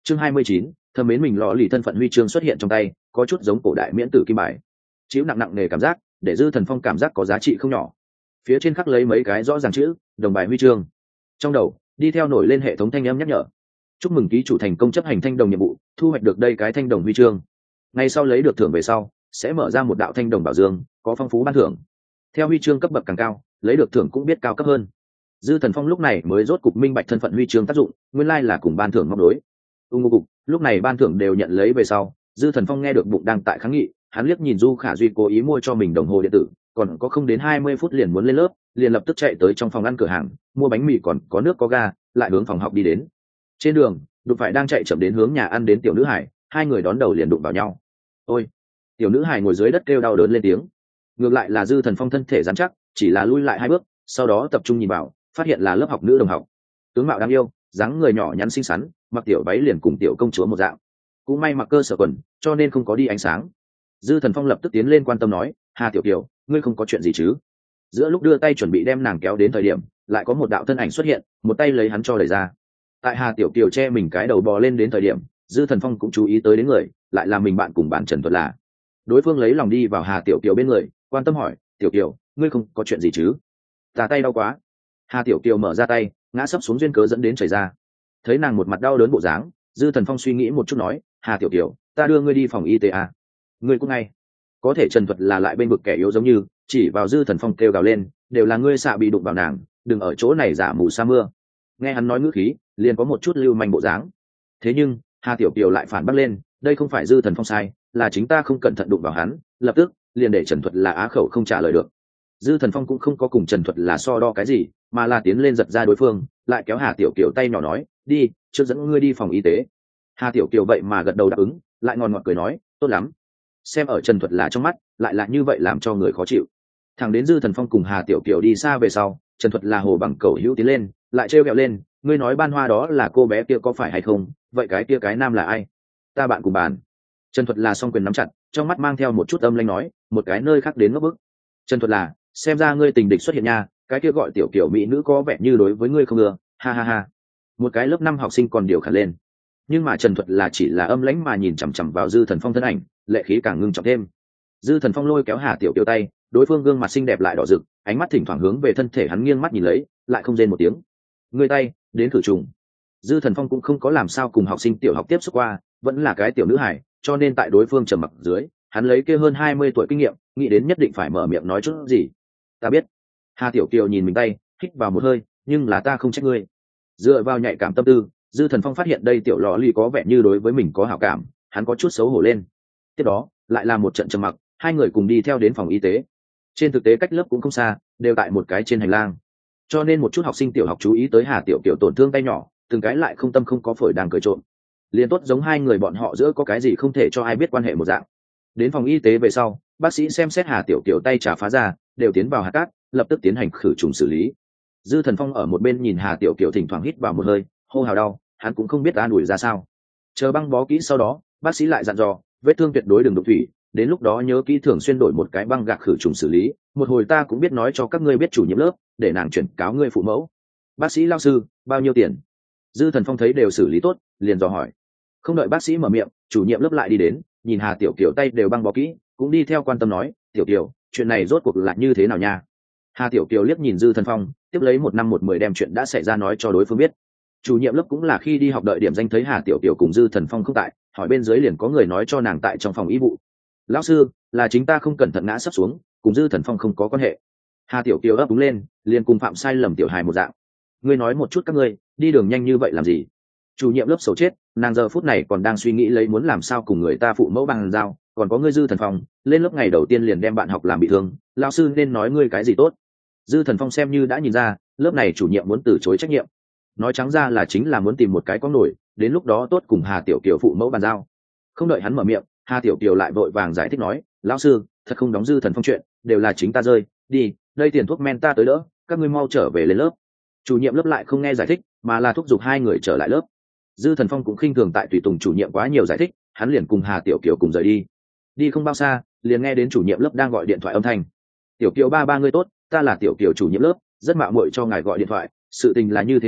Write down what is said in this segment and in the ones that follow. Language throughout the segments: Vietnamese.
Chương 29, thâm mến mình lọ lì thân phận huy chương xuất hiện trong tay, có chút giống cổ đại miễn tử kim bài. Chịu nặng nặng nề cảm giác, để Dư Thần Phong cảm giác có giá trị không nhỏ. Phía trên khắc lấy mấy cái rõ ràng chữ, đồng bài huy chương. Trong đầu, đi theo nổi lên hệ thống thanh âm nhắc nhở. Chúc mừng ký chủ thành công chấp hành thanh đồng nhiệm vụ, thu hoạch được đây cái thanh đồng huy chương. Ngay sau lấy được thưởng về sau, sẽ mở ra một đạo thanh đồng bảo dương, có phong phú ban thưởng. Theo huy chương cấp bậc càng cao, lấy được thưởng cũng biết cao cấp hơn. Dư Thần Phong lúc này mới rốt cục minh bạch thân phận huy chương tác dụng, nguyên lai là cùng ban thưởng móc đối. Cục, lúc này ban thưởng đều nhận lấy về sau, Dư Thần Phong nghe được bụng đang tại kháng nghị, hắn liếc nhìn Du Khả Duy cố ý mua cho mình đồng hồ điện tử, còn có không đến 20 phút liền muốn lên lớp, liền lập tức chạy tới trong phòng ăn cửa hàng, mua bánh mì còn có nước có ga, lại hướng phòng học đi đến. Trên đường, đụng phải đang chạy chậm đến hướng nhà ăn đến tiểu nữ hải, hai người đón đầu liền đụng vào nhau. Ôi! Tiểu nữ hải ngồi dưới đất kêu đau đớn lên tiếng. Ngược lại là Dư Thần Phong thân thể rắn chắc, chỉ là lui lại hai bước, sau đó tập trung nhìn vào, phát hiện là lớp học nữ đồng học. Tướng mạo đáng yêu, dáng người nhỏ nhắn xinh xắn, mặc tiểu váy liền cùng tiểu công chúa một dạng. Cũng may mặc cơ sở quần, cho nên không có đi ánh sáng. Dư Thần Phong lập tức tiến lên quan tâm nói, Hà Tiểu Kiều, ngươi không có chuyện gì chứ? Giữa lúc đưa tay chuẩn bị đem nàng kéo đến thời điểm, lại có một đạo thân ảnh xuất hiện, một tay lấy hắn cho đẩy ra. Tại Hà Tiểu Kiều che mình cái đầu bò lên đến thời điểm, Dư Thần Phong cũng chú ý tới đến người, lại là mình bạn cùng bạn Trần Thuật là. Đối phương lấy lòng đi vào Hà Tiểu Kiều bên người, quan tâm hỏi, Tiểu Kiều, ngươi không có chuyện gì chứ? Ta tay đau quá. Hà Tiểu Kiều mở ra tay, ngã sấp xuống duyên cớ dẫn đến chảy ra. Thấy nàng một mặt đau đớn bộ dáng, Dư Thần Phong suy nghĩ một chút nói, Hà Tiểu Kiều, ta đưa ngươi đi phòng y tế à? Ngươi cũng ngay. Có thể Trần Thuật là lại bên vực kẻ yếu giống như, chỉ vào Dư Thần Phong kêu gào lên, đều là ngươi xạ bị đụng vào nàng, đừng ở chỗ này giả mù sa mưa. Nghe hắn nói ngữ khí, liền có một chút lưu manh bộ dáng. Thế nhưng, Hà Tiểu Kiều lại phản bác lên, đây không phải Dư Thần Phong sai, là chính ta không cẩn thận đụng vào hắn, lập tức liền để Trần Thuật là á khẩu không trả lời được. Dư Thần Phong cũng không có cùng Trần Thuật là so đo cái gì, mà là tiến lên giật ra đối phương, lại kéo Hà Tiểu Kiều tay nhỏ nói, đi, trước dẫn ngươi đi phòng y tế. Hà Tiểu Kiều vậy mà gật đầu đáp ứng, lại ngon ngọt cười nói, tốt lắm. Xem ở Trần Thuật là trong mắt, lại là như vậy làm cho người khó chịu. Thằng đến Dư Thần Phong cùng Hà Tiểu Kiều đi xa về sau, Trần Thuật là hồ bằng cầu hữu tiến lên, lại trêu ghẹo lên, ngươi nói Ban Hoa đó là cô bé kia có phải hay không, vậy cái kia cái nam là ai? Ta bạn cùng bàn. Trần Thuật là song quyền nắm chặt, trong mắt mang theo một chút âm lãnh nói, một cái nơi khác đến ngốc bức. Trần Thuật là, xem ra ngươi tình địch xuất hiện nha, cái kia gọi Tiểu Kiều mỹ nữ có vẻ như đối với ngươi không ưa, ha ha ha. Một cái lớp 5 học sinh còn điều khản lên. Nhưng mà Trần Thuật là chỉ là âm lãnh mà nhìn chằm chằm vào Dư Thần Phong thân ảnh, lệ khí càng ngưng trọng thêm. Dư Thần Phong lôi kéo Hà Tiểu Kiều tay, đối phương gương mặt xinh đẹp lại đỏ rực, ánh mắt thỉnh thoảng hướng về thân thể hắn nghiêng mắt nhìn lấy, lại không rên một tiếng. Người tay, đến khử trùng. Dư Thần Phong cũng không có làm sao cùng học sinh tiểu học tiếp xúc qua, vẫn là cái tiểu nữ hài, cho nên tại đối phương trầm mặc dưới, hắn lấy kia hơn 20 tuổi kinh nghiệm, nghĩ đến nhất định phải mở miệng nói chút gì. Ta biết. Hà Tiểu Kiều nhìn mình tay, hít vào một hơi, nhưng là ta không trách ngươi. Dựa vào nhạy cảm tâm tư, Dư Thần Phong phát hiện đây tiểu lọ ly có vẻ như đối với mình có hảo cảm, hắn có chút xấu hổ lên. Tiếp đó, lại là một trận trầm mặc, hai người cùng đi theo đến phòng y tế. Trên thực tế cách lớp cũng không xa, đều tại một cái trên hành lang. Cho nên một chút học sinh tiểu học chú ý tới Hà Tiểu Kiều tổn thương tay nhỏ, từng cái lại không tâm không có phổi đang cười trộm. Liên tốt giống hai người bọn họ giữa có cái gì không thể cho ai biết quan hệ một dạng. Đến phòng y tế về sau, bác sĩ xem xét Hà Tiểu Kiều tay trả phá ra, đều tiến vào hạt cát, lập tức tiến hành khử trùng xử lý. Dư Thần Phong ở một bên nhìn Hà Tiểu Kiều thỉnh thoảng hít vào một hơi, hô hào đau, hắn cũng không biết an ủi ra sao. Chờ băng bó kỹ sau đó, bác sĩ lại dặn dò, vết thương tuyệt đối đừng đụng thủy, đến lúc đó nhớ kỹ thường xuyên đổi một cái băng gạc khử trùng xử lý, một hồi ta cũng biết nói cho các ngươi biết chủ nhiệm lớp, để nàng chuyển cáo ngươi phụ mẫu. Bác sĩ lao sư, bao nhiêu tiền? Dư Thần Phong thấy đều xử lý tốt, liền dò hỏi. Không đợi bác sĩ mở miệng, chủ nhiệm lớp lại đi đến, nhìn Hà Tiểu Kiều tay đều băng bó kỹ, cũng đi theo quan tâm nói, Tiểu Kiều, chuyện này rốt cuộc là như thế nào nha? Hà Tiểu Kiều liếc nhìn Dư Thần Phong, tiếp lấy 1 năm 1 10 đem chuyện đã xảy ra nói cho đối phương biết. Chủ nhiệm lớp cũng là khi đi học đợi điểm danh thấy Hà Tiểu Kiều cùng Dư Thần Phong không tại, hỏi bên dưới liền có người nói cho nàng tại trong phòng y vụ. Lão sư, là chính ta không cẩn thận ngã sấp xuống, cùng Dư Thần Phong không có quan hệ. Hà Tiểu Kiều ấp úng lên, liền cùng phạm sai lầm tiểu hài một dạng. Ngươi nói một chút các ngươi, đi đường nhanh như vậy làm gì? Chủ nhiệm lớp xấu chết, nàng giờ phút này còn đang suy nghĩ lấy muốn làm sao cùng người ta phụ mẫu bằng giao, còn có ngươi Dư Thần Phong, lên lớp ngày đầu tiên liền đem bạn học làm bị thương, lão sư nên nói ngươi cái gì tốt? Dư Thần Phong xem như đã nhìn ra, lớp này chủ nhiệm muốn từ chối trách nhiệm. Nói trắng ra là chính là muốn tìm một cái có nổi, đến lúc đó tốt cùng Hà Tiểu Kiều phụ mẫu bàn giao. Không đợi hắn mở miệng, Hà Tiểu Kiều lại vội vàng giải thích nói, lão sư, thật không đóng Dư Thần Phong chuyện, đều là chính ta rơi, đi, đây tiền thuốc men ta tới đỡ, các ngươi mau trở về lên lớp. Chủ nhiệm lớp lại không nghe giải thích, mà là thúc giục hai người trở lại lớp. Dư Thần Phong cũng khinh thường tại tùy tùng chủ nhiệm quá nhiều giải thích, hắn liền cùng Hà Tiểu Kiều cùng rời đi. Đi không bao xa, liền nghe đến chủ nhiệm lớp đang gọi điện thoại âm thanh. Tiểu Kiều ba ngươi tốt, ta là Tiểu Kiều chủ nhiệm lớp, rất mạo muội cho ngài gọi điện thoại, sự tình là như thế này,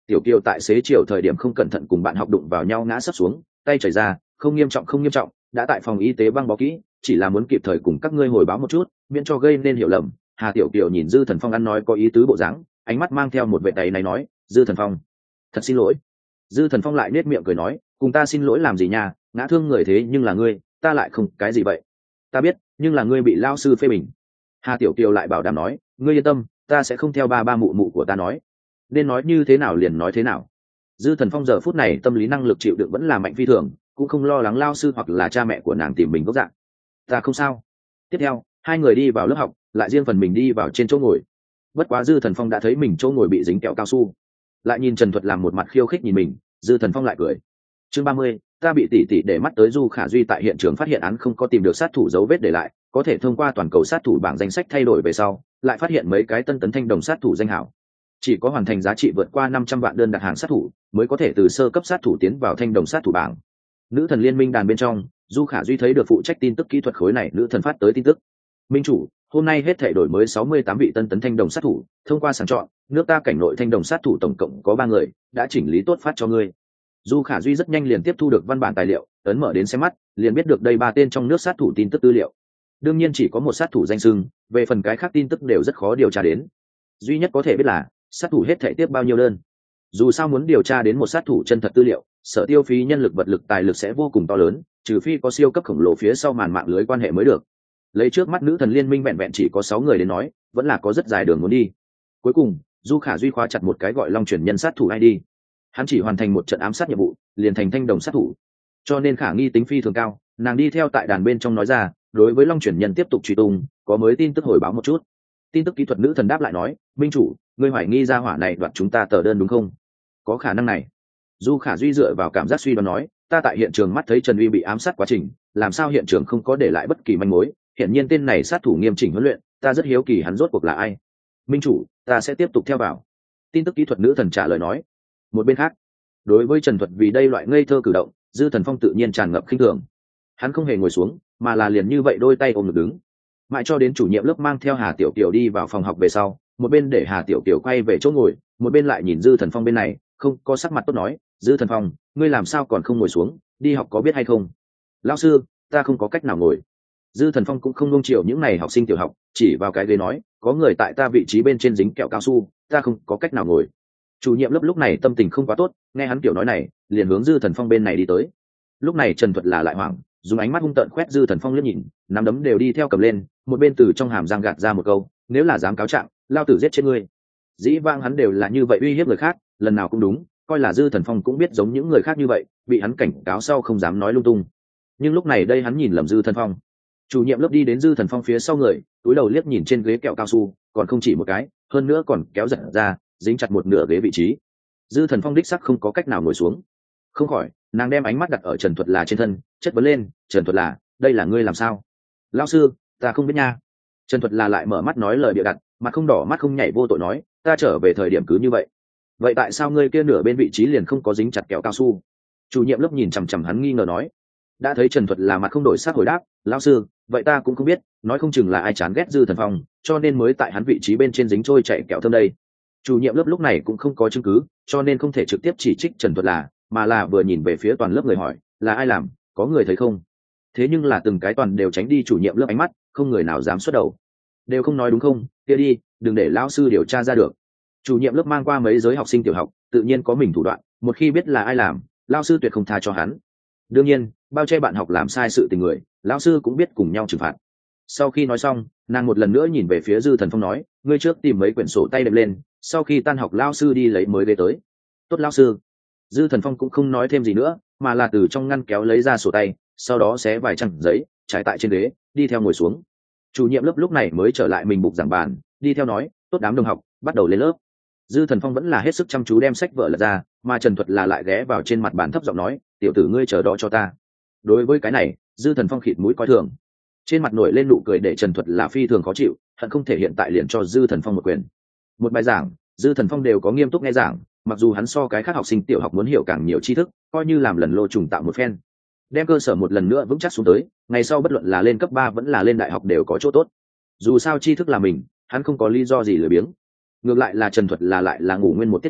Tiểu Kiều tại xế chiều thời điểm không cẩn thận cùng bạn học đụng vào nhau ngã sấp xuống, tay chảy ra, không nghiêm trọng không nghiêm trọng, đã tại phòng y tế băng bó kỹ, chỉ là muốn kịp thời cùng các ngươi hồi báo một chút, miễn cho gây nên hiểu lầm. Hà Tiểu Kiều nhìn Dư Thần Phong ăn nói có ý tứ bộ dáng, ánh mắt mang theo một vẻ tay này nói, Dư Thần Phong, thật xin lỗi. Dư Thần Phong lại nết miệng cười nói, cùng ta xin lỗi làm gì nha, ngã thương người thế nhưng là ngươi, ta lại không cái gì vậy. Ta biết, nhưng là ngươi bị lao sư phê bình. Hà Tiểu Kiều lại bảo đảm nói, ngươi yên tâm, ta sẽ không theo ba mụ mụ của ta nói, nên nói như thế nào liền nói thế nào. Dư Thần Phong giờ phút này tâm lý năng lực chịu đựng vẫn là mạnh phi thường, cũng không lo lắng lao sư hoặc là cha mẹ của nàng tìm mình gốc dạng. Ta không sao. Tiếp theo, hai người đi vào lớp học, lại riêng phần mình đi vào trên chỗ ngồi. Bất quá Dư Thần Phong đã thấy mình chỗ ngồi bị dính kẹo cao su, lại nhìn Trần Thuật làm một mặt khiêu khích nhìn mình, Dư Thần Phong lại cười. Chương 30, ta bị tỷ tỷ để mắt tới Du Khả Duy tại hiện trường phát hiện án không có tìm được sát thủ dấu vết để lại, có thể thông qua toàn cầu sát thủ bảng danh sách thay đổi về sau, lại phát hiện mấy cái tân tấn thanh đồng sát thủ danh hảo. Chỉ có hoàn thành giá trị vượt qua 500 vạn đơn đặt hàng sát thủ, mới có thể từ sơ cấp sát thủ tiến vào thanh đồng sát thủ bảng. Nữ thần liên minh đàn bên trong, Du Khả Duy thấy được phụ trách tin tức kỹ thuật khối này nữ thần phát tới tin tức. Minh chủ, hôm nay hết thể đổi mới 68 vị tân tấn thanh đồng sát thủ, thông qua sàng chọn, nước ta cảnh nội thanh đồng sát thủ tổng cộng có 3 người, đã chỉnh lý tốt phát cho ngươi. Du Khả Duy rất nhanh liền tiếp thu được văn bản tài liệu, ấn mở đến xem mắt, liền biết được đây 3 tên trong nước sát thủ tin tức tư liệu. Đương nhiên chỉ có một sát thủ danh xưng, về phần cái khác tin tức đều rất khó điều tra đến. Duy nhất có thể biết là sát thủ hết thể tiếp bao nhiêu đơn. Dù sao muốn điều tra đến một sát thủ chân thật tư liệu, sở tiêu phí nhân lực vật lực tài lực sẽ vô cùng to lớn, trừ phi có siêu cấp khổng lồ phía sau màn mạng lưới quan hệ mới được. Lấy trước mắt nữ thần liên minh vẹn vẹn chỉ có 6 người đến nói, vẫn là có rất dài đường muốn đi. Cuối cùng, Du Khả Duy khóa chặt một cái gọi Long Chuyển Nhân sát thủ ID. Hắn chỉ hoàn thành một trận ám sát nhiệm vụ, liền thành thanh đồng sát thủ, cho nên khả nghi tính phi thường cao. Nàng đi theo tại đàn bên trong nói ra, đối với Long Chuyển Nhân tiếp tục truy tung, có mới tin tức hồi báo một chút. Tin tức kỹ thuật nữ thần đáp lại nói, minh chủ, ngươi hoài nghi ra hỏa này đoạt chúng ta tờ đơn đúng không? Có khả năng này. Du Khả Duy dựa vào cảm giác suy đoán nói, ta tại hiện trường mắt thấy Trần Uy bị ám sát quá trình, làm sao hiện trường không có để lại bất kỳ manh mối, hiện nhiên tên này sát thủ nghiêm chỉnh huấn luyện, ta rất hiếu kỳ hắn rốt cuộc là ai. Minh chủ, ta sẽ tiếp tục theo vào. Tin tức kỹ thuật nữ thần trả lời nói. Một bên khác, đối với Trần Thuật vì đây loại ngây thơ cử động, Dư Thần Phong tự nhiên tràn ngập khinh thường. Hắn không hề ngồi xuống, mà là liền như vậy đôi tay ôm ngực đứng, mãi cho đến chủ nhiệm lớp mang theo Hà Tiểu Kiều đi vào phòng học về sau, một bên để Hà Tiểu Kiều quay về chỗ ngồi, một bên lại nhìn Dư Thần Phong bên này, không có sắc mặt tốt nói, Dư Thần Phong, ngươi làm sao còn không ngồi xuống, đi học có biết hay không? Lão sư, ta không có cách nào ngồi. Dư Thần Phong cũng không nung chiều những này học sinh tiểu học, chỉ vào cái ghế nói, có người tại ta vị trí bên trên dính kẹo cao su, ta không có cách nào ngồi. Chủ nhiệm lớp lúc này tâm tình không quá tốt, nghe hắn kiểu nói này, liền hướng Dư Thần Phong bên này đi tới. Lúc này Trần Thuật là lại hoảng, dùng ánh mắt hung tợn quét Dư Thần Phong liếc nhìn, nắm đấm đều đi theo cầm lên, một bên từ trong hàm răng gạt ra một câu, nếu là dám cáo trạng, lao tử giết chết ngươi. Dĩ vãng hắn đều là như vậy uy hiếp người khác, lần nào cũng đúng, coi là Dư Thần Phong cũng biết giống những người khác như vậy, bị hắn cảnh cáo sau không dám nói lung tung. Nhưng lúc này đây hắn nhìn lầm Dư Thần Phong. Chủ nhiệm lớp đi đến Dư Thần Phong phía sau người, túi đầu liếc nhìn trên ghế kẹo cao su, còn không chỉ một cái, hơn nữa còn kéo giật ra, dính chặt một nửa ghế vị trí. Dư Thần Phong đích sắc không có cách nào ngồi xuống. Không khỏi, nàng đem ánh mắt đặt ở Trần Thuật là trên thân, chất vấn lên, Trần Thuật là, đây là ngươi làm sao? Lão sư, ta không biết nha. Trần Thuật là lại mở mắt nói lời bịa đặt, mặt không đỏ mắt không nhảy vô tội nói, ta trở về thời điểm cứ như vậy. Vậy tại sao ngươi kia nửa bên vị trí liền không có dính chặt kẹo cao su? Chủ nhiệm lớp nhìn chằm chằm hắn nghi ngờ nói. Đã thấy Trần Thuật là mặt không đổi sắc hồi đáp, lão sư, vậy ta cũng không biết, nói không chừng là ai chán ghét Dư Thần Phong, cho nên mới tại hắn vị trí bên trên dính trôi chạy kẹo thơm đây. Chủ nhiệm lớp lúc này cũng không có chứng cứ, cho nên không thể trực tiếp chỉ trích Trần Thuật là, mà là vừa nhìn về phía toàn lớp người hỏi, là ai làm, có người thấy không? Thế nhưng là từng cái toàn đều tránh đi chủ nhiệm lớp ánh mắt, không người nào dám xuất đầu. Đều không nói đúng không, kia đi, đừng để lão sư điều tra ra được. Chủ nhiệm lớp mang qua mấy giới học sinh tiểu học, tự nhiên có mình thủ đoạn, một khi biết là ai làm, lão sư tuyệt không tha cho hắn. Đương nhiên, bao che bạn học làm sai sự tình người, lão sư cũng biết cùng nhau trừng phạt. Sau khi nói xong, nàng một lần nữa nhìn về phía Dư Thần Phong nói, ngươi trước tìm mấy quyển sổ tay đệm lên, sau khi tan học lão sư đi lấy mới ghế tới. Tốt lão sư. Dư Thần Phong cũng không nói thêm gì nữa, mà là từ trong ngăn kéo lấy ra sổ tay, sau đó xé vài trang giấy, trải tại trên ghế, đi theo ngồi xuống. Chủ nhiệm lớp lúc này mới trở lại mình bục giảng bàn, đi theo nói, tốt đám đồng học, bắt đầu lên lớp. Dư Thần Phong vẫn là hết sức chăm chú đem sách vở lật ra, mà Trần Thuật là lại ghé vào trên mặt bàn thấp giọng nói, tiểu tử ngươi chờ đó cho ta. Đối với cái này, Dư Thần Phong khịt mũi coi thường, trên mặt nổi lên nụ cười để Trần Thuật là phi thường khó chịu, hận không thể hiện tại liền cho Dư Thần Phong một quyền. Một bài giảng, Dư Thần Phong đều có nghiêm túc nghe giảng, mặc dù hắn so cái khác học sinh tiểu học muốn hiểu càng nhiều tri thức, coi như làm lần lô trùng tạo một phen, đem cơ sở một lần nữa vững chắc xuống tới, ngày sau bất luận là lên cấp 3 vẫn là lên đại học đều có chỗ tốt. Dù sao tri thức là mình, hắn không có lý do gì lười biếng. Ngược lại là Trần Thuật là lại là ngủ nguyên một tiết khóa,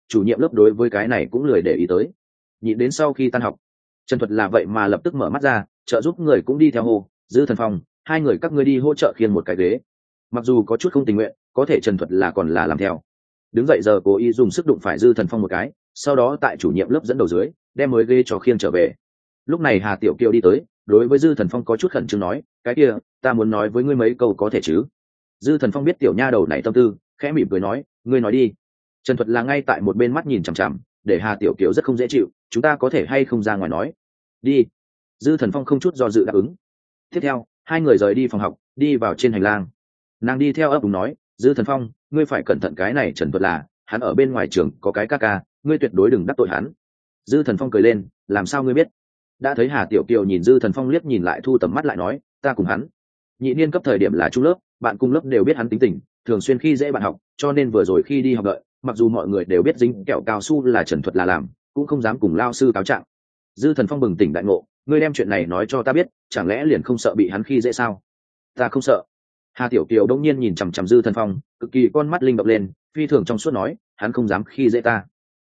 chủ nhiệm lớp đối với cái này cũng lười để ý tới. Nhịn đến sau khi tan học, Trần Thuật là vậy mà lập tức mở mắt ra, trợ giúp người cũng đi theo hô, Dư Thần Phong, hai người các ngươi đi hỗ trợ khiêng một cái ghế. Mặc dù có chút không tình nguyện, có thể Trần Thuật là còn là làm theo. Đứng dậy giờ cố ý dùng sức đụng phải Dư Thần Phong một cái, sau đó tại chủ nhiệm lớp dẫn đầu dưới đem mới ghế cho khiêng trở về. Lúc này Hà Tiểu Kiều đi tới, đối với Dư Thần Phong có chút khẩn trương nói, cái kia ta muốn nói với ngươi mấy câu có thể chứ? Dư Thần Phong biết tiểu nha đầu này tâm tư, khẽ mỉm cười nói, ngươi nói đi. Trần Thuật là ngay tại một bên mắt nhìn chằm chằm, để Hà Tiểu Kiều rất không dễ chịu, chúng ta có thể hay không ra ngoài nói? Đi. Dư Thần Phong không chút do dự đáp ứng. Tiếp theo hai người rời đi phòng học, đi vào trên hành lang. Nàng đi theo ấp úng nói, Dư Thần Phong, ngươi phải cẩn thận, cái này Trần Thuật là hắn ở bên ngoài trường có cái ca ca, ngươi tuyệt đối đừng đắc tội hắn. Dư Thần Phong cười lên, làm sao ngươi biết? Đã thấy Hà Tiểu Kiều nhìn Dư Thần Phong liếc nhìn lại, thu tầm mắt lại nói, ta cùng hắn nhị niên cấp thời điểm là trung lớp, bạn cùng lớp đều biết hắn tính tình, thường xuyên khi dễ bạn học, cho nên vừa rồi khi đi học đợi, mặc dù mọi người đều biết dính kẹo cao su là Trần Thuật là làm, cũng không dám cùng lao sư cáo trạng. Dư Thần Phong bừng tỉnh đại ngộ, ngươi đem chuyện này nói cho ta biết, chẳng lẽ liền không sợ bị hắn khi dễ sao? Ta không sợ. Hà Tiểu Kiều đông nhiên nhìn chằm chằm Dư Thần Phong, cực kỳ con mắt linh động lên, phi thường trong suốt nói, hắn không dám khi dễ ta.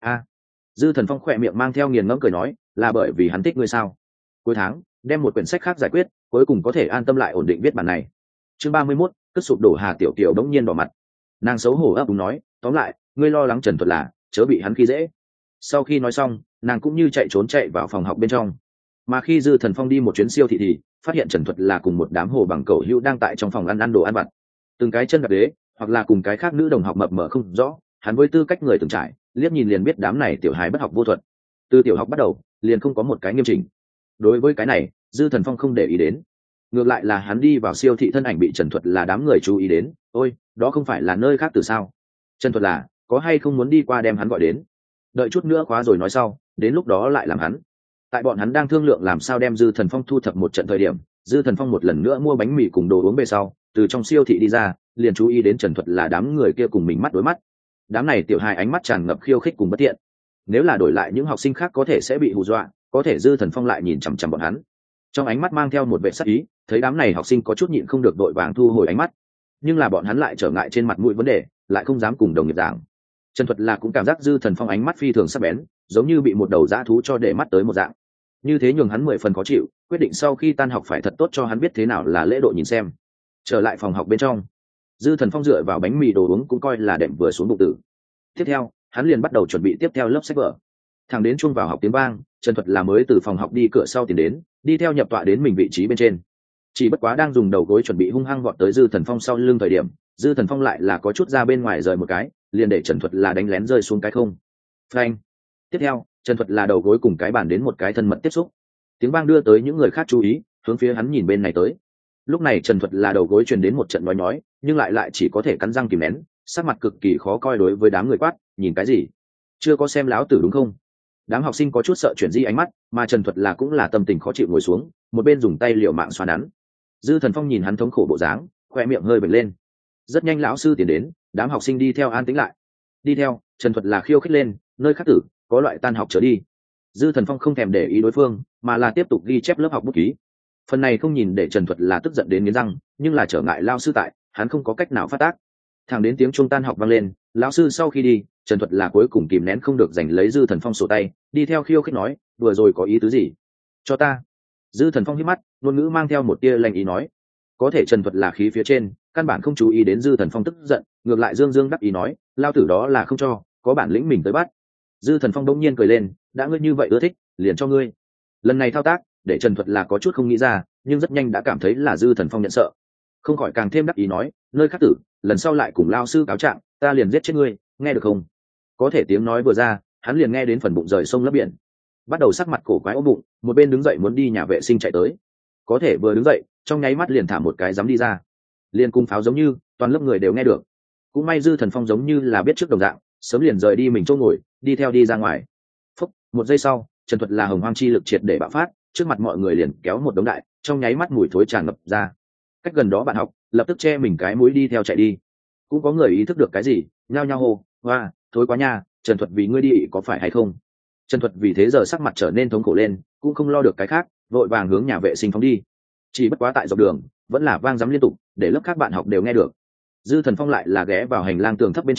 Dư Thần Phong khỏe miệng mang theo nghiền ngẫm cười nói, là bởi vì hắn thích ngươi sao? Cuối tháng đem một quyển sách khác giải quyết, cuối cùng có thể an tâm lại ổn định viết bản này. Chương 31, cất sụp đổ. Hà Tiểu Kiều đống nhiên đỏ mặt, nàng xấu hổ ấp úng nói, tóm lại ngươi lo lắng Trần Thuật là chớ bị hắn khi dễ. Sau khi nói xong, nàng cũng như chạy trốn chạy vào phòng học bên trong. Mà khi Dư Thần Phong đi một chuyến siêu thị thì phát hiện Trần Thuật là cùng một đám hồ bằng cẩu hữu đang tại trong phòng ăn đồ ăn vặt, từng cái chân đạp đế, hoặc là cùng cái khác nữ đồng học mập mờ không rõ. Hắn với tư cách người từng trải, liếc nhìn liền biết đám này tiểu hài bất học vô thuật, từ tiểu học bắt đầu liền không có một cái nghiêm chỉnh. Đối với cái này Dư Thần Phong không để ý đến, ngược lại là hắn đi vào siêu thị thân ảnh bị Trần Thuật là đám người chú ý đến, ôi đó không phải là nơi khác từ sao? Trần Thuật là có hay không muốn đi qua đem hắn gọi đến, đợi chút nữa khóa rồi nói sau, đến lúc đó lại làm hắn. Tại bọn hắn đang thương lượng làm sao đem Dư Thần Phong thu thập một trận thời điểm, Dư Thần Phong một lần nữa mua bánh mì cùng đồ uống về sau, từ trong siêu thị đi ra, liền chú ý đến Trần Thuật là đám người kia cùng mình mắt đối mắt. Đám này tiểu hài ánh mắt tràn ngập khiêu khích cùng bất tiện. Nếu là đổi lại những học sinh khác có thể sẽ bị hù dọa, có thể Dư Thần Phong lại nhìn chằm chằm bọn hắn, trong ánh mắt mang theo một vẻ sắc ý. Thấy đám này học sinh có chút nhịn không được, đội vàng thu hồi ánh mắt, nhưng là bọn hắn lại trở ngại trên mặt mũi vấn đề, lại không dám cùng đồng nghiệp giảng. Trần Thuật là cũng cảm giác Dư Thần Phong ánh mắt phi thường sắc bén, giống như bị một đầu dã thú cho để mắt tới một dạng. Như thế nhường hắn 10 phần khó chịu, quyết định sau khi tan học phải thật tốt cho hắn biết thế nào là lễ độ nhìn xem. Trở lại phòng học bên trong, Dư Thần Phong dựa vào bánh mì đồ uống cũng coi là đệm vừa xuống bụng tử. Tiếp theo hắn liền bắt đầu chuẩn bị tiếp theo lớp sách vở. Thằng đến chuông vào học tiếng vang, Trần Thuật là mới từ phòng học đi cửa sau tiến đến, đi theo nhập tọa đến mình vị trí bên trên. Chỉ bất quá đang dùng đầu gối chuẩn bị hung hăng vọt tới Dư Thần Phong sau lưng thời điểm, Dư Thần Phong lại là có chút ra bên ngoài rời một cái, liền để Trần Thuật là đánh lén rơi xuống cái không. Phanh. Tiếp theo Trần Thuật là đầu gối cùng cái bàn đến một cái thân mật tiếp xúc, tiếng vang đưa tới những người khác chú ý, hướng phía hắn nhìn bên này tới. Lúc này Trần Thuật là đầu gối truyền đến một trận nói, nhưng lại chỉ có thể cắn răng kìm nén, sắc mặt cực kỳ khó coi đối với đám người quát, nhìn cái gì? Chưa có xem láo tử đúng không? Đám học sinh có chút sợ chuyển di ánh mắt, mà Trần Thuật là cũng là tâm tình khó chịu ngồi xuống, một bên dùng tay liều mạng xoa nắn. Dư Thần Phong nhìn hắn thống khổ bộ dáng, khoe miệng hơi bật lên. Rất nhanh lão sư tiến đến, đám học sinh đi theo an tĩnh lại. Đi theo Trần Thuật là khiêu khích lên, nơi khác tử có loại tan học trở đi. Dư Thần Phong không thèm để ý đối phương, mà là tiếp tục ghi chép lớp học bút ký. Phần này không nhìn để Trần Thuật là tức giận đến nghiến răng, nhưng là trở ngại lao sư tại, hắn không có cách nào phát tác. Thẳng đến tiếng chuông tan học vang lên, lão sư sau khi đi, Trần Thuật là cuối cùng kìm nén không được giành lấy Dư Thần Phong sổ tay, đi theo khiêu khích nói, vừa rồi có ý tứ gì? Cho ta. Dư Thần Phong hít mắt, ngôn ngữ mang theo một tia lanh ý nói. Có thể Trần Thuật là khí phía trên, căn bản không chú ý đến Dư Thần Phong tức giận, ngược lại dương dương đắc ý nói, lao tử đó là không cho, có bản lĩnh mình tới bắt. Dư Thần Phong đống nhiên cười lên, đã ngươi như vậy ưa thích, liền cho ngươi. Lần này thao tác để Trần Thuật là có chút không nghĩ ra, nhưng rất nhanh đã cảm thấy là Dư Thần Phong nhận sợ, không khỏi càng thêm đắc ý nói, nơi khác tử, lần sau lại cùng lao sư cáo trạng, ta liền giết chết ngươi, nghe được không? Có thể tiếng nói vừa ra, hắn liền nghe đến phần bụng rời sông lấp biển, bắt đầu sắc mặt cổ quái ôm bụng, một bên đứng dậy muốn đi nhà vệ sinh chạy tới. Có thể vừa đứng dậy, trong nháy mắt liền thả một cái dám đi ra, liền cung pháo giống như toàn lớp người đều nghe được. Cũng may Dư Thần Phong giống như là biết trước đồng dạng, sớm liền rời đi mình chỗ ngồi, đi theo đi ra ngoài. Phúc, một giây sau, Trần Thuật là hồng hoang chi lực triệt để bạo phát, trước mặt mọi người liền kéo một đống đại, trong nháy mắt mùi thối tràn ngập ra. Cách gần đó bạn học lập tức che mình cái mũi đi theo chạy đi. Cũng có người ý thức được cái gì, nhao nhao hô, hoa, thối quá nha, Trần Thuật vì ngươi đi có phải hay không? Trần Thuật vì thế giờ sắc mặt trở nên thống khổ lên, cũng không lo được cái khác, vội vàng hướng nhà vệ sinh phóng đi. Chỉ bất quá tại dọc đường vẫn là vang dắm liên tục, để lớp các bạn học đều nghe được. Dư Thần Phong lại là ghé vào hành lang tường thấp bên trên,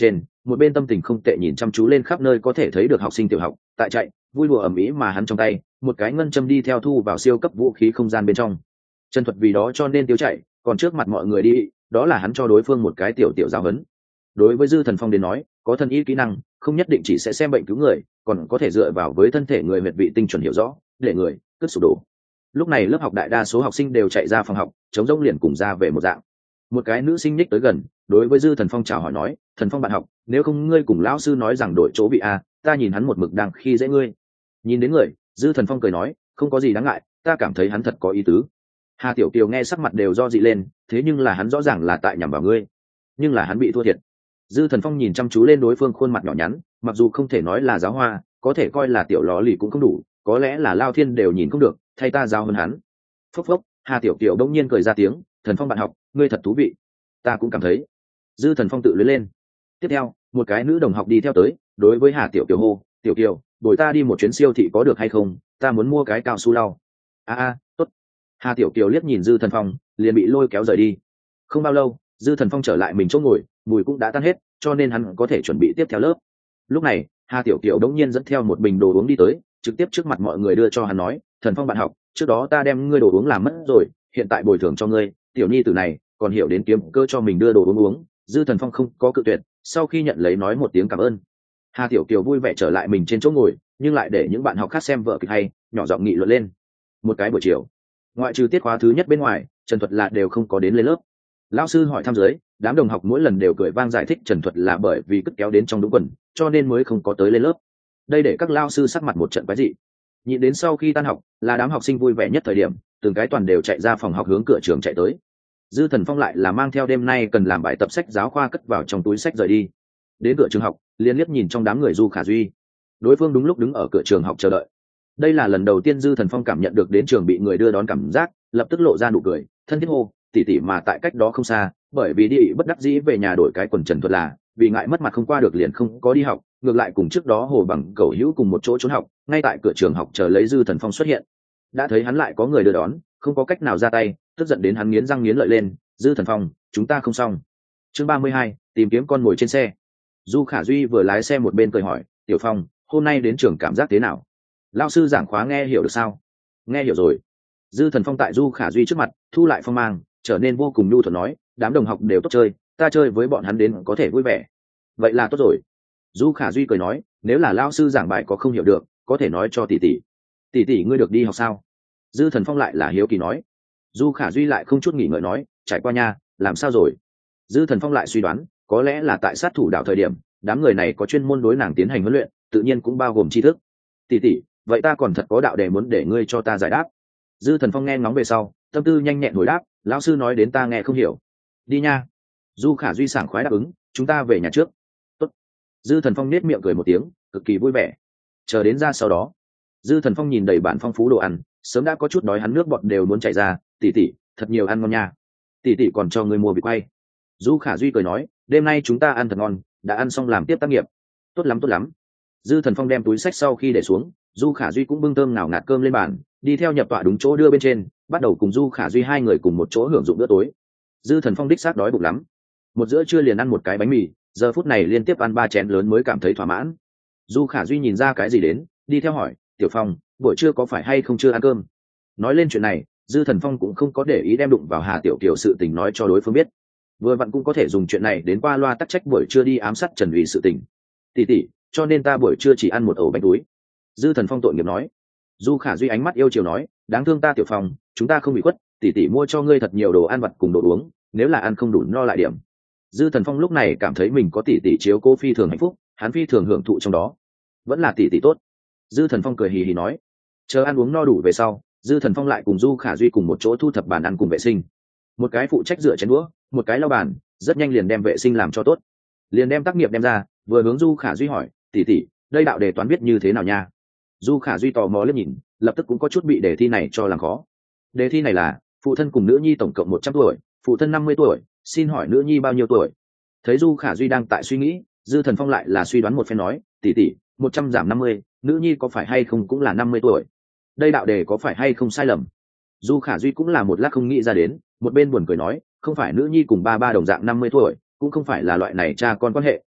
một bên tâm tình không tệ nhìn chăm chú lên khắp nơi có thể thấy được học sinh tiểu học tại chạy vui đùa ầm ĩ, mà hắn trong tay một cái ngân châm đi theo thu vào siêu cấp vũ khí không gian bên trong. Trần Thuật vì đó cho nên tiêu chạy, còn trước mặt mọi người đi, đó là hắn cho đối phương một cái tiểu tiểu giáo huấn. Đối với Dư Thần Phong đến nói, có thần y kỹ năng không nhất định chỉ sẽ xem bệnh cứu người, còn có thể dựa vào với thân thể người huyệt vị tinh chuẩn hiểu rõ để người cất sụp đổ. Lúc này lớp học đại đa số học sinh đều chạy ra phòng học, chống rỗng liền cùng ra về một dạng. Một cái nữ sinh nhích tới gần, đối với Dư Thần Phong chào hỏi nói, Thần Phong bạn học, nếu không ngươi cùng lão sư nói rằng đổi chỗ bị a, ta nhìn hắn một mực đang khi dễ ngươi. Nhìn đến người, Dư Thần Phong cười nói, không có gì đáng ngại, ta cảm thấy hắn thật có ý tứ. Hà Tiểu Kiều nghe sắc mặt đều do dị lên, thế nhưng là hắn rõ ràng là tại nhằm vào ngươi, nhưng là hắn bị thua thiệt. Dư Thần Phong nhìn chăm chú lên đối phương khuôn mặt nhỏ nhắn, mặc dù không thể nói là giáo hoa, có thể coi là tiểu ló lì cũng không đủ, có lẽ là Lao Thiên đều nhìn không được, thay ta giáo hơn hắn. Phốc phốc, Hà Tiểu Kiều đông nhiên cười ra tiếng, Thần Phong bạn học, ngươi thật thú vị. Ta cũng cảm thấy. Dư Thần Phong tự lưỡi lên. Tiếp theo, một cái nữ đồng học đi theo tới, đối với Hà Tiểu Kiều hô, Tiểu Kiều, bồi ta đi một chuyến siêu thị có được hay không, ta muốn mua cái cao su lau. Tốt. Hà Tiểu Kiều liếc nhìn Dư Thần Phong, liền bị lôi kéo rời đi. Không bao lâu, Dư Thần Phong trở lại mình chỗ ngồi, mùi cũng đã tan hết, cho nên hắn có thể chuẩn bị tiếp theo lớp. Lúc này, Hà Tiểu Kiều đống nhiên dẫn theo một bình đồ uống đi tới, trực tiếp trước mặt mọi người đưa cho hắn nói, Thần Phong bạn học, trước đó ta đem ngươi đồ uống làm mất rồi, hiện tại bồi thường cho ngươi, tiểu nhi tử này còn hiểu đến kiếm cơ cho mình đưa đồ uống uống. Dư Thần Phong không có cự tuyệt, sau khi nhận lấy nói một tiếng cảm ơn. Hà Tiểu Kiều vui vẻ trở lại mình trên chỗ ngồi, nhưng lại để những bạn học khác xem vợ kịch hay, nhỏ giọng nghị luận lên. Một cái buổi chiều, ngoại trừ tiết khóa thứ nhất bên ngoài, Trần Thuật là đều không có đến lên lớp. Lão sư hỏi thăm dưới, đám đồng học mỗi lần đều cười vang giải thích Trần Thuật là bởi vì cất kéo đến trong đúng quần, cho nên mới không có tới lên lớp. Đây để các lao sư sắc mặt một trận quái dị. Nhịn đến sau khi tan học, là đám học sinh vui vẻ nhất thời điểm, từng cái toàn đều chạy ra phòng học hướng cửa trường chạy tới. Dư Thần Phong lại là mang theo đêm nay cần làm bài tập sách giáo khoa cất vào trong túi sách rời đi. Đến cửa trường học, liên liếc nhìn trong đám người Du Khả Duy. Đối phương đúng lúc đứng ở cửa trường học chờ đợi. Đây là lần đầu tiên Dư Thần Phong cảm nhận được đến trường bị người đưa đón cảm giác, lập tức lộ ra nụ cười, thân thiết hô, tỉ tỉ mà tại cách đó không xa, bởi vì đi bất đắc dĩ về nhà đổi cái quần Trần Thuật là, vì ngại mất mặt không qua được liền không có đi học, ngược lại cùng trước đó Hồ Bằng Cẩu Hữu cùng một chỗ trốn học, ngay tại cửa trường học chờ lấy Dư Thần Phong xuất hiện. Đã thấy hắn lại có người đưa đón, không có cách nào ra tay, tức giận đến hắn nghiến răng nghiến lợi lên, Dư Thần Phong, chúng ta không xong. Chương 32, tìm kiếm con mồi trên xe. Du Khả Duy vừa lái xe một bên cười hỏi, Tiểu Phong, hôm nay đến trường cảm giác thế nào? Lão sư giảng khóa nghe hiểu được sao? Nghe hiểu rồi. Dư Thần Phong tại Du Khả Duy trước mặt thu lại phong mang, trở nên vô cùng nhu thuận nói, đám đồng học đều tốt chơi, ta chơi với bọn hắn đến có thể vui vẻ. Vậy là tốt rồi. Du Khả Duy cười nói, nếu là lão sư giảng bài có không hiểu được, có thể nói cho tỷ tỷ. Tỷ tỷ ngươi được đi học sao? Dư Thần Phong lại là hiếu kỳ nói. Du Khả Duy lại không chút nghỉ ngợi nói, trải qua nha, làm sao rồi? Dư Thần Phong lại suy đoán, có lẽ là tại sát thủ đảo thời điểm, đám người này có chuyên môn đối nàng tiến hành huấn luyện, tự nhiên cũng bao gồm tri thức. Tỷ tỷ, vậy ta còn thật có đạo đề muốn để ngươi cho ta giải đáp. Dư Thần Phong nghe ngóng về sau, tâm tư nhanh nhẹn hồi đáp, lão sư nói đến ta nghe không hiểu. Đi nha. Du Khả Duy sảng khoái đáp ứng, chúng ta về nhà trước. Tốt. Dư Thần Phong nết miệng cười một tiếng, cực kỳ vui vẻ. Chờ đến ra sau đó, Dư Thần Phong nhìn đầy bản phong phú đồ ăn, sớm đã có chút đói hắn nước bọt đều muốn chảy ra, tỷ tỷ, thật nhiều ăn ngon nha. Tỷ tỷ còn cho người mua vịt quay. Du Khả Duy cười nói, đêm nay chúng ta ăn thật ngon, đã ăn xong làm tiếp tác nghiệp. Tốt lắm tốt lắm. Dư Thần Phong đem túi sách sau khi để xuống, Du Khả Duy cũng bưng thơm nào ngạt cơm lên bàn, đi theo nhập tọa đúng chỗ đưa bên trên, bắt đầu cùng Du Khả Duy hai người cùng một chỗ hưởng dụng bữa tối. Dư Thần Phong đích xác đói bụng lắm, một bữa trưa liền ăn một cái bánh mì, giờ phút này liên tiếp ăn 3 chén lớn mới cảm thấy thỏa mãn. Du Khả Duy nhìn ra cái gì đến, đi theo hỏi, Tiểu Phong, buổi trưa có phải hay không chưa ăn cơm? Nói lên chuyện này, Dư Thần Phong cũng không có để ý đem đụng vào Hà Tiểu Kiều sự tình nói cho đối phương biết, vừa vặn cũng có thể dùng chuyện này đến qua loa tắc trách buổi trưa đi ám sát Trần Uy sự tình. Tỷ tỷ, cho nên ta buổi trưa chỉ ăn một ổ bánh túi. Dư Thần Phong tội nghiệp nói. Du Khả Duy ánh mắt yêu chiều nói, đáng thương ta Tiểu Phong, chúng ta không bị khuất, tỷ tỷ mua cho ngươi thật nhiều đồ ăn vặt cùng đồ uống, nếu là ăn không đủ no lại điểm. Dư Thần Phong lúc này cảm thấy mình có tỷ tỷ chiếu cố phi thường hạnh phúc, hắn phi thường hưởng thụ trong đó, vẫn là tỷ tỷ tốt. Dư Thần Phong cười hì hì nói. Chờ ăn uống no đủ về sau, Dư Thần Phong lại cùng Du Khả Duy cùng một chỗ thu thập bàn ăn cùng vệ sinh. Một cái phụ trách rửa chén đũa, một cái lau bàn, rất nhanh liền đem vệ sinh làm cho tốt. Liền đem tác nghiệp đem ra, vừa hướng Du Khả Duy hỏi, tỷ tỷ, đây đạo đề toán viết như thế nào nha? Du Khả Duy tò mò liếc nhìn, lập tức cũng có chút bị đề thi này cho làm khó. Đề thi này là, phụ thân cùng nữ nhi tổng cộng 100 tuổi, phụ thân 50 tuổi, xin hỏi nữ nhi bao nhiêu tuổi? Thấy Du Khả Duy đang tại suy nghĩ, Dư Thần Phong lại là suy đoán một phen nói, tỷ tỷ, 100 giảm 50, nữ nhi có phải hay không cũng là 50 tuổi? Đây đạo đề có phải hay không sai lầm? Du Khả Duy cũng là một lát không nghĩ ra đến, một bên buồn cười nói, không phải nữ nhi cùng ba ba đồng dạng 50 tuổi, cũng không phải là loại này cha con quan hệ,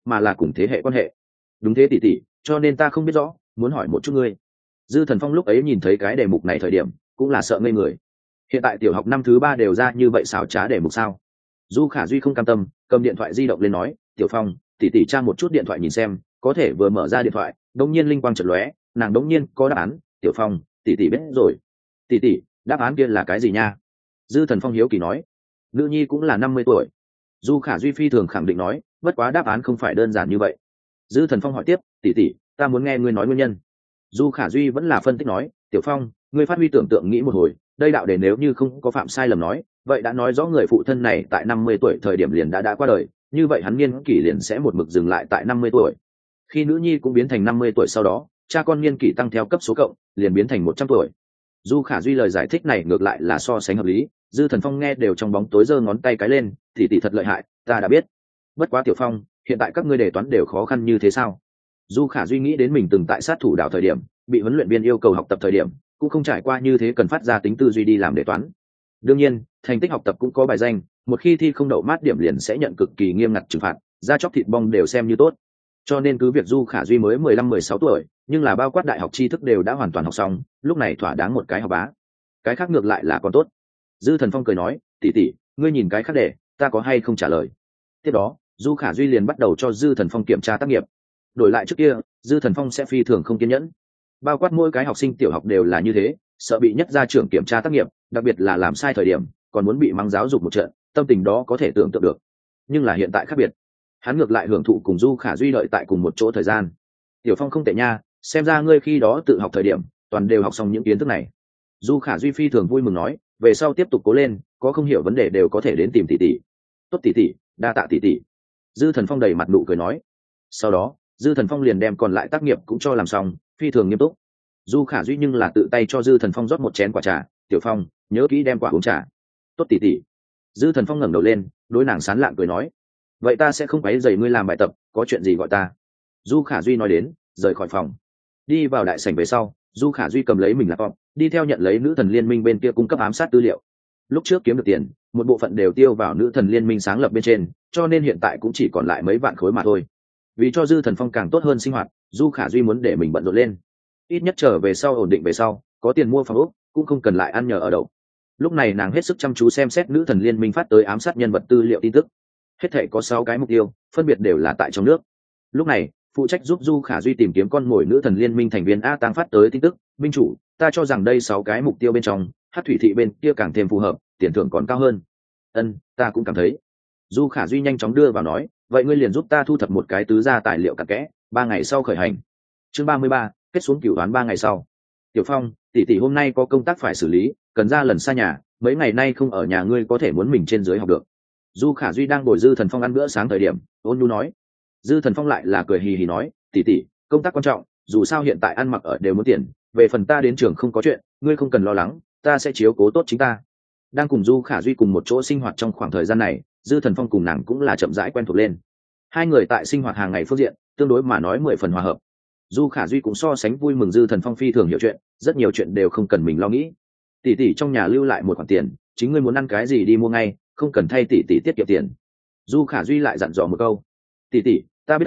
mà là cùng thế hệ quan hệ. Đúng thế tỷ tỷ, cho nên ta không biết rõ, muốn hỏi một chút ngươi. Dư Thần Phong lúc ấy nhìn thấy cái đề mục này thời điểm cũng là sợ ngây người. Hiện tại tiểu học năm thứ 3 đều ra như vậy xảo trá đề mục sao? Du Khả Duy không cam tâm, cầm điện thoại di động lên nói, tiểu Phong, tỷ tỷ tra một chút điện thoại nhìn xem. Có thể vừa mở ra điện thoại, đống nhiên linh quang chợt lóe, nàng đống nhiên có đáp án. Tiểu Phong, tỷ tỷ biết rồi. Tỷ tỷ, đáp án kia là cái gì nha? Dư Thần Phong hiếu kỳ nói. Nữ nhi cũng là 50 tuổi. Du Khả Duy phi thường khẳng định nói, bất quá đáp án không phải đơn giản như vậy. Dư Thần Phong hỏi tiếp, tỷ tỷ, ta muốn nghe ngươi nói nguyên nhân. Du Khả Duy vẫn là phân tích nói, tiểu Phong, ngươi phát huy tưởng tượng nghĩ một hồi, đây đạo đề nếu như không có phạm sai lầm nói, vậy đã nói rõ người phụ thân này tại 50 tuổi thời điểm liền đã qua đời, như vậy hắn niên kỷ liền sẽ một mực dừng lại tại 50 tuổi. Khi nữ nhi cũng biến thành 50 tuổi sau đó, cha con niên kỷ tăng theo cấp số cộng, liền biến thành 100 tuổi. Du Khả Duy lời giải thích này ngược lại là so sánh hợp lý. Dư Thần Phong nghe đều trong bóng tối giơ ngón tay cái lên, tỷ tỷ thật lợi hại, ta đã biết. Bất quá tiểu Phong, hiện tại các ngươi đề toán đều khó khăn như thế sao? Du Khả Duy nghĩ đến mình từng tại sát thủ đảo thời điểm bị huấn luyện viên yêu cầu học tập thời điểm cũng không trải qua như thế, cần phát ra tính tư duy đi làm đề toán. Đương nhiên thành tích học tập cũng có bài danh, một khi thi không đậu mát điểm liền sẽ nhận cực kỳ nghiêm ngặt trừng phạt, da chóc thịt bong đều xem như tốt. Cho nên cứ việc Du Khả Duy mới 15-16 tuổi, nhưng là bao quát đại học tri thức đều đã hoàn toàn học xong, lúc này thỏa đáng một cái học bá. Cái khác ngược lại là còn tốt. Dư Thần Phong cười nói, tỷ tỷ, ngươi nhìn cái khác để ta có hay không trả lời. Tiếp đó Du Khả Duy liền bắt đầu cho Dư Thần Phong kiểm tra tác nghiệp. Đổi lại trước kia, Dư Thần Phong sẽ phi thường không kiên nhẫn, bao quát mỗi cái học sinh tiểu học đều là như thế, sợ bị nhất gia trưởng kiểm tra tác nghiệp, đặc biệt là làm sai thời điểm còn muốn bị mắng giáo dục một trận, tâm tình đó có thể tưởng tượng được. Nhưng là hiện tại khác biệt, hắn ngược lại hưởng thụ cùng Du Khả Duy đợi tại cùng một chỗ thời gian. Tiểu Phong không tệ nha, xem ra ngươi khi đó tự học thời điểm toàn đều học xong những kiến thức này. Du Khả Duy phi thường vui mừng nói, về sau tiếp tục cố lên, có không hiểu vấn đề đều có thể đến tìm tỷ tỷ. Tốt tỷ tỷ, đa tạ tỷ tỷ. Dư Thần Phong đầy mặt nụ cười nói. Sau đó Dư Thần Phong liền đem còn lại tác nghiệp cũng cho làm xong, phi thường nghiêm túc. Du Khả Duy nhưng là tự tay cho Dư Thần Phong rót một chén quả trà, tiểu Phong nhớ kỹ đem quả uống trà. Tốt tỷ tỷ. Dư Thần Phong ngẩng đầu lên, đối nàng sán lạng cười nói, vậy ta sẽ không quấy rầy ngươi làm bài tập, có chuyện gì gọi ta. Du Khả Duy nói đến, rời khỏi phòng. Đi vào đại sảnh về sau, Du Khả Duy cầm lấy mình laptop, đi theo nhận lấy nữ thần liên minh bên kia cung cấp ám sát tư liệu. Lúc trước kiếm được tiền, một bộ phận đều tiêu vào nữ thần liên minh sáng lập bên trên, cho nên hiện tại cũng chỉ còn lại mấy vạn khối mà thôi. Vì cho Dư Thần Phong càng tốt hơn sinh hoạt, Du Khả Duy muốn để mình bận rộn lên, ít nhất trở về sau ổn định về sau, có tiền mua phòng ốc, cũng không cần lại ăn nhờ ở đậu. Lúc này nàng hết sức chăm chú xem xét nữ thần liên minh phát tới ám sát nhân vật tư liệu tin tức. Hết thể có 6 cái mục tiêu, phân biệt đều là tại trong nước. Lúc này phụ trách giúp Du Khả Duy tìm kiếm con mồi nữ thần liên minh thành viên A Tăng phát tới tin tức, minh chủ, ta cho rằng đây 6 cái mục tiêu bên trong, Hắc Thủy thị bên kia càng thêm phù hợp, tiền thưởng còn cao hơn. Ta cũng cảm thấy. Du Khả Duy nhanh chóng đưa vào nói, vậy ngươi liền giúp ta thu thập một cái tứ gia tài liệu cặn kẽ, 3 ngày sau khởi hành. Chương 33, kết xuống cửu đoán 3 ngày sau. Tiểu Phong, tỷ tỷ hôm nay có công tác phải xử lý, cần ra lần xa nhà, mấy ngày nay không ở nhà ngươi có thể muốn mình trên dưới học được. Du Khả Duy đang bồi Dư Thần Phong ăn bữa sáng thời điểm, ôn nhu nói. Dư Thần Phong lại là cười hì hì nói, tỷ tỷ, công tác quan trọng, dù sao hiện tại ăn mặc ở đều muốn tiền, về phần ta đến trường không có chuyện, ngươi không cần lo lắng, ta sẽ chiếu cố tốt chính ta. Đang cùng Du Khả Duy cùng một chỗ sinh hoạt trong khoảng thời gian này, Dư Thần Phong cùng nàng cũng là chậm rãi quen thuộc lên. Hai người tại sinh hoạt hàng ngày phương diện, tương đối mà nói 10 phần hòa hợp. Du Khả Duy cũng so sánh vui mừng Dư Thần Phong phi thường hiểu chuyện, rất nhiều chuyện đều không cần mình lo nghĩ. Tỷ tỷ trong nhà lưu lại một khoản tiền, chính ngươi muốn ăn cái gì đi mua ngay, không cần thay tỷ tỷ tiết kiệm tiền. Du Khả Duy lại dặn dò một câu. Tỷ tỷ,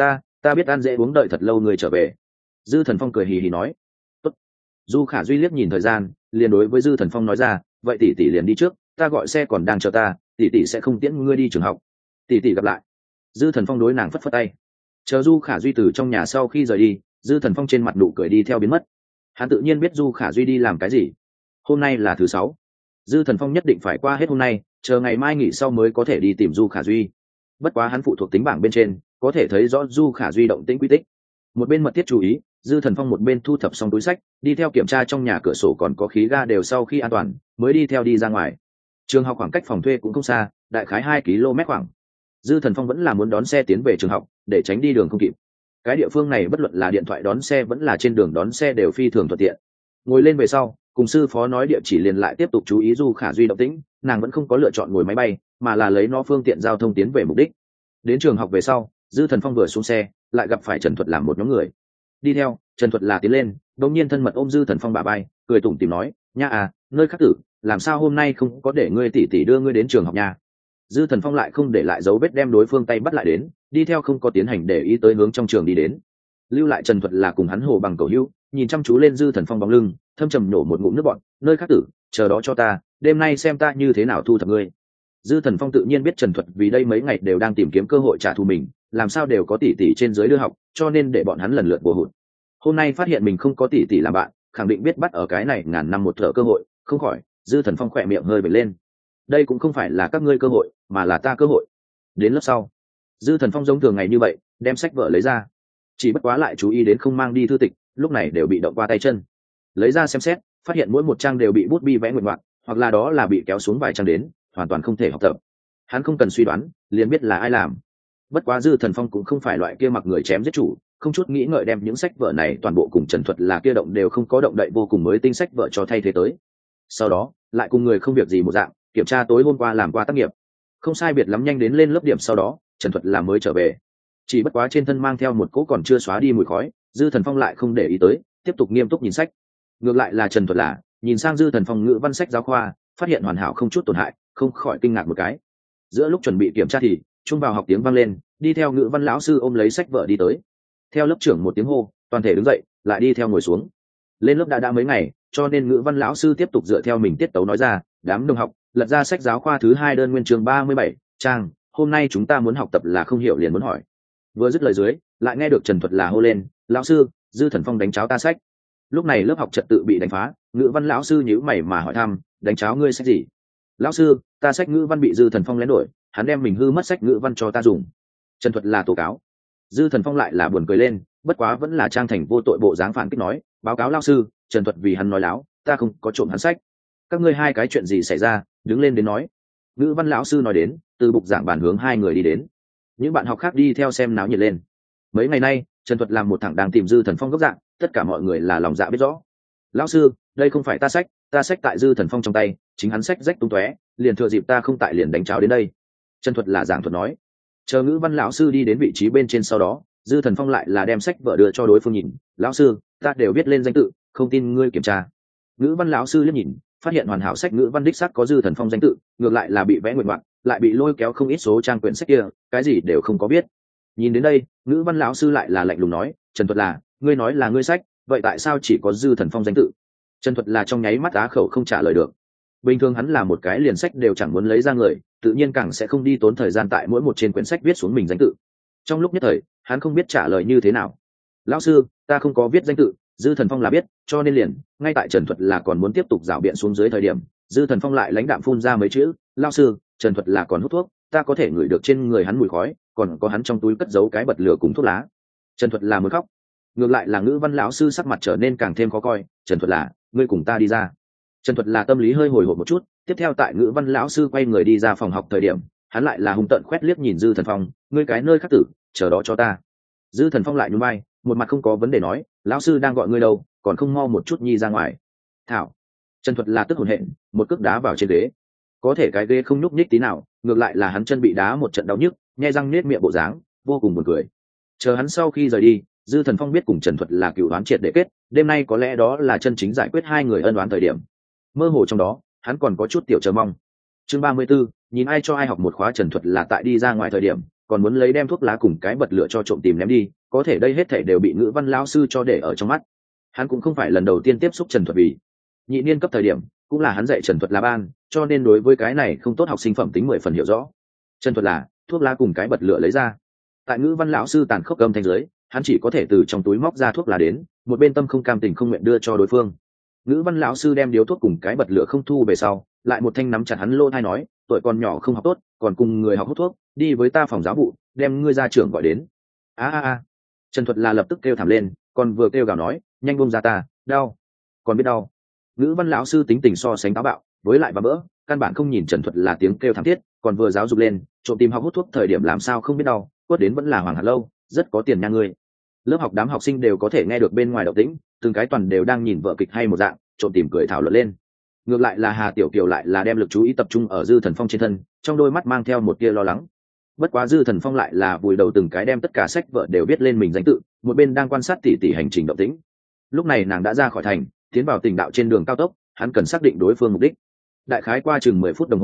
ta biết ăn dễ uống đợi thật lâu người trở về. Dư Thần Phong cười hì hì nói. Tốt. Du Khả Duy liếc nhìn thời gian, liền đối với Dư Thần Phong nói ra, vậy tỷ tỷ liền đi trước, ta gọi xe còn đang chờ ta, tỷ tỷ sẽ không tiễn ngươi đi trường học. Tỷ tỷ gặp lại. Dư Thần Phong đối nàng phất phất tay. Chờ Du Khả Duy từ trong nhà sau khi rời đi, Dư Thần Phong trên mặt nụ cười đi theo biến mất. Hắn tự nhiên biết Du Khả Duy đi làm cái gì. Hôm nay là thứ 6, Dư Thần Phong nhất định phải qua hết hôm nay, chờ ngày mai nghỉ sau mới có thể đi tìm Du Khả Duy. Bất quá hắn phụ thuộc tính bảng bên trên, có thể thấy rõ Du Khả Duy động tĩnh quy tích. Một bên mật thiết chú ý, Dư Thần Phong một bên thu thập xong túi sách, đi theo kiểm tra trong nhà cửa sổ còn có khí ga đều sau khi an toàn, mới đi theo đi ra ngoài. Trường học khoảng cách phòng thuê cũng không xa, đại khái 2 km khoảng. Dư Thần Phong vẫn là muốn đón xe tiến về trường học, để tránh đi đường không kịp. Cái địa phương này bất luận là điện thoại đón xe vẫn là trên đường đón xe đều phi thường thuận tiện. Ngồi lên về sau, cùng sư phó nói địa chỉ liền lại tiếp tục chú ý Du Khả Duy động tĩnh, nàng vẫn không có lựa chọn ngồi máy bay, mà là lấy nó phương tiện giao thông tiến về mục đích. Đến trường học về sau, Dư Thần Phong vừa xuống xe, lại gặp phải Trần Thuật làm một nhóm người. Đi theo, Trần Thuật là tiến lên, đột nhiên thân mật ôm Dư Thần Phong bả vai, cười tủm tỉm nói, "Nha à, nơi khác tử, làm sao hôm nay không có để ngươi tỷ tỷ đưa ngươi đến trường học nha?" Dư Thần Phong lại không để lại dấu vết đem đối phương tay bắt lại đến, đi theo không có tiến hành để ý tới hướng trong trường đi đến. Lưu lại Trần Thuật là cùng hắn hồ bằng cầu hữu, nhìn chăm chú lên Dư Thần Phong bóng lưng, thâm trầm nổ một ngụm nước bọt, nơi khác tử, chờ đó cho ta, đêm nay xem ta như thế nào thu thập ngươi. Dư Thần Phong tự nhiên biết Trần Thuật vì đây mấy ngày đều đang tìm kiếm cơ hội trả thù mình, làm sao đều có tỷ tỷ trên dưới đưa học, cho nên để bọn hắn lần lượt bổ hụt. Hôm nay phát hiện mình không có tỷ tỷ làm bạn, khẳng định biết bắt ở cái này ngàn năm một thở cơ hội, không khỏi, Dư Thần Phong khỏe miệng hơi bật lên. Đây cũng không phải là các ngươi cơ hội, mà là ta cơ hội. Đến lớp sau, Dư Thần Phong giống thường ngày như vậy, đem sách vở lấy ra, chỉ bất quá lại chú ý đến không mang đi thư tịch, lúc này đều bị động qua tay chân. Lấy ra xem xét, phát hiện mỗi một trang đều bị bút bi vẽ nguyện ngoạc, hoặc là đó là bị kéo xuống vài trang đến, hoàn toàn không thể học tập. Hắn không cần suy đoán, liền biết là ai làm. Bất quá Dư Thần Phong cũng không phải loại kia mặc người chém giết chủ, không chút nghĩ ngợi đem những sách vở này toàn bộ cùng Trần Thuật là kia động đều không có động đậy vô cùng mới tinh sách vở cho thay thế tới. Sau đó, lại cùng người không việc gì một dạng, kiểm tra tối hôm qua làm qua tác nghiệp. Không sai biệt lắm nhanh đến lên lớp điểm sau đó, Trần Thuật là mới trở về. Chỉ bất quá trên thân mang theo một cỗ còn chưa xóa đi mùi khói, Dư Thần Phong lại không để ý tới, tiếp tục nghiêm túc nhìn sách. Ngược lại là Trần Thuật là nhìn sang Dư Thần Phong ngữ văn sách giáo khoa, phát hiện hoàn hảo không chút tổn hại, không khỏi kinh ngạc một cái. Giữa lúc chuẩn bị kiểm tra thì chuông vào học tiếng vang lên, đi theo ngữ văn lão sư ôm lấy sách vở đi tới. Theo lớp trưởng một tiếng hô, toàn thể đứng dậy, lại đi theo ngồi xuống. Lên lớp đã mấy ngày, cho nên ngữ văn lão sư tiếp tục dựa theo mình tiết tấu nói ra, đám đồng học, lật ra sách giáo khoa thứ 2 đơn nguyên chương 37, trang, hôm nay chúng ta muốn học tập là không hiểu liền muốn hỏi. Vừa dứt lời dưới, lại nghe được Trần Thuật là hô lên, lão sư, Dư Thần Phong đánh cháo ta sách. Lúc này lớp học trật tự bị đánh phá, ngữ văn lão sư nhíu mày mà hỏi thăm, đánh cháo ngươi sách gì? Lão sư, ta sách ngữ văn bị Dư Thần Phong lén đổi, hắn đem mình hư mất sách ngữ văn cho ta dùng. Trần Thuật là tố cáo. Dư Thần Phong lại là buồn cười lên, bất quá vẫn là trang thành vô tội bộ dáng phản kích nói, báo cáo lão sư, Trần Thuật vì hắn nói láo, ta không có trộm hắn sách. Các ngươi hai cái chuyện gì xảy ra, đứng lên đến nói. Ngữ văn lão sư nói đến, từ bục giảng bàn hướng hai người đi đến. Những bạn học khác đi theo xem náo nhiệt lên. Mấy ngày nay, Trần Thuật làm một thằng đang tìm Dư Thần Phong gốc dạng, tất cả mọi người là lòng dạ biết rõ. Lão sư, đây không phải ta sách tại Dư Thần Phong trong tay, chính hắn sách rách tung tóe, liền thừa dịp ta không tại liền đánh cháo đến đây. Trần Thuật là giảng thuật nói. Chờ ngữ văn lão sư đi đến vị trí bên trên sau đó, Dư Thần Phong lại là đem sách vở đưa cho đối phương nhìn. Lão sư, ta đều viết lên danh tự, không tin ngươi kiểm tra. Ngữ văn lão sư liếc nhìn, phát hiện hoàn hảo sách ngữ văn đích xác có Dư Thần Phong danh tự, ngược lại là bị vẽ nguyện ngoạc, lại bị lôi kéo không ít số trang quyển sách kia, cái gì đều không có biết. Nhìn đến đây, ngữ văn lão sư lại là lạnh lùng nói, Trần Thuật là, ngươi nói là ngươi sách, vậy tại sao chỉ có Dư Thần Phong danh tự? Trần Thuật là trong nháy mắt á khẩu không trả lời được. Bình thường hắn là một cái liền sách đều chẳng muốn lấy ra người, tự nhiên càng sẽ không đi tốn thời gian tại mỗi một trên quyển sách viết xuống mình danh tự. Trong lúc nhất thời, hắn không biết trả lời như thế nào. Lão sư, ta không có viết danh tự, Dư Thần Phong là biết, cho nên liền, ngay tại Trần Thuật là còn muốn tiếp tục rảo biện xuống dưới thời điểm, Dư Thần Phong lại lãnh đạm phun ra mấy chữ, lão sư, Trần Thuật là còn hút thuốc, ta có thể ngửi được trên người hắn mùi khói, còn có hắn trong túi cất giấu cái bật lửa cùng thuốc lá. Trần Thuật là muốn khóc. Ngược lại là ngữ văn lão sư sắc mặt trở nên càng thêm khó coi, Trần Thuật là, ngươi cùng ta đi ra. Trần Thuật là tâm lý hơi hồi hộp một chút, tiếp theo tại ngữ văn lão sư quay người đi ra phòng học thời điểm, hắn lại là hung tợn quét liếc nhìn Dư Thần Phong, ngươi cái nơi khác tử, chờ đó cho ta. Dư Thần Phong lại nhún vai, một mặt không có vấn đề nói, lão sư đang gọi ngươi đâu, còn không mau một chút nhi ra ngoài. Thảo. Trần Thuật là tức hổn hển, một cước đá vào trên ghế. Có thể cái ghế không nhúc nhích tí nào, ngược lại là hắn chân bị đá một trận đau nhức, nhe răng nết miệng bộ dáng, vô cùng buồn cười. Chờ hắn sau khi rời đi, Dư Thần Phong biết cùng Trần Thuật là cựu đoán triệt để kết, đêm nay có lẽ đó là chân chính giải quyết hai người ân oán thời điểm. Mơ hồ trong đó, hắn còn có chút tiểu chờ mong. Chương 34, nhìn ai cho ai học một khóa. Trần Thuật là tại đi ra ngoài thời điểm, còn muốn lấy đem thuốc lá cùng cái bật lửa cho trộm tìm ném đi, có thể đây hết thảy đều bị ngữ văn lão sư cho để ở trong mắt. Hắn cũng không phải lần đầu tiên tiếp xúc Trần Thuật, vì nhị niên cấp thời điểm cũng là hắn dạy Trần Thuật là ban, cho nên đối với cái này không tốt học sinh phẩm tính 10 phần hiểu rõ. Trần Thuật là thuốc lá cùng cái bật lửa lấy ra, tại ngữ văn lão sư tàn khốc âm thanh dưới, hắn chỉ có thể từ trong túi móc ra thuốc lá đến, một bên tâm không cam tình không nguyện đưa cho đối phương. Ngữ văn lão sư đem điếu thuốc cùng cái bật lửa không thu về sau, lại một thanh nắm chặt hắn lô thai nói, tuổi còn nhỏ không học tốt, còn cùng người học hút thuốc, đi với ta phòng giáo vụ, đem ngươi ra trưởng gọi đến. A. Trần Thuật là lập tức kêu thảm lên, còn vừa kêu gào nói, nhanh buông ra ta, đau, còn biết đau. Ngữ văn lão sư tính tình so sánh táo bạo, với lại và bỡ, căn bản không nhìn Trần Thuật là tiếng kêu thảm thiết, còn vừa giáo dục lên, trộm tìm học hút thuốc thời điểm làm sao không biết đau, quất đến vẫn là Hoàng Hạt Lâu, rất có tiền nha ngươi. Lớp học đám học sinh đều có thể nghe được bên ngoài động tĩnh, từng cái toàn đều đang nhìn vợ kịch hay một dạng, trộm tìm cười thảo luận lên. Ngược lại là Hà Tiểu Kiều lại là đem lực chú ý tập trung ở Dư Thần Phong trên thân, trong đôi mắt mang theo một tia lo lắng. Bất quá Dư Thần Phong lại là vùi đầu từng cái đem tất cả sách vợ đều viết lên mình danh tự, một bên đang quan sát tỉ tỉ hành trình động tĩnh. Lúc này nàng đã ra khỏi thành, tiến vào tỉnh đạo trên đường cao tốc, hắn cần xác định đối phương mục đích. Đại khái qua chừng 10 phút đồng hồ,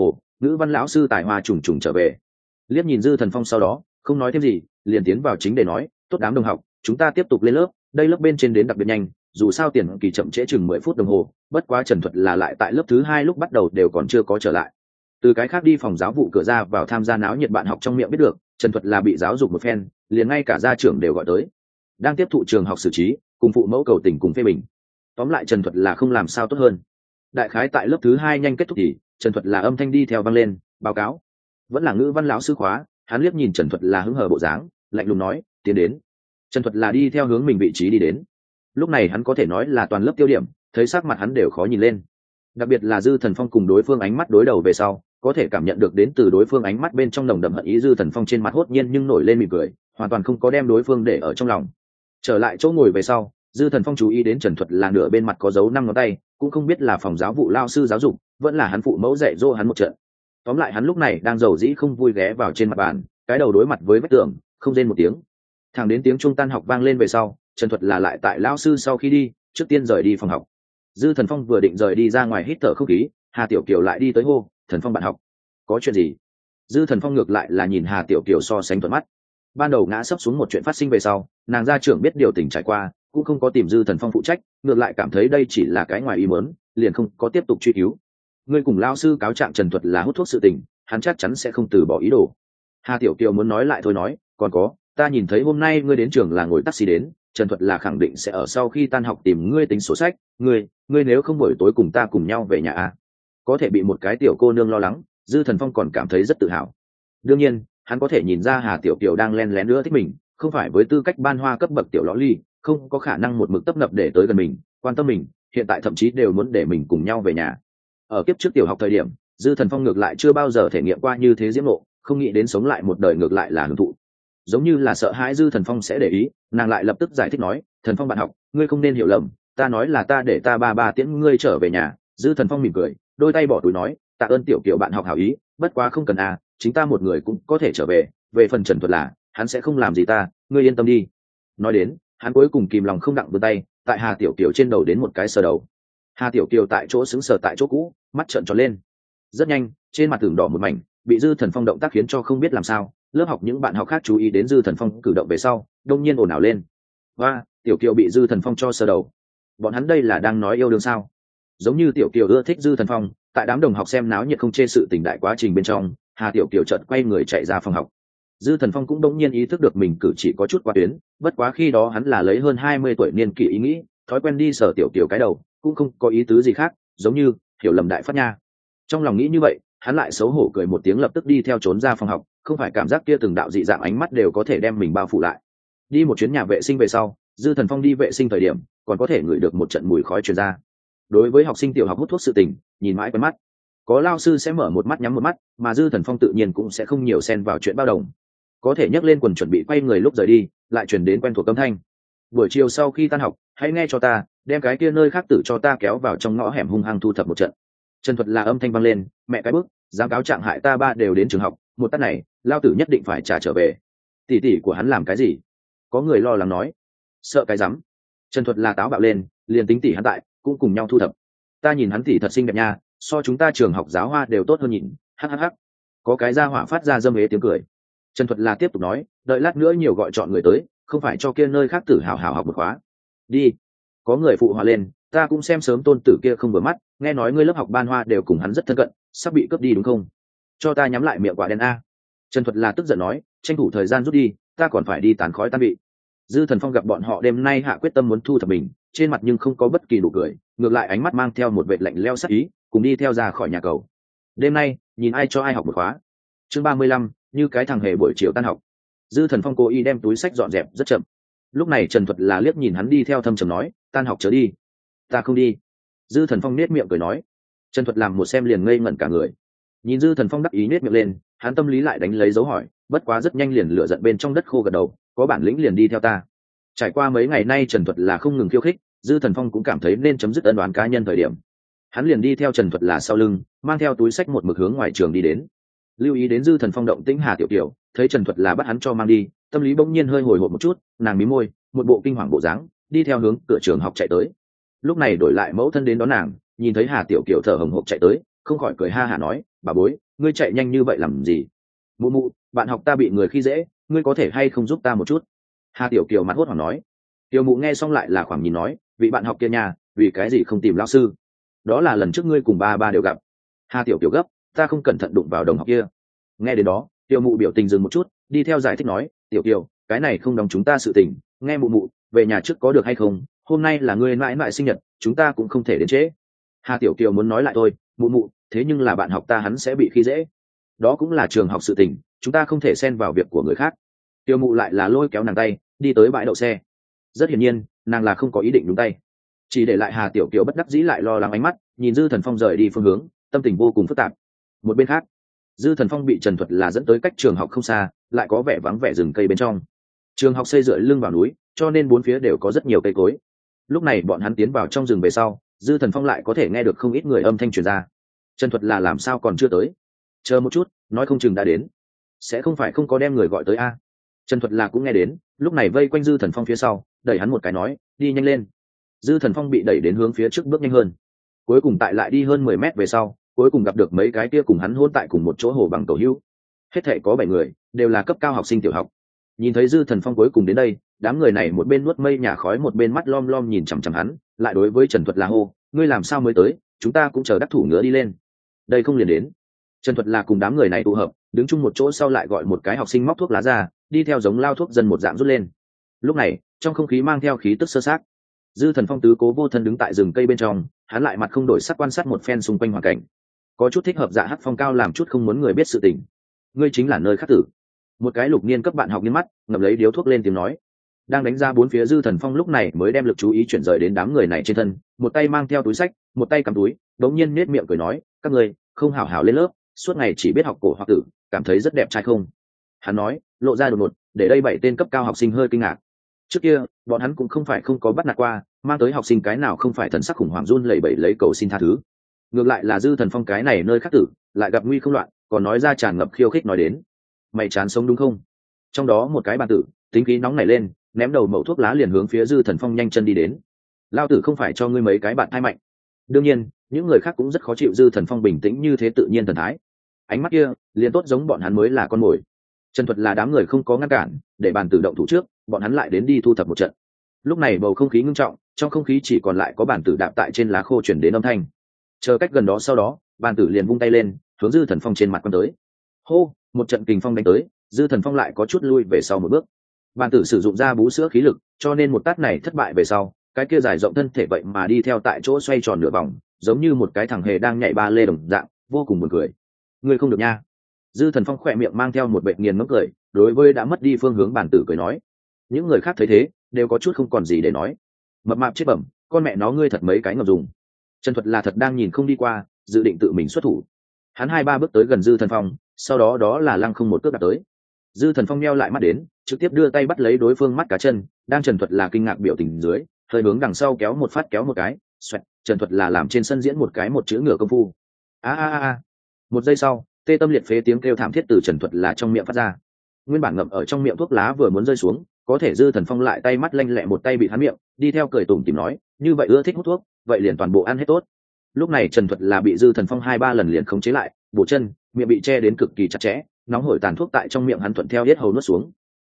ngữ văn lão sư tài hoa trùng trùng trở về. Liếc nhìn Dư Thần Phong sau đó không nói thêm gì, liền tiến vào chính để nói, tốt đám đồng học, chúng ta tiếp tục lên lớp, đây lớp bên trên đến đặc biệt nhanh, dù sao tiền kỳ chậm trễ chừng 10 phút đồng hồ, bất quá Trần Thuật là lại tại lớp thứ 2 lúc bắt đầu đều còn chưa có trở lại. Từ cái khác đi phòng giáo vụ cửa ra vào tham gia náo nhiệt bạn học trong miệng biết được, Trần Thuật là bị giáo dục một phen, liền ngay cả gia trưởng đều gọi tới, đang tiếp thụ trường học xử trí, cùng phụ mẫu cầu tình cùng phê bình. Tóm lại Trần Thuật là không làm sao tốt hơn. Đại khái tại lớp thứ 2 nhanh kết thúc thì Trần Thuật là âm thanh đi theo vang lên, báo cáo. Vẫn là ngữ văn lão sư khóa, hắn liếc nhìn Trần Thuật là hứng hờ bộ dáng, lạnh lùng nói, tiến đến. Trần Thuật là đi theo hướng mình vị trí đi đến. Lúc này hắn có thể nói là toàn lớp tiêu điểm, thấy sắc mặt hắn đều khó nhìn lên. Đặc biệt là Dư Thần Phong cùng đối phương ánh mắt đối đầu về sau, có thể cảm nhận được đến từ đối phương ánh mắt bên trong nồng đậm hận ý. Dư Thần Phong trên mặt hốt nhiên nhưng nổi lên mỉm cười, hoàn toàn không có đem đối phương để ở trong lòng. Trở lại chỗ ngồi về sau, Dư Thần Phong chú ý đến Trần Thuật là nửa bên mặt có dấu 5 ngón tay, cũng không biết là phòng giáo vụ lao sư giáo dục, vẫn là hắn phụ mẫu dạy dỗ hắn một trận. Tóm lại hắn lúc này đang rầu rĩ không vui ghé vào trên mặt bàn, cái đầu đối mặt với vách tường, không rên một tiếng. Thẳng đến tiếng chuông tan học vang lên về sau, Trần Thuật là lại tại lao sư sau khi đi, trước tiên rời đi phòng học. Dư Thần Phong vừa định rời đi ra ngoài hít thở không khí, Hà Tiểu Kiều lại đi tới hô, "Thần Phong bạn học, có chuyện gì?" Dư Thần Phong ngược lại là nhìn Hà Tiểu Kiều so sánh thuận mắt. Ban đầu ngã sấp xuống một chuyện phát sinh về sau, nàng gia trưởng biết điều tình trải qua, cũng không có tìm Dư Thần Phong phụ trách, ngược lại cảm thấy đây chỉ là cái ngoài ý muốn, liền không có tiếp tục truy cứu. Ngươi cùng lao sư cáo trạng Trần Thuật là hút thuốc sự tình, hắn chắc chắn sẽ không từ bỏ ý đồ. Hà Tiểu Kiều muốn nói lại thôi nói, còn có, ta nhìn thấy hôm nay ngươi đến trường là ngồi taxi đến, Trần Thuật là khẳng định sẽ ở sau khi tan học tìm ngươi tính sổ sách, ngươi nếu không buổi tối cùng ta cùng nhau về nhà à? Có thể bị một cái tiểu cô nương lo lắng, Dư Thần Phong còn cảm thấy rất tự hào. Đương nhiên, hắn có thể nhìn ra Hà Tiểu Kiều đang len lén nữa thích mình, không phải với tư cách ban hoa cấp bậc tiểu lõ ly, không có khả năng một mực tấp nập để tới gần mình, quan tâm mình, hiện tại thậm chí đều muốn để mình cùng nhau về nhà. Ở kiếp trước tiểu học thời điểm, Dư Thần Phong ngược lại chưa bao giờ thể nghiệm qua như thế diễm ngộ, không nghĩ đến sống lại một đời ngược lại là hưởng thụ. Giống như là sợ hãi Dư Thần Phong sẽ để ý, nàng lại lập tức giải thích nói, "Thần Phong bạn học, ngươi không nên hiểu lầm, ta nói là ta để ta ba tiễn ngươi trở về nhà." Dư Thần Phong mỉm cười, đôi tay bỏ túi nói, "Tạ ơn Tiểu Kiều bạn học hảo ý, bất quá không cần à, chính ta một người cũng có thể trở về, về phần Trần Thuật là, hắn sẽ không làm gì ta, ngươi yên tâm đi." Nói đến, hắn cuối cùng kìm lòng không đặng vươn tay, tại Hà Tiểu Kiều trên đầu đến một cái sờ đầu. Hà Tiểu Kiều tại chỗ sững sờ tại chỗ cũ, mắt trợn tròn lên. Rất nhanh, trên mặt tường đỏ một mảnh, bị Dư Thần Phong động tác khiến cho không biết làm sao. Lớp học những bạn học khác chú ý đến Dư Thần Phong cử động về sau, đông nhiên ồn ào lên. Và Tiểu Kiều bị Dư Thần Phong cho sờ đầu. Bọn hắn đây là đang nói yêu đương sao? Giống như Tiểu Kiều ưa thích Dư Thần Phong, tại đám đồng học xem náo nhiệt không chê sự tình đại quá trình bên trong, Hà Tiểu Kiều chợt quay người chạy ra phòng học. Dư Thần Phong cũng đống nhiên ý thức được mình cử chỉ có chút quá tuyến, bất quá khi đó hắn là lấy hơn 20 tuổi niên kỷ ý nghĩ, thói quen đi sờ Tiểu Kiều cái đầu, cũng không có ý tứ gì khác, giống như hiểu lầm đại phát nha. Trong lòng nghĩ như vậy, hắn lại xấu hổ cười một tiếng lập tức đi theo trốn ra phòng học, không phải cảm giác kia từng đạo dị dạng ánh mắt đều có thể đem mình bao phủ lại. Đi một chuyến nhà vệ sinh về sau, Dư Thần Phong đi vệ sinh thời điểm, còn có thể ngửi được một trận mùi khói truyền ra. Đối với học sinh tiểu học hút thuốc sự tình, nhìn mãi quen mắt. Có lao sư sẽ mở một mắt nhắm một mắt, mà Dư Thần Phong tự nhiên cũng sẽ không nhiều xen vào chuyện bao đồng. Có thể nhấc lên quần chuẩn bị quay người lúc rời đi, lại truyền đến quen thuộc âm thanh. "Buổi chiều sau khi tan học, hãy nghe cho ta, đem cái kia nơi khác tử cho ta kéo vào trong ngõ hẻm hung hăng thu thập một trận." Trần Thuật là âm thanh vang lên, "Mẹ cái bước, dám cáo trạng hại ta ba đều đến trường học, một tát này, lao tử nhất định phải trả trở về." Tỷ tỷ của hắn làm cái gì? Có người lo lắng nói. Sợ cái rắm. Trần Thuật là táo bạo lên, liền tính tỷ hắn tại, cũng cùng nhau thu thập. "Ta nhìn hắn tỷ thật xinh đẹp nha, so chúng ta trường học giáo hoa đều tốt hơn nhìn." Hắc. Có cái gia hỏa phát ra dâm ế tiếng cười. Trần Thuật là tiếp tục nói, "Đợi lát nữa nhiều gọi chọn người tới, không phải cho kia nơi khác tử hảo hảo học một khóa." "Đi." Có người phụ hòa lên, "Ta cũng xem sớm tôn tử kia không vừa mắt, nghe nói ngươi lớp học ban hoa đều cùng hắn rất thân cận, sắp bị cướp đi đúng không? Cho ta nhắm lại miệng quả đen a." Trần Thuật là tức giận nói, "Tranh thủ thời gian rút đi, ta còn phải đi tán khói tan vị." Dư Thần Phong gặp bọn họ đêm nay hạ quyết tâm muốn thu thập mình, trên mặt nhưng không có bất kỳ nụ cười, ngược lại ánh mắt mang theo một vệt lạnh lẽo sắc ý, cùng đi theo ra khỏi nhà cầu. Đêm nay, nhìn ai cho ai học một khóa. Chương 35, như cái thằng hề buổi chiều tan học. Dư Thần Phong cố ý đem túi sách dọn dẹp rất chậm. Lúc này Trần Thuật là liếc nhìn hắn đi theo thâm trầm nói, "Tan học chớ đi." "Ta không đi." Dư Thần Phong nết miệng cười nói. Trần Thuật làm một xem liền ngây ngẩn cả người. Nhìn Dư Thần Phong đắc ý nết miệng lên, hắn tâm lý lại đánh lấy dấu hỏi, bất quá rất nhanh liền lửa giận bên trong đất khô gật đầu, "Có bản lĩnh liền đi theo ta." Trải qua mấy ngày nay Trần Thuật là không ngừng khiêu khích, Dư Thần Phong cũng cảm thấy nên chấm dứt ân oán cá nhân thời điểm. Hắn liền đi theo Trần Thuật là sau lưng, mang theo túi sách một mực hướng ngoài trường đi đến. Lưu ý đến Dư Thần Phong động tĩnh Hà Tiểu Kiều, thấy Trần Thuật là bắt hắn cho mang đi, tâm lý bỗng nhiên hơi hồi hộp một chút, nàng mím môi, một bộ kinh hoàng bộ dáng, đi theo hướng cửa trường học chạy tới. Lúc này đổi lại mẫu thân đến đón nàng, nhìn thấy Hà Tiểu Kiều thở hổn hộc chạy tới, không khỏi cười ha hả nói, "Bà bối, ngươi chạy nhanh như vậy làm gì? Mụ mụ, bạn học ta bị người khi dễ, ngươi có thể hay không giúp ta một chút? Hà Tiểu Kiều mặt hốt hoảng nói. Tiểu mụ nghe xong lại là khoảng nhìn nói, vị bạn học kia nhà, vì cái gì không tìm lão sư? Đó là lần trước ngươi cùng ba ba đều gặp. Hà Tiểu Kiều gấp, ta không cẩn thận đụng vào đồng học kia. Nghe đến đó, Tiểu mụ biểu tình dừng một chút, đi theo giải thích nói, Tiểu Kiều, cái này không đóng chúng ta sự tình, nghe mụ mụ, về nhà trước có được hay không? Hôm nay là ngươi mãi mãi sinh nhật, chúng ta cũng không thể đến trễ. Hà Tiểu Kiều muốn nói lại thôi, mụ mụ, thế nhưng là bạn học ta hắn sẽ bị khi dễ. Đó cũng là trường học sự tình, chúng ta không thể xen vào việc của người khác. Tiểu mụ lại là lôi kéo nàng tay, đi tới bãi đậu xe. Rất hiển nhiên, nàng là không có ý định nhúng tay, chỉ để lại Hà Tiểu Kiều bất đắc dĩ lại lo lắng ánh mắt, nhìn Dư Thần Phong rời đi phương hướng, tâm tình vô cùng phức tạp. Một bên khác, Dư Thần Phong bị Trần Thuật là dẫn tới cách trường học không xa, lại có vẻ vắng vẻ rừng cây bên trong. Trường học xây dựa lưng vào núi, cho nên bốn phía đều có rất nhiều cây cối. Lúc này bọn hắn tiến vào trong rừng về sau, Dư Thần Phong lại có thể nghe được không ít người âm thanh truyền ra. Trần Thuật là làm sao còn chưa tới? Chờ một chút, nói không chừng đã đến. Sẽ không phải không có đem người gọi tới a? Trần Thuật là cũng nghe đến, lúc này vây quanh Dư Thần Phong phía sau, đẩy hắn một cái nói, đi nhanh lên. Dư Thần Phong bị đẩy đến hướng phía trước bước nhanh hơn. Cuối cùng tại lại đi hơn 10 mét về sau, cuối cùng gặp được mấy cái kia cùng hắn hôn tại cùng một chỗ hồ bằng cầu hữu. Hết thể có 7 người, đều là cấp cao học sinh tiểu học. Nhìn thấy Dư Thần Phong cuối cùng đến đây, đám người này một bên nuốt mây nhà khói một bên mắt lom lom nhìn chằm chằm hắn, lại đối với Trần Thuật là hô, ngươi làm sao mới tới, chúng ta cũng chờ đắc thủ nữa đi lên. Đây không liền đến. Trần Thuật là cùng đám người này tụ hợp, đứng chung một chỗ sau lại gọi một cái học sinh móc thuốc lá ra, đi theo giống lao thuốc dân một dạng rút lên. Lúc này, trong không khí mang theo khí tức sơ sát. Dư Thần Phong tứ cố vô thân đứng tại rừng cây bên trong, hắn lại mặt không đổi sắc quan sát một phen xung quanh hoàn cảnh. Có chút thích hợp dạ hắc phong cao làm chút không muốn người biết sự tình. Ngươi chính là nơi khắc tử. Một cái lục niên cấp bạn học nghiêng mắt, ngậm lấy điếu thuốc lên tiếng nói. Đang đánh ra bốn phía Dư Thần Phong lúc này mới đem lực chú ý chuyển rời đến đám người này trên thân, một tay mang theo túi sách, một tay cầm túi, đống nhiên nết miệng cười nói, các ngươi không hảo hảo lên lớp, suốt ngày chỉ biết học cổ hoặc tử, cảm thấy rất đẹp trai không? Hắn nói, lộ ra đột ngột, để đây 7 tên cấp cao học sinh hơi kinh ngạc. Trước kia, bọn hắn cũng không phải không có bắt nạt qua, mang tới học sinh cái nào không phải thần sắc khủng hoảng run lẩy bẩy lấy cầu xin tha thứ. Ngược lại là Dư Thần Phong cái này nơi khắc tử, lại gặp nguy không loạn, còn nói ra tràn ngập khiêu khích nói đến. Mày chán sống đúng không? Trong đó một cái bàn tử, tính khí nóng nảy lên, ném đầu mẩu thuốc lá liền hướng phía Dư Thần Phong nhanh chân đi đến. Lao tử không phải cho ngươi mấy cái bạn thai mạnh. Đương nhiên, những người khác cũng rất khó chịu Dư Thần Phong bình tĩnh như thế tự nhiên thần thái. Ánh mắt kia, liền tốt giống bọn hắn mới là con mồi. Trần Thuật là đám người không có ngăn cản, để bàn tử động thủ trước, bọn hắn lại đến đi thu thập một trận. Lúc này bầu không khí ngưng trọng, trong không khí chỉ còn lại có bàn tử đạp tại trên lá khô chuyển đến âm thanh. Chờ cách gần đó sau đó, bàn tử liền vung tay lên, hướng Dư Thần Phong trên mặt quăng tới. Hô, một trận kình phong đánh tới, Dư Thần Phong lại có chút lui về sau một bước. Bàn tử sử dụng ra bú sữa khí lực, cho nên một tát này thất bại về sau, cái kia dài rộng thân thể vậy mà đi theo tại chỗ xoay tròn nửa vòng, giống như một cái thằng hề đang nhảy ba lê đồng dạng, vô cùng buồn cười. Ngươi không được nha. Dư Thần Phong khỏe miệng mang theo một bệnh nghiền ngẫm cười, đối với đã mất đi phương hướng bàn tử cười nói. Những người khác thấy thế, đều có chút không còn gì để nói. Mập mạp chết bẩm, con mẹ nó ngươi thật mấy cái ngập dùng. Trần Thuật là thật đang nhìn không đi qua, dự định tự mình xuất thủ. Hắn 2-3 bước tới gần Dư Thần Phong, sau đó đó là lăng không một cước đạp tới. Dư Thần Phong nheo lại mắt đến, trực tiếp đưa tay bắt lấy đối phương mắt cá chân, đang Trần Thuật là kinh ngạc biểu tình dưới, hơi hướng đằng sau kéo một phát kéo một cái, xoẹt, Trần Thuật là làm trên sân diễn một cái một chữ ngựa công phu. A. Một giây sau, tê tâm liệt phế tiếng kêu thảm thiết từ Trần Thuật là trong miệng phát ra. Nguyên bản ngậm ở trong miệng thuốc lá vừa muốn rơi xuống, có thể Dư Thần Phong lại tay mắt lanh lẹ một tay bị hắn miệng, đi theo cười tủm tỉm nói, như vậy ưa thích hút thuốc, vậy liền toàn bộ ăn hết tốt. Lúc này Trần Thuật là bị Dư Thần Phong 2-3 lần liền khống chế lại, bổ chân, miệng bị che đến cực kỳ chặt chẽ, nóng hổi tàn thuốc tại trong miệng hắn thuận theo yết hầu nuốt xuống.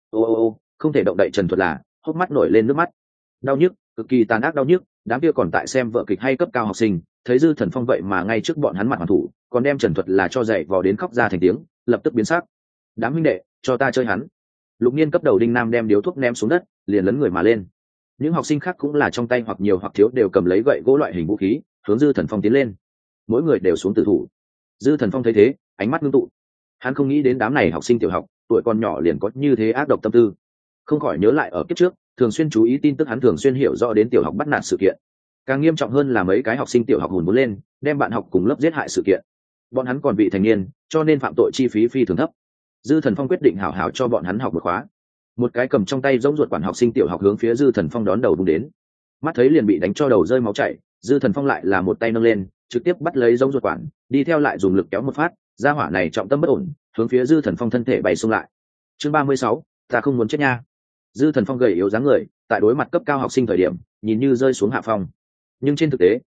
Ô, không thể động đậy Trần Thuật là, hốc mắt nổi lên nước mắt. Đau nhức, cực kỳ tàn ác đau nhức, đám kia còn tại xem vợ kịch hay cấp cao học sinh, thấy Dư Thần Phong vậy mà ngay trước bọn hắn mặt hoàn thủ, còn đem Trần Thuật là cho dậy vò đến khóc ra thành tiếng, lập tức biến sắc. Đám huynh đệ, cho ta chơi hắn. Lục niên cấp đầu đinh nam đem điếu thuốc ném xuống đất, liền lấn người mà lên. Những học sinh khác cũng là trong tay hoặc nhiều hoặc thiếu đều cầm lấy gậy gỗ loại hình vũ khí, hướng Dư Thần Phong tiến lên. Mỗi người đều xuống tử thủ. Dư Thần Phong thấy thế, ánh mắt ngưng tụ. Hắn không nghĩ đến đám này học sinh tiểu học, tuổi còn nhỏ liền có như thế ác độc tâm tư. Không khỏi nhớ lại ở kiếp trước, thường xuyên chú ý tin tức hắn thường xuyên hiểu rõ đến tiểu học bắt nạt sự kiện. Càng nghiêm trọng hơn là mấy cái học sinh tiểu học hùn muốn lên, đem bạn học cùng lớp giết hại sự kiện. Bọn hắn còn vị thành niên, cho nên phạm tội chi phí phi thường thấp. Dư Thần Phong quyết định hảo hảo cho bọn hắn học một khóa. Một cái cầm trong tay giống ruột quản học sinh tiểu học hướng phía Dư Thần Phong đón đầu vung đến. Mắt thấy liền bị đánh cho đầu rơi máu chảy, Dư Thần Phong lại là một tay nâng lên, trực tiếp bắt lấy giống ruột quản, đi theo lại dùng lực kéo một phát, gia hỏa này trọng tâm bất ổn, hướng phía Dư Thần Phong thân thể bay xung lại. Chương 36, ta không muốn chết nha. Dư Thần Phong gầy yếu dáng người, tại đối mặt cấp cao học sinh thời điểm, nhìn như rơi xuống hạ phong. Nhưng trên thực tế,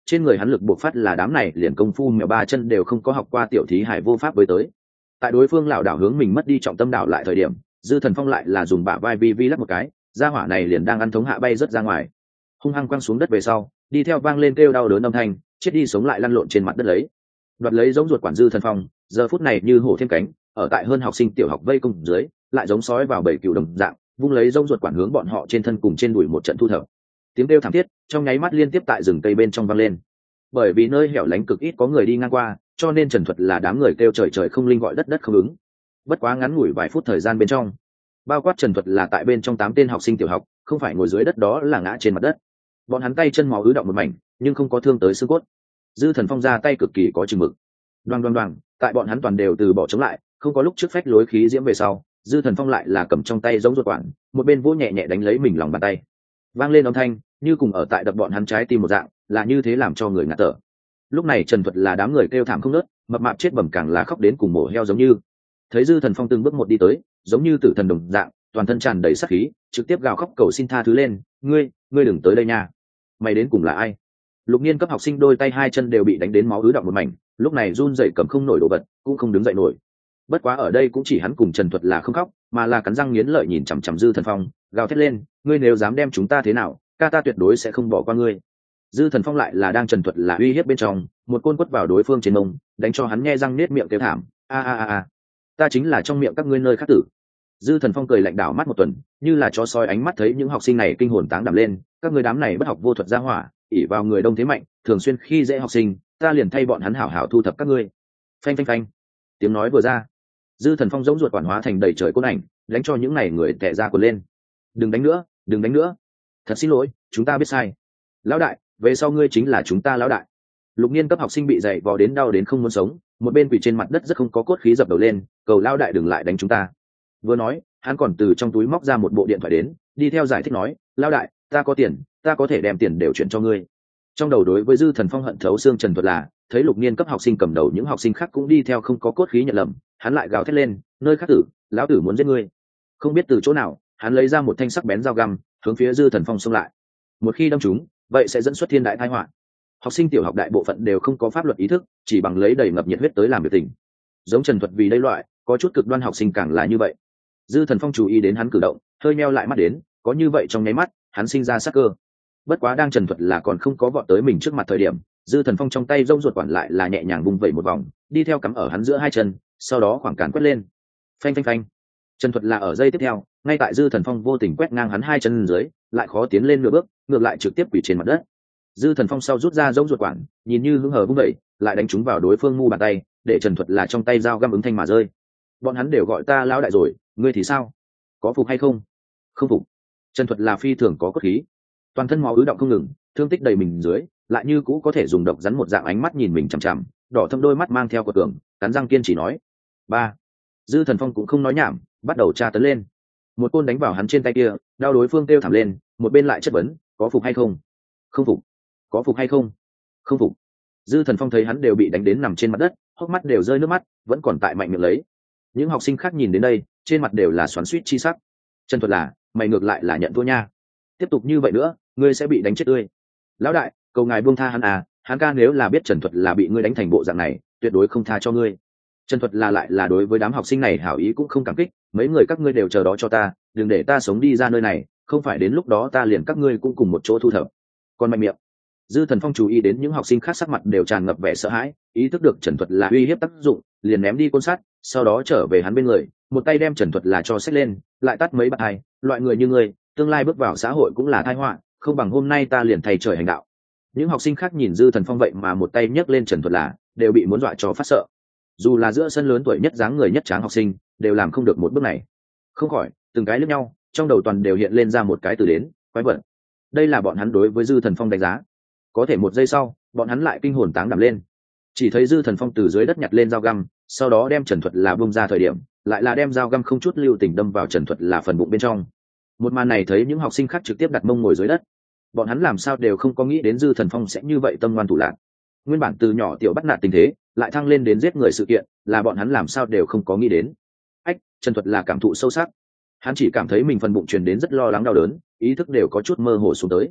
trên người hắn lực buộc phát là đám này liền công phu mèo ba chân đều không có học qua tiểu thí hải vô pháp với tới. Tại đối phương lảo đảo hướng mình mất đi trọng tâm đảo lại thời điểm, Dư Thần Phong lại là dùng bả vai vi lắc một cái, gia hỏa này liền đang ăn thống hạ bay rất ra ngoài, hung hăng quăng xuống đất về sau, đi theo vang lên kêu đau đớn âm thanh, chết đi sống lại lăn lộn trên mặt đất lấy. Đoạt lấy giống ruột quản Dư Thần Phong, giờ phút này như hổ thêm cánh, ở tại hơn học sinh tiểu học vây công dưới, lại giống sói vào bầy cừu đồng dạng, vung lấy giống ruột quản hướng bọn họ trên thân cùng trên đùi một trận thu thập. Tiếng kêu thảm thiết trong nháy mắt liên tiếp tại rừng cây bên trong vang lên. Bởi vì nơi hẻo lánh cực ít có người đi ngang qua, cho nên trần thuật là đám người kêu trời trời không linh gọi đất đất không ứng. Bất quá ngắn ngủi vài phút thời gian bên trong, bao quát trần thuật là tại bên trong 8 tên học sinh tiểu học, không phải ngồi dưới đất đó là ngã trên mặt đất. Bọn hắn tay chân máu ứ động một mảnh, nhưng không có thương tới xương cốt. Dư Thần Phong ra tay cực kỳ có chừng mực. Đoàng, tại bọn hắn toàn đều từ bỏ chống lại, không có lúc trước phách lối khí diễm về sau, Dư Thần Phong lại là cầm trong tay giống ruột quản, một bên vỗ nhẹ nhẹ đánh lấy mình lòng bàn tay. Vang lên âm thanh, như cùng ở tại đập bọn hắn trái tim một dạng, là như thế làm cho người ngạt thở. Lúc này trần thuật là đám người kêu thảm không ngớt, mập mạp chết bẩm càng là khóc đến cùng mổ heo giống như. Thấy Dư Thần Phong từng bước một đi tới, giống như tử thần đồng dạng, toàn thân tràn đầy sát khí, trực tiếp gào khóc cầu xin tha thứ lên, ngươi đừng tới đây nha. Mày đến cùng là ai? Lục niên cấp học sinh đôi tay hai chân đều bị đánh đến máu ứ động một mảnh, lúc này run rẩy cầm không nổi đồ vật, cũng không đứng dậy nổi. Bất quá ở đây cũng chỉ hắn cùng trần thuật là không khóc, mà là cắn răng nghiến lợi nhìn chằm chằm Dư Thần Phong, gào thét lên, ngươi nếu dám đem chúng ta thế nào, ca ta tuyệt đối sẽ không bỏ qua ngươi. Dư Thần Phong lại là đang trần thuật là uy hiếp bên trong, một côn quất vào đối phương trên mông, đánh cho hắn nghe răng nết miệng kêu thảm, a, ta chính là trong miệng các ngươi nơi khác tử. Dư Thần Phong cười lạnh đảo mắt một tuần, như là chó soi ánh mắt thấy những học sinh này kinh hồn táng đảm lên, các ngươi đám này bất học vô thuật ra hỏa, ỷ vào người đông thế mạnh, thường xuyên khi dễ học sinh, ta liền thay bọn hắn hảo hảo thu thập các ngươi. Phanh. Tiếng nói vừa ra, Dư Thần Phong giống ruột quản hóa thành đầy trời côn ảnh, đánh cho những này người tè ra quần lên. Đừng đánh nữa. Thật xin lỗi, chúng ta biết sai. Lão đại, về sau ngươi chính là chúng ta lão đại. Lục niên cấp học sinh bị dày vò đến đau đến không muốn sống, một bên quỳ trên mặt đất rất không có cốt khí dập đầu lên, cầu lão đại đừng lại đánh chúng ta. Vừa nói, hắn còn từ trong túi móc ra một bộ điện thoại đến, đi theo giải thích nói, lão đại, ta có tiền, ta có thể đem tiền đều chuyển cho ngươi. Trong đầu đối với Dư Thần Phong hận thấu xương trần thuật là, thấy lục niên cấp học sinh cầm đầu những học sinh khác cũng đi theo không có cốt khí nhận lầm, hắn lại gào thét lên, nơi khác tử, lão tử muốn giết ngươi. Không biết từ chỗ nào, hắn lấy ra một thanh sắc bén dao găm, hướng phía Dư Thần Phong xông lại. Một khi đâm trúng, vậy sẽ dẫn xuất thiên đại tai họa. Học sinh tiểu học đại bộ phận đều không có pháp luật ý thức, chỉ bằng lấy đầy ngập nhiệt huyết tới làm việc tình. Giống trần thuật vì đây loại, có chút cực đoan học sinh càng là như vậy. Dư Thần Phong chú ý đến hắn cử động, hơi meo lại mắt đến, có như vậy trong nháy mắt, hắn sinh ra sắc cơ. Bất quá đang trần thuật là còn không có vọt tới mình trước mặt thời điểm, Dư Thần Phong trong tay rông ruột quản lại là nhẹ nhàng vung vẩy một vòng, đi theo cắm ở hắn giữa hai chân, sau đó khoảng càn quét lên. Phanh. Trần thuật là ở giây tiếp theo, ngay tại Dư Thần Phong vô tình quét ngang hắn hai chân dưới, lại khó tiến lên nửa bước, ngược lại trực tiếp quỳ trên mặt đất. Dư Thần Phong sau rút ra rông ruột quản, nhìn như hứng hờ vung vẩy, lại đánh trúng vào đối phương mu bàn tay, để Trần thuật là trong tay dao găm ứng thanh mà rơi. Bọn hắn đều gọi ta lão đại rồi, ngươi thì sao? Có phục hay không? Không phục. Trần thuật là phi thường có cốt khí, toàn thân máu ứ động không ngừng, thương tích đầy mình dưới, lại như cũ có thể dùng độc rắn một dạng ánh mắt nhìn mình chằm chằm, đỏ thâm đôi mắt mang theo quả tưởng, cắn răng kiên trì nói. Ba. Dư Thần Phong cũng không nói nhảm, bắt đầu tra tấn lên. Một côn đánh vào hắn trên tay kia, đau đối phương kêu thảm lên, một bên lại chất vấn, có phục hay không? Không phục. Có phục hay không? Không phục. Dư Thần Phong thấy hắn đều bị đánh đến nằm trên mặt đất, hốc mắt đều rơi nước mắt, vẫn còn tại mạnh miệng lấy. Những học sinh khác nhìn đến đây, trên mặt đều là xoắn xuýt chi sắc. Trần thuật là, mày ngược lại là nhận thua nha. Tiếp tục như vậy nữa, ngươi sẽ bị đánh chết tươi. Lão đại, cầu ngài buông tha hắn à, hắn ca nếu là biết Trần thuật là bị ngươi đánh thành bộ dạng này, tuyệt đối không tha cho ngươi. Trần thuật là lại là đối với đám học sinh này hảo ý cũng không cảm kích, mấy người các ngươi đều chờ đó cho ta, đừng để ta sống đi ra nơi này, không phải đến lúc đó ta liền các ngươi cũng cùng một chỗ thu thập. Còn mạnh miệng. Dư Thần Phong chú ý đến những học sinh khác sắc mặt đều tràn ngập vẻ sợ hãi, ý thức được Trần thuật là uy hiếp tác dụng, liền ném đi côn sắt, sau đó trở về hắn bên người, một tay đem Trần thuật là cho xách lên, lại tắt mấy bạt hai, loại người như ngươi, tương lai bước vào xã hội cũng là tai họa, không bằng hôm nay ta liền thầy trời hành đạo. Những học sinh khác nhìn Dư Thần Phong vậy mà một tay nhấc lên Trần thuật là, đều bị muốn dọa cho phát sợ. Dù là giữa sân lớn tuổi nhất dáng người nhất tráng học sinh, đều làm không được một bước này. Không khỏi, từng cái liếc nhau, trong đầu toàn đều hiện lên ra một cái từ đến, quái vật. Đây là bọn hắn đối với Dư Thần Phong đánh giá. Có thể một giây sau, bọn hắn lại kinh hồn táng đảm lên. Chỉ thấy Dư Thần Phong từ dưới đất nhặt lên dao găm, sau đó đem Trần thuật là bung ra thời điểm, lại là đem dao găm không chút lưu tình đâm vào Trần thuật là phần bụng bên trong. Một màn này thấy những học sinh khác trực tiếp đặt mông ngồi dưới đất. Bọn hắn làm sao đều không có nghĩ đến Dư Thần Phong sẽ như vậy tâm ngoan thủ lạn. Nguyên bản từ nhỏ tiểu bắt nạt tình thế, lại thăng lên đến giết người sự kiện, là bọn hắn làm sao đều không có nghĩ đến. Trần thuật là cảm thụ sâu sắc. Hắn chỉ cảm thấy mình phần bụng truyền đến rất lo lắng đau đớn, ý thức đều có chút mơ hồ xuống tới.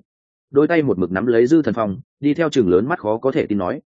đôi tay một mực nắm lấy Dư Thần Phong, đi theo chừng lớn mắt khó có thể tin nói,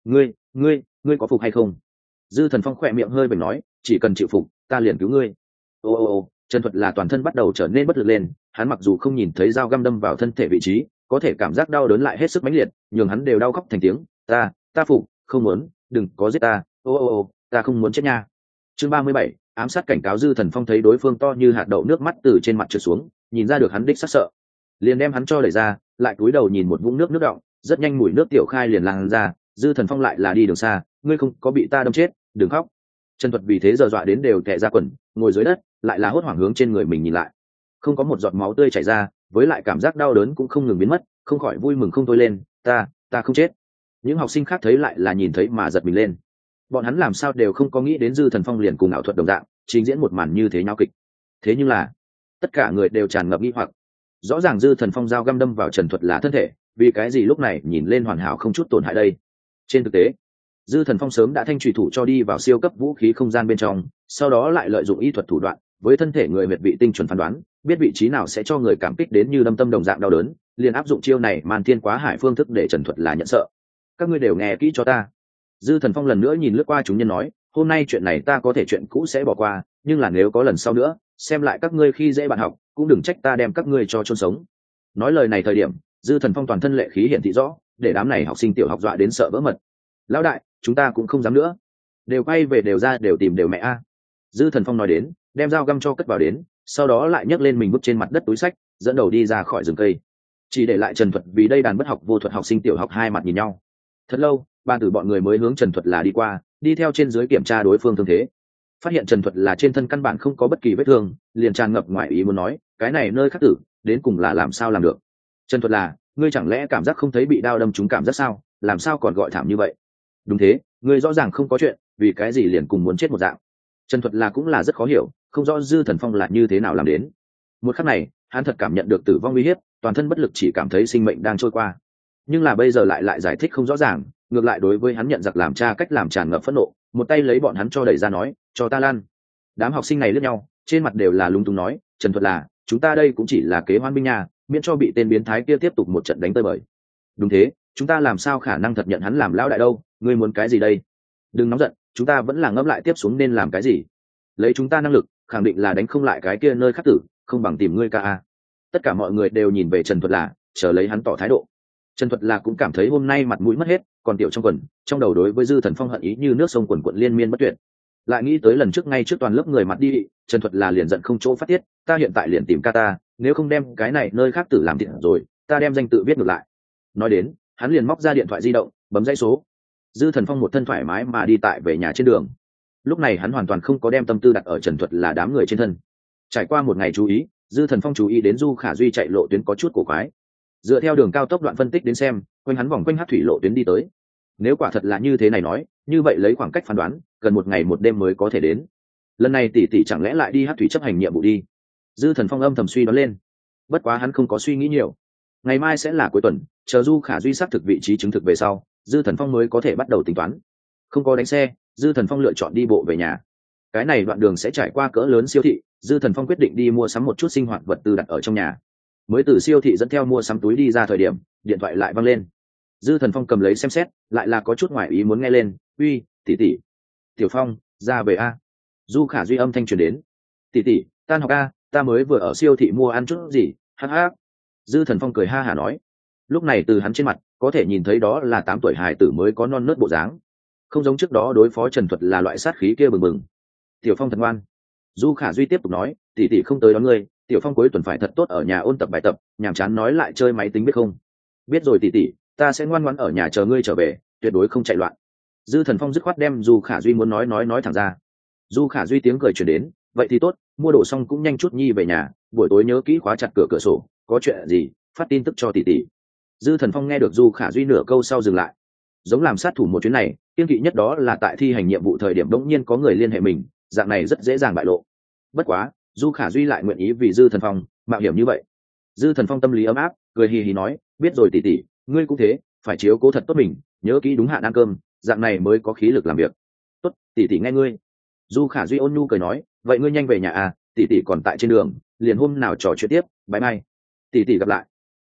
ngươi có phục hay không? Dư Thần Phong khỏe miệng hơi bềnh nói, chỉ cần chịu phục ta liền cứu ngươi. Ô, Trần Thuật là toàn thân bắt đầu trở nên bất lực lên, hắn mặc dù không nhìn thấy dao găm đâm vào thân thể vị trí, có thể cảm giác đau đớn lại hết sức mãnh liệt, nhường hắn đều đau khóc thành tiếng, ta phục, không muốn, đừng có giết ta, ô, ta không muốn chết nha. Chương 37, ám sát cảnh cáo. Dư Thần Phong thấy đối phương to như hạt đậu, nước mắt từ trên mặt trượt xuống, nhìn ra được hắn đích sắc sợ, liền đem hắn cho đẩy ra, lại cúi đầu nhìn một vũng nước đọng, rất nhanh mùi nước tiểu khai liền lan ra. Dư Thần Phong lại là đi đường xa, ngươi không có bị ta đâm chết, đừng khóc. Trần Thuật vì thế giờ dọa đến đều tè ra quần, ngồi dưới đất, lại là hốt hoảng hướng trên người mình nhìn lại, không có một giọt máu tươi chảy ra, với lại cảm giác đau đớn cũng không ngừng biến mất, không khỏi vui mừng không thôi lên, ta không chết. Những học sinh khác thấy lại là nhìn thấy mà giật mình lên, bọn hắn làm sao đều không có nghĩ đến Dư Thần Phong liền cùng ảo thuật đồng dạng trình diễn một màn như thế nhau kịch. Thế nhưng là tất cả người đều tràn ngập nghi hoặc, rõ ràng Dư Thần Phong dao găm đâm vào Trần Thuật là thân thể, vì cái gì lúc này nhìn lên hoàn hảo không chút tổn hại đây? Trên thực tế, Dư Thần Phong sớm đã thanh trùy thủ cho đi vào siêu cấp vũ khí không gian bên trong, sau đó lại lợi dụng y thuật thủ đoạn với thân thể người huyệt vị tinh chuẩn phán đoán, biết vị trí nào sẽ cho người cảm kích đến như đâm tâm đồng dạng đau đớn, liền áp dụng chiêu này man thiên quá hải phương thức để Trần Thuật là nhận sợ. Các ngươi đều nghe kỹ cho ta. Dư Thần Phong lần nữa nhìn lướt qua chúng nhân nói, hôm nay chuyện này ta có thể chuyện cũ sẽ bỏ qua, nhưng là nếu có lần sau nữa, xem lại các ngươi khi dễ bạn học, cũng đừng trách ta đem các ngươi cho chôn sống. Nói lời này thời điểm, Dư Thần Phong toàn thân lệ khí hiện thị rõ, để đám này học sinh tiểu học dọa đến sợ vỡ mật. Lão đại, chúng ta cũng không dám nữa, đều quay về đều ra đều tìm đều mẹ a. Dư Thần Phong nói đến, đem dao găm cho cất vào đến, sau đó lại nhấc lên mình bước trên mặt đất túi sách, dẫn đầu đi ra khỏi rừng cây, chỉ để lại Trần Thuật vì đây đàn bất học vô thuật học sinh tiểu học hai mặt nhìn nhau. Thật lâu, ban tử bọn người mới hướng Trần Thuật là đi qua, đi theo trên dưới kiểm tra đối phương thương thế, phát hiện Trần Thuật là trên thân căn bản không có bất kỳ vết thương, liền tràn ngập ngoại ý muốn nói, cái này nơi khắc tử đến cùng là làm sao làm được? Trần Thuật là, ngươi chẳng lẽ cảm giác không thấy bị đao đâm trúng cảm giác sao? Làm sao còn gọi thảm như vậy? Đúng thế, ngươi rõ ràng không có chuyện, vì cái gì liền cùng muốn chết một dạng? Trần Thuật là cũng là rất khó hiểu, không rõ Dư Thần Phong là như thế nào làm đến. Một khắc này, hắn thật cảm nhận được tử vong uy hiếp, toàn thân bất lực, chỉ cảm thấy sinh mệnh đang trôi qua. Nhưng là bây giờ lại giải thích không rõ ràng, ngược lại đối với hắn nhận giặc làm cha cách làm tràn ngập phẫn nộ, một tay lấy bọn hắn cho đẩy ra nói, cho ta lan. Đám học sinh này lướt nhau, trên mặt đều là lúng túng nói, Trần Thuật là, chúng ta đây cũng chỉ là kế hoan binh nhà, miễn cho bị tên biến thái kia tiếp tục một trận đánh tơi bời. Đúng thế, chúng ta làm sao khả năng thật nhận hắn làm lão đại đâu, ngươi muốn cái gì đây? Đừng nóng giận, chúng ta vẫn là ngẫm lại tiếp xuống nên làm cái gì. Lấy chúng ta năng lực, khẳng định là đánh không lại cái kia nơi khắc tử, không bằng tìm ngươi ca. Tất cả mọi người đều nhìn về Trần Thuật là, chờ lấy hắn tỏ thái độ. Trần Thuật là cũng cảm thấy hôm nay mặt mũi mất hết, còn tiểu trong quần, trong đầu đối với Dư Thần Phong hận ý như nước sông quần quận liên miên bất tuyệt. Lại nghĩ tới lần trước ngay trước toàn lớp người mặt đi, Trần Thuật là liền giận không chỗ phát tiết, ta hiện tại liền tìm ca ta, nếu không đem cái này nơi khác tử làm thịt rồi, ta đem danh tự viết ngược lại. Nói đến, hắn liền móc ra điện thoại di động, bấm dãy số. Dư Thần Phong một thân thoải mái mà đi tại về nhà trên đường. Lúc này hắn hoàn toàn không có đem tâm tư đặt ở Trần Thuật là đám người trên thân. Trải qua một ngày chú ý, Dư Thần Phong chú ý đến Du Khả Duy chạy lộ tuyến có chút cổ quái. Dựa theo đường cao tốc đoạn phân tích đến xem, quanh hắn vòng quanh hát thủy lộ tuyến đi tới. Nếu quả thật là như thế này nói, như vậy lấy khoảng cách phán đoán, gần một ngày một đêm mới có thể đến. Lần này tỷ tỷ chẳng lẽ lại đi hát thủy chấp hành nhiệm vụ đi? Dư Thần Phong âm thầm suy đoán lên. Bất quá hắn không có suy nghĩ nhiều. Ngày mai sẽ là cuối tuần, chờ Du Khả Duy xác thực vị trí chứng thực về sau, Dư Thần Phong mới có thể bắt đầu tính toán. Không có đánh xe, Dư Thần Phong lựa chọn đi bộ về nhà. Cái này đoạn đường sẽ trải qua cỡ lớn siêu thị, Dư Thần Phong quyết định đi mua sắm một chút sinh hoạt vật tư đặt ở trong nhà. Mới từ siêu thị dẫn theo mua sắm túi đi ra thời điểm, điện thoại lại văng lên. Dư Thần Phong cầm lấy xem xét, lại là có chút ngoài ý muốn nghe lên, uy, tỷ tỷ. Tiểu Phong, ra về a. Du Khả Duy âm thanh truyền đến. Tỷ tỷ, tan học a, ta mới vừa ở siêu thị mua ăn chút gì, hắc hắc. Dư Thần Phong cười ha hả nói. Lúc này từ hắn trên mặt, có thể nhìn thấy đó là 8 tuổi hài tử mới có non nớt bộ dáng. Không giống trước đó đối phó Trần Thuật là loại sát khí kia bừng bừng. Tiểu Phong thật ngoan. Du Khả Duy tiếp tục nói, tỷ tỷ không tới đón ngươi, Tiểu Phong cuối tuần phải thật tốt ở nhà ôn tập bài tập, nhàm chán nói lại chơi máy tính biết không? Biết rồi tỷ tỷ, ta sẽ ngoan ngoãn ở nhà chờ ngươi trở về, tuyệt đối không chạy loạn. Dư Thần Phong dứt khoát đem Du Khả Duy muốn nói thẳng ra. Du Khả Duy tiếng cười truyền đến, vậy thì tốt, mua đồ xong cũng nhanh chút nhi về nhà, buổi tối nhớ kỹ khóa chặt cửa sổ, có chuyện gì phát tin tức cho tỷ tỷ. Dư Thần Phong nghe được Du Khả Duy nửa câu sau dừng lại. Giống làm sát thủ một chuyến này, kiên kỵ nhất đó là tại thi hành nhiệm vụ thời điểm đống nhiên có người liên hệ mình, dạng này rất dễ dàng bại lộ. Bất quá, Du Khả Duy lại nguyện ý vì Dư Thần Phong mạo hiểm như vậy. Dư Thần Phong tâm lý ấm áp, cười hì hì nói, biết rồi tỷ tỷ, ngươi cũng thế, phải chiếu cố thật tốt mình, nhớ kỹ đúng hạn ăn cơm, dạng này mới có khí lực làm việc. Tốt, tỷ tỷ nghe ngươi. Du Khả Duy ôn nhu cười nói, vậy ngươi nhanh về nhà à, tỷ tỷ còn tại trên đường, liền hôm nào trò chuyện tiếp, bye bye. Tỷ tỷ gặp lại.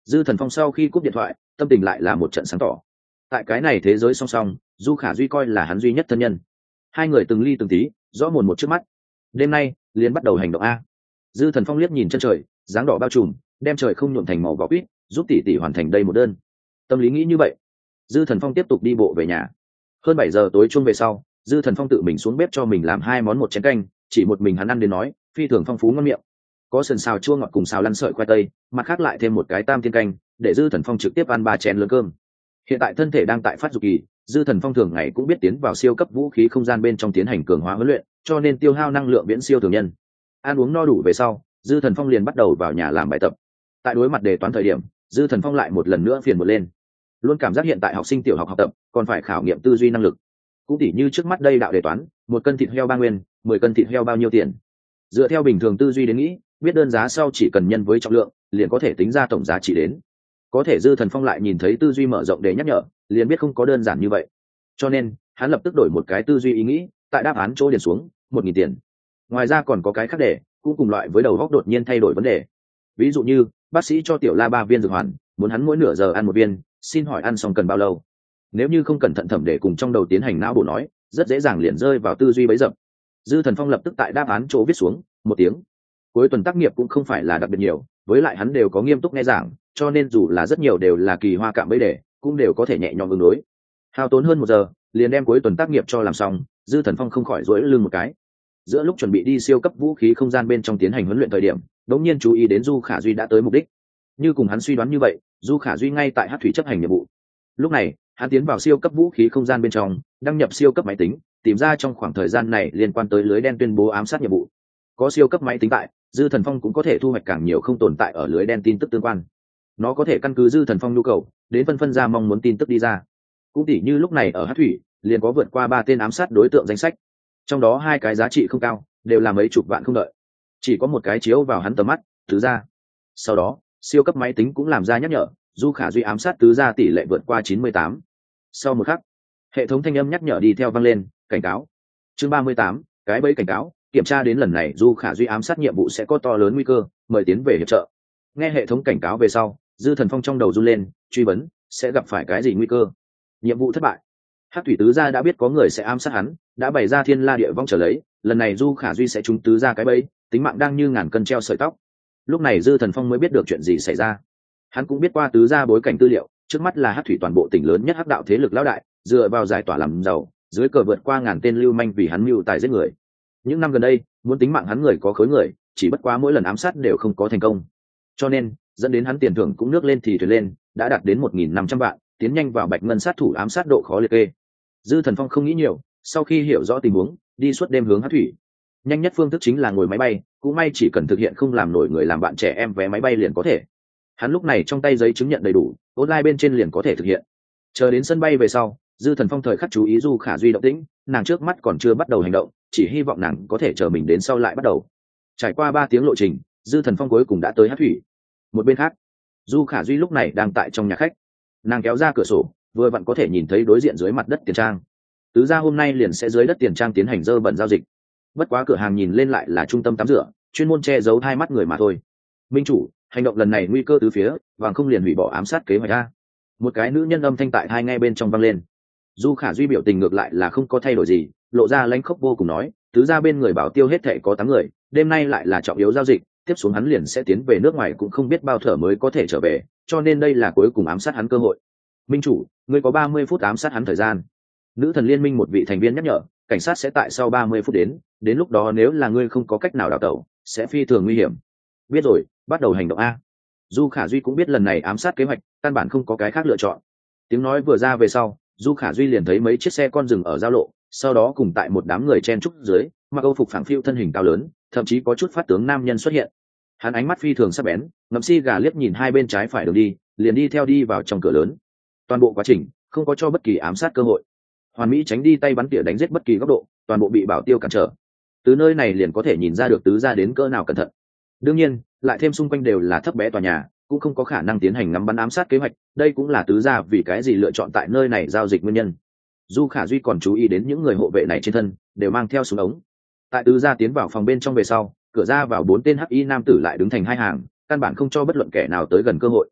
Dư Thần Phong sau khi cúp điện thoại, tâm tình lại là một trận sáng tỏ. Tại cái này thế giới song song, Du Khả Duy coi là hắn duy nhất thân nhân. Hai người từng ly từng tí, rõ mồn một trước mắt. Đêm nay liền bắt đầu hành động a. Dư Thần Phong liếc nhìn chân trời, dáng đỏ bao trùm, đem trời không nhuộm thành màu vỏ quýt, giúp tỷ tỷ hoàn thành đây một đơn. Tâm lý nghĩ như vậy, Dư Thần Phong tiếp tục đi bộ về nhà. Hơn 7 giờ tối chung về sau, Dư Thần Phong tự mình xuống bếp cho mình làm 2 món một chén canh, chỉ một mình hắn ăn đến nói, phi thường phong phú ngon miệng. Có sườn xào chua ngọt cùng xào lăn sợi khoai tây, mặt khác lại thêm một cái tam tiên canh, để Dư Thần Phong trực tiếp ăn 3 chén lớn cơm. Hiện tại thân thể đang tại phát dục kỳ, Dư Thần Phong thường ngày cũng biết tiến vào siêu cấp vũ khí không gian bên trong tiến hành cường hóa huấn luyện, cho nên tiêu hao năng lượng viễn siêu thường nhân. Ăn uống no đủ về sau, Dư Thần Phong liền bắt đầu vào nhà làm bài tập. Tại đối mặt đề toán thời điểm, Dư Thần Phong lại một lần nữa phiền muộn lên. Luôn cảm giác hiện tại học sinh tiểu học học tập còn phải khảo nghiệm tư duy năng lực. Cũng tỉ như trước mắt đây đạo đề toán, 1 cân thịt heo 3 nguyên, 10 cân thịt heo bao nhiêu tiền? Dựa theo bình thường tư duy đến nghĩ, biết đơn giá sau chỉ cần nhân với trọng lượng, liền có thể tính ra tổng giá trị đến. Có thể Dư Thần Phong lại nhìn thấy tư duy mở rộng để nhắc nhở, liền biết không có đơn giản như vậy. Cho nên, hắn lập tức đổi một cái tư duy ý nghĩ, tại đáp án chỗ điền xuống 1.000 tiền. Ngoài ra còn có cái khác để, cũng cùng loại với đầu góc đột nhiên thay đổi vấn đề. Ví dụ như, bác sĩ cho Tiểu La 3 viên dược hoàn, muốn hắn mỗi nửa giờ ăn 1 viên, xin hỏi ăn xong cần bao lâu? Nếu như không cẩn thận thẩm để cùng trong đầu tiến hành não bộ nói, rất dễ dàng liền rơi vào tư duy bấy dập. Dư Thần Phong lập tức tại đáp án chỗ viết xuống 1 tiếng. Cuối tuần tác nghiệp cũng không phải là đặc biệt nhiều, với lại hắn đều có nghiêm túc nghe giảng, cho nên dù là rất nhiều đều là kỳ hoa cạm bẫy đề, cũng đều có thể nhẹ nhõm ứng đối. Hao tốn hơn 1 giờ, liền đem cuối tuần tác nghiệp cho làm xong, Dư Thần Phong không khỏi duỗi lưng một cái. Giữa lúc chuẩn bị đi siêu cấp vũ khí không gian bên trong tiến hành huấn luyện thời điểm, đột nhiên chú ý đến Du Khả Duy đã tới mục đích. Như cùng hắn suy đoán như vậy, Du Khả Duy ngay tại Hắc Thủy chấp hành nhiệm vụ. Lúc này, hắn tiến vào siêu cấp vũ khí không gian bên trong, đăng nhập siêu cấp máy tính, tìm ra trong khoảng thời gian này liên quan tới lưới đen tuyên bố ám sát nhiệm vụ. Có siêu cấp máy tính tại, Dư Thần Phong cũng có thể thu hoạch càng nhiều không tồn tại ở lưới đen tin tức tương quan. Nó có thể căn cứ Dư Thần Phong nhu cầu, đến phân ra mong muốn tin tức đi ra. Cũng tỉ như lúc này ở Hắc Thủy, liền có vượt qua 3 tên ám sát đối tượng danh sách. Trong đó 2 cái giá trị không cao, đều là mấy chục vạn không đợi. Chỉ có một cái chiếu vào hắn tầm mắt, tứ gia. Sau đó, siêu cấp máy tính cũng làm ra nhắc nhở, Du Khả Duy ám sát tứ gia tỷ lệ vượt qua 98. Sau một khắc, hệ thống thanh âm nhắc nhở đi theo vang lên, cảnh cáo. Chương 38, cái bẫy cảnh cáo, kiểm tra đến lần này Du Khả Duy ám sát nhiệm vụ sẽ có to lớn nguy cơ, mời tiến về hiệp trợ. Nghe hệ thống cảnh cáo về sau, Dư Thần Phong trong đầu run lên, truy vấn, sẽ gặp phải cái gì nguy cơ? Nhiệm vụ thất bại. Hắc Thủy tứ gia đã biết có người sẽ ám sát hắn, đã bày ra thiên la địa vong trở lấy, lần này Du Khả Duy sẽ trúng tứ gia cái bẫy, tính mạng đang như ngàn cân treo sợi tóc. Lúc này Dư Thần Phong mới biết được chuyện gì xảy ra. Hắn cũng biết qua tứ gia bối cảnh tư liệu, trước mắt là Hắc Thủy toàn bộ tỉnh lớn nhất hắc đạo thế lực lão đại, dựa vào giải tỏa làm giàu, dưới cờ vượt qua ngàn tên lưu manh vì hắn mưu tài giết người. Những năm gần đây, muốn tính mạng hắn người có khối người, chỉ bất quá mỗi lần ám sát đều không có thành công. Cho nên, dẫn đến hắn tiền thưởng cũng nước lên thì thuyền lên, đã đạt đến 1.500 vạn, tiến nhanh vào bạch ngân sát thủ ám sát độ khó liệt kê. Dư Thần Phong không nghĩ nhiều, sau khi hiểu rõ tình huống, đi suốt đêm hướng Hắc Thủy. Nhanh nhất phương thức chính là ngồi máy bay, cũng may chỉ cần thực hiện không làm nổi người làm bạn trẻ em vé máy bay liền có thể. Hắn lúc này trong tay giấy chứng nhận đầy đủ, online bên trên liền có thể thực hiện. Chờ đến sân bay về sau, Dư Thần Phong thời khắc chú ý Du Khả Duy động tĩnh, nàng trước mắt còn chưa bắt đầu hành động, chỉ hy vọng nàng có thể chờ mình đến sau lại bắt đầu. Trải qua 3 tiếng lộ trình, Dư Thần Phong cuối cùng đã tới Hắc Thủy. Một bên khác, Du Khả Duy lúc này đang tại trong nhà khách. Nàng kéo ra cửa sổ, vừa vặn có thể nhìn thấy đối diện dưới mặt đất tiền trang. Tứ gia hôm nay liền sẽ dưới đất tiền trang tiến hành dơ bẩn giao dịch. Bất quá cửa hàng nhìn lên lại là trung tâm tắm rửa, chuyên môn che giấu 2 mắt người mà thôi. Minh chủ, hành động lần này nguy cơ tứ phía, vàng không liền hủy bỏ ám sát kế hoạch a. Một cái nữ nhân âm thanh tại 2 nghe bên trong vang lên. Du Khả Duy biểu tình ngược lại là không có thay đổi gì, lộ ra lãnh khốc vô cùng nói, tứ gia bên người bảo tiêu hết thảy có 8 người, đêm nay lại là trọng yếu giao dịch, tiếp xuống hắn liền sẽ tiến về nước ngoài cũng không biết bao thở mới có thể trở về, cho nên đây là cuối cùng ám sát hắn cơ hội. Minh chủ, ngươi có 30 phút ám sát hắn thời gian. Nữ thần liên minh một vị thành viên nhắc nhở, cảnh sát sẽ tại sau 30 phút đến lúc đó nếu là ngươi không có cách nào đào tẩu, sẽ phi thường nguy hiểm. Biết rồi, bắt đầu hành động a. Du Khả Duy cũng biết lần này ám sát kế hoạch, căn bản không có cái khác lựa chọn. Tiếng nói vừa ra về sau, Du Khả Duy liền thấy mấy chiếc xe con dừng ở giao lộ, sau đó cùng tại một đám người chen trúc dưới, mặc âu phục phẳng phiu thân hình cao lớn, thậm chí có chút phát tướng nam nhân xuất hiện. Hắn ánh mắt phi thường sắc bén, ngậm si gà liếc nhìn hai bên trái phải đường đi, liền đi theo đi vào trong cửa lớn. Toàn bộ quá trình không có cho bất kỳ ám sát cơ hội. Hoàn Mỹ tránh đi tay bắn tỉa đánh giết bất kỳ góc độ, toàn bộ bị bảo tiêu cản trở. Từ nơi này liền có thể nhìn ra được tứ gia đến cỡ nào cẩn thận. Đương nhiên, lại thêm xung quanh đều là thấp bé tòa nhà, cũng không có khả năng tiến hành ngắm bắn ám sát kế hoạch, đây cũng là tứ gia vì cái gì lựa chọn tại nơi này giao dịch nguyên nhân. Du Khả Duy còn chú ý đến những người hộ vệ này trên thân đều mang theo súng ống. Tại tứ gia tiến vào phòng bên trong về sau, cửa ra vào 4 tên hắc y nam tử lại đứng thành 2 hàng, căn bản không cho bất luận kẻ nào tới gần cơ hội.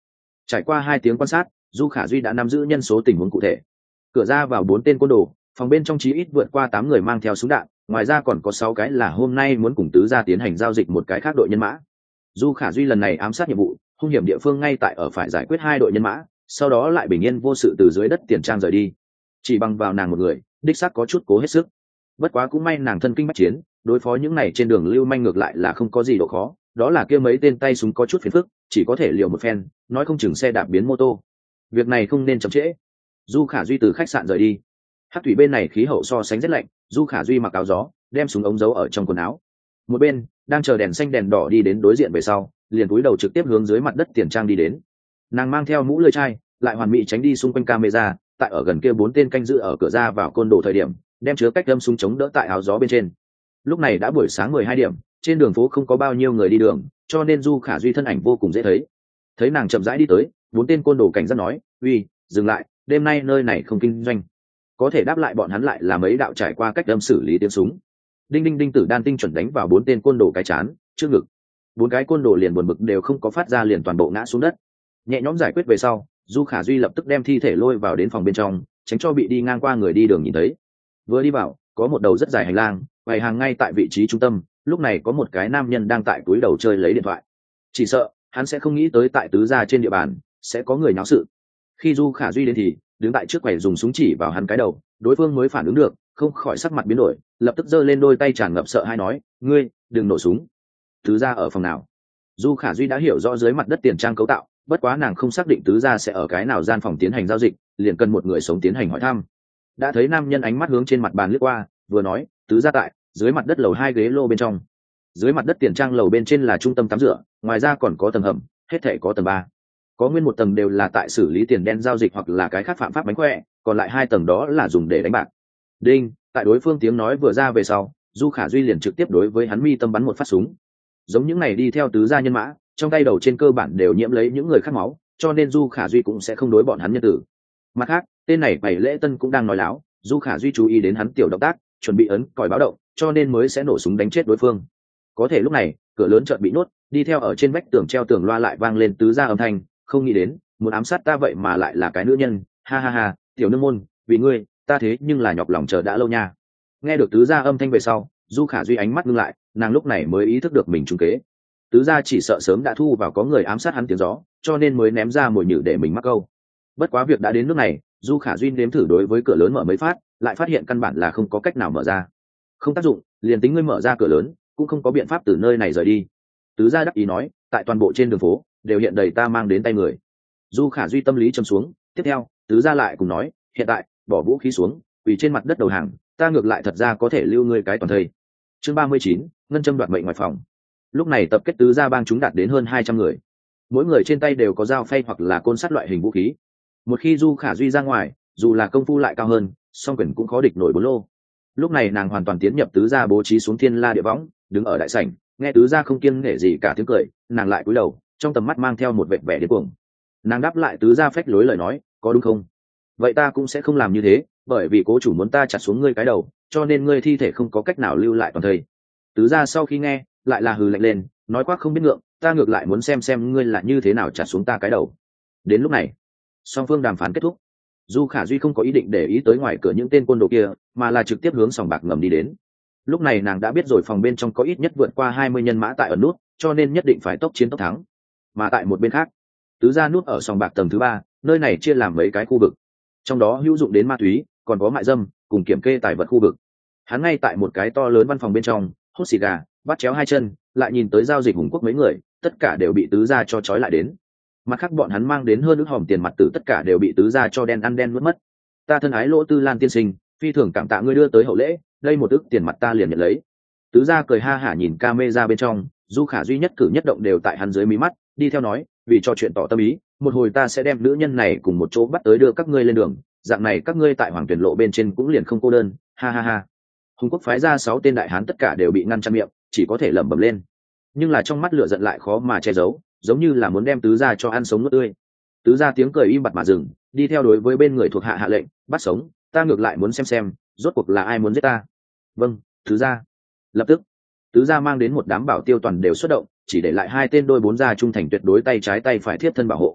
Trải qua 2 tiếng quan sát, Du Khả Duy đã nắm giữ nhân số tình huống cụ thể. Cửa ra vào 4 tên côn đồ, phòng bên trong chí ít vượt qua 8 người mang theo súng đạn, ngoài ra còn có 6 cái là hôm nay muốn cùng tứ gia tiến hành giao dịch một cái khác đội nhân mã. Du Khả Duy lần này ám sát nhiệm vụ, hung hiểm địa phương ngay tại ở phải giải quyết 2 đội nhân mã, sau đó lại bình yên vô sự từ dưới đất tiền trang rời đi. Chỉ bằng vào nàng một người, đích xác có chút cố hết sức. Bất quá cũng may nàng thân kinh bách chiến, đối phó những này trên đường lưu manh ngược lại là không có gì độ khó, đó là kia mấy tên tay súng có chút phiền phức, chỉ có thể liều một phen, nói không chừng xe đạp biến mô tô. Việc này không nên chậm trễ. Du Khả Duy từ khách sạn rời đi. Hắc thủy bên này khí hậu so sánh rất lạnh, Du Khả Duy mặc áo gió, đem súng ống giấu ở trong quần áo. Một bên đang chờ đèn xanh đèn đỏ đi đến đối diện về sau, liền cúi đầu trực tiếp hướng dưới mặt đất tiền trang đi đến. Nàng mang theo mũ lưỡi chai, lại hoàn mỹ tránh đi xung quanh camera, tại ở gần kia 4 tên canh giữ ở cửa ra vào côn đồ thời điểm, đem chứa cách đâm súng chống đỡ tại áo gió bên trên. Lúc này đã buổi sáng 12 điểm, trên đường phố không có bao nhiêu người đi đường, cho nên Du Khả Duy thân ảnh vô cùng dễ thấy. Thấy nàng chậm rãi đi tới, 4 tên côn đồ cảnh giác nói, uy, dừng lại, đêm nay nơi này không kinh doanh. Có thể đáp lại bọn hắn lại là mấy đạo trải qua cách đâm xử lý tiếng súng. Đinh đinh đinh tử đan tinh chuẩn đánh vào 4 tên côn đồ cái chán, trước ngực. 4 cái côn đồ liền buồn bực đều không có phát ra, liền toàn bộ ngã xuống đất. Nhẹ nhõm giải quyết về sau, Du Khả Duy lập tức đem thi thể lôi vào đến phòng bên trong, tránh cho bị đi ngang qua người đi đường nhìn thấy. Vừa đi vào, có một đầu rất dài hành lang, bày hàng ngay tại vị trí trung tâm, lúc này có một cái nam nhân đang tại túi đầu chơi lấy điện thoại. Chỉ sợ hắn sẽ không nghĩ tới tại tứ gia trên địa bàn sẽ có người náo sự. Khi Du Khả Duy đến thì đứng tại trước quầy dùng súng chỉ vào hắn cái đầu, đối phương mới phản ứng được, không khỏi sắc mặt biến đổi, lập tức giơ lên đôi tay tràn ngập sợ hãi nói, ngươi đừng nổ súng. Tứ gia ở phòng nào? Du Khả Duy đã hiểu rõ dưới mặt đất tiền trang cấu tạo, bất quá nàng không xác định tứ gia sẽ ở cái nào gian phòng tiến hành giao dịch, liền cần một người sống tiến hành hỏi thăm. Đã thấy nam nhân ánh mắt hướng trên mặt bàn lướt qua, vừa nói, tứ gia tại dưới mặt đất lầu 2 ghế lô bên trong. Dưới mặt đất tiền trang lầu bên trên là trung tâm tắm rửa, ngoài ra còn có tầng hầm, hết thảy có tầng 3. Có nguyên một tầng đều là tại xử lý tiền đen giao dịch hoặc là cái khác phạm pháp mánh khỏe, còn lại 2 tầng đó là dùng để đánh bạc. Đinh, tại đối phương tiếng nói vừa ra về sau, Du Khả Duy liền trực tiếp đối với hắn mi tâm bắn một phát súng. Giống những này đi theo tứ gia nhân mã, trong tay đầu trên cơ bản đều nhiễm lấy những người khác máu, cho nên Du Khả Duy cũng sẽ không đối bọn hắn nhân tử. Mặt khác, tên này Bảy Lễ Tân cũng đang nói láo, Du Khả Duy chú ý đến hắn tiểu động tác, chuẩn bị ấn còi báo động, cho nên mới sẽ nổ súng đánh chết đối phương. Có thể lúc này, cửa lớn chợt bị nhốt, đi theo ở trên vách tường treo tường loa lại vang lên tứ gia âm thanh, không nghĩ đến, muốn ám sát ta vậy mà lại là cái nữ nhân, ha ha ha, tiểu nương môn, vì ngươi, ta thế nhưng là nhọc lòng chờ đã lâu nha. Nghe được tứ gia âm thanh về sau, Du Khả Duy ánh mắt ngưng lại, nàng lúc này mới ý thức được mình trúng kế. Tứ gia chỉ sợ sớm đã thu vào có người ám sát hắn tiếng gió, cho nên mới ném ra mồi nhử để mình mắc câu. Bất quá việc đã đến nước này, Du Khả Duy nếm thử đối với cửa lớn mở mấy phát, lại phát hiện căn bản là không có cách nào mở ra. Không tác dụng, liền tính ngươi mở ra cửa lớn, cũng không có biện pháp từ nơi này rời đi. Tứ gia đắc ý nói, tại toàn bộ trên đường phố đều hiện đầy ta mang đến tay người. Du Khả Duy tâm lý trầm xuống, tiếp theo, tứ gia lại cùng nói, hiện tại, bỏ vũ khí xuống, quỳ trên mặt đất đầu hàng, ta ngược lại thật ra có thể lưu ngươi cái toàn thây. Chương 39, ngân châm đoạt mệnh ngoài phòng. Lúc này tập kết tứ gia bang chúng đạt đến hơn 200 người. Mỗi người trên tay đều có dao phay hoặc là côn sắt loại hình vũ khí. Một khi Du Khả Duy ra ngoài, dù là công phu lại cao hơn, song quyền cũng khó địch nổi 4 lô. Lúc này nàng hoàn toàn tiến nhập tứ gia bố trí xuống thiên la địa võng, đứng ở đại sảnh, nghe tứ gia không kiêng nể gì cả tiếng cười, nàng lại cúi đầu, trong tầm mắt mang theo một vẻ vẻ điên cuồng. Nàng đáp lại tứ gia phách lối lời nói, có đúng không? Vậy ta cũng sẽ không làm như thế, bởi vì cố chủ muốn ta chặt xuống ngươi cái đầu, cho nên ngươi thi thể không có cách nào lưu lại toàn thây. Tứ gia sau khi nghe, lại là hừ lạnh lên, nói quát không biết ngượng, ta ngược lại muốn xem ngươi là như thế nào chặt xuống ta cái đầu. Đến lúc này, song phương đàm phán kết thúc. Du Khả Duy không có ý định để ý tới ngoài cửa những tên côn đồ kia, mà là trực tiếp hướng sòng bạc ngầm đi đến. Lúc này nàng đã biết rồi phòng bên trong có ít nhất vượt qua 20 nhân mã tại ẩn nút, cho nên nhất định phải tốc chiến tốc thắng. Mà tại một bên khác, tứ gia nút ở sòng bạc tầng thứ 3, nơi này chia làm mấy cái khu vực, trong đó hữu dụng đến ma túy, còn có mại dâm, cùng kiểm kê tài vật khu vực. Hắn ngay tại một cái to lớn văn phòng bên trong, hút xì gà, bắt chéo 2 chân, lại nhìn tới giao dịch hùng quốc mấy người, tất cả đều bị tứ gia cho trói lại đến. Mặt khác bọn hắn mang đến hơn ức hòm tiền mặt tử tất cả đều bị tứ gia cho đen ăn đen nuốt mất. Ta thân ái Lỗ Tư Lan tiên sinh, phi thường cảm tạ ngươi đưa tới hậu lễ, đây 1 ức tiền mặt ta liền nhận lấy. Tứ gia cười ha hả nhìn camera bên trong, Du Khả Duy nhất cử nhất động đều tại hắn dưới mí mắt, đi theo nói, vì cho chuyện tỏ tâm ý, một hồi ta sẽ đem nữ nhân này cùng một chỗ bắt tới đưa các ngươi lên đường, dạng này các ngươi tại Hoàng Tuyển lộ bên trên cũng liền không cô đơn, ha ha ha. Hùng quốc phái ra 6 tên đại hán tất cả đều bị ngăn chặn miệng, chỉ có thể lẩm bẩm lên. Nhưng là trong mắt lửa giận lại khó mà che giấu, giống như là muốn đem tứ gia cho ăn sống nuốt tươi. Tứ gia tiếng cười im bặt mà dừng, đi theo đối với bên người thuộc hạ hạ lệnh, bắt sống, ta ngược lại muốn xem rốt cuộc là ai muốn giết ta. Vâng, tứ gia. Lập tức, tứ gia mang đến một đám bảo tiêu toàn đều xuất động, chỉ để lại 2 tên đôi 4 gia trung thành tuyệt đối tay trái tay phải thiết thân bảo hộ.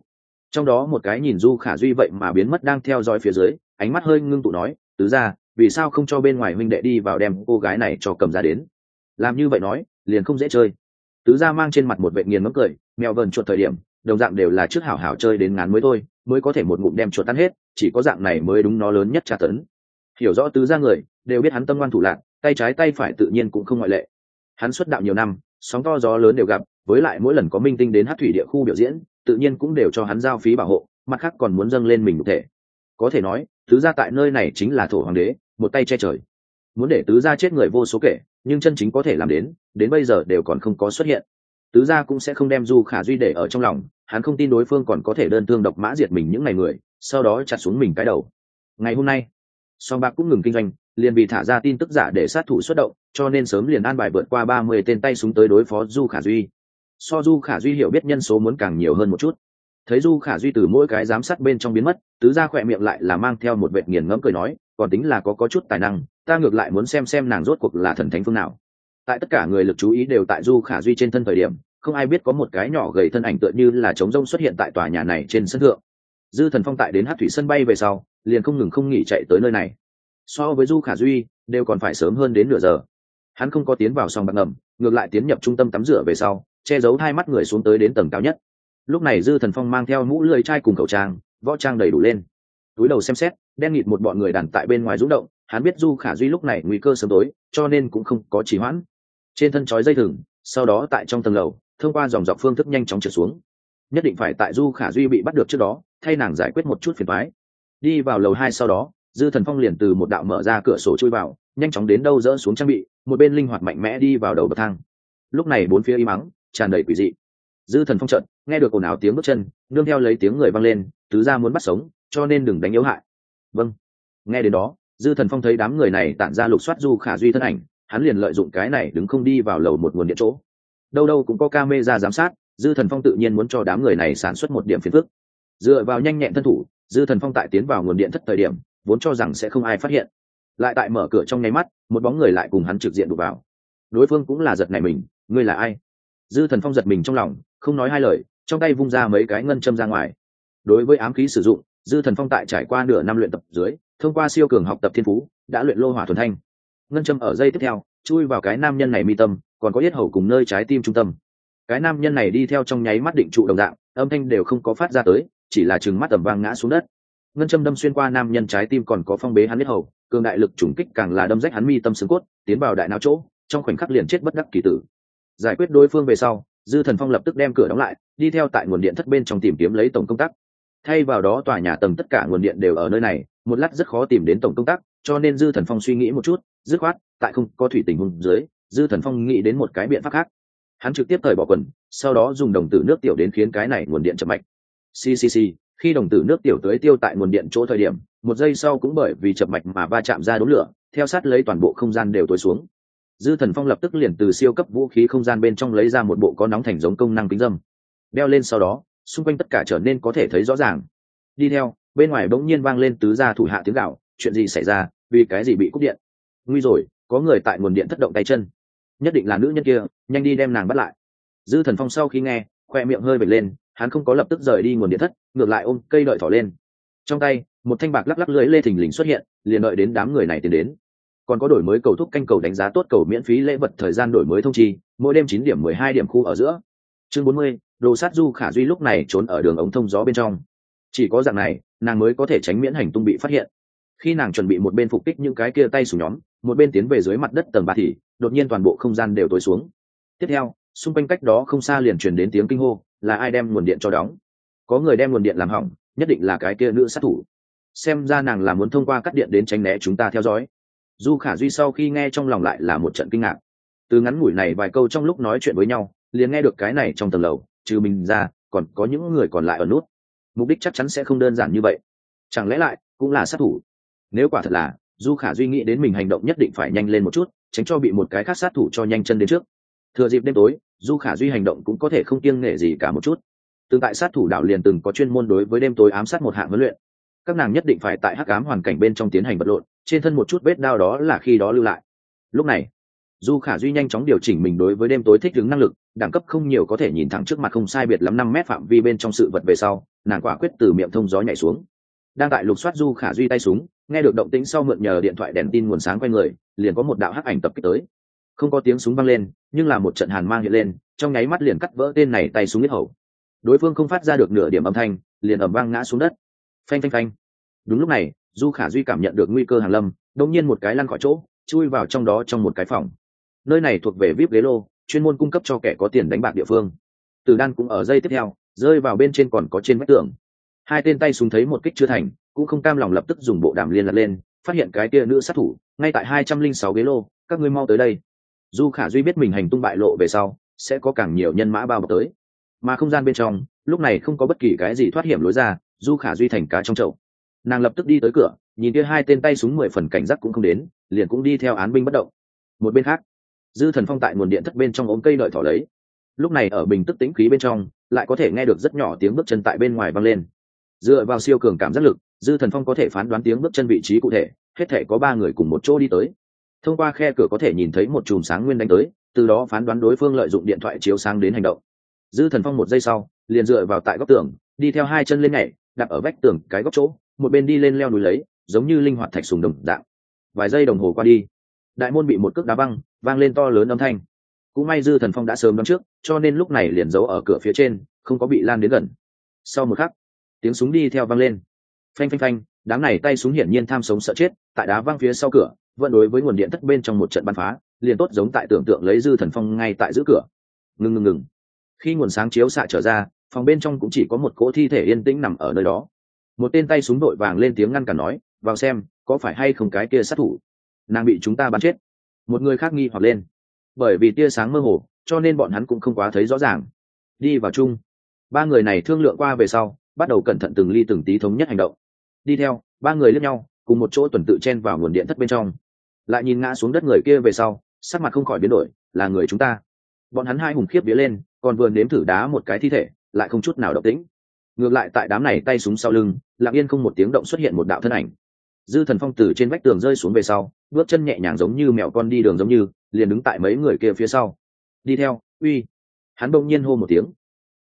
Trong đó một cái nhìn Du Khả Duy vậy mà biến mất đang theo dõi phía dưới, ánh mắt hơi ngưng tụ nói, tứ gia, vì sao không cho bên ngoài huynh đệ đi vào đem cô gái này cho cầm ra đến? Làm như vậy nói liền không dễ chơi. Tứ gia mang trên mặt một vệ nghiền ngẫm cười, mèo vờn chuột thời điểm đồng dạng đều là trước hảo hảo chơi đến ngán mới thôi, mới có thể một ngụm đem chuột tan hết, chỉ có dạng này mới đúng nó lớn nhất tra tấn. Hiểu rõ tứ gia người đều biết hắn tâm ngoan thủ lạc, tay trái tay phải tự nhiên cũng không ngoại lệ. Hắn xuất đạo nhiều năm, sóng to gió lớn đều gặp, với lại mỗi lần có minh tinh đến hát thủy địa khu biểu diễn, tự nhiên cũng đều cho hắn giao phí bảo hộ, mặt khác còn muốn dâng lên mình cụ thể. Có thể nói tứ gia tại nơi này chính là thổ hoàng đế, một tay che trời. Muốn để tứ gia chết người vô số kể, nhưng chân chính có thể làm đến bây giờ đều còn không có xuất hiện. Tứ gia cũng sẽ không đem Du Khả Duy để ở trong lòng, hắn không tin đối phương còn có thể đơn thương độc mã diệt mình những ngày người, sau đó chặt xuống mình cái đầu. Ngày hôm nay song bạc cũng ngừng kinh doanh, liền vì thả ra tin tức giả để sát thủ xuất động, cho nên sớm liền an bài vượt qua 30 tên tay súng tới đối phó Du Khả Duy. So Du Khả Duy hiểu biết nhân số muốn càng nhiều hơn một chút. Thấy Du Khả Duy từ mỗi cái giám sát bên trong biến mất, tứ gia khỏe miệng lại là mang theo một vệt nghiền ngẫm cười nói, còn tính là có chút tài năng, ta ngược lại muốn xem nàng rốt cuộc là thần thánh phương nào. Tại tất cả người lực chú ý đều tại Du Khả Duy trên thân thời điểm, không ai biết có một cái nhỏ gầy thân ảnh tựa như là trống rông xuất hiện tại tòa nhà này trên sân thượng. Dư Thần Phong tại đến Hát thủy sân bay về sau, liền không ngừng không nghỉ chạy tới nơi này. So với Du Khả Duy, đều còn phải sớm hơn đến nửa giờ. Hắn không có tiến vào sòng bạc ngầm, ngược lại tiến nhập trung tâm tắm rửa về sau, che giấu hai mắt người xuống tới đến tầng cao nhất. Lúc này Dư Thần Phong mang theo mũ lưỡi chai cùng khẩu trang, võ trang đầy đủ lên. Túi đầu xem xét, đen nghịt một bọn người đàn tại bên ngoài rúng động, hắn biết Du Khả Duy lúc này nguy cơ sớm tối, cho nên cũng không có trì hoãn. Trên thân trói dây thừng, sau đó tại trong tầng lầu, thông qua dòng dọc phương thức nhanh chóng trượt xuống. Nhất định phải tại Du Khả Duy bị bắt được trước đó, thay nàng giải quyết một chút phiền toái. Đi vào lầu 2 sau đó, Dư Thần Phong liền từ một đạo mở ra cửa sổ chui vào, nhanh chóng đến đâu dỡ xuống trang bị, một bên linh hoạt mạnh mẽ đi vào đầu bậc thang. Lúc này bốn phía im mắng, tràn đầy quỷ dị. Dư Thần Phong chợt nghe được ồn ào tiếng bước chân, nương theo lấy tiếng người vang lên, tứ gia muốn bắt sống, cho nên đừng đánh yếu hại. Vâng. Nghe đến đó, Dư Thần Phong thấy đám người này tản ra lục soát Du Khả Duy thân ảnh, hắn liền lợi dụng cái này đứng không đi vào lầu một nguồn điện chỗ. Đâu đâu cũng có camera giám sát, Dư Thần Phong tự nhiên muốn cho đám người này sản xuất một điểm phiền phức. Dựa vào nhanh nhẹn thân thủ, Dư Thần Phong tại tiến vào nguồn điện thất thời điểm, vốn cho rằng sẽ không ai phát hiện. Lại tại mở cửa trong nháy mắt, một bóng người lại cùng hắn trực diện đụng vào. Đối phương cũng là giật nảy mình, ngươi là ai? Dư Thần Phong giật mình trong lòng, không nói hai lời, trong tay vung ra mấy cái ngân châm ra ngoài. Đối với ám khí sử dụng, Dư Thần Phong tại trải qua nửa năm luyện tập dưới, thông qua siêu cường học tập thiên phú, đã luyện lô hỏa thuần thanh. Ngân châm ở dây tiếp theo, chui vào cái nam nhân này mi tâm, còn có yết hầu cùng nơi trái tim trung tâm. Cái nam nhân này đi theo trong nháy mắt định trụ đồng dạng, âm thanh đều không có phát ra tới, chỉ là trừng mắt tầm vang ngã xuống đất. Ngân châm đâm xuyên qua nam nhân trái tim còn có phong bế hắn yết hầu, cường đại lực trùng kích càng là đâm rách hắn mi tâm xương cốt, tiến vào đại não chỗ, trong khoảnh khắc liền chết bất đắc kỳ tử. Giải quyết đối phương về sau, Dư Thần Phong lập tức đem cửa đóng lại, đi theo tại nguồn điện thất bên trong tìm kiếm lấy tổng công tắc. Thay vào đó tòa nhà tầng tất cả nguồn điện đều ở nơi này, một lát rất khó tìm đến tổng công tắc, cho nên Dư Thần Phong suy nghĩ một chút, dứt khoát, tại không có thủy tình huống dưới, Dư Thần Phong nghĩ đến một cái biện pháp khác. Hắn trực tiếp cởi bỏ quần, sau đó dùng đồng tử nước tiểu đến khiến cái này nguồn điện chậm mạch. Khi đồng tử nước tiểu tưới tiêu tại nguồn điện chỗ thời điểm, một giây sau cũng bởi vì chập mạch mà va chạm ra đốm lửa, theo sát lấy toàn bộ không gian đều tối xuống. Dư Thần Phong lập tức liền từ siêu cấp vũ khí không gian bên trong lấy ra một bộ có nóng thành giống công năng kính dâm, đeo lên sau đó, xung quanh tất cả trở nên có thể thấy rõ ràng. Đi theo, bên ngoài bỗng nhiên vang lên tứ gia thủ hạ tiếng gào, chuyện gì xảy ra, vì cái gì bị cúp điện? Nguy rồi, có người tại nguồn điện thất động tay chân, nhất định là nữ nhân kia, nhanh đi đem nàng bắt lại. Dư Thần Phong sau khi nghe, khoe miệng hơi vểnh lên, hắn không có lập tức rời đi nguồn điện thất, ngược lại ôm cây đợi thỏ lên. Trong tay, một thanh bạc lắc lắc lưỡi lê thình lình xuất hiện, liền đợi đến đám người này tiến đến. Còn có đổi mới cầu thúc canh cầu đánh giá tốt cầu miễn phí lễ vật thời gian đổi mới thông chi, mỗi đêm 9 điểm 12 điểm khu ở giữa. Chương 40, đồ sát Du Khả Duy lúc này trốn ở đường ống thông gió bên trong. Chỉ có dạng này, nàng mới có thể tránh miễn hành tung bị phát hiện. Khi nàng chuẩn bị một bên phục kích những cái kia tay súng nhóm, một bên tiến về dưới mặt đất tầng 3 thì đột nhiên toàn bộ không gian đều tối xuống. Tiếp theo, xung quanh cách đó không xa liền truyền đến tiếng kinh hô, là ai đem nguồn điện cho đóng? Có người đem nguồn điện làm hỏng, nhất định là cái kia nữ sát thủ. Xem ra nàng là muốn thông qua cắt điện đến tránh né chúng ta theo dõi. Du Khả Duy sau khi nghe trong lòng lại là một trận kinh ngạc. Từ ngắn ngủi này vài câu trong lúc nói chuyện với nhau, liền nghe được cái này trong tầng lầu, trừ mình ra, còn có những người còn lại ở nút. Mục đích chắc chắn sẽ không đơn giản như vậy. Chẳng lẽ lại cũng là sát thủ? Nếu quả thật là, Du Khả Duy nghĩ đến mình hành động nhất định phải nhanh lên một chút, tránh cho bị một cái khác sát thủ cho nhanh chân đến trước. Thừa dịp đêm tối, Du Khả Duy hành động cũng có thể không kiêng nể gì cả một chút. Tương tại sát thủ đảo liền từng có chuyên môn đối với đêm tối ám sát một hạng huấn luyện. Các nàng nhất định phải tại hắc ám hoàn cảnh bên trong tiến hành vật lộn, trên thân một chút vết đao đó là khi đó lưu lại. Lúc này, Du Khả Duy nhanh chóng điều chỉnh mình đối với đêm tối thích ứng năng lực, đẳng cấp không nhiều có thể nhìn thẳng trước mặt không sai biệt lắm 5 mét phạm vi bên trong sự vật về sau, nàng quả quyết từ miệng thông gió nhảy xuống. Đang tại lục soát Du Khả Duy tay súng, nghe được động tĩnh sau mượn nhờ điện thoại đèn tin nguồn sáng quay người, liền có một đạo hắc ảnh tập kích tới. Không có tiếng súng vang lên, nhưng là một trận hàn mang hiện lên, trong nháy mắt liền cắt vỡ tên này tay súng huyết hầu. Đối phương không phát ra được nửa điểm âm thanh, liền ầm vang ngã xuống đất. Phanh phanh phanh. Đúng lúc này, Du Khả Duy cảm nhận được nguy cơ hàng lâm, đột nhiên một cái lăn khỏi chỗ, chui vào trong đó trong một cái phòng. Nơi này thuộc về VIP ghế lô, chuyên môn cung cấp cho kẻ có tiền đánh bạc địa phương. Tử Đan cũng ở dây tiếp theo, rơi vào bên trên còn có trên vách tường. Hai tên tay súng thấy một kích chưa thành, cũng không cam lòng lập tức dùng bộ đàm liên lạc lên, phát hiện cái kia nữ sát thủ ngay tại 206 ghế lô, các ngươi mau tới đây. Du Khả Duy biết mình hành tung bại lộ về sau, sẽ có càng nhiều nhân mã bao bọc tới, mà không gian bên trong lúc này không có bất kỳ cái gì thoát hiểm lối ra. Du Khả Duy thành cá trong chậu, nàng lập tức đi tới cửa, nhìn kia hai tên tay súng 10 phần cảnh giác cũng không đến, liền cũng đi theo án binh bất động. Một bên khác, Dư Thần Phong tại nguồn điện thất bên trong ống cây đợi thỏ lấy. Lúc này ở bình tức tĩnh khí bên trong, lại có thể nghe được rất nhỏ tiếng bước chân tại bên ngoài vang lên. Dựa vào siêu cường cảm giác lực, Dư Thần Phong có thể phán đoán tiếng bước chân vị trí cụ thể, hết thể có 3 người cùng một chỗ đi tới. Thông qua khe cửa có thể nhìn thấy một chùm sáng nguyên đánh tới, từ đó phán đoán đối phương lợi dụng điện thoại chiếu sáng đến hành động. Dư Thần Phong một giây sau, liền dựa vào tại góc tường, đi theo hai chân lên nhảy, đặt ở vách tường cái góc chỗ, một bên đi lên leo núi lấy, giống như linh hoạt thạch sùng đồng dạng. Vài giây đồng hồ qua đi, đại môn bị một cước đá văng, vang lên to lớn âm thanh. Cũng may Dư Thần Phong đã sớm đoán trước, cho nên lúc này liền giấu ở cửa phía trên, không có bị lan đến gần. Sau một khắc, tiếng súng đi theo vang lên. Phanh phanh phanh, đám này tay súng hiển nhiên tham sống sợ chết, tại đá văng phía sau cửa, vẫn đối với nguồn điện thất bên trong một trận bắn phá, liền tốt giống tại tưởng tượng lấy Dư Thần Phong ngay tại giữa cửa. Ngừng. Khi nguồn sáng chiếu xạ trở ra, phòng bên trong cũng chỉ có một cỗ thi thể yên tĩnh nằm ở nơi đó. Một tên tay súng đội vàng lên tiếng ngăn cản nói, vào xem, có phải hay không cái kia sát thủ, nàng bị chúng ta bắn chết. Một người khác nghi hoặc lên, bởi vì tia sáng mơ hồ, cho nên bọn hắn cũng không quá thấy rõ ràng. Đi vào chung. 3 người này thương lượng qua về sau, bắt đầu cẩn thận từng ly từng tí thống nhất hành động. Đi theo, 3 người liếc nhau, cùng một chỗ tuần tự chen vào nguồn điện thất bên trong. Lại nhìn ngã xuống đất người kia về sau, sắc mặt không khỏi biến đổi, là người chúng ta. Bọn hắn hai hùng khiếp vía lên, còn vừa nếm thử đá một cái thi thể, lại không chút nào động tĩnh. Ngược lại tại đám này tay súng sau lưng, lặng yên không một tiếng động xuất hiện một đạo thân ảnh. Dư Thần Phong từ trên vách tường rơi xuống về sau, bước chân nhẹ nhàng giống như mèo con đi đường giống như, liền đứng tại mấy người kia phía sau. Đi theo, uy. Hắn bỗng nhiên hô một tiếng.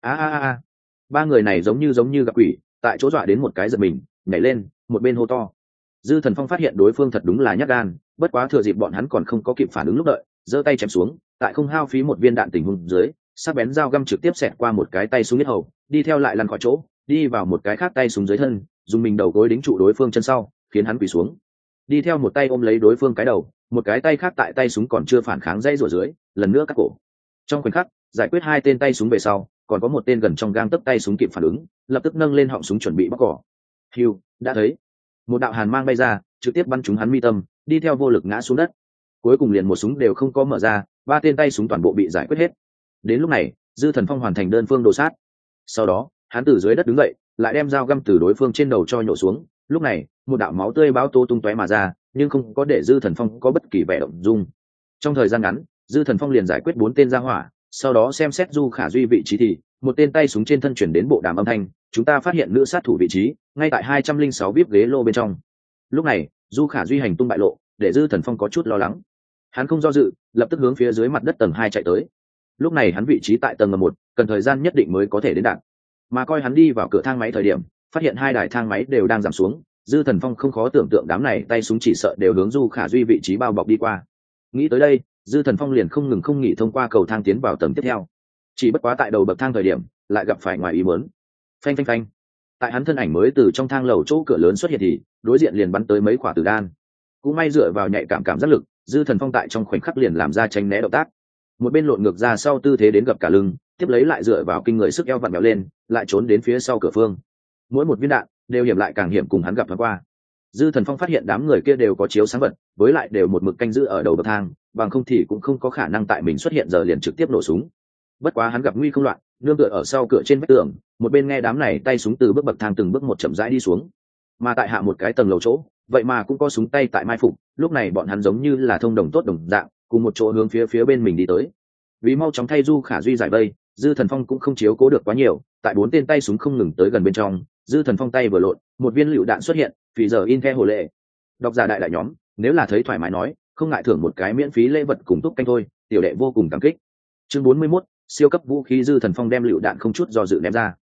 A. 3 người này giống như gặp quỷ, tại chỗ dọa đến một cái giật mình, nhảy lên, một bên hô to. Dư Thần Phong phát hiện đối phương thật đúng là nhát gan, bất quá thừa dịp bọn hắn còn không có kịp phản ứng lúc đợi, giơ tay chém xuống, tại không hao phí một viên đạn tình huống dưới, sắc bén dao găm trực tiếp xẹt qua một cái tay súng huyết hầu, đi theo lại lăn khỏi chỗ, đi vào một cái khác tay súng dưới thân, dùng mình đầu gối đính trụ đối phương chân sau, khiến hắn quỳ xuống. Đi theo một tay ôm lấy đối phương cái đầu, một cái tay khác tại tay súng còn chưa phản kháng dây rủa dưới, lần nữa cắt cổ. Trong khoảnh khắc, giải quyết 2 tên tay súng về sau, còn có một tên gần trong gang tấc tay súng kịp phản ứng, lập tức nâng lên họng súng chuẩn bị bóc cỏ. Hưu, đã thấy một đạo hàn mang bay ra, trực tiếp bắn trúng hắn mi tâm, đi theo vô lực ngã xuống đất. Cuối cùng liền một súng đều không có mở ra, 3 tên tay súng toàn bộ bị giải quyết hết. Đến lúc này, Dư Thần Phong hoàn thành đơn phương đồ sát. Sau đó, hắn từ dưới đất đứng dậy, lại đem dao găm từ đối phương trên đầu cho nhổ xuống. Lúc này, một đạo máu tươi báo tố tung tóe mà ra, nhưng không có để Dư Thần Phong có bất kỳ vẻ động dung. Trong thời gian ngắn, Dư Thần Phong liền giải quyết 4 tên gia hỏa, sau đó xem xét Du Khả Duy vị trí thì một tên tay súng trên thân chuyển đến bộ đàm âm thanh, chúng ta phát hiện nữ sát thủ vị trí ngay tại 206 VIP ghế lô bên trong. Lúc này, Du Khả Duy hành tung bại lộ, để Dư Thần Phong có chút lo lắng. Hắn không do dự, lập tức hướng phía dưới mặt đất tầng 2 chạy tới. Lúc này hắn vị trí tại tầng 1, cần thời gian nhất định mới có thể đến đạt. Mà coi hắn đi vào cửa thang máy thời điểm, phát hiện 2 đài thang máy đều đang giảm xuống, Dư Thần Phong không khó tưởng tượng đám này tay súng chỉ sợ đều hướng Du Khả Duy vị trí bao bọc đi qua. Nghĩ tới đây, Dư Thần Phong liền không ngừng không nghỉ thông qua cầu thang tiến vào tầng tiếp theo. Chỉ bất quá tại đầu bậc thang thời điểm, lại gặp phải ngoài ý muốn. Phanh phanh phanh. Tại hắn thân ảnh mới từ trong thang lầu chỗ cửa lớn xuất hiện thì, đối diện liền bắn tới mấy quả tử đan. Cũng may dựa vào nhạy cảm giác lực, Dư Thần Phong tại trong khoảnh khắc liền làm ra tránh né động tác. Một bên lộn ngược ra sau tư thế đến gập cả lưng, tiếp lấy lại dựa vào kinh người sức eo vặn vẹo lên, lại trốn đến phía sau cửa phương. Mỗi một viên đạn đều hiểm lại càng hiểm cùng hắn gặp thoáng qua. Dư Thần Phong phát hiện đám người kia đều có chiếu sáng vật, với lại đều một mực canh giữ ở đầu bậc thang, bằng không thì cũng không có khả năng tại mình xuất hiện giờ liền trực tiếp nổ súng. Bất quá hắn gặp nguy không loạn, nương tựa ở sau cửa trên vách tường, một bên nghe đám này tay súng từ bước bậc thang từng bước một chậm rãi đi xuống. Mà tại hạ một cái tầng lầu chỗ, vậy mà cũng có súng tay tại mai phục, lúc này bọn hắn giống như là thông đồng tốt đồng dạng, cùng một chỗ hướng phía bên mình đi tới. Vì mau chóng thay Du Khả Duy giải vây, Dư Thần Phong cũng không chiếu cố được quá nhiều, tại 4 tên tay súng không ngừng tới gần bên trong, Dư Thần Phong tay vừa lộn, một viên lựu đạn xuất hiện, vì giờ in theo hồ lệ. Độc giả đại nhóm, nếu là thấy thoải mái nói, không ngại thưởng một cái miễn phí lễ vật cùng túc canh thôi, tiểu đệ vô cùng cảm kích. Chương 41, siêu cấp vũ khí. Dư Thần Phong đem lựu đạn không chút do dự ném ra.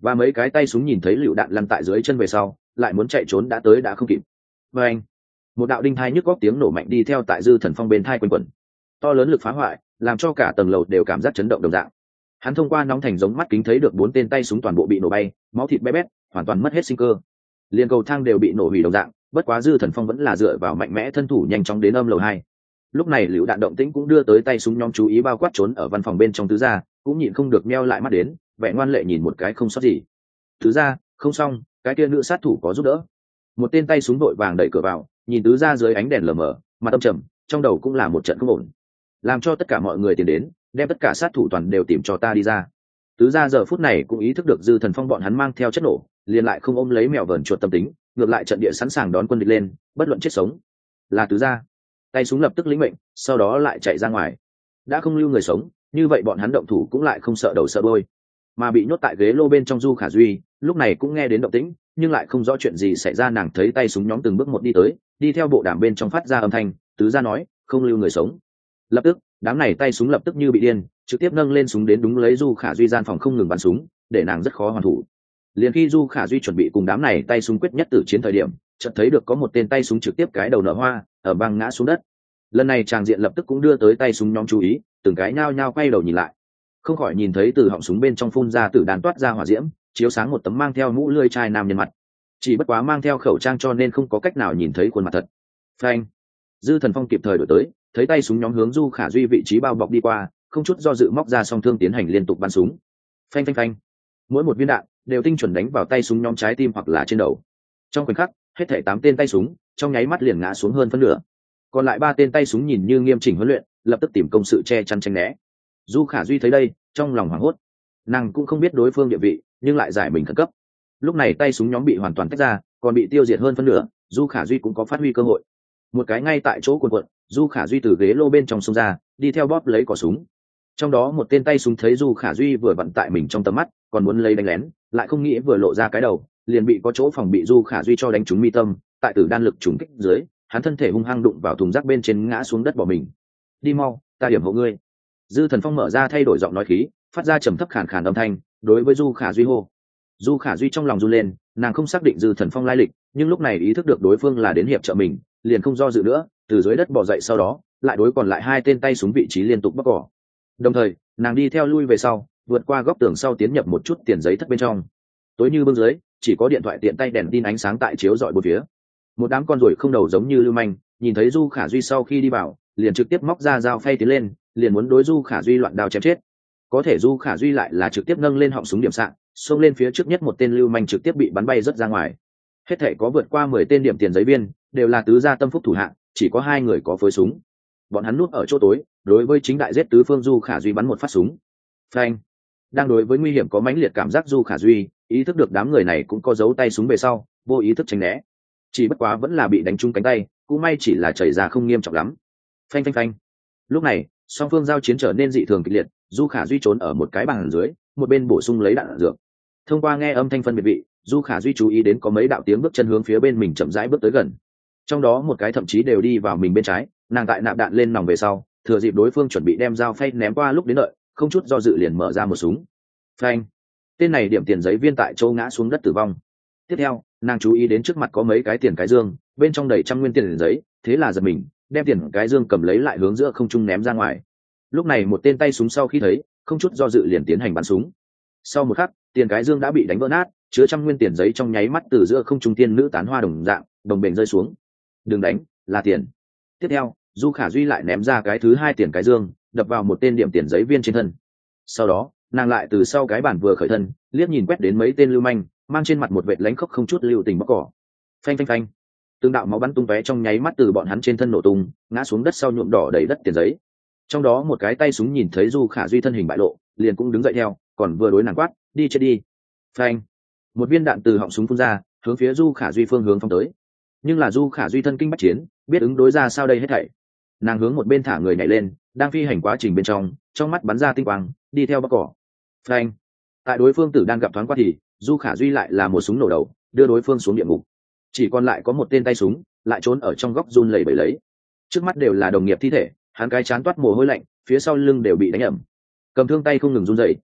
và mấy cái tay súng nhìn thấy lựu đạn lăn tại dưới chân về sau lại muốn chạy trốn đã tới đã không kịp. Và anh, một đạo đinh thai nhức góc tiếng nổ mạnh đi theo tại Dư Thần Phong bên thai quanh quẩn, to lớn lực phá hoại làm cho cả tầng lầu đều cảm giác chấn động đồng dạng. Hắn thông qua nóng thành giống mắt kính thấy được 4 tên tay súng toàn bộ bị nổ bay, máu thịt bé bét, hoàn toàn mất hết sinh cơ. Liên cầu thang đều bị nổ hủy đồng dạng, bất quá Dư Thần Phong vẫn là dựa vào mạnh mẽ thân thủ nhanh chóng đến âm lầu 2. Lúc này lựu đạn động tĩnh cũng đưa tới tay súng nhóm chú ý, bao quát trốn ở văn phòng bên trong Tứ gia cũng nhịn không được meo lại mắt đến, vẻ ngoan lệ nhìn một cái không sót gì. Tứ gia, không xong, cái kia nữ sát thủ có giúp đỡ. Một tên tay súng đội vàng đẩy cửa vào, nhìn Tứ gia dưới ánh đèn lờ mờ, mặt âm trầm, trong đầu cũng là một trận không ổn. Làm cho tất cả mọi người tiến đến, đem tất cả sát thủ toàn đều tìm cho ta đi ra. Tứ gia giờ phút này cũng ý thức được Dư Thần Phong bọn hắn mang theo chất nổ, liền lại không ôm lấy mèo vờn chuột tâm tính, ngược lại trận địa sẵn sàng đón quân địch lên, bất luận chết sống. Là Tứ gia. Tay súng lập tức lĩnh mệnh, sau đó lại chạy ra ngoài. Đã không lưu người sống, như vậy bọn hắn động thủ cũng lại không sợ đầu sợ đuôi. Mà bị nhốt tại ghế lô bên trong Du Khả Duy, lúc này cũng nghe đến động tĩnh, nhưng lại không rõ chuyện gì xảy ra. Nàng thấy tay súng nhóm từng bước một đi tới, đi theo bộ đàm bên trong phát ra âm thanh, Tứ gia nói, không lưu người sống. Lập tức, đám này tay súng lập tức như bị điên, trực tiếp nâng lên súng đến đúng lấy Du Khả Duy gian phòng không ngừng bắn súng, để nàng rất khó hoàn thủ. Liền khi Du Khả Duy chuẩn bị cùng đám này tay súng quyết nhất tử chiến thời điểm, chợt thấy được có một tên tay súng trực tiếp cái đầu nở hoa, ở băng ngã xuống đất. Lần này tràng diện lập tức cũng đưa tới tay súng nhóm chú ý, từng cái nhao nhao quay đầu nhìn lại, không khỏi nhìn thấy từ họng súng bên trong phun ra tử đàn toát ra hỏa diễm, chiếu sáng một tấm mang theo mũ lưỡi chai nam nhân mặt, chỉ bất quá mang theo khẩu trang cho nên không có cách nào nhìn thấy khuôn mặt thật. Phanh! Dư Thần Phong kịp thời đổi tới, thấy tay súng nhóm hướng Du Khả Duy vị trí bao bọc đi qua, không chút do dự móc ra song thương tiến hành liên tục bắn súng. Phanh phanh phanh! Mỗi một viên đạn đều tinh chuẩn đánh vào tay súng nhóm trái tim hoặc là trên đầu. Trong khoảnh khắc, hết thảy 8 tên tay súng trong nháy mắt liền ngã xuống hơn phân nửa. Còn lại 3 tên tay súng nhìn như nghiêm chỉnh huấn luyện, lập tức tìm công sự che chắn tránh né. Du Khả Duy thấy đây, trong lòng hoảng hốt. Nàng cũng không biết đối phương địa vị, nhưng lại giải mình khẩn cấp. Lúc này tay súng nhóm bị hoàn toàn tách ra, còn bị tiêu diệt hơn phân nửa, Du Khả Duy cũng có phát huy cơ hội. Một cái ngay tại chỗ cuộn cuộn, Du Khả Duy từ ghế lô bên trong xông ra, đi theo bóp lấy cò súng. Trong đó một tên tay súng thấy Du Khả Duy vừa vặn tại mình trong tầm mắt, còn muốn lấy đánh lén, lại không nghĩ vừa lộ ra cái đầu, liền bị có chỗ phòng bị Du Khả Duy cho đánh trúng mi tâm, tại tử đan lực trúng kích dưới, hắn thân thể hung hăng đụng vào thùng rác bên trên ngã xuống đất bỏ mình. Đi mau, ta điểm hộ ngươi. Dư Thần Phong mở ra thay đổi giọng nói khí, phát ra trầm thấp khàn khàn âm thanh, đối với Du Khả Duy hô. Du Khả Duy trong lòng run lên, nàng không xác định Dư Thần Phong lai lịch, nhưng lúc này ý thức được đối phương là đến hiệp trợ mình, liền không do dự nữa, từ dưới đất bò dậy, sau đó lại đối còn lại 2 tên tay súng vị trí liên tục bóc cỏ. Đồng thời, nàng đi theo lui về sau, vượt qua góc tường sau tiến nhập một chút tiền giấy thất bên trong. Tối như bưng dưới, chỉ có điện thoại tiện tay đèn tin ánh sáng tại chiếu rọi bốn phía. Một đám con ruồi không đầu giống như lưu manh, nhìn thấy Du Khả Duy sau khi đi vào, liền trực tiếp móc ra dao phay tiến lên, liền muốn đối Du Khả Duy loạn đao chém chết. Có thể Du Khả Duy lại là trực tiếp nâng lên họng súng điểm xạ, xông lên phía trước nhất một tên lưu manh trực tiếp bị bắn bay rất ra ngoài. Hết thể có vượt qua 10 tên điểm tiền giấy viên, đều là tứ gia tâm phúc thủ hạ, chỉ có 2 người có phối súng. Bọn hắn núp ở chỗ tối, đối với chính đại giết tứ phương Du Khả Duy bắn một phát súng. Phanh! Đang đối với nguy hiểm có mãnh liệt cảm giác Du Khả Duy, ý thức được đám người này cũng có giấu tay súng về sau, vô ý thức tránh né. Chỉ bất quá vẫn là bị đánh trúng cánh tay, cũng may chỉ là chảy ra không nghiêm trọng lắm. Phanh phanh phanh. Lúc này, song phương giao chiến trở nên dị thường kịch liệt, Du Khả Duy trốn ở một cái bàn dưới, một bên bổ sung lấy đạn dược. Thông qua nghe âm thanh phân biệt vị, Du Khả Duy chú ý đến có mấy đạo tiếng bước chân hướng phía bên mình chậm rãi bước tới gần. Trong đó một cái thậm chí đều đi vào mình bên trái, nàng tại nạp đạn lên nòng về sau, thừa dịp đối phương chuẩn bị đem dao phay ném qua lúc đến đợi, không chút do dự liền mở ra một súng. Phanh. Tên này điểm tiền giấy viên tại châu ngã xuống đất tử vong. Tiếp theo, nàng chú ý đến trước mặt có mấy cái tiền cái dương, bên trong đầy trăm nguyên tiền giấy, thế là giật mình, đem tiền cái dương cầm lấy lại hướng giữa không trung ném ra ngoài. Lúc này một tên tay súng sau khi thấy, không chút do dự liền tiến hành bắn súng. Sau một khắc, tiền cái dương đã bị đánh vỡ nát, chứa trăm nguyên tiền giấy trong nháy mắt từ giữa không trung tiên nữ tán hoa đồng dạng, đồng bền rơi xuống. Đừng đánh, là tiền. Tiếp theo, Du Khả Duy lại ném ra cái thứ 2 tiền cái dương, đập vào một tên điểm tiền giấy viên trên thân. Sau đó, nàng lại từ sau cái bàn vừa khởi thân, liếc nhìn quét đến mấy tên lưu manh, mang trên mặt một vệt lánh khóc không chút lưu tình bóc cỏ. Phanh phanh phanh. Từng đạo máu bắn tung tóe trong nháy mắt từ bọn hắn trên thân nổ tung, ngã xuống đất sau nhuộm đỏ đầy đất tiền giấy. Trong đó một cái tay súng nhìn thấy Du Khả Duy thân hình bại lộ, liền cũng đứng dậy theo, còn vừa đối nàng quát, đi chết đi. Phanh. Một viên đạn từ họng súng phun ra, hướng phía Du Khả Duy phương hướng phóng tới. Nhưng là Du Khả Duy thân kinh bách chiến, biết ứng đối ra sao đây hết thảy. Nàng hướng một bên thả người nhảy lên, đang phi hành quá trình bên trong mắt bắn ra tinh quang, đi theo bóc cỏ. Phanh. Tại đối phương tử đang gặp thoáng qua thì Du Khả Duy lại là một súng nổ đầu, đưa đối phương xuống địa ngục. Chỉ còn lại có một tên tay súng, lại trốn ở trong góc run lẩy bẩy lấy. Trước mắt đều là đồng nghiệp thi thể, hắn cái chán toát mồ hôi lạnh, phía sau lưng đều bị đánh ẩm. Cầm thương tay không ngừng run rẩy.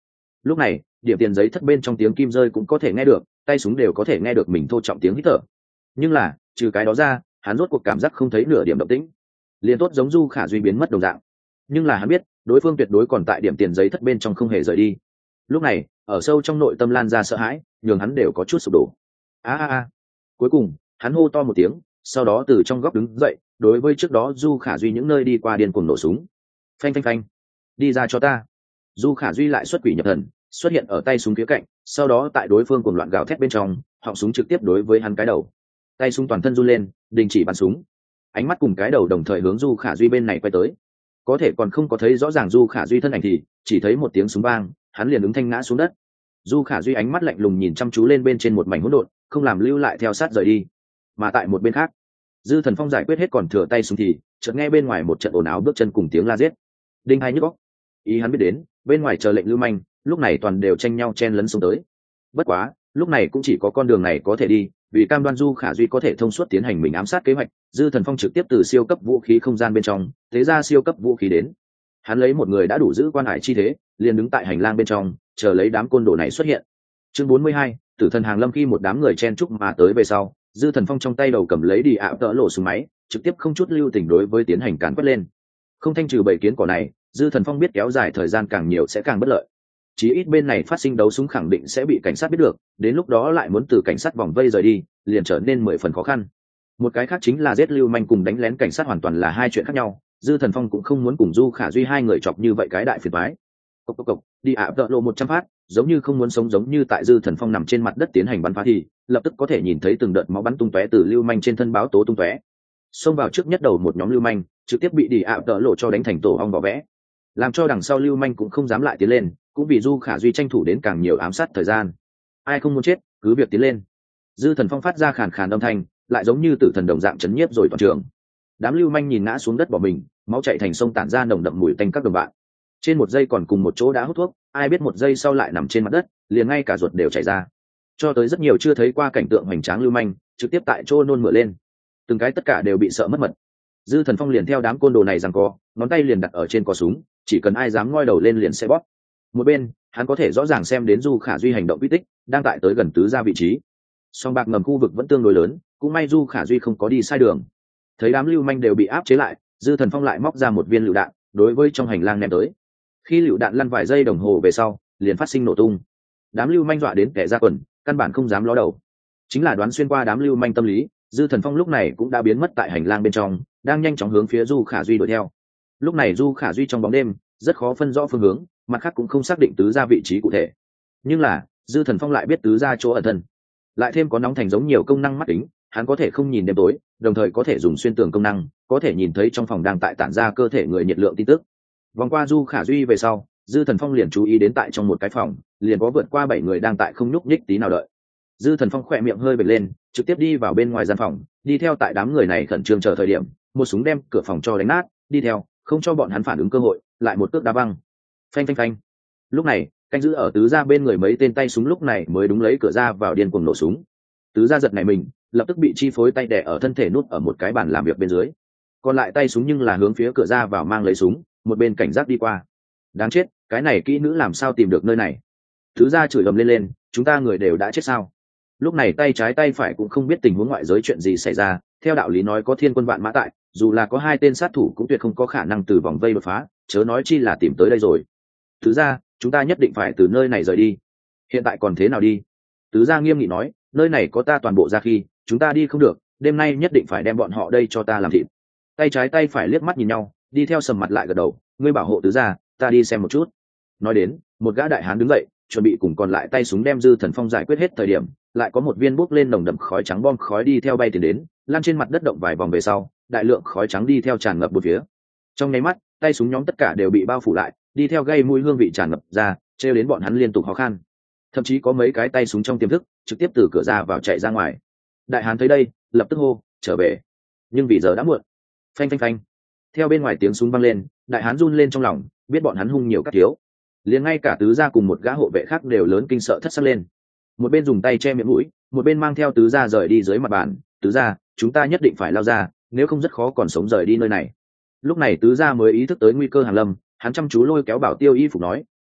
Lúc này điểm tiền giấy thất bên trong tiếng kim rơi cũng có thể nghe được, tay súng đều có thể nghe được mình thô trọng tiếng hít thở. Nhưng là trừ cái đó ra, hắn rốt cuộc cảm giác không thấy nửa điểm động tĩnh, liền tốt giống Du Khả Duy biến mất đồng dạng. Nhưng là hắn biết đối phương tuyệt đối còn tại điểm tiền giấy thất bên trong không hề rời đi. Lúc này ở sâu trong nội tâm lan ra sợ hãi, nhường hắn đều có chút sụp đổ. A. Cuối cùng hắn hô to một tiếng, sau đó từ trong góc đứng dậy, đối với trước đó Du Khả Duy những nơi đi qua điên cuồng nổ súng. Phanh phanh phanh, đi ra cho ta. Du Khả Duy lại xuất quỷ nhập thần, xuất hiện ở tay súng phía cạnh, sau đó tại đối phương cuồng loạn gào thét bên trong, họng súng trực tiếp đối với hắn cái đầu. Tay súng toàn thân run lên, đình chỉ bắn súng. Ánh mắt cùng cái đầu đồng thời hướng Du Khả Duy bên này quay tới. Có thể còn không có thấy rõ ràng Du Khả Duy thân ảnh thì chỉ thấy một tiếng súng vang, hắn liền ứng thanh ngã xuống đất. Du Khả Duy ánh mắt lạnh lùng nhìn chăm chú lên bên trên một mảnh hỗn độn, không làm lưu lại theo sát rời đi. Mà tại một bên khác, Dư Thần Phong giải quyết hết còn thừa tay súng thì chợt nghe bên ngoài một trận ồn ào bước chân cùng tiếng la giết. Đinh hai nhức óc. Ý hắn biết đến, bên ngoài chờ lệnh lưu manh, lúc này toàn đều tranh nhau chen lấn xuống tới. Bất quá, lúc này cũng chỉ có con đường này có thể đi, vì cam đoan Du Khả Duy có thể thông suốt tiến hành mình ám sát kế hoạch, Dư Thần Phong trực tiếp từ siêu cấp vũ khí không gian bên trong thế ra siêu cấp vũ khí đến. Hắn lấy một người đã đủ giữ quan hải chi thế, liền đứng tại hành lang bên trong, chờ lấy đám côn đồ này xuất hiện. Chương 42, Tử Thần Hàng Lâm. Khi một đám người chen chúc mà tới về sau, Dư Thần Phong trong tay đầu cầm lấy đi ạ tợ lộ súng máy, trực tiếp không chút lưu tình đối với tiến hành càn quét lên. Không thanh trừ bầy kiến cỏ này, Dư Thần Phong biết kéo dài thời gian càng nhiều sẽ càng bất lợi. Chí ít bên này phát sinh đấu súng khẳng định sẽ bị cảnh sát biết được, đến lúc đó lại muốn từ cảnh sát vòng vây rời đi, liền trở nên 10 phần khó khăn. Một cái khác chính là giết lưu manh cùng đánh lén cảnh sát hoàn toàn là hai chuyện khác nhau, Dư Thần Phong cũng không muốn cùng Du Khả Duy hai người chọc như vậy cái đại phiền toái. Cộc, đi ạ tợ lộ 100 phát, giống như không muốn sống, giống như tại Dư Thần Phong nằm trên mặt đất tiến hành bắn phá thì lập tức có thể nhìn thấy từng đợt máu bắn tung tóe từ lưu manh trên thân báo tố tung tóe. Xông vào trước nhất đầu một nhóm lưu manh, trực tiếp bị đi ạ tợ lộ cho đánh thành tổ ong vỏ vẽ, làm cho đằng sau lưu manh cũng không dám lại tiến lên, cũng vì Du Khả Duy tranh thủ đến càng nhiều ám sát thời gian. Ai không muốn chết cứ việc tiến lên. Dư Thần Phong phát ra khàn khàn âm thanh, lại giống như tử thần đồng dạng chấn nhiếp rồi toàn trường. Đám lưu manh nhìn ngã xuống đất bỏ mình, máu chảy thành sông tản ra nồng đậm mùi tanh các đồng bạn. Trên một giây còn cùng một chỗ đã hút thuốc, ai biết một giây sau lại nằm trên mặt đất, liền ngay cả ruột đều chảy ra. Cho tới rất nhiều chưa thấy qua cảnh tượng hoành tráng lưu manh, trực tiếp tại chỗ nôn mửa lên. Từng cái tất cả đều bị sợ mất mật. Dư Thần Phong liền theo đám côn đồ này giằng co, ngón tay liền đặt ở trên cò súng, chỉ cần ai dám ngoi đầu lên liền sẽ bóp. Một bên, hắn có thể rõ ràng xem đến Du Khả Duy hành động uy tích, đang tại tới gần tứ gia vị trí. Song bạc ngầm khu vực vẫn tương đối lớn, cũng may Du Khả Duy không có đi sai đường. Thấy đám lưu manh đều bị áp chế lại, Dư Thần Phong lại móc ra một viên lựu đạn, đối với trong hành lang ném tới. Khi lựu đạn lăn vài giây đồng hồ về sau, liền phát sinh nổ tung. Đám lưu manh dọa đến kẻ ra quần, căn bản không dám ló đầu. Chính là đoán xuyên qua đám lưu manh tâm lý, Dư Thần Phong lúc này cũng đã biến mất tại hành lang bên trong, đang nhanh chóng hướng phía Du Khả Duy đuổi theo. Lúc này Du Khả Duy trong bóng đêm, rất khó phân rõ phương hướng, mặt khác cũng không xác định tứ gia vị trí cụ thể. Nhưng là, Dư Thần Phong lại biết tứ gia chỗ ẩn thân. Lại thêm có nóng thành giống nhiều công năng mắt tính, hắn có thể không nhìn đêm tối, đồng thời có thể dùng xuyên tường công năng, có thể nhìn thấy trong phòng đang tại tản ra cơ thể người nhiệt lượng tin tức. Vòng qua Du Khả Duy về sau, Dư Thần Phong liền chú ý đến tại trong một cái phòng, liền có vượt qua 7 người đang tại không nhúc nhích tí nào đợi. Dư Thần Phong khỏe miệng hơi bật lên, trực tiếp đi vào bên ngoài gian phòng, đi theo tại đám người này khẩn trương chờ thời điểm, một súng đem cửa phòng cho đánh nát, đi theo, không cho bọn hắn phản ứng cơ hội, lại một cước đá văng. Phanh phanh phanh. Lúc này, canh giữ ở tứ gia bên người mấy tên tay súng lúc này mới đúng lấy cửa ra vào điên cuồng nổ súng. Tứ gia giật này mình, lập tức bị chi phối tay đè ở thân thể nút ở một cái bàn làm việc bên dưới. Còn lại tay súng nhưng là hướng phía cửa ra vào mang lấy súng, một bên cảnh giác đi qua. Đáng chết, cái này kỹ nữ làm sao tìm được nơi này? Tứ gia chửi ầm lên, chúng ta người đều đã chết sao? Lúc này tay trái tay phải cũng không biết tình huống ngoại giới chuyện gì xảy ra, theo đạo lý nói có thiên quân vạn mã tại, dù là có hai tên sát thủ cũng tuyệt không có khả năng từ vòng vây đột phá, chớ nói chi là tìm tới đây rồi. Tứ gia, chúng ta nhất định phải từ nơi này rời đi. Hiện tại còn thế nào đi? Tứ gia nghiêm nghị nói, nơi này có ta toàn bộ ra khi, chúng ta đi không được, đêm nay nhất định phải đem bọn họ đây cho ta làm thịt. Tay trái tay phải liếc mắt nhìn nhau, đi theo sầm mặt lại gật đầu, ngươi bảo hộ tứ gia, ta đi xem một chút. Nói đến, một gã đại hán đứng dậy, chuẩn bị cùng còn lại tay súng đem Dư Thần Phong giải quyết hết thời điểm, lại có một viên bốc lên nồng đậm khói trắng bom khói đi theo bay tiến đến, lan trên mặt đất động vài vòng về sau, đại lượng khói trắng đi theo tràn ngập bốn phía. Trong nháy mắt, tay súng nhóm tất cả đều bị bao phủ lại, đi theo gây mùi hương vị tràn ngập ra, trêu đến bọn hắn liên tục khó khăn. Thậm chí có mấy cái tay súng trong tiềm thức trực tiếp từ cửa ra vào chạy ra ngoài. Đại hán thấy đây, lập tức hô, trở về. Nhưng vì giờ đã muộn. Phanh phanh phanh. Theo bên ngoài tiếng súng vang lên, đại hán run lên trong lòng, biết bọn hắn hung nhiều các thiếu. Liền ngay cả tứ gia cùng một gã hộ vệ khác đều lớn kinh sợ thất sắc lên. Một bên dùng tay che miệng mũi, một bên mang theo tứ gia rời đi dưới mặt bàn. Tứ gia, chúng ta nhất định phải lao ra, nếu không rất khó còn sống rời đi nơi này. Lúc này tứ gia mới ý thức tới nguy cơ hàng lâm, hắn chăm chú lôi kéo Bảo Tiêu y phục nói,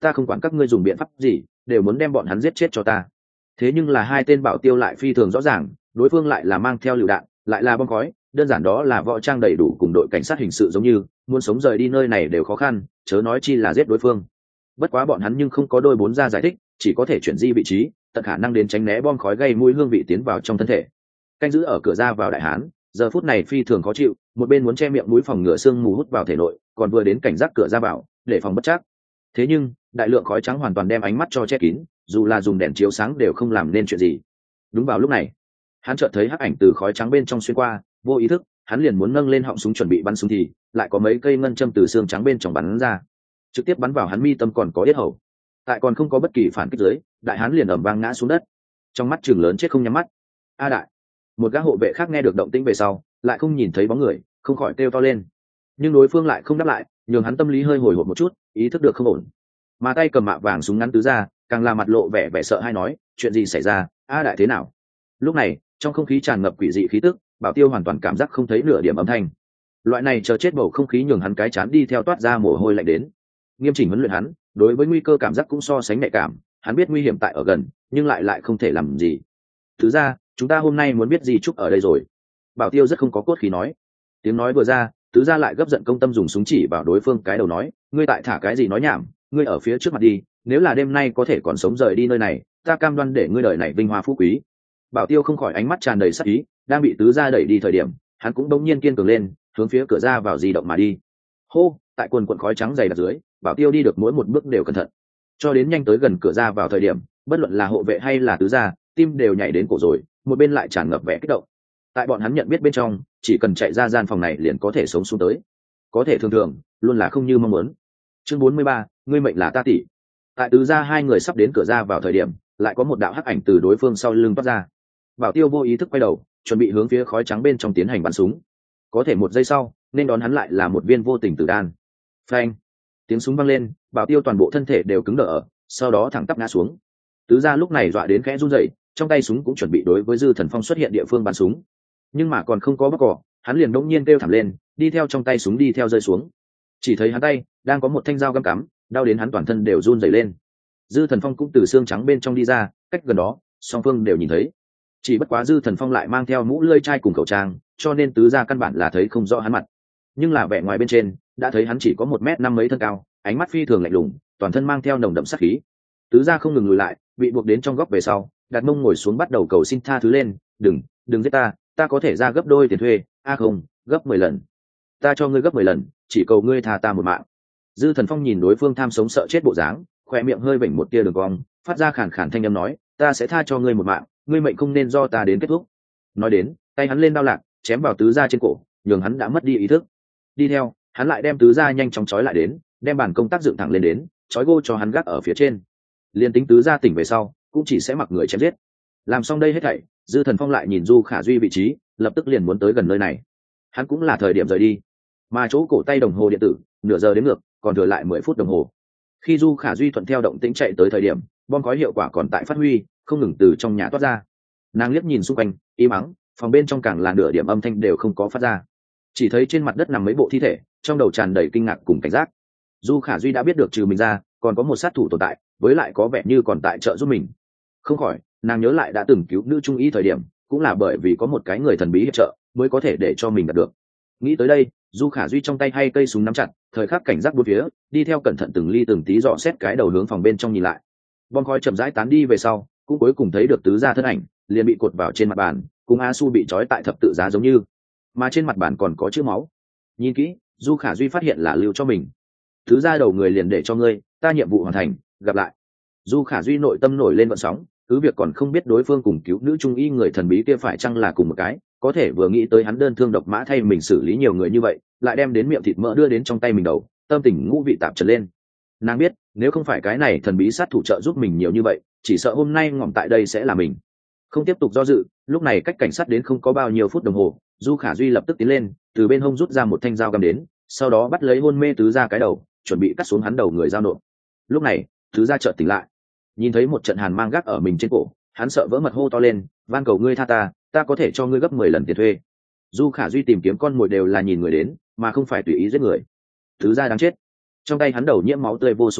ta không quản các ngươi dùng biện pháp gì đều muốn đem bọn hắn giết chết cho ta. Thế nhưng là hai tên bảo tiêu lại phi thường rõ ràng, đối phương lại là mang theo lựu đạn, lại là bom khói, đơn giản đó là võ trang đầy đủ, cùng đội cảnh sát hình sự giống như muốn sống rời đi nơi này đều khó khăn, chớ nói chi là giết đối phương. Bất quá bọn hắn nhưng không có đôi bốn ra giải thích, chỉ có thể chuyển di vị trí, tận khả năng đến tránh né bom khói gây mùi hương vị tiến vào trong thân thể. Canh giữ ở cửa ra vào đại hán giờ phút này phi thường khó chịu, một bên muốn che miệng mũi phòng ngừa sương mù hút vào thể nội, còn vừa đến cảnh giác cửa ra vào để phòng bất trắc. Thế nhưng đại lượng khói trắng hoàn toàn đem ánh mắt cho che kín, dù là dùng đèn chiếu sáng đều không làm nên chuyện gì. Đúng vào lúc này, hắn chợt thấy hắc ảnh từ khói trắng bên trong xuyên qua, vô ý thức hắn liền muốn nâng lên họng súng chuẩn bị bắn súng thì lại có mấy cây ngân châm từ xương trắng bên trong bắn ra, trực tiếp bắn vào hắn mi tâm còn có yết hầu. Tại còn không có bất kỳ phản kích dưới, đại hán liền ầm vang ngã xuống đất, trong mắt chừng lớn chết không nhắm mắt. A đại! Một gã hộ vệ khác nghe được động tĩnh về sau lại không nhìn thấy bóng người, không khỏi kêu to lên, nhưng đối phương lại không đáp lại, nhường hắn tâm lý hơi hồi hộp một chút, ý thức được không ổn. Mà tay cầm mạ vàng súng ngắn tứ ra càng là mặt lộ vẻ vẻ sợ hay nói, chuyện gì xảy ra, A đại thế nào? Lúc này trong không khí tràn ngập quỷ dị khí tức, Bảo Tiêu hoàn toàn cảm giác không thấy nửa điểm âm thanh. Loại này chờ chết bầu không khí nhường hắn cái chán đi theo toát ra mồ hôi lạnh đến. Nghiêm chỉnh huấn luyện hắn, đối với nguy cơ cảm giác cũng so sánh nhạy cảm, hắn biết nguy hiểm tại ở gần, nhưng lại không thể làm gì. Thứ ra, chúng ta hôm nay muốn biết gì chúc ở đây rồi. Bảo Tiêu rất không có cốt khí nói. Tiếng nói vừa ra, tứ gia lại gấp giận công tâm dùng súng chỉ vào đối phương cái đầu nói, ngươi tại thả cái gì nói nhảm, ngươi ở phía trước mặt đi, nếu là đêm nay có thể còn sống rời đi nơi này, ta cam đoan để ngươi đời này vinh hoa phú quý. Bảo Tiêu không khỏi ánh mắt tràn đầy sắc ý, đang bị tứ gia đẩy đi thời điểm, hắn cũng đống nhiên kiên cường lên, hướng phía cửa ra vào di động mà đi. Hô, tại quần quần khói trắng dày đặc dưới, Bảo Tiêu đi được mỗi một bước đều cẩn thận, cho đến nhanh tới gần cửa ra vào thời điểm, bất luận là hộ vệ hay là tứ gia, tim đều nhảy đến cổ rồi, một bên lại tràn ngập vẻ kích động. Tại bọn hắn nhận biết bên trong, chỉ cần chạy ra gian phòng này liền có thể sống xuống tới, có thể thường luôn là không như mong muốn. Chương 43, ngươi mệnh là ta tỷ. Tại tứ gia hai người sắp đến cửa ra vào thời điểm, lại có một đạo hắc ảnh từ đối phương sau lưng toát ra. Bảo Tiêu vô ý thức quay đầu, chuẩn bị hướng phía khói trắng bên trong tiến hành bắn súng. Có thể một giây sau, nên đón hắn lại là một viên vô tình tử đan. Phanh! Tiếng súng vang lên, Bảo Tiêu toàn bộ thân thể đều cứng đờ ở, sau đó thẳng tắp ngã xuống. Tứ gia lúc này dọa đến khẽ run rẩy, trong tay súng cũng chuẩn bị đối với Dư Thần Phong xuất hiện địa phương bắn súng. Nhưng mà còn không có bóc cỏ, hắn liền đột nhiên kêu thảm lên, đi theo trong tay súng đi theo rơi xuống. Chỉ thấy hắn tay đang có một thanh dao găm cắm, đau đến hắn toàn thân đều run rẩy lên. Dư Thần Phong cũng từ xương trắng bên trong đi ra, cách gần đó, song phương đều nhìn thấy. Chỉ bất quá Dư Thần Phong lại mang theo mũ lưỡi chai cùng khẩu trang, cho nên tứ gia căn bản là thấy không rõ hắn mặt. Nhưng là vẻ ngoài bên trên, đã thấy hắn chỉ có 1m5 mấy thân cao, ánh mắt phi thường lạnh lùng, toàn thân mang theo nồng đậm sát khí. Tứ gia không ngừng lùi lại, bị buộc đến trong góc về sau, đặt mông ngồi xuống bắt đầu cầu xin tha thứ lên, đừng giết ta có thể ra gấp đôi tiền thuê, không, gấp 10 lần. Ta cho ngươi gấp 10 lần, chỉ cầu ngươi tha ta một mạng. Dư Thần Phong nhìn đối phương tham sống sợ chết bộ dáng, khoe miệng hơi vểnh một tia đường cong, phát ra khàn khàn thanh âm nói, ta sẽ tha cho ngươi một mạng, ngươi mệnh không nên do ta đến kết thúc. Nói đến, tay hắn lên đao lạc, chém vào tứ gia trên cổ, nhường hắn đã mất đi ý thức. Đi theo, hắn lại đem tứ gia nhanh chóng trói lại đến, đem bàn công tác dựng thẳng lên đến, trói gô cho hắn gác ở phía trên. Liên tính tứ gia tỉnh về sau, cũng chỉ sẽ mặc người chém giết. Làm xong đây hết thảy, Dư Thần Phong lại nhìn Du Khả Duy vị trí, lập tức liền muốn tới gần nơi này. Hắn cũng là thời điểm rời đi, mà chỗ cổ tay đồng hồ điện tử, nửa giờ đến ngược, còn thừa lại 10 phút đồng hồ. Khi Du Khả Duy thuận theo động tĩnh chạy tới thời điểm, bom khói hiệu quả còn tại phát huy, không ngừng từ trong nhà toát ra. Nàng liếc nhìn xung quanh, im ắng, phòng bên trong càng là nửa điểm âm thanh đều không có phát ra. Chỉ thấy trên mặt đất nằm mấy bộ thi thể, trong đầu tràn đầy kinh ngạc cùng cảnh giác. Du Khả Duy đã biết được trừ mình ra, còn có một sát thủ tồn tại, với lại có vẻ như còn tại trợ giúp mình. Không khỏi, nàng nhớ lại đã từng cứu nữ trung y thời điểm, cũng là bởi vì có một cái người thần bí hiệp trợ, mới có thể để cho mình đạt được. Nghĩ tới đây, Du Khả Duy trong tay hay cây súng nắm chặt, thời khắc cảnh giác bốn phía, đi theo cẩn thận từng ly từng tí dò xét cái đầu hướng phòng bên trong nhìn lại. Bom khói chậm rãi tán đi về sau, cũng cuối cùng thấy được tứ gia thân ảnh, liền bị cột vào trên mặt bàn, cùng A Su bị trói tại thập tự giá giống như, mà trên mặt bàn còn có chữ máu. Nhìn kỹ, Du Khả Duy phát hiện là lưu cho mình. Tứ gia đầu người liền để cho ngươi, ta nhiệm vụ hoàn thành, gặp lại. Du Khả Duy nội tâm nổi lên vận sóng, cứ việc còn không biết đối phương cùng cứu nữ trung y người thần bí kia phải chăng là cùng một cái, có thể vừa nghĩ tới hắn đơn thương độc mã thay mình xử lý nhiều người như vậy, lại đem đến miệng thịt mỡ đưa đến trong tay mình đầu, tâm tình ngũ vị tạp trần lên. Nàng biết, nếu không phải cái này thần bí sát thủ trợ giúp mình nhiều như vậy, chỉ sợ hôm nay ngỏm tại đây sẽ là mình. Không tiếp tục do dự, lúc này cách cảnh sát đến không có bao nhiêu phút đồng hồ, Du Khả Duy lập tức tiến lên, từ bên hông rút ra một thanh dao găm đến, sau đó bắt lấy hôn mê tứ gia cái đầu, chuẩn bị cắt xuống hắn đầu người giao nộp. Lúc này, tứ gia chợt tỉnh lại, nhìn thấy một trận hàn mang gác ở mình trên cổ, hắn sợ vỡ mật hô to lên, van cầu ngươi tha ta có thể cho ngươi gấp 10 lần tiền thuê. Du Khả Duy tìm kiếm con mồi đều là nhìn người đến, mà không phải tùy ý giết người. Tứ gia đáng chết. Trong tay hắn đầu nhiễm máu tươi vô số kể,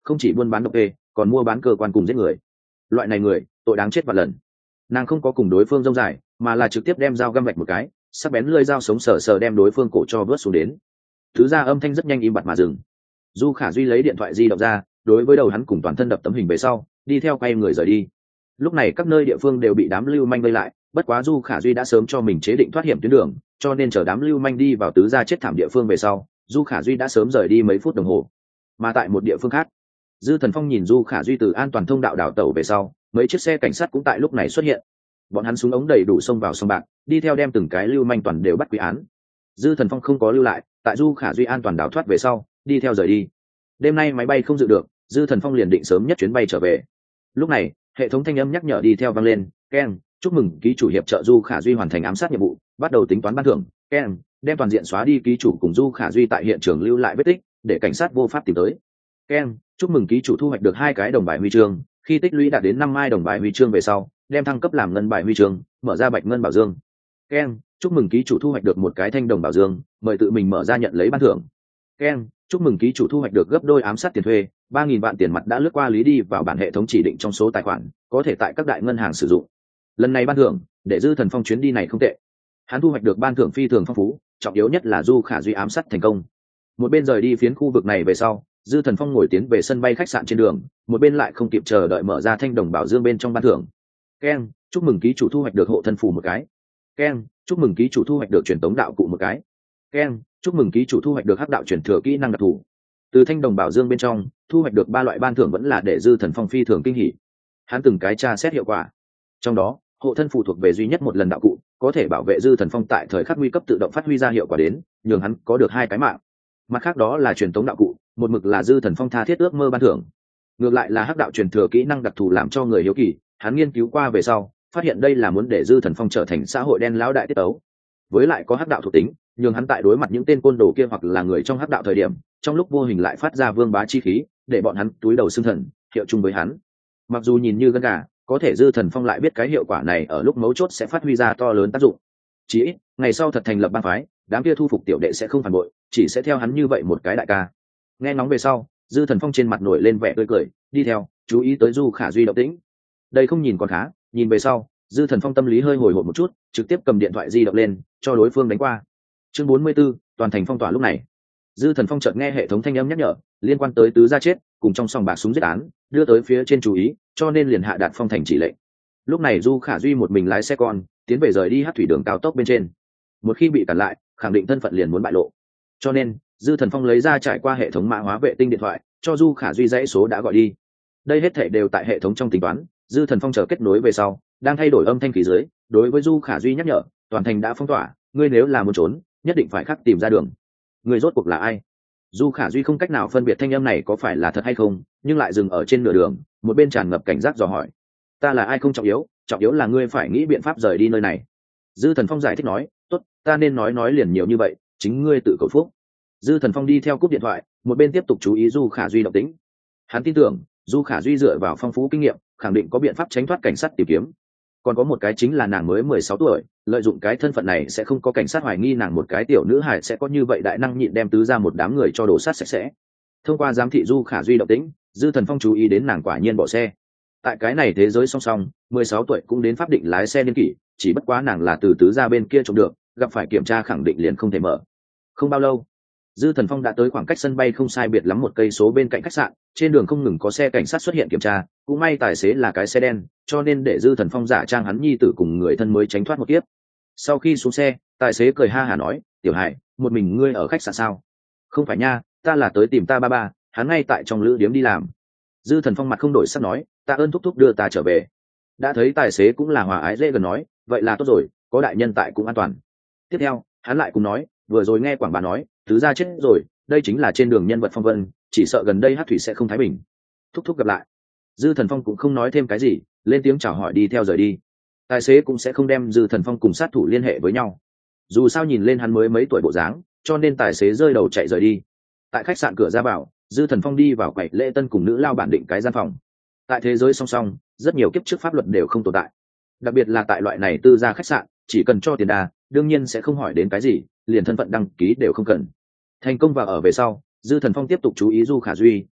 không chỉ buôn bán độc ê, còn mua bán cơ quan cùng giết người. Loại này người tội đáng chết vạn lần. Nàng không có cùng đối phương rông dài, mà là trực tiếp đem dao găm vạch một cái, sắc bén lưỡi dao sống sờ sờ đem đối phương cổ cho vớt xuống đến. Thứ ra âm thanh rất nhanh im bặt mà dừng. Du Khả Duy lấy điện thoại di động ra, đối với đầu hắn cùng toàn thân đập tấm hình về sau, đi theo quay người rời đi. Lúc này các nơi địa phương đều bị đám lưu manh vây lại, bất quá Du Khả Duy đã sớm cho mình chế định thoát hiểm tuyến đường, cho nên chờ đám lưu manh đi vào tứ gia chết thảm địa phương về sau, Du Khả Duy đã sớm rời đi mấy phút đồng hồ. Mà tại một địa phương khác, Dư Thần Phong nhìn Du Khả Duy từ an toàn thông đạo đảo tẩu về sau, mấy chiếc xe cảnh sát cũng tại lúc này xuất hiện. Bọn hắn súng ống đầy đủ xông vào sông bạc, đi theo đem từng cái lưu manh toàn đều bắt quy án. Dư Thần Phong không có lưu lại, tại Du Khả Duy an toàn đào thoát về sau, đi theo rời đi. Đêm nay máy bay không dự được, Dư Thần Phong liền định sớm nhất chuyến bay trở về. Lúc này, hệ thống thanh âm nhắc nhở đi theo vang lên, "Ken, chúc mừng ký chủ hiệp trợ Du Khả Duy hoàn thành ám sát nhiệm vụ, bắt đầu tính toán ban thưởng. Ken, đem toàn diện xóa đi ký chủ cùng Du Khả Duy tại hiện trường lưu lại vết tích, để cảnh sát vô pháp tìm tới. Ken, chúc mừng ký chủ thu hoạch được 2 cái đồng bài huy chương, khi tích lũy đạt đến 5 mai đồng bài huy chương về sau, đem thăng cấp làm ngân bài huy chương, mở ra bạch ngân bảo dương. Ken, chúc mừng ký chủ thu hoạch được 1 cái thanh đồng bảo dương, mời tự mình mở ra nhận lấy ban thưởng. Ken, chúc mừng ký chủ thu hoạch được gấp đôi ám sát tiền thuê, 3.000 vạn tiền mặt đã lướt qua lý đi vào bản hệ thống chỉ định trong số tài khoản, có thể tại các đại ngân hàng sử dụng. Lần này ban thưởng, để Dư Thần Phong chuyến đi này không tệ. Hắn thu hoạch được ban thưởng phi thường phong phú, trọng yếu nhất là Du Khả Duy ám sát thành công. Một bên rời đi phiến khu vực này về sau, Dư Thần Phong ngồi tiến về sân bay khách sạn trên đường, một bên lại không kịp chờ đợi mở ra thanh đồng bảo dương bên trong ban thưởng. Ken, chúc mừng ký chủ thu hoạch được hộ thân phù 1 cái. Ken, chúc mừng ký chủ thu hoạch được truyền tống đạo cụ 1 cái. Ken, chúc mừng ký chủ thu hoạch được hắc đạo truyền thừa kỹ năng đặc thù. Từ thanh đồng bảo dương bên trong thu hoạch được 3 loại ban thưởng vẫn là để Dư Thần Phong phi thường kinh hỉ. Hắn từng cái tra xét hiệu quả, trong đó hộ thân phù thuộc về duy nhất một lần đạo cụ, có thể bảo vệ Dư Thần Phong tại thời khắc nguy cấp tự động phát huy ra hiệu quả đến, nhường hắn có được 2 cái mạng. Mặt khác đó là truyền tống đạo cụ, một mực là Dư Thần Phong tha thiết ước mơ ban thưởng. Ngược lại là hắc đạo truyền thừa kỹ năng đặc thù làm cho người hiếu kỳ, hắn nghiên cứu qua về sau phát hiện đây là muốn để Dư Thần Phong trở thành xã hội đen lão đại tiết tấu, với lại có hắc đạo thuộc tính, nhường hắn tại đối mặt những tên côn đồ kia hoặc là người trong hắc đạo thời điểm, trong lúc vô hình lại phát ra vương bá chi khí, để bọn hắn túi đầu xương thần, hiệu chung với hắn. Mặc dù nhìn như gân gà, có thể Dư Thần Phong lại biết cái hiệu quả này ở lúc mấu chốt sẽ phát huy ra to lớn tác dụng. Chỉ ít, ngày sau thật thành lập bang phái, đám kia thu phục tiểu đệ sẽ không phản bội, chỉ sẽ theo hắn như vậy một cái đại ca. Nghe ngóng về sau, Dư Thần Phong trên mặt nổi lên vẻ tươi cười, đi theo, chú ý tới Du Khả Duy động tĩnh. Đây không nhìn còn khá, nhìn về sau, Dư Thần Phong tâm lý hơi hồi hộp một chút, trực tiếp cầm điện thoại di động lên, cho đối phương đánh qua. Chương 44, toàn thành phong tỏa. Lúc này, Dư Thần Phong chợt nghe hệ thống thanh âm nhắc nhở, liên quan tới tứ gia chết, cùng trong sòng bạc súng giết án, đưa tới phía trên chú ý, cho nên liền hạ đạt phong thành chỉ lệnh. Lúc này Du Khả Duy một mình lái xe con, tiến về rời đi hát thủy đường cao tốc bên trên. Một khi bị cản lại, khẳng định thân phận liền muốn bại lộ. Cho nên, Dư Thần Phong lấy ra trải qua hệ thống mã hóa vệ tinh điện thoại, cho Du Khả Duy dãy số đã gọi đi. Đây hết thảy đều tại hệ thống trong tính toán, Dư Thần Phong chờ kết nối về sau, đang thay đổi âm thanh khí dưới, đối với Du Khả Duy nhắc nhở, toàn thành đã phong tỏa, ngươi nếu là muốn trốn, nhất định phải khắc tìm ra đường. Ngươi rốt cuộc là ai? Du Khả Duy không cách nào phân biệt thanh âm này có phải là thật hay không, nhưng lại dừng ở trên nửa đường, một bên tràn ngập cảnh giác dò hỏi. Ta là ai không trọng yếu là ngươi phải nghĩ biện pháp rời đi nơi này. Dư Thần Phong giải thích nói, tốt, ta nên nói liền nhiều như vậy, chính ngươi tự cầu phúc. Dư Thần Phong đi theo cúp điện thoại, một bên tiếp tục chú ý Du Khả Duy động tĩnh. Hắn tin tưởng, Du Khả Duy dựa vào phong phú kinh nghiệm, khẳng định có biện pháp tránh thoát cảnh sát tìm kiếm. Còn có một cái chính là nàng mới 16 tuổi, lợi dụng cái thân phận này sẽ không có cảnh sát hoài nghi nàng một cái tiểu nữ hài sẽ có như vậy đại năng nhịn đem tứ ra một đám người cho đổ sát sạch sẽ. Thông qua giám thị Du Khả Duy động tĩnh, Dư Thần Phong chú ý đến nàng quả nhiên bỏ xe. Tại cái này thế giới song song, 16 tuổi cũng đến pháp định lái xe niên kỷ, chỉ bất quá nàng là từ tứ ra bên kia trộm được, gặp phải kiểm tra khẳng định liền không thể mở. Không bao lâu, Dư Thần Phong đã tới khoảng cách sân bay không sai biệt lắm 1 cây số bên cạnh khách sạn, trên đường không ngừng có xe cảnh sát xuất hiện kiểm tra, cũng may tài xế là cái xe đen, cho nên để Dư Thần Phong giả trang hắn nhi tử cùng người thân mới tránh thoát một kiếp. Sau khi xuống xe, tài xế cười ha hả nói, "Tiểu Hải, một mình ngươi ở khách sạn sao?" "Không phải nha, ta là tới tìm ta ba, hắn ngay tại trong lữ điếm đi làm." Dư Thần Phong mặt không đổi sắc nói, "Tạ ơn thúc thúc đưa ta trở về." Đã thấy tài xế cũng là hòa ái dễ gần nói, "Vậy là tốt rồi, có đại nhân tại cũng an toàn." Tiếp theo, hắn lại cùng nói, "Vừa rồi nghe quảng bà nói, tứ gia chết rồi, đây chính là trên đường nhân vật phong vân, chỉ sợ gần đây hát thủy sẽ không thái bình. Thúc thúc gặp lại." Dư Thần Phong cũng không nói thêm cái gì, lên tiếng chào hỏi đi theo rời đi. Tài xế cũng sẽ không đem Dư Thần Phong cùng sát thủ liên hệ với nhau, dù sao nhìn lên hắn mới mấy tuổi bộ dáng, cho nên tài xế rơi đầu chạy rời đi. Tại khách sạn cửa ra vào, Dư Thần Phong đi vào quầy lễ tân cùng nữ lao bản định cái gian phòng. Tại thế giới song song, rất nhiều kiếp trước pháp luật đều không tồn tại, đặc biệt là tại loại này tư gia khách sạn, chỉ cần cho tiền đà, đương nhiên sẽ không hỏi đến cái gì, liền thân phận đăng ký đều không cần. Thành công vào ở về sau, Dư Thần Phong tiếp tục chú ý Du Khả Duy,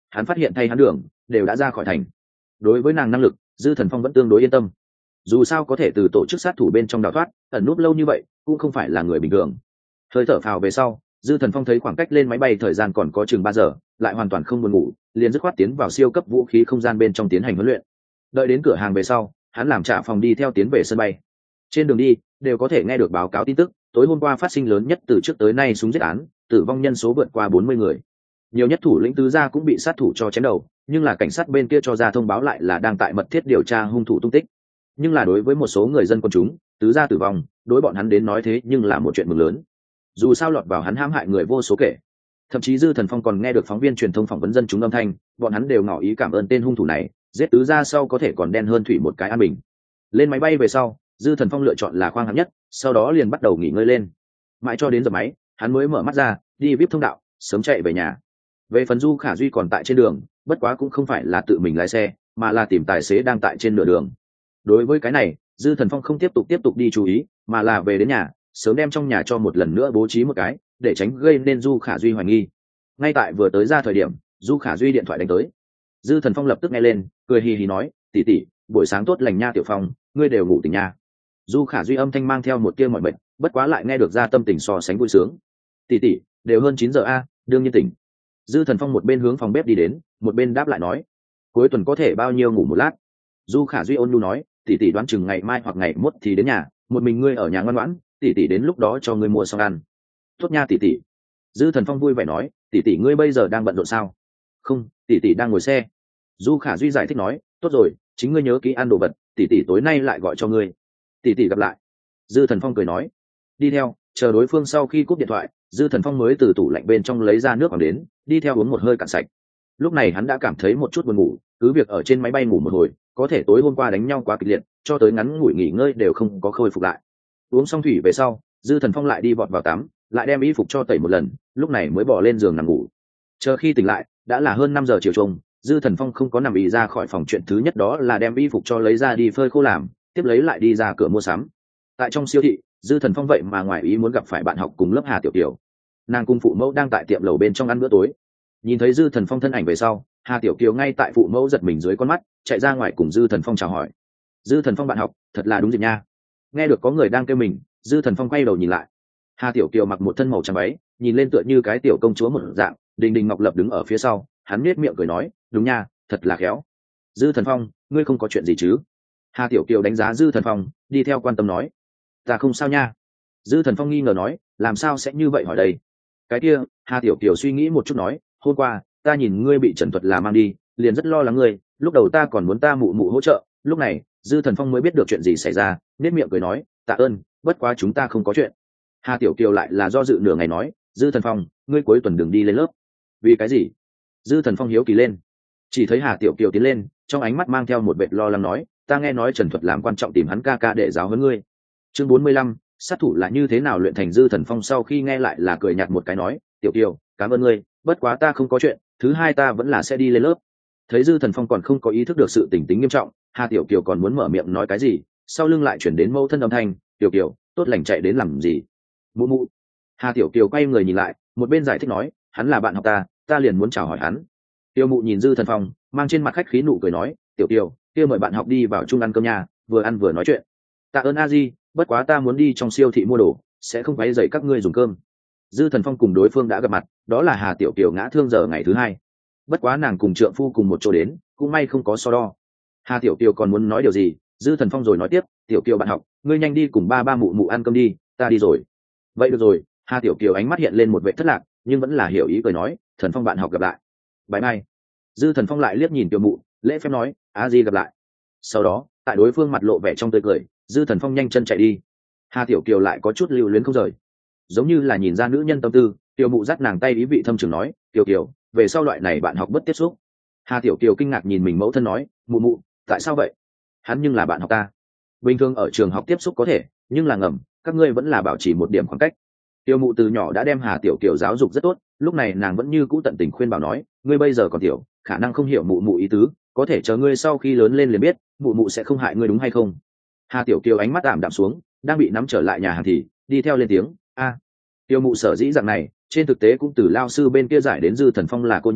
hắn phát hiện thay hắn đường đều đã ra khỏi thành. Đối với nàng năng lực, Dư Thần Phong vẫn tương đối yên tâm. Dù sao có thể từ tổ chức sát thủ bên trong đào thoát, ẩn núp lâu như vậy cũng không phải là người bình thường. Hơi thở phào về sau, Dư Thần Phong thấy khoảng cách lên máy bay thời gian còn có chừng 3 giờ, lại hoàn toàn không buồn ngủ, liền dứt khoát tiến vào siêu cấp vũ khí không gian bên trong tiến hành huấn luyện. Đợi đến cửa hàng về sau, hắn làm trả phòng đi theo tiến về sân bay. Trên đường đi đều có thể nghe được báo cáo tin tức, tối hôm qua phát sinh lớn nhất từ trước tới nay súng giết án, tử vong nhân số vượt qua 40 người. Nhiều nhất thủ lĩnh tứ gia cũng bị sát thủ cho chém đầu, nhưng là cảnh sát bên kia cho ra thông báo lại là đang tại mật thiết điều tra hung thủ tung tích. Nhưng là đối với một số người dân quần chúng, tứ gia tử vong đối bọn hắn đến nói thế nhưng là một chuyện mừng lớn. Dù sao lọt vào hắn hãm hại người vô số kể. Thậm chí Dư Thần Phong còn nghe được phóng viên truyền thông phỏng vấn dân chúng âm thanh, bọn hắn đều ngỏ ý cảm ơn tên hung thủ này, giết tứ gia sau có thể còn đen hơn thủy một cái an bình. Lên máy bay về sau, Dư Thần Phong lựa chọn là khoang hạng nhất, sau đó liền bắt đầu nghỉ ngơi lên. Mãi cho đến giờ máy, hắn mới mở mắt ra, đi VIP thông đạo, sớm chạy về nhà. Về phần Du Khả Duy còn tại trên đường, bất quá cũng không phải là tự mình lái xe, mà là tìm tài xế đang tại trên nửa đường. Đối với cái này, Dư Thần Phong không tiếp tục đi chú ý, mà là về đến nhà, sớm đem trong nhà cho một lần nữa bố trí một cái, để tránh gây nên Du Khả Duy hoài nghi. Ngay tại vừa tới ra thời điểm, Du Khả Duy điện thoại đánh tới. Dư Thần Phong lập tức nghe lên, cười hì hì nói, tỷ tỷ, buổi sáng tốt lành nha Tiểu Phong, ngươi đều ngủ tỉnh nha. Du Khả Duy âm thanh mang theo một tia mỏi mệt, bất quá lại nghe được ra tâm tình so sánh vui sướng. Tỷ tỷ, đều hơn 9 giờ a, đương nhiên tỉnh. Dư Thần Phong một bên hướng phòng bếp đi đến, một bên đáp lại nói, cuối tuần có thể bao nhiêu ngủ một lát. Du Khả Duy ôn nhu nói, tỷ tỷ đoán chừng ngày mai hoặc ngày mốt thì đến nhà, một mình ngươi ở nhà ngoan ngoãn, tỷ tỷ đến lúc đó cho ngươi mua xong ăn. Tốt nha tỷ tỷ. Dư Thần Phong vui vẻ nói, tỷ tỷ ngươi bây giờ đang bận rộn sao? Không, tỷ tỷ đang ngồi xe. Du Khả Duy giải thích nói, tốt rồi, chính ngươi nhớ kỹ ăn đồ vật, tỷ tỷ tối nay lại gọi cho ngươi. Tỷ tỷ gặp lại. Dư Thần Phong cười nói. Đi theo, chờ đối phương sau khi cúp điện thoại, Dư Thần Phong mới từ tủ lạnh bên trong lấy ra nước bằng đến, đi theo uống một hơi cạn sạch. Lúc này hắn đã cảm thấy một chút buồn ngủ, cứ việc ở trên máy bay ngủ một hồi, có thể tối hôm qua đánh nhau quá kịch liệt, cho tới ngắn ngủi nghỉ ngơi đều không có khôi phục lại. Uống xong thủy về sau, Dư Thần Phong lại đi vọt vào tắm, lại đem y phục cho tẩy một lần, lúc này mới bỏ lên giường nằm ngủ. Chờ khi tỉnh lại, đã là hơn 5 giờ chiều trông, Dư Thần Phong không có nằm ì ra khỏi phòng, chuyện thứ nhất đó là đem y phục cho lấy ra đi phơi khô làm, tiếp lấy lại đi ra cửa mua sắm. Tại trong siêu thị, Dư Thần Phong vậy mà ngoài ý muốn gặp phải bạn học cùng lớp Hà Tiểu Kiều. Nàng cùng phụ mẫu đang tại tiệm lẩu bên trong ăn bữa tối. Nhìn thấy Dư Thần Phong thân ảnh về sau, Hà Tiểu Kiều ngay tại phụ mẫu giật mình dưới con mắt, chạy ra ngoài cùng Dư Thần Phong chào hỏi. Dư Thần Phong bạn học, thật là đúng dịp nha. Nghe được có người đang kêu mình, Dư Thần Phong quay đầu nhìn lại. Hà Tiểu Kiều mặc một thân màu trắng váy, nhìn lên tựa như cái tiểu công chúa một dạng, Đình Đình Ngọc Lập đứng ở phía sau, hắn nhếch miệng cười nói, đúng nha, thật là khéo. Dư Thần Phong, ngươi không có chuyện gì chứ? Hà Tiểu Kiều đánh giá Dư Thần Phong, đi theo quan tâm nói, ta không sao nha. Dư Thần Phong nghi ngờ nói, làm sao sẽ như vậy hỏi đây? Cái kia, Hà Tiểu Kiều suy nghĩ một chút nói, hôm qua ta nhìn ngươi bị Trần Thuật là mang đi, liền rất lo lắng ngươi, lúc đầu ta còn muốn ta mụ mụ hỗ trợ, lúc này Dư Thần Phong mới biết được chuyện gì xảy ra, nét miệng cười nói, tạ ơn, bất quá chúng ta không có chuyện. Hà Tiểu Kiều lại là do dự nửa ngày nói, Dư Thần Phong, ngươi cuối tuần đừng đi lên lớp. Vì cái gì? Dư Thần Phong hiếu kỳ lên. Chỉ thấy Hà Tiểu Kiều tiến lên, trong ánh mắt mang theo một vẻ lo lắng nói, ta nghe nói Trần Thuật làm quan trọng tìm hắn ca ca để giáo huấn ngươi. Chương 45, sát thủ là như thế nào luyện thành. Dư Thần Phong sau khi nghe lại là cười nhạt một cái nói, Tiểu Kiều, cảm ơn ngươi, bất quá ta không có chuyện, thứ hai ta vẫn là sẽ đi lên lớp. Thấy Dư Thần Phong còn không có ý thức được sự tình tính nghiêm trọng, Hà Tiểu Kiều còn muốn mở miệng nói cái gì, sau lưng lại chuyển đến mâu thân âm thanh, Tiểu Kiều, tốt lành chạy đến làm gì? Mụ mụ. Hà Tiểu Kiều quay người nhìn lại, một bên giải thích nói, hắn là bạn học ta liền muốn chào hỏi hắn. Tiêu mụ nhìn Dư Thần Phong, mang trên mặt khách khí nụ cười nói, Tiểu Kiều, kia mời bạn học đi vào chung ăn cơm nhà, vừa ăn vừa nói chuyện. Tạ ơn a di, bất quá ta muốn đi trong siêu thị mua đồ, sẽ không quấy rầy các ngươi dùng cơm. Dư Thần Phong cùng đối phương đã gặp mặt, đó là Hà Tiểu Kiều ngã thương giờ ngày thứ hai. Bất quá nàng cùng trượng phu cùng một chỗ đến, cũng may không có so đo. Hà Tiểu Kiều còn muốn nói điều gì, Dư Thần Phong rồi nói tiếp, Tiểu Kiều bạn học, ngươi nhanh đi cùng ba mụ mụ ăn cơm đi, ta đi rồi. Vậy được rồi. Hà Tiểu Kiều ánh mắt hiện lên một vẻ thất lạc, nhưng vẫn là hiểu ý cười nói, Thần Phong bạn học gặp lại. Bye bye. Dư Thần Phong lại liếc nhìn Tiểu mụ, lễ phép nói, a di gặp lại. Sau đó, tại đối phương mặt lộ vẻ trong tươi cười, Dư Thần Phong nhanh chân chạy đi. Hà Tiểu Kiều lại có chút lưu luyến không rời, giống như là nhìn ra nữ nhân tâm tư. Tiểu mụ dắt nàng tay ý vị thâm trường nói, Tiểu Kiều, về sau loại này bạn học bất tiếp xúc. Hà Tiểu Kiều kinh ngạc nhìn mình mẫu thân nói, mụ mụ, tại sao vậy? Hắn nhưng là bạn học ta. Bình thường ở trường học tiếp xúc có thể, nhưng là ngầm, các ngươi vẫn là bảo trì một điểm khoảng cách. Tiểu mụ từ nhỏ đã đem Hà Tiểu Kiều giáo dục rất tốt, lúc này nàng vẫn như cũ tận tình khuyên bảo nói, ngươi bây giờ còn tiểu, khả năng không hiểu mụ mụ ý tứ, có thể chờ ngươi sau khi lớn lên liền biết, mụ mụ sẽ không hại ngươi đúng hay không? Hà Tiểu Kiều ánh mắt ảm đạm xuống, đang bị nắm trở lại nhà hàng thì đi theo lên tiếng, a. Tiểu mụ sở dĩ dạng này, trên thực tế cũng từ lao sư bên kia giải đến Dư Thần Phong là cô nhi,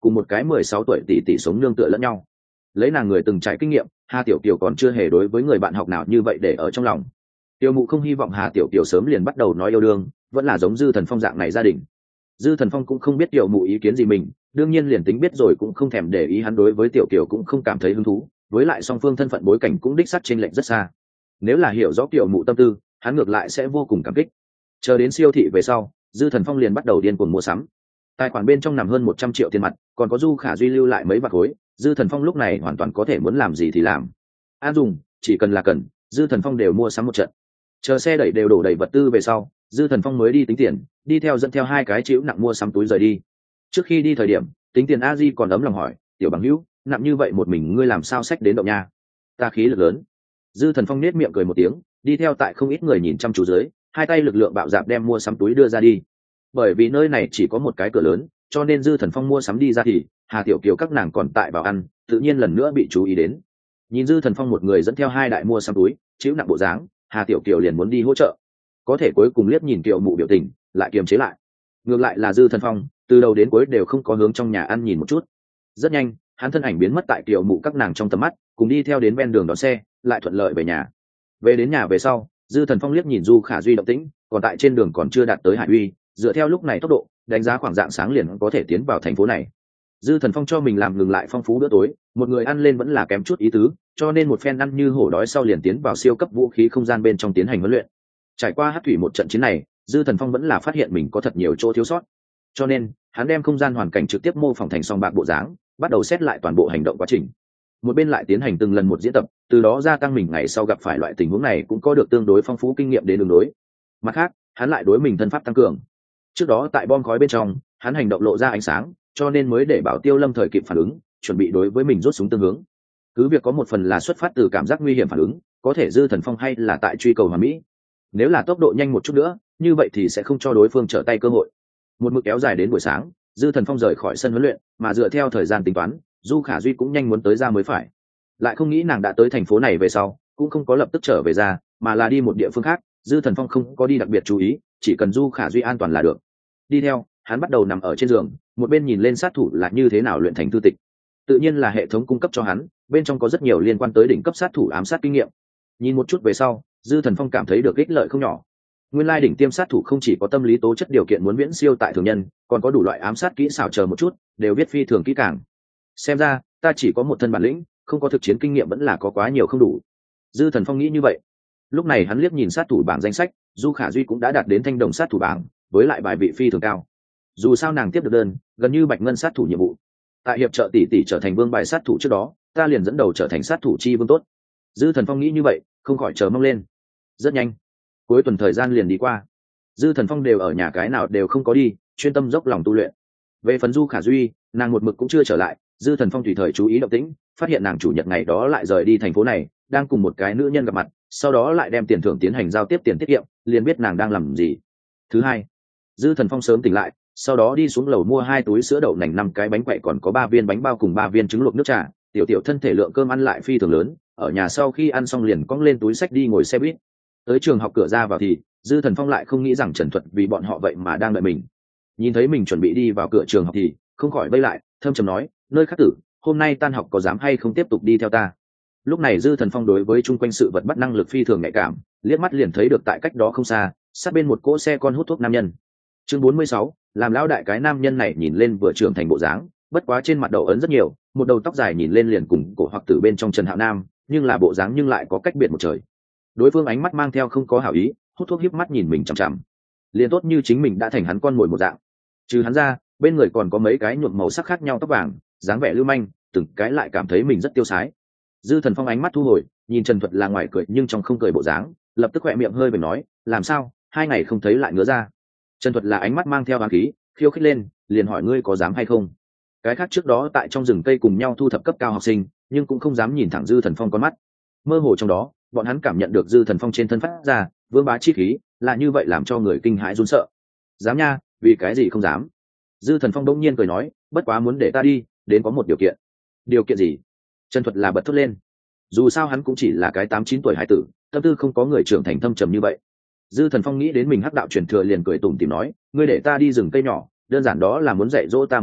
cùng một cái 16 tuổi tỷ tỷ sống nương tựa lẫn nhau. Lấy nàng người từng trải kinh nghiệm, Hà Tiểu Kiều còn chưa hề đối với người bạn học nào như vậy để ở trong lòng. Tiêu Mụ không hy vọng Hà Tiểu Kiều sớm liền bắt đầu nói yêu đương, vẫn là giống Dư Thần Phong dạng này gia đình. Dư Thần Phong cũng không biết Tiểu Mụ ý kiến gì mình, đương nhiên liền tính biết rồi cũng không thèm để ý, hắn đối với Tiểu Kiều cũng không cảm thấy hứng thú, với lại song phương thân phận bối cảnh cũng đích xác chênh lệch rất xa. Nếu là hiểu rõ Tiểu Mụ tâm tư, hắn ngược lại sẽ vô cùng cảm kích. Chờ đến siêu thị về sau, Dư Thần Phong liền bắt đầu điên cuồng mua sắm. Tài khoản bên trong nằm hơn 100 triệu tiền mặt, còn có Du Khả Duy lưu lại mấy vạn khối, Dư Thần Phong lúc này hoàn toàn có thể muốn làm gì thì làm. An dùng, chỉ cần là cần, Dư Thần Phong đều mua sắm một trận. Chờ xe đẩy đều đổ đầy vật tư về sau, Dư Thần Phong mới đi tính tiền, đi theo dẫn theo hai cái chịu nặng mua sắm túi rời đi. Trước khi đi thời điểm, tính tiền A Di còn ấm lòng hỏi, "Tiểu bằng hữu, nặng như vậy một mình ngươi làm sao xách đến động nha?" Ta khí lực lớn. Dư Thần Phong nết miệng cười một tiếng, đi theo tại không ít người nhìn chăm chú dưới, hai tay lực lượng bạo dạn đem mua sắm túi đưa ra đi. Bởi vì nơi này chỉ có một cái cửa lớn, cho nên Dư Thần Phong mua sắm đi ra thì Hà Tiểu Kiều các nàng còn tại vào ăn, tự nhiên lần nữa bị chú ý đến. Nhìn Dư Thần Phong một người dẫn theo hai đại mua sắm túi, chịu nặng bộ dáng, Hà Tiểu Kiều liền muốn đi hỗ trợ, có thể cuối cùng liếc nhìn Kiều Mụ biểu tình, lại kiềm chế lại. Ngược lại là Dư Thần Phong, từ đầu đến cuối đều không có hướng trong nhà ăn nhìn một chút. Rất nhanh, hắn thân ảnh biến mất tại Kiều Mụ các nàng trong tầm mắt, cùng đi theo đến ven đường đón xe, lại thuận lợi về nhà. Về đến nhà về sau, Dư Thần Phong liếc nhìn Du Khả Duy động tĩnh, còn tại trên đường còn chưa đạt tới Hải Uy, dựa theo lúc này tốc độ, đánh giá khoảng dạng sáng liền có thể tiến vào thành phố này. Dư Thần Phong cho mình làm ngừng lại phong phú bữa tối, một người ăn lên vẫn là kém chút ý tứ, cho nên một phen ăn như hổ đói sau liền tiến vào siêu cấp vũ khí không gian bên trong tiến hành huấn luyện. Trải qua hắc thủy một trận chiến này, Dư Thần Phong vẫn là phát hiện mình có thật nhiều chỗ thiếu sót, cho nên hắn đem không gian hoàn cảnh trực tiếp mô phỏng thành song bạc bộ dáng, bắt đầu xét lại toàn bộ hành động quá trình. Một bên lại tiến hành từng lần một diễn tập, từ đó gia tăng mình ngày sau gặp phải loại tình huống này cũng có được tương đối phong phú kinh nghiệm để đường đối. Mặt khác, hắn lại đối mình thân pháp tăng cường. Trước đó tại bom khói bên trong, hắn hành động lộ ra ánh sáng, cho nên mới để Bảo Tiêu Lâm thời kịp phản ứng, chuẩn bị đối với mình rút súng tương hướng. Cứ việc có một phần là xuất phát từ cảm giác nguy hiểm phản ứng, có thể Dư Thần Phong hay là tại truy cầu hoàn mỹ. Nếu là tốc độ nhanh một chút nữa, như vậy thì sẽ không cho đối phương trở tay cơ hội. Một mực kéo dài đến buổi sáng, Dư Thần Phong rời khỏi sân huấn luyện, mà dựa theo thời gian tính toán, Du Khả Duy cũng nhanh muốn tới ra mới phải. Lại không nghĩ nàng đã tới thành phố này về sau, cũng không có lập tức trở về ra, mà là đi một địa phương khác. Dư Thần Phong không có đi đặc biệt chú ý, chỉ cần Du Khả Duy an toàn là được. Đi theo, hắn bắt đầu nằm ở trên giường, một bên nhìn lên sát thủ là như thế nào luyện thành thư tịch. Tự nhiên là hệ thống cung cấp cho hắn, bên trong có rất nhiều liên quan tới đỉnh cấp sát thủ ám sát kinh nghiệm. Nhìn một chút về sau, Dư Thần Phong cảm thấy được ích lợi không nhỏ. Nguyên lai đỉnh tiêm sát thủ không chỉ có tâm lý tố chất điều kiện muốn viễn siêu tại thường nhân, còn có đủ loại ám sát kỹ xảo chờ một chút, đều biết phi thường kỹ càng. Xem ra, ta chỉ có một thân bản lĩnh, không có thực chiến kinh nghiệm vẫn là có quá nhiều không đủ. Dư Thần Phong nghĩ như vậy. Lúc này hắn liếc nhìn sát thủ bảng danh sách, Du Khả Duy cũng đã đạt đến thanh đồng sát thủ bảng, với lại bài vị phi thường cao. Dù sao nàng tiếp được đơn, gần như bạch ngân sát thủ nhiệm vụ. Tại hiệp trợ tỷ tỷ trở thành vương bài sát thủ trước đó, ta liền dẫn đầu trở thành sát thủ chi vương tốt. Dư Thần Phong nghĩ như vậy, không khỏi chờ mong lên. Rất nhanh, cuối tuần thời gian liền đi qua. Dư Thần Phong đều ở nhà cái nào đều không có đi, chuyên tâm dốc lòng tu luyện. Về phần Du Khả Duy, nàng một mực cũng chưa trở lại. Dư Thần Phong tùy thời chú ý động tĩnh, phát hiện nàng chủ nhật ngày đó lại rời đi thành phố này, đang cùng một cái nữ nhân gặp mặt, sau đó lại đem tiền thưởng tiến hành giao tiếp tiền tiết kiệm, liền biết nàng đang làm gì. Thứ hai, Dư Thần Phong sớm tỉnh lại, sau đó đi xuống lầu mua 2 túi sữa đậu nành, 5 cái bánh quậy, còn có 3 viên bánh bao cùng 3 viên trứng luộc nước trà. Tiểu tiểu thân thể lượng cơm ăn lại phi thường lớn, ở nhà sau khi ăn xong liền cõng lên túi sách đi ngồi xe buýt. Tới trường học cửa ra vào thì Dư Thần Phong lại không nghĩ rằng Trần Thuật vì bọn họ vậy mà đang đợi mình. Nhìn thấy mình chuẩn bị đi vào cửa trường học thì không khỏi vây lại, thâm trầm nói, nơi khác tử, hôm nay tan học có dám hay không tiếp tục đi theo ta? Lúc này Dư Thần Phong đối với chung quanh sự vật bắt năng lực phi thường nhạy cảm, liếc mắt liền thấy được tại cách đó không xa, sát bên một cỗ xe con hút thuốc nam nhân. Chương 46, làm lão đại cái nam nhân này nhìn lên vừa trưởng thành bộ dáng, bất quá trên mặt đầu ấn rất nhiều, một đầu tóc dài nhìn lên liền cùng cổ hoặc tử bên trong Trần Hạo Nam, nhưng là bộ dáng nhưng lại có cách biệt một trời. Đối phương ánh mắt mang theo không có hảo ý, hút thuốc hiếp mắt nhìn mình chằm chằm, liền tốt như chính mình đã thành hắn con mồi một dạng. Trừ hắn ra, bên người còn có mấy cái nhuộm màu sắc khác nhau tóc vàng, dáng vẻ lưu manh, từng cái lại cảm thấy mình rất tiêu sái. Dư Thần Phong ánh mắt thu hồi, nhìn Trần Thuật là ngoài cười nhưng trong không cười bộ dáng, lập tức khỏe miệng hơi bền nói, làm sao, 2 ngày không thấy lại ngứa ra? Trần Thuật là ánh mắt mang theo ám khí, khiêu khích lên, liền hỏi ngươi có dám hay không? Cái khác trước đó tại trong rừng cây cùng nhau thu thập cấp cao học sinh, nhưng cũng không dám nhìn thẳng Dư Thần Phong con mắt. Mơ hồ trong đó, bọn hắn cảm nhận được Dư Thần Phong trên thân phát ra vương bá chi khí, là như vậy làm cho người kinh hãi run sợ. Dám nha, vì cái gì không dám? Dư Thần Phong đống nhiên cười nói, bất quá muốn để ta đi, đến có một điều kiện. Điều kiện gì? Trần Thuật là bật thốt lên. Dù sao hắn cũng chỉ là cái 8-9 tuổi hải tử, tâm tư không có người trưởng thành thâm trầm như vậy. Dư Thần Phong nghĩ đến mình hắc đạo truyền thừa liền cười tủm tỉm nói, ngươi để ta đi rừng cây nhỏ, đơn giản đó là muốn dạy dỗ ta một trận,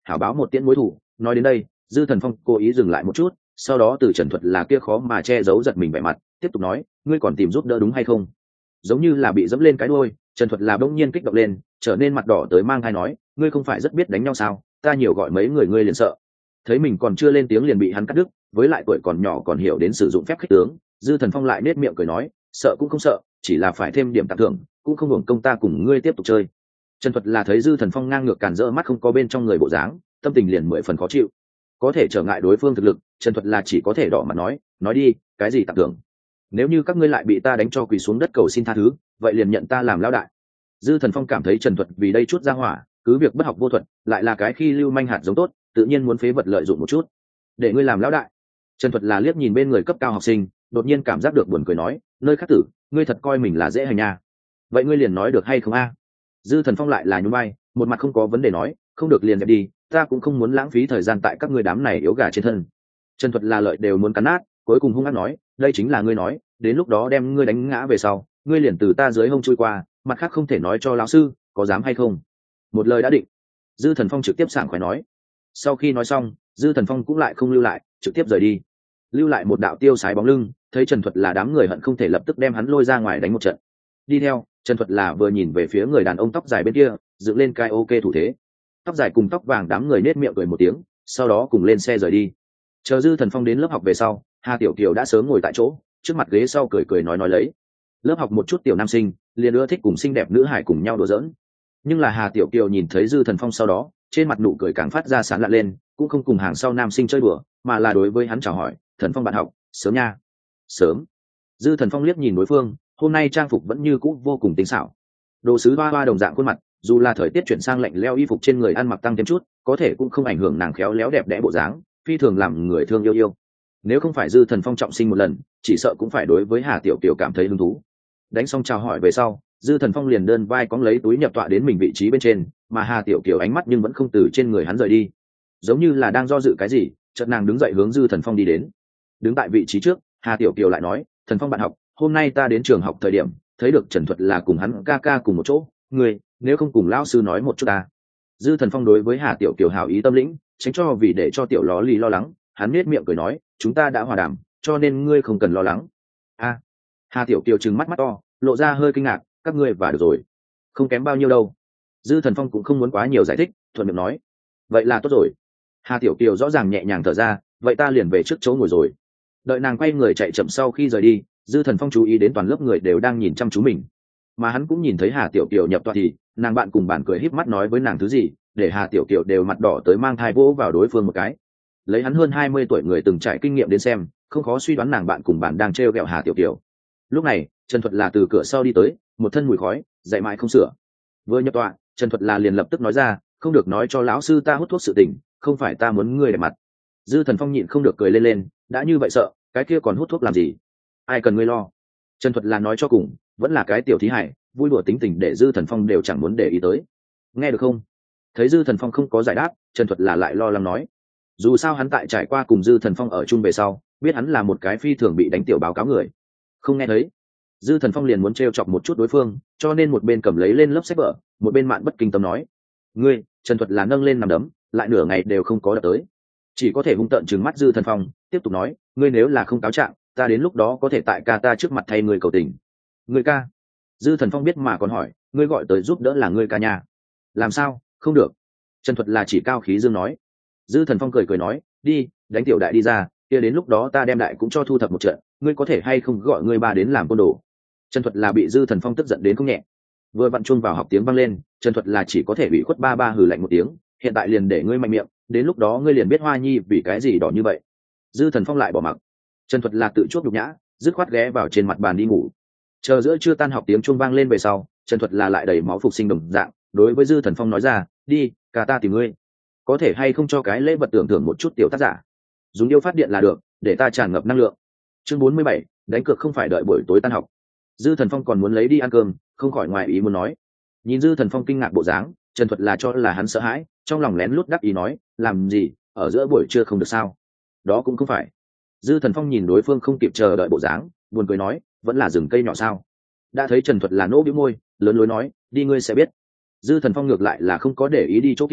hảo báo một tiễn mối thủ. Nói đến đây, Dư Thần Phong cố ý dừng lại một chút, sau đó từ Trần Thuật là kia khó mà che giấu giật mình vẻ mặt, tiếp tục nói, ngươi còn tìm giúp đỡ đúng hay không? Giống như là bị dẫm lên cái đuôi, Trần Thuật là bỗng nhiên kích động lên, trở nên mặt đỏ tới mang thai nói, ngươi không phải rất biết đánh nhau sao? Ta nhiều gọi mấy người ngươi liền sợ. Thấy mình còn chưa lên tiếng liền bị hắn cắt đứt, với lại tuổi còn nhỏ còn hiểu đến sử dụng phép khích tướng, Dư Thần Phong lại nết miệng cười nói, sợ cũng không sợ, chỉ là phải thêm điểm tặng thưởng, cũng không hưởng công ta cùng ngươi tiếp tục chơi. Trần Thuật là thấy Dư Thần Phong ngang ngược càn rỡ mắt không có bên trong người bộ dáng, tâm tình liền 10 phần khó chịu. Có thể trở ngại đối phương thực lực, Trần Thuật là chỉ có thể đỏ mặt nói đi, cái gì tặng thưởng? Nếu như các ngươi lại bị ta đánh cho quỳ xuống đất cầu xin tha thứ, vậy liền nhận ta làm lão đại. Dư Thần Phong cảm thấy Trần Thuật vì đây chút ra hỏa, cứ việc bất học vô thuật, lại là cái khi lưu manh hạt giống tốt, tự nhiên muốn phế vật lợi dụng một chút. Để ngươi làm lão đại. Trần Thuật là liếc nhìn bên người cấp cao học sinh, đột nhiên cảm giác được buồn cười nói, nơi khác tử, ngươi thật coi mình là dễ hành nha. Vậy ngươi liền nói được hay không a? Dư Thần Phong lại là nhún vai, một mặt không có vấn đề nói, không được liền dẹp đi, ta cũng không muốn lãng phí thời gian tại các ngươi đám này yếu gà trên thân. Trần Thuật là lợi đều muốn cắn nát, cuối cùng hung hăng nói, đây chính là ngươi nói, đến lúc đó đem ngươi đánh ngã về sau, ngươi liền từ ta dưới hông chui qua, mặt khác không thể nói cho lão sư, có dám hay không? Một lời đã định. Dư Thần Phong trực tiếp sảng khoái nói. Sau khi nói xong, Dư Thần Phong cũng lại không lưu lại, trực tiếp rời đi, lưu lại một đạo tiêu sái bóng lưng. Thấy Trần Thuật là đám người hận không thể lập tức đem hắn lôi ra ngoài đánh một trận. Đi theo, Trần Thuật là vừa nhìn về phía người đàn ông tóc dài bên kia, dựng lên cái ok thủ thế. Tóc dài cùng tóc vàng đám người nết miệng cười một tiếng, sau đó cùng lên xe rời đi. Chờ Dư Thần Phong đến lớp học về sau, Hà Tiểu Kiều đã sớm ngồi tại chỗ, trước mặt ghế sau cười nói lấy. Lớp học một chút tiểu nam sinh liền ưa thích cùng xinh đẹp nữ hải cùng nhau đùa giỡn, nhưng là Hà Tiểu Kiều nhìn thấy Dư Thần Phong sau đó, trên mặt nụ cười càng phát ra sáng lạ lên, cũng không cùng hàng sau nam sinh chơi đùa, mà là đối với hắn chào hỏi, Thần Phong bạn học, sớm nha. Sớm. Dư Thần Phong liếc nhìn đối phương, hôm nay trang phục vẫn như cũ vô cùng tinh xảo, đồ sứ hoa hoa đồng dạng khuôn mặt, dù là thời tiết chuyển sang lạnh leo, y phục trên người ăn mặc tăng thêm chút, có thể cũng không ảnh hưởng nàng khéo léo đẹp đẽ bộ dáng, phi thường làm người thương yêu. Nếu không phải Dư Thần Phong trọng sinh một lần, chỉ sợ cũng phải đối với Hà Tiểu Kiều cảm thấy hứng thú. Đánh xong chào hỏi về sau, Dư Thần Phong liền đơn vai cóng lấy túi nhập tọa đến mình vị trí bên trên, mà Hà Tiểu Kiều ánh mắt nhưng vẫn không từ trên người hắn rời đi, giống như là đang do dự cái gì. Chợt nàng đứng dậy hướng Dư Thần Phong đi đến. Đứng tại vị trí trước, Hà Tiểu Kiều lại nói, Thần Phong bạn học, hôm nay ta đến trường học thời điểm thấy được Trần Thuật là cùng hắn ca ca cùng một chỗ, ngươi nếu không cùng lão sư nói một chút ta. Dư Thần Phong đối với Hà Tiểu Kiều hảo ý tâm lĩnh, tránh cho vì để cho tiểu ló lì lo lắng, hắn nết miệng cười nói, chúng ta đã hòa đàm, cho nên ngươi không cần lo lắng. A. Hà Tiểu Kiều trừng mắt to, lộ ra hơi kinh ngạc, các ngươi và được rồi, không kém bao nhiêu đâu. Dư Thần Phong cũng không muốn quá nhiều giải thích, thuận miệng nói, vậy là tốt rồi. Hà Tiểu Kiều rõ ràng nhẹ nhàng thở ra, vậy ta liền về trước chỗ ngồi rồi. Đợi nàng quay người chạy chậm sau khi rời đi, Dư Thần Phong chú ý đến toàn lớp người đều đang nhìn chăm chú mình, mà hắn cũng nhìn thấy Hà Tiểu Kiều nhập tọa thì nàng bạn cùng bàn cười híp mắt nói với nàng thứ gì, để Hà Tiểu Kiều đều mặt đỏ tới mang thai vỗ vào đối phương một cái. Lấy hắn hơn 20 tuổi người từng trải kinh nghiệm đến xem, không khó suy đoán nàng bạn cùng bàn đang trêu ghẹo Hà Tiểu Kiều. Lúc này, Trần Thuật là từ cửa sau đi tới, một thân mùi khói, dậy mãi không sửa. Vừa nhập tọa, Trần Thuật là liền lập tức nói ra, không được nói cho lão sư ta hút thuốc sự tình, không phải ta muốn ngươi để mặt. Dư Thần Phong nhịn không được cười lên, đã như vậy sợ, cái kia còn hút thuốc làm gì? Ai cần ngươi lo? Trần Thuật là nói cho cùng, vẫn là cái tiểu thí hải, vui đùa tính tình để Dư Thần Phong đều chẳng muốn để ý tới. Nghe được không? Thấy Dư Thần Phong không có giải đáp, Trần Thuật là lại lo lắng nói, dù sao hắn tại trải qua cùng Dư Thần Phong ở chung về sau, biết hắn là một cái phi thường bị đánh tiểu báo cáo người. Không nghe thấy? Dư Thần Phong liền muốn trêu chọc một chút đối phương, cho nên một bên cầm lấy lên lớp sách vở, một bên mạn bất kinh tâm nói, ngươi. Trần Thuật là nâng lên nằm đấm, lại nửa ngày đều không có đập tới, chỉ có thể hung tợn trừng mắt Dư Thần Phong, tiếp tục nói, ngươi nếu là không cáo trạng, ta đến lúc đó có thể tại ca ta trước mặt thay ngươi cầu tình. Ngươi ca? Dư Thần Phong biết mà còn hỏi, ngươi gọi tới giúp đỡ là ngươi ca nhà? Làm sao? Không được. Trần Thuật là chỉ cao khí dương nói. Dư Thần Phong cười nói, đi, đánh tiểu đại đi ra, kia đến lúc đó ta đem đại cũng cho thu thập một trận, ngươi có thể hay không gọi ngươi ba đến làm côn đồ. Trần Thuật là bị Dư Thần Phong tức giận đến không nhẹ. Vừa vặn chuông vào học tiếng vang lên, Trần Thuật là chỉ có thể bị khuất ba hừ lạnh một tiếng, hiện tại liền để ngươi mạnh miệng, đến lúc đó ngươi liền biết Hoa Nhi vì cái gì đỏ như vậy. Dư Thần Phong lại bỏ mặc. Trần Thuật là tự chuốc nhục nhã, dứt khoát ghé vào trên mặt bàn đi ngủ. Chờ giữa trưa tan học tiếng chuông vang lên về sau, Trần Thuật là lại đầy máu phục sinh đồng dạng, đối với Dư Thần Phong nói ra, đi, cả ta tìm ngươi, có thể hay không cho cái lễ vật tưởng thưởng một chút tiểu tác giả, dùng yêu phát điện là được, để ta tràn ngập năng lượng. Chương 47, đánh cược không phải đợi buổi tối tan học. Dư Thần Phong còn muốn lấy đi ăn cơm, không khỏi ngoài ý muốn nói. Nhìn Dư Thần Phong kinh ngạc bộ dáng, Trần Thuật là cho là hắn sợ hãi, trong lòng lén lút đắc ý nói, làm gì, ở giữa buổi trưa không được sao? Đó cũng không phải. Dư Thần Phong nhìn đối phương không kịp chờ đợi bộ dáng, buồn cười nói, vẫn là rừng cây nhỏ sao? Đã thấy Trần Thuật là nỗ bĩu môi, lớn lối nói, đi ngươi sẽ biết. Dư Thần Phong ngược lại là không có để ý đi chỗ kia,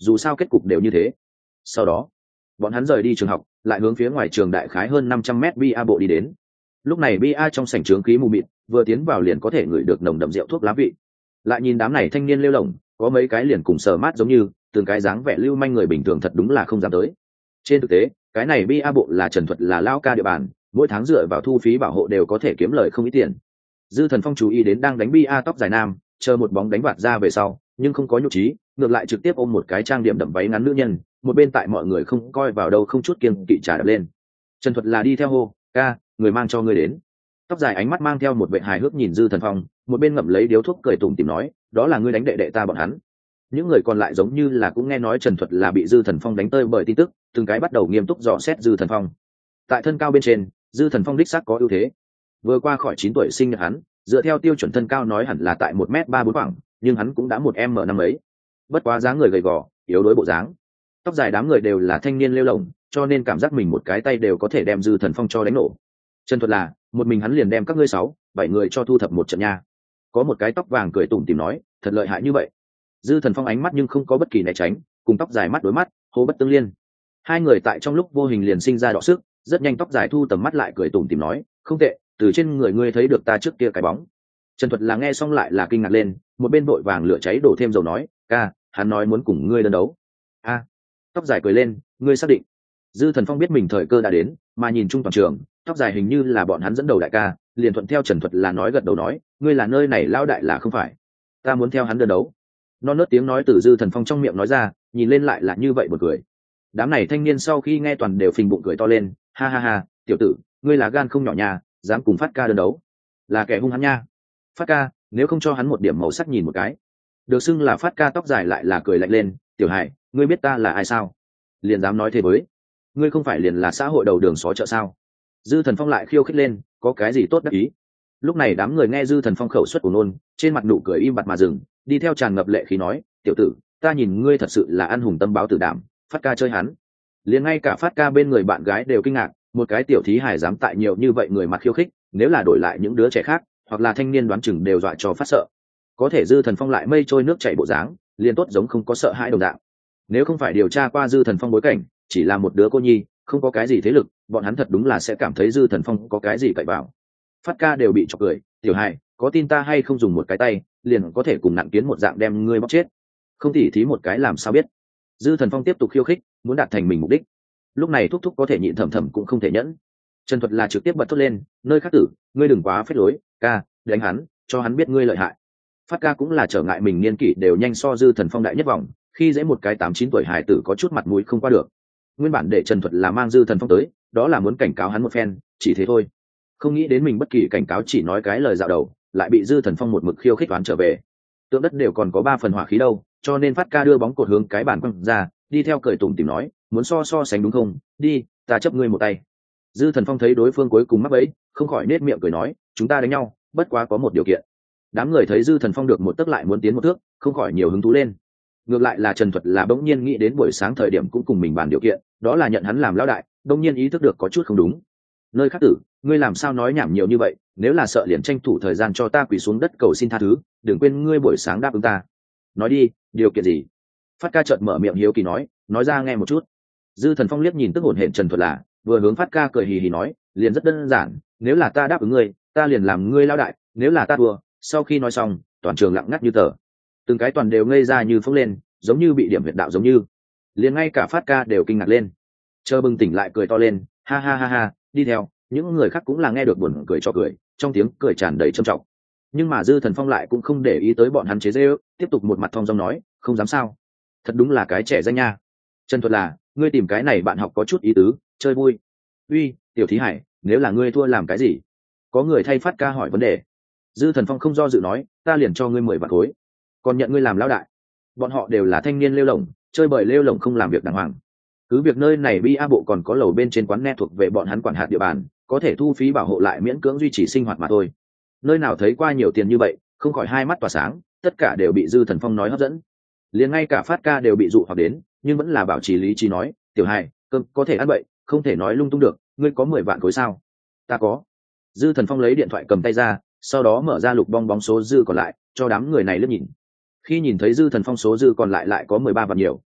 dù sao kết cục đều như thế. Sau đó bọn hắn rời đi trường học, lại hướng phía ngoài trường đại khái hơn 500 mét bia bộ đi đến. Lúc này bia trong sảnh trướng khí mù mịt, vừa tiến vào liền có thể ngửi được nồng đậm rượu thuốc lá vị. Lại nhìn đám này thanh niên lêu lổng, có mấy cái liền cùng sờ mát giống như từng cái dáng vẻ lưu manh người bình thường thật đúng là không dám tới. Trên thực tế cái này bia bộ là Trần Thuật là lao ca địa bàn, mỗi tháng dựa vào thu phí bảo hộ đều có thể kiếm lời không ít tiền. Dư Thần Phong chú ý đến đang đánh bia tóc dài nam, chờ một bóng đánh vạt ra về sau, nhưng không có nhục trí, ngược lại trực tiếp ôm một cái trang điểm đậm váy ngắn nữ nhân, một bên tại mọi người không coi vào đâu không chút kiêng kỵ trà đập lên. Trần Thuật là đi theo hô, ca, người mang cho ngươi đến. Tóc dài ánh mắt mang theo một vẻ hài hước nhìn Dư Thần Phong, một bên ngậm lấy điếu thuốc cười tủm tỉm nói, đó là ngươi đánh đệ đệ ta bọn hắn. Những người còn lại giống như là cũng nghe nói Trần Thuật là bị Dư Thần Phong đánh tơi bởi tin tức, từng cái bắt đầu nghiêm túc dò xét Dư Thần Phong. Tại thân cao bên trên, Dư Thần Phong đích xác có ưu thế. Vừa qua khỏi 9 tuổi sinh nhật hắn, dựa theo tiêu chuẩn thân cao nói hẳn là tại 1m34 khoảng, nhưng hắn cũng đã 1m5 ấy. Bất quá dáng người gầy gò, yếu đuối bộ dáng. Tóc dài đám người đều là thanh niên lêu lổng, cho nên cảm giác mình một cái tay đều có thể đem Dư Thần Phong cho đánh nổ. Trần Thuật là, một mình hắn liền đem các ngươi 6-7 người cho thu thập một trận nha. Có một cái tóc vàng cười tủm tỉm nói, thật lợi hại như vậy. Dư Thần Phong ánh mắt nhưng không có bất kỳ né tránh, cùng tóc dài mắt đối mắt, hô bất tương liên. Hai người tại trong lúc vô hình liền sinh ra đọ sức, rất nhanh tóc dài thu tầm mắt lại cười tủm tỉm nói, không tệ, từ trên người ngươi thấy được ta trước kia cái bóng. Trần Thuật là nghe xong lại là kinh ngạc lên, một bên vội vàng lửa cháy đổ thêm dầu nói, ca, hắn nói muốn cùng ngươi đơn đấu. A, tóc dài cười lên, ngươi xác định. Dư Thần Phong biết mình thời cơ đã đến, mà nhìn chung toàn trường, tóc dài hình như là bọn hắn dẫn đầu đại ca, liền thuận theo Trần Thuật là nói gật đầu nói, ngươi là nơi này lão đại là không phải, ta muốn theo hắn đơn đấu. Non nớt tiếng nói từ Dư Thần Phong trong miệng nói ra, nhìn lên lại là như vậy một cười. Đám này thanh niên sau khi nghe toàn đều phình bụng cười to lên, ha ha ha, tiểu tử, ngươi là gan không nhỏ nha, dám cùng Phát ca đơn đấu, là kẻ hung hắn nha. Phát ca, nếu không cho hắn một điểm màu sắc nhìn một cái. Được xưng là Phát ca tóc dài lại là cười lạnh lên, tiểu hải, ngươi biết ta là ai sao? Liền dám nói thế với, ngươi không phải liền là xã hội đầu đường xó chợ sao? Dư Thần Phong lại khiêu khích lên, có cái gì tốt đắc ý? Lúc này đám người nghe Dư Thần Phong khẩu suất của nôn, trên mặt nụ cười im bặt mà dừng, đi theo tràn ngập lệ khí nói, tiểu tử, ta nhìn ngươi thật sự là ăn hùng tâm báo tử đảm, Phát ca chơi hắn. Liền ngay cả Phát ca bên người bạn gái đều kinh ngạc, một cái tiểu thí hài dám tại nhiều như vậy người mặt khiêu khích, nếu là đổi lại những đứa trẻ khác hoặc là thanh niên đoán chừng đều dọa cho phát sợ. Có thể Dư Thần Phong lại mây trôi nước chảy bộ dáng, liền tốt giống không có sợ hãi đồng dạng. Nếu không phải điều tra qua Dư Thần Phong bối cảnh, chỉ là một đứa cô nhi, không có cái gì thế lực, bọn hắn thật đúng là sẽ cảm thấy Dư Thần Phong có cái gì cậy vào. Phát ca đều bị chọc cười, tiểu hài, có tin ta hay không dùng một cái tay liền có thể cùng nặng kiến một dạng đem ngươi bóc chết, không tỉ thí một cái làm sao biết. Dư Thần Phong tiếp tục khiêu khích, muốn đạt thành mình mục đích. Lúc này thúc thúc có thể nhịn, thầm thầm cũng không thể nhẫn. Trần Thuật là trực tiếp bật thốt lên, nơi khác tử, ngươi đừng quá phết lối, ca, đánh hắn, cho hắn biết ngươi lợi hại. Phát ca cũng là trở ngại mình niên kỷ đều nhanh so Dư Thần Phong đại nhất vòng, khi dễ một cái 8-9 tuổi hài tử có chút mặt mũi không qua được. Nguyên bản để Trần Thuật là mang Dư Thần Phong tới, đó là muốn cảnh cáo hắn một phen, chỉ thế thôi. Không nghĩ đến mình bất kỳ cảnh cáo chỉ nói cái lời dạo đầu, lại bị Dư Thần Phong một mực khiêu khích toán trở về. Tượng đất đều còn có 3 phần hỏa khí đâu, cho nên Phát ca đưa bóng cột hướng cái bàn quăng ra, đi theo cười tủm tỉm nói, muốn so sánh đúng không? Đi, ta chấp ngươi một tay. Dư Thần Phong thấy đối phương cuối cùng mắc bẫy, không khỏi nết miệng cười nói, chúng ta đánh nhau, bất quá có một điều kiện. Đám người thấy Dư Thần Phong được một tấc lại muốn tiến một thước, không khỏi nhiều hứng thú lên. Ngược lại là Trần Thuật là bỗng nhiên nghĩ đến buổi sáng thời điểm cũng cùng mình bàn điều kiện, đó là nhận hắn làm lão đại, bỗng nhiên ý thức được có chút không đúng. Nơi khác tử, ngươi làm sao nói nhảm nhiều như vậy, nếu là sợ liền tranh thủ thời gian cho ta quỳ xuống đất cầu xin tha thứ, đừng quên ngươi buổi sáng đáp ứng ta. Nói đi, điều kiện gì? Phát ca chợt mở miệng hiếu kỳ nói ra nghe một chút. Dư Thần Phong liếc nhìn tức hổn hển Trần Thuật là, vừa hướng Phát ca cười hì hì nói, liền rất đơn giản, nếu là ta đáp ứng ngươi, ta liền làm ngươi lão đại, nếu là ta thua. Sau khi nói xong, toàn trường lặng ngắt như tờ, từng cái toàn đều ngây ra như phóng lên, giống như bị điểm huyệt đạo giống như. Liền ngay cả Phát ca đều kinh ngạc lên, chờ bừng tỉnh lại cười to lên, ha ha ha ha, đi theo. Những người khác cũng là nghe được buồn cười cho cười, trong tiếng cười tràn đầy trầm trọng. Nhưng mà Dư Thần Phong lại cũng không để ý tới bọn hắn chế giễu, tiếp tục một mặt thong dong nói, không dám sao? Thật đúng là cái trẻ danh nha. Trần Thuật là, ngươi tìm cái này bạn học có chút ý tứ, chơi vui. Uy, tiểu thí hải, nếu là ngươi thua làm cái gì? Có người thay Phát ca hỏi vấn đề. Dư Thần Phong không do dự nói, ta liền cho ngươi 10 vạn khối, còn nhận ngươi làm lão đại. Bọn họ đều là thanh niên lêu lổng, chơi bời lêu lổng không làm việc đàng hoàng. Cứ việc nơi này bia bộ còn có lầu bên trên quán net thuộc về bọn hắn quản hạt địa bàn, có thể thu phí bảo hộ lại miễn cưỡng duy trì sinh hoạt mà thôi. Nơi nào thấy qua nhiều tiền như vậy, không khỏi hai mắt tỏa sáng, tất cả đều bị Dư Thần Phong nói hấp dẫn. Liền ngay cả Phát ca đều bị dụ hoặc đến, nhưng vẫn là bảo trì lý trí nói, tiểu hài, cơm có thể ăn bậy, không thể nói lung tung được, ngươi có 10 vạn khối sao? Ta có. Dư Thần Phong lấy điện thoại cầm tay ra, sau đó mở ra lục bong bóng số dư còn lại, cho đám người này liếc nhìn. Khi nhìn thấy Dư Thần Phong số dư còn lại có 13 vạn nhiều,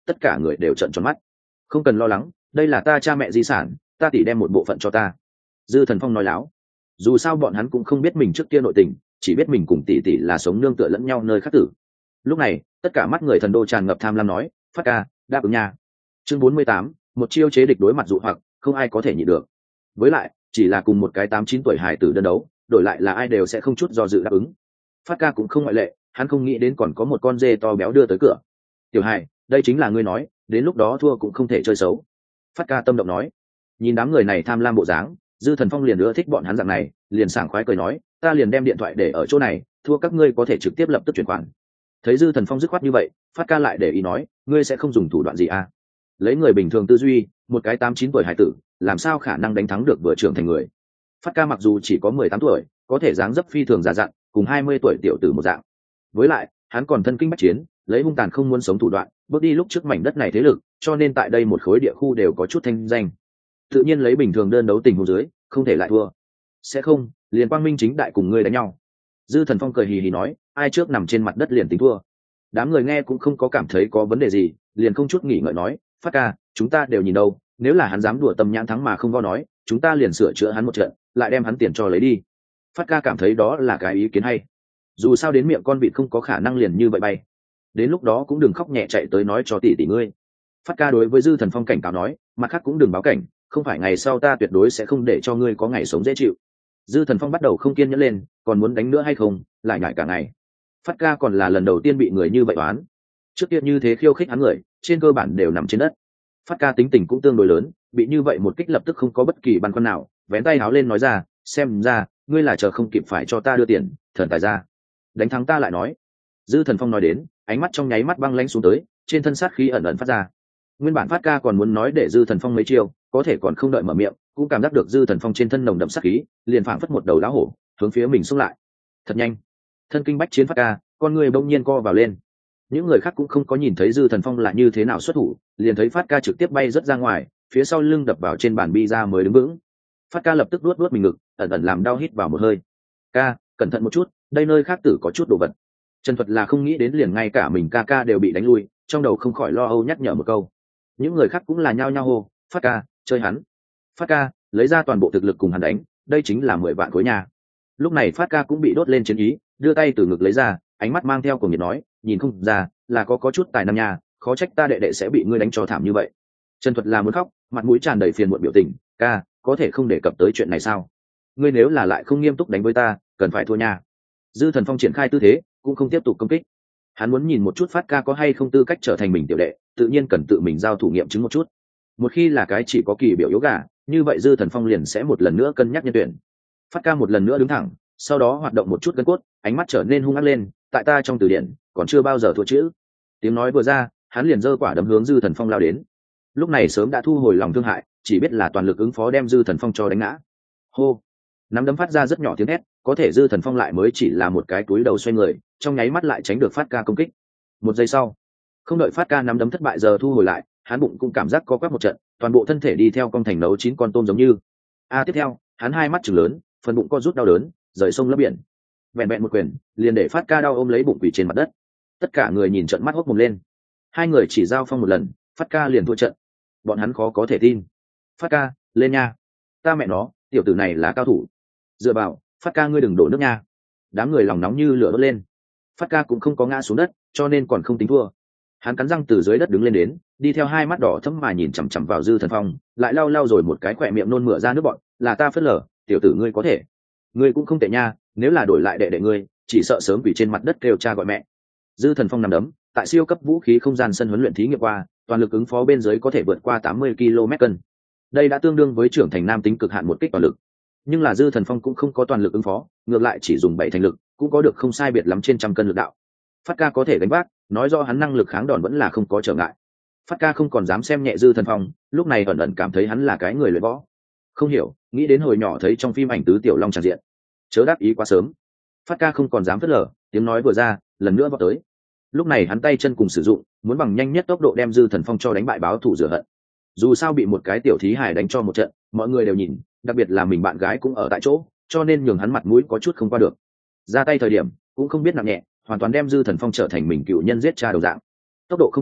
tất cả người đều trợn tròn mắt. Không cần lo lắng, đây là ta cha mẹ di sản, ta tỷ đem một bộ phận cho ta. Dư Thần Phong nói láo. Dù sao bọn hắn cũng không biết mình trước kia nội tình, chỉ biết mình cùng tỷ tỷ là sống nương tựa lẫn nhau nơi khác tử. Lúc này tất cả mắt người thần đô tràn ngập tham lam nói, Phát ca đáp ứng nha. Chương 48, một chiêu chế địch đối mặt dụ hoặc, không ai có thể nhịn được. Với lại chỉ là cùng một cái 8-9 tuổi hài tử đơn đấu, đổi lại là ai đều sẽ không chút do dự đáp ứng. Phát ca cũng không ngoại lệ, hắn không nghĩ đến còn có một con dê to béo đưa tới cửa. Tiểu hài, đây chính là ngươi nói, đến lúc đó thua cũng không thể chơi xấu. Phát ca tâm động nói. Nhìn đám người này tham lam bộ dáng, Dư Thần Phong liền ưa thích bọn hắn dạng này, liền sảng khoái cười nói, ta liền đem điện thoại để ở chỗ này, thua các ngươi có thể trực tiếp lập tức chuyển khoản. Thấy Dư Thần Phong dứt khoát như vậy, Phát ca lại để ý nói, ngươi sẽ không dùng thủ đoạn gì à? Lấy người bình thường tư duy, một cái 8-9 tuổi hải tử làm sao khả năng đánh thắng được vừa trưởng thành người. Phát ca mặc dù chỉ có 18 tuổi, có thể dáng dấp phi thường già dặn, cùng 20 tuổi tiểu tử một dạng. Với lại hắn còn thân kinh bách chiến, lấy hung tàn không muốn sống thủ đoạn bước đi lúc trước mảnh đất này thế lực, cho nên tại đây một khối địa khu đều có chút thanh danh. Tự nhiên lấy bình thường đơn đấu tình huống dưới không thể lại thua. Sẽ không, liền quang minh chính đại cùng ngươi đánh nhau. Dư Thần Phong cười hì hì nói, ai trước nằm trên mặt đất liền tính thua. Đám người nghe cũng không có cảm thấy có vấn đề gì, liền không chút nghỉ ngợi nói, Phát ca chúng ta đều nhìn đâu, nếu là hắn dám đùa tâm nhãn thắng mà không vo nói, chúng ta liền sửa chữa hắn một trận, lại đem hắn tiền cho lấy đi. Phát ca cảm thấy đó là cái ý kiến hay. Dù sao đến miệng con vịt không có khả năng liền như vậy bay, đến lúc đó cũng đừng khóc nhẹ chạy tới nói cho tỷ tỷ ngươi. Phát ca đối với Dư Thần Phong cảnh cáo nói, mặt khác cũng đừng báo cảnh, không phải ngày sau ta tuyệt đối sẽ không để cho ngươi có ngày sống dễ chịu. Dư Thần Phong bắt đầu không kiên nhẫn lên, còn muốn đánh nữa hay không, lại nhảy cả ngày. Phát ca còn là lần đầu tiên bị người như vậy oán, trước kia như thế khiêu khích hắn người trên cơ bản đều nằm trên đất. Phát ca tính tình cũng tương đối lớn, bị như vậy một kích lập tức không có bất kỳ băn khoăn nào, vén tay háo lên nói ra, xem ra ngươi là chờ không kịp phải cho ta đưa tiền, thần tài ra, đánh thắng ta lại nói. Dư Thần Phong nói đến, ánh mắt trong nháy mắt băng lãnh xuống tới, trên thân sát khí ẩn ẩn phát ra. Nguyên bản Phát ca còn muốn nói để Dư Thần Phong mấy chiêu, có thể còn không đợi mở miệng, cũng cảm giác được Dư Thần Phong trên thân nồng đậm sát khí, liền phảng phất một đầu lá hổ hướng phía mình xông lại. Thật nhanh, thân kinh bách chiến Phát ca, con người bỗng nhiên co vào lên. Những người khác cũng không có nhìn thấy Dư Thần Phong là như thế nào xuất thủ, liền thấy Phát ca trực tiếp bay rất ra ngoài, phía sau lưng đập vào trên bàn bi ra mới đứng vững. Phát ca lập tức luốt luốt mình ngực, ẩn ẩn làm đau, hít vào một hơi. Ca, cẩn thận một chút, đây nơi khác tử có chút đồ vật. Trần Thuật là không nghĩ đến liền ngay cả mình ca đều bị đánh lui, trong đầu không khỏi lo âu nhắc nhở một câu. Những người khác cũng là nhao nhao hô, Phát ca chơi hắn, Phát ca lấy ra toàn bộ thực lực cùng hắn đánh, đây chính là 10 vạn khối nhà. Lúc này Phát ca cũng bị đốt lên chiến ý, đưa tay từ ngực lấy ra, ánh mắt mang theo cuồng nhiệt nói, nhìn không ra là có chút tài năng nha, khó trách ta đệ đệ sẽ bị ngươi đánh cho thảm như vậy. Trần Thuật là muốn khóc, mặt mũi tràn đầy phiền muộn biểu tình, ca có thể không đề cập tới chuyện này sao? Ngươi nếu là lại không nghiêm túc đánh với ta, cần phải thua nha. Dư Thần Phong triển khai tư thế, cũng không tiếp tục công kích. Hắn muốn nhìn một chút Phát ca có hay không tư cách trở thành mình tiểu đệ, tự nhiên cần tự mình giao thủ nghiệm chứng một chút. Một khi là cái chỉ có kỳ biểu yếu gà, như vậy Dư Thần Phong liền sẽ một lần nữa cân nhắc nhân tuyển. Phát ca một lần nữa đứng thẳng, sau đó hoạt động một chút gân cốt, ánh mắt trở nên hung ác lên, tại ta trong từ điển còn chưa bao giờ thua chữ. Tiếng nói vừa ra, hắn liền giơ quả đấm hướng Dư Thần Phong lao đến. Lúc này sớm đã thu hồi lòng thương hại, chỉ biết là toàn lực ứng phó đem Dư Thần Phong cho đánh ngã. Hô, nắm đấm phát ra rất nhỏ tiếng hét, có thể Dư Thần Phong lại mới chỉ là một cái túi đầu xoay người, trong nháy mắt lại tránh được Phát ca công kích. Một giây sau, không đợi Phát ca nắm đấm thất bại giờ thu hồi lại, hắn bụng cũng cảm giác co quắp một trận, toàn bộ thân thể đi theo con thành nấu 9 con tôm giống như. Tiếp theo, hắn hai mắt trừng lớn, phần bụng co rút đau đớn, rời sông lấp biển. Vẹn vẹn một quyền, liền để Phát ca đau ôm lấy bụng quỳ trên mặt đất. Tất cả người nhìn trận mắt hốc mồm lên. Hai người chỉ giao phong một lần, Phát ca liền thua trận. Bọn hắn khó có thể tin. Phát ca, lên nha. Ta mẹ nó, tiểu tử này là cao thủ. Dựa vào, Phát ca ngươi đừng đổ nước nha. Đám người lòng nóng như lửa đốt lên. Phát ca cũng không có ngã xuống đất, cho nên còn không tính thua. Hắn cắn răng từ dưới đất đứng lên đến, đi theo hai mắt đỏ thẫm mà nhìn chằm chằm vào Dư Thần Phong, lại lau lau rồi một cái khỏe miệng nôn mửa ra nước bọt, là ta phớt lờ, tiểu tử ngươi có thể. Ngươi cũng không tệ nha, nếu là đổi lại đệ đệ ngươi, chỉ sợ sớm quỳ trên mặt đất kêu cha gọi mẹ. Dư Thần Phong nằm đấm, tại siêu cấp vũ khí không gian sân huấn luyện thí nghiệm qua, toàn lực ứng phó bên dưới có thể vượt qua 80 km cân. Đây đã tương đương với trưởng thành nam tính cực hạn một kích toàn lực. Nhưng là Dư Thần Phong cũng không có toàn lực ứng phó, ngược lại chỉ dùng 7 thành lực, cũng có được không sai biệt lắm trên trăm cân lực đạo. Phát ca có thể gánh vác, nói do hắn năng lực kháng đòn vẫn là không có trở ngại. Phát ca không còn dám xem nhẹ Dư Thần Phong, lúc này ẩn ẩn cảm thấy hắn là cái người luyện võ. Không hiểu, nghĩ đến hồi nhỏ thấy trong phim ảnh Tứ Tiểu Long tràn diện, chớ đáp ý quá sớm. Phát ca không còn dám phớt lờ, tiếng nói vừa ra, lần nữa vọt tới. Lúc này hắn tay chân cùng sử dụng, muốn bằng nhanh nhất tốc độ đem Dư Thần Phong cho đánh bại báo thù rửa hận. Dù sao bị một cái tiểu thí hài đánh cho một trận, mọi người đều nhìn, đặc biệt là mình bạn gái cũng ở tại chỗ, cho nên nhường hắn mặt mũi có chút không qua được. Ra tay thời điểm cũng không biết nặng nhẹ, hoàn toàn đem Dư Thần Phong trở thành mình cựu nhân giết cha đầu dạng. Tốc độ không tệ,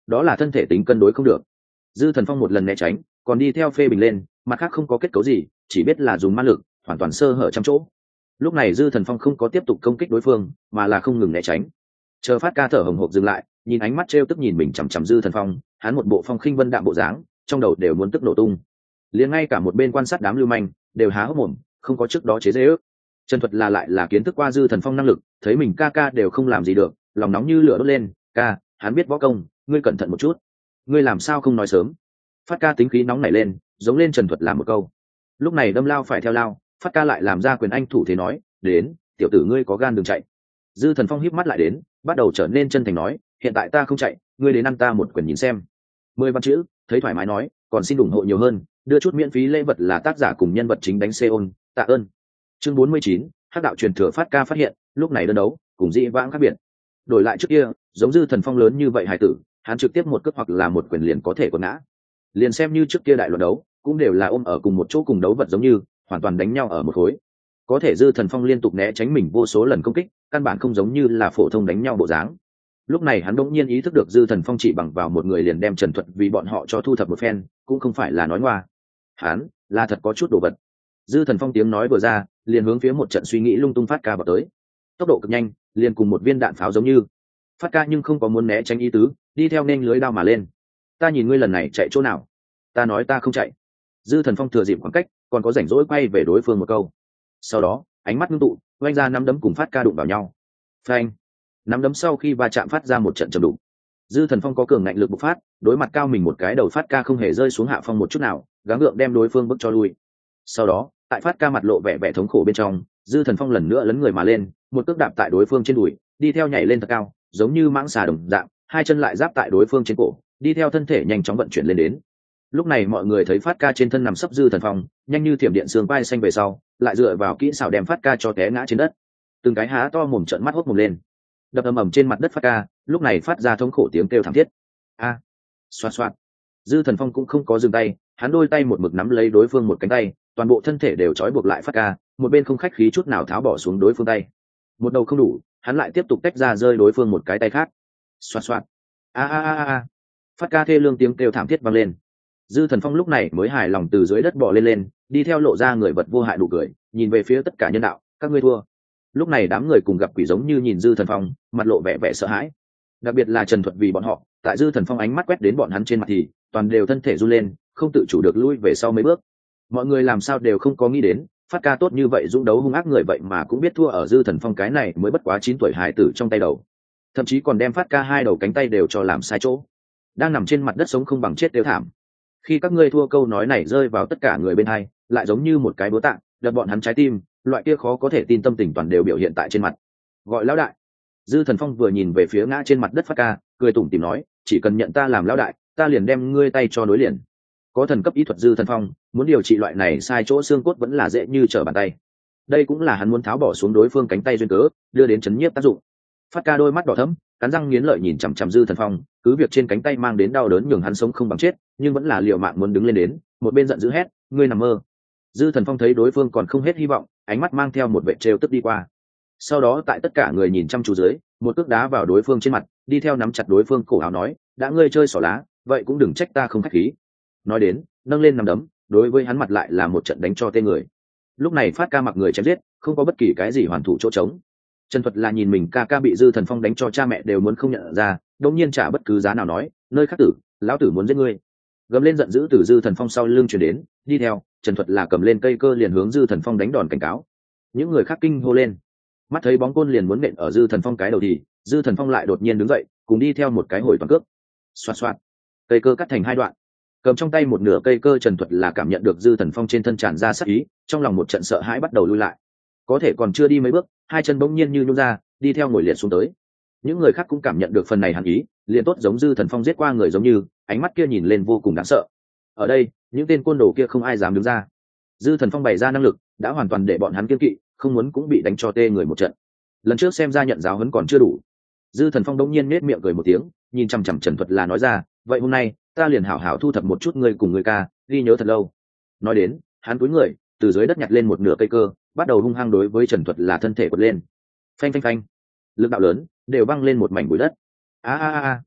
đó là thân thể tính cân đối không được. Dư Thần Phong một lần né tránh, còn đi theo phê bình lên, mặt khác không có kết cấu gì, chỉ biết là dùng ma lực, hoàn toàn sơ hở trăm chỗ. Lúc này Dư Thần Phong không có tiếp tục công kích đối phương, mà là không ngừng né tránh. Chờ Phát Ca thở hổn hộc dừng lại, nhìn ánh mắt trêu tức nhìn mình chằm chằm Dư Thần Phong, hắn một bộ phong khinh vân đạm bộ dáng, trong đầu đều muốn tức nổ tung. Liền ngay cả một bên quan sát đám lưu manh đều há hốc mồm, không có trước đó chế giễu. Trần Thuật là lại là kiến thức qua Dư Thần Phong năng lực, thấy mình ca đều không làm gì được, lòng nóng như lửa đốt lên. Ca, hắn biết võ công, ngươi cẩn thận một chút. Ngươi làm sao không nói sớm? Phát Ca tính khí nóng nảy lên, giống lên Trần Thuật làm một câu. Lúc này đâm lao phải theo lao, Phát Ca lại làm ra quyền anh thủ thế nói, đến, tiểu tử ngươi có gan đừng chạy. Dư Thần Phong híp mắt lại đến, bắt đầu trở nên chân thành nói, hiện tại ta không chạy, ngươi đến ăn ta một quyền nhìn xem. 10 văn chữ, thấy thoải mái nói, còn xin ủng hộ nhiều hơn, đưa chút miễn phí lễ vật là tác giả cùng nhân vật chính đánh Seoul, tạ ơn. Chương 49, Hắc đạo truyền thừa. Phát Ca phát hiện, lúc này đơn đấu cùng dĩ vãng khác biệt. Đổi lại trước kia, giống Dư Thần Phong lớn như vậy hài tử, hắn trực tiếp một cước hoặc là một quyền liền có thể quật ngã. Liền xem như trước kia đại luận đấu, cũng đều là ôm ở cùng một chỗ cùng đấu vật giống như, hoàn toàn đánh nhau ở một khối. Có thể Dư Thần Phong liên tục né tránh mình vô số lần công kích, căn bản không giống như là phổ thông đánh nhau bộ dáng. Lúc này hắn đỗng nhiên ý thức được Dư Thần Phong chỉ bằng vào một người liền đem Trần Thuật vì bọn họ cho thu thập một phen, cũng không phải là nói ngoa. Hắn là thật có chút đồ vật. Dư Thần Phong tiếng nói vừa ra, liền hướng phía một trận suy nghĩ lung tung Phát Ca vào tới. Tốc độ cực nhanh, liền cùng một viên đạn pháo giống như. Phát Ca nhưng không có muốn né tránh ý tứ, đi theo nên lưới đao mà lên. Ta nhìn ngươi lần này chạy chỗ nào? Ta nói ta không chạy. Dư Thần Phong thừa dịp khoảng cách, còn có rảnh rỗi quay về đối phương một câu. Sau đó, ánh mắt ngưng tụ, oanh ra nắm đấm cùng Phát Ca đụng vào nhau. Phanh! Nắm đấm sau khi va chạm phát ra một trận trầm đụng. Dư Thần Phong có cường ngạnh lực bộc phát, đối mặt cao mình một cái đầu Phát Ca không hề rơi xuống hạ phong một chút nào, gắng gượng đem đối phương bước cho lui. Sau đó, tại Phát Ca mặt lộ vẻ vẻ thống khổ bên trong, Dư Thần Phong lần nữa lấn người mà lên, một cước đạp tại đối phương trên đùi, đi theo nhảy lên thật cao, giống như mãng xà đồng dạng, hai chân lại giáp tại đối phương trên cổ, đi theo thân thể nhanh chóng vận chuyển lên đến. Lúc này mọi người thấy Phát Ca trên thân nằm sấp Dư Thần Phong, nhanh như thiểm điện xương vai xanh về sau, lại dựa vào kỹ xảo đem Phát Ca cho té ngã trên đất. Từng cái há to mồm trợn mắt hốt mồm lên, đập ầm ầm trên mặt đất Phát Ca, lúc này phát ra thống khổ tiếng kêu thảm thiết. A! Xoạt xoạt. Dư Thần Phong cũng không có dừng tay, hắn đôi tay một mực nắm lấy đối phương một cánh tay, toàn bộ thân thể đều trói buộc lại Phát Ca, một bên không khách khí chút nào tháo bỏ xuống đối phương tay. Một đầu không đủ, hắn lại tiếp tục tách ra rơi đối phương một cái tay khác. Xoạt xoạt. A a a a. Phát Ca thê lương tiếng kêu thảm thiết vang lên. Dư Thần Phong lúc này mới hài lòng từ dưới đất bò lên, đi theo lộ ra người vật vô hại nụ cười, nhìn về phía tất cả nhân đạo, các ngươi thua. Lúc này đám người cùng gặp quỷ giống như nhìn Dư Thần Phong, mặt lộ vẻ vẻ sợ hãi. Đặc biệt là Trần Thuật, vì bọn họ, tại Dư Thần Phong ánh mắt quét đến bọn hắn trên mặt thì toàn đều thân thể run lên, không tự chủ được lui về sau mấy bước. Mọi người làm sao đều không có nghĩ đến, Phát Ca tốt như vậy dũng đấu hung ác người vậy mà cũng biết thua ở Dư Thần Phong cái này mới bất quá 9 tuổi hài tử trong tay đầu. Thậm chí còn đem Phát Ca hai đầu cánh tay đều cho làm sai chỗ. Đang nằm trên mặt đất sống không bằng chết đều thảm. Khi các ngươi thua câu nói này rơi vào tất cả người bên hai, lại giống như một cái búa tạ, đập bọn hắn trái tim, loại kia khó có thể tin tâm tình toàn đều biểu hiện tại trên mặt. Gọi lão đại. Dư Thần Phong vừa nhìn về phía ngã trên mặt đất Phát Ca, cười tủm tỉm nói, chỉ cần nhận ta làm lão đại, ta liền đem ngươi tay cho nối liền. Có thần cấp y thuật Dư Thần Phong, muốn điều trị loại này sai chỗ xương cốt vẫn là dễ như trở bàn tay. Đây cũng là hắn muốn tháo bỏ xuống đối phương cánh tay duyên cớ, đưa đến chấn nhiếp tác dụng. Phát Ca đôi mắt đỏ thẫm, cắn răng nghiến lợi nhìn chằm chằm Dư Thần Phong, cứ việc trên cánh tay mang đến đau đớn nhường hắn sống không bằng chết, nhưng vẫn là liều mạng muốn đứng lên đến, một bên giận dữ hét, ngươi nằm mơ. Dư Thần Phong thấy đối phương còn không hết hy vọng, ánh mắt mang theo một vẻ trêu tức đi qua. Sau đó tại tất cả người nhìn chăm chú dưới, một cước đá vào đối phương trên mặt, đi theo nắm chặt đối phương cổ áo nói, đã ngươi chơi xỏ lá, vậy cũng đừng trách ta không khách khí. Nói đến, nâng lên nằm đấm, đối với hắn mặt lại là một trận đánh cho tên người. Lúc này Phát Ca mặc người chém giết, không có bất kỳ cái gì hoàn thủ chỗ trống. Trần Thuật là nhìn mình ca bị Dư Thần Phong đánh cho cha mẹ đều muốn không nhận ra, đột nhiên trả bất cứ giá nào nói, nơi khác tử, lão tử muốn giết ngươi. Gầm lên giận dữ từ Dư Thần Phong sau lưng truyền đến, đi theo, Trần Thuật là cầm lên cây cơ liền hướng Dư Thần Phong đánh đòn cảnh cáo. Những người khác kinh hô lên. Mắt thấy bóng côn liền muốn nện ở Dư Thần Phong cái đầu thì, Dư Thần Phong lại đột nhiên đứng dậy, cùng đi theo một cái hồi toàn cước. Xoạt xoạt. Cây cơ cắt thành hai đoạn. Cầm trong tay một nửa cây cơ, Trần Thuật là cảm nhận được Dư Thần Phong trên thân tràn ra sát ý, trong lòng một trận sợ hãi bắt đầu lui lại. Có thể còn chưa đi mấy bước, hai chân bỗng nhiên như nhún ra, đi theo ngồi liệt xuống tới. Những người khác cũng cảm nhận được phần này hàn ý, liền tốt giống Dư Thần Phong giết qua người giống như, ánh mắt kia nhìn lên vô cùng đáng sợ. Ở đây, những tên côn đồ kia không ai dám đứng ra. Dư Thần Phong bày ra năng lực, đã hoàn toàn để bọn hắn kiêng kỵ, không muốn cũng bị đánh cho tê người một trận. Lần trước xem ra nhận giáo huấn còn chưa đủ. Dư Thần Phong đống nhiên nết miệng cười một tiếng, nhìn chằm chằm Trần Thuật là nói ra, vậy hôm nay ta liền hảo hảo thu thập một chút ngươi cùng ngươi ca, ghi nhớ thật lâu. Nói đến, hắn cúi người, từ dưới đất nhặt lên một nửa cây cơ, bắt đầu hung hăng đối với Trần Thuật là thân thể quật lên. Phanh phanh phanh, lực đạo lớn, đều văng lên một mảnh bụi đất. A a a,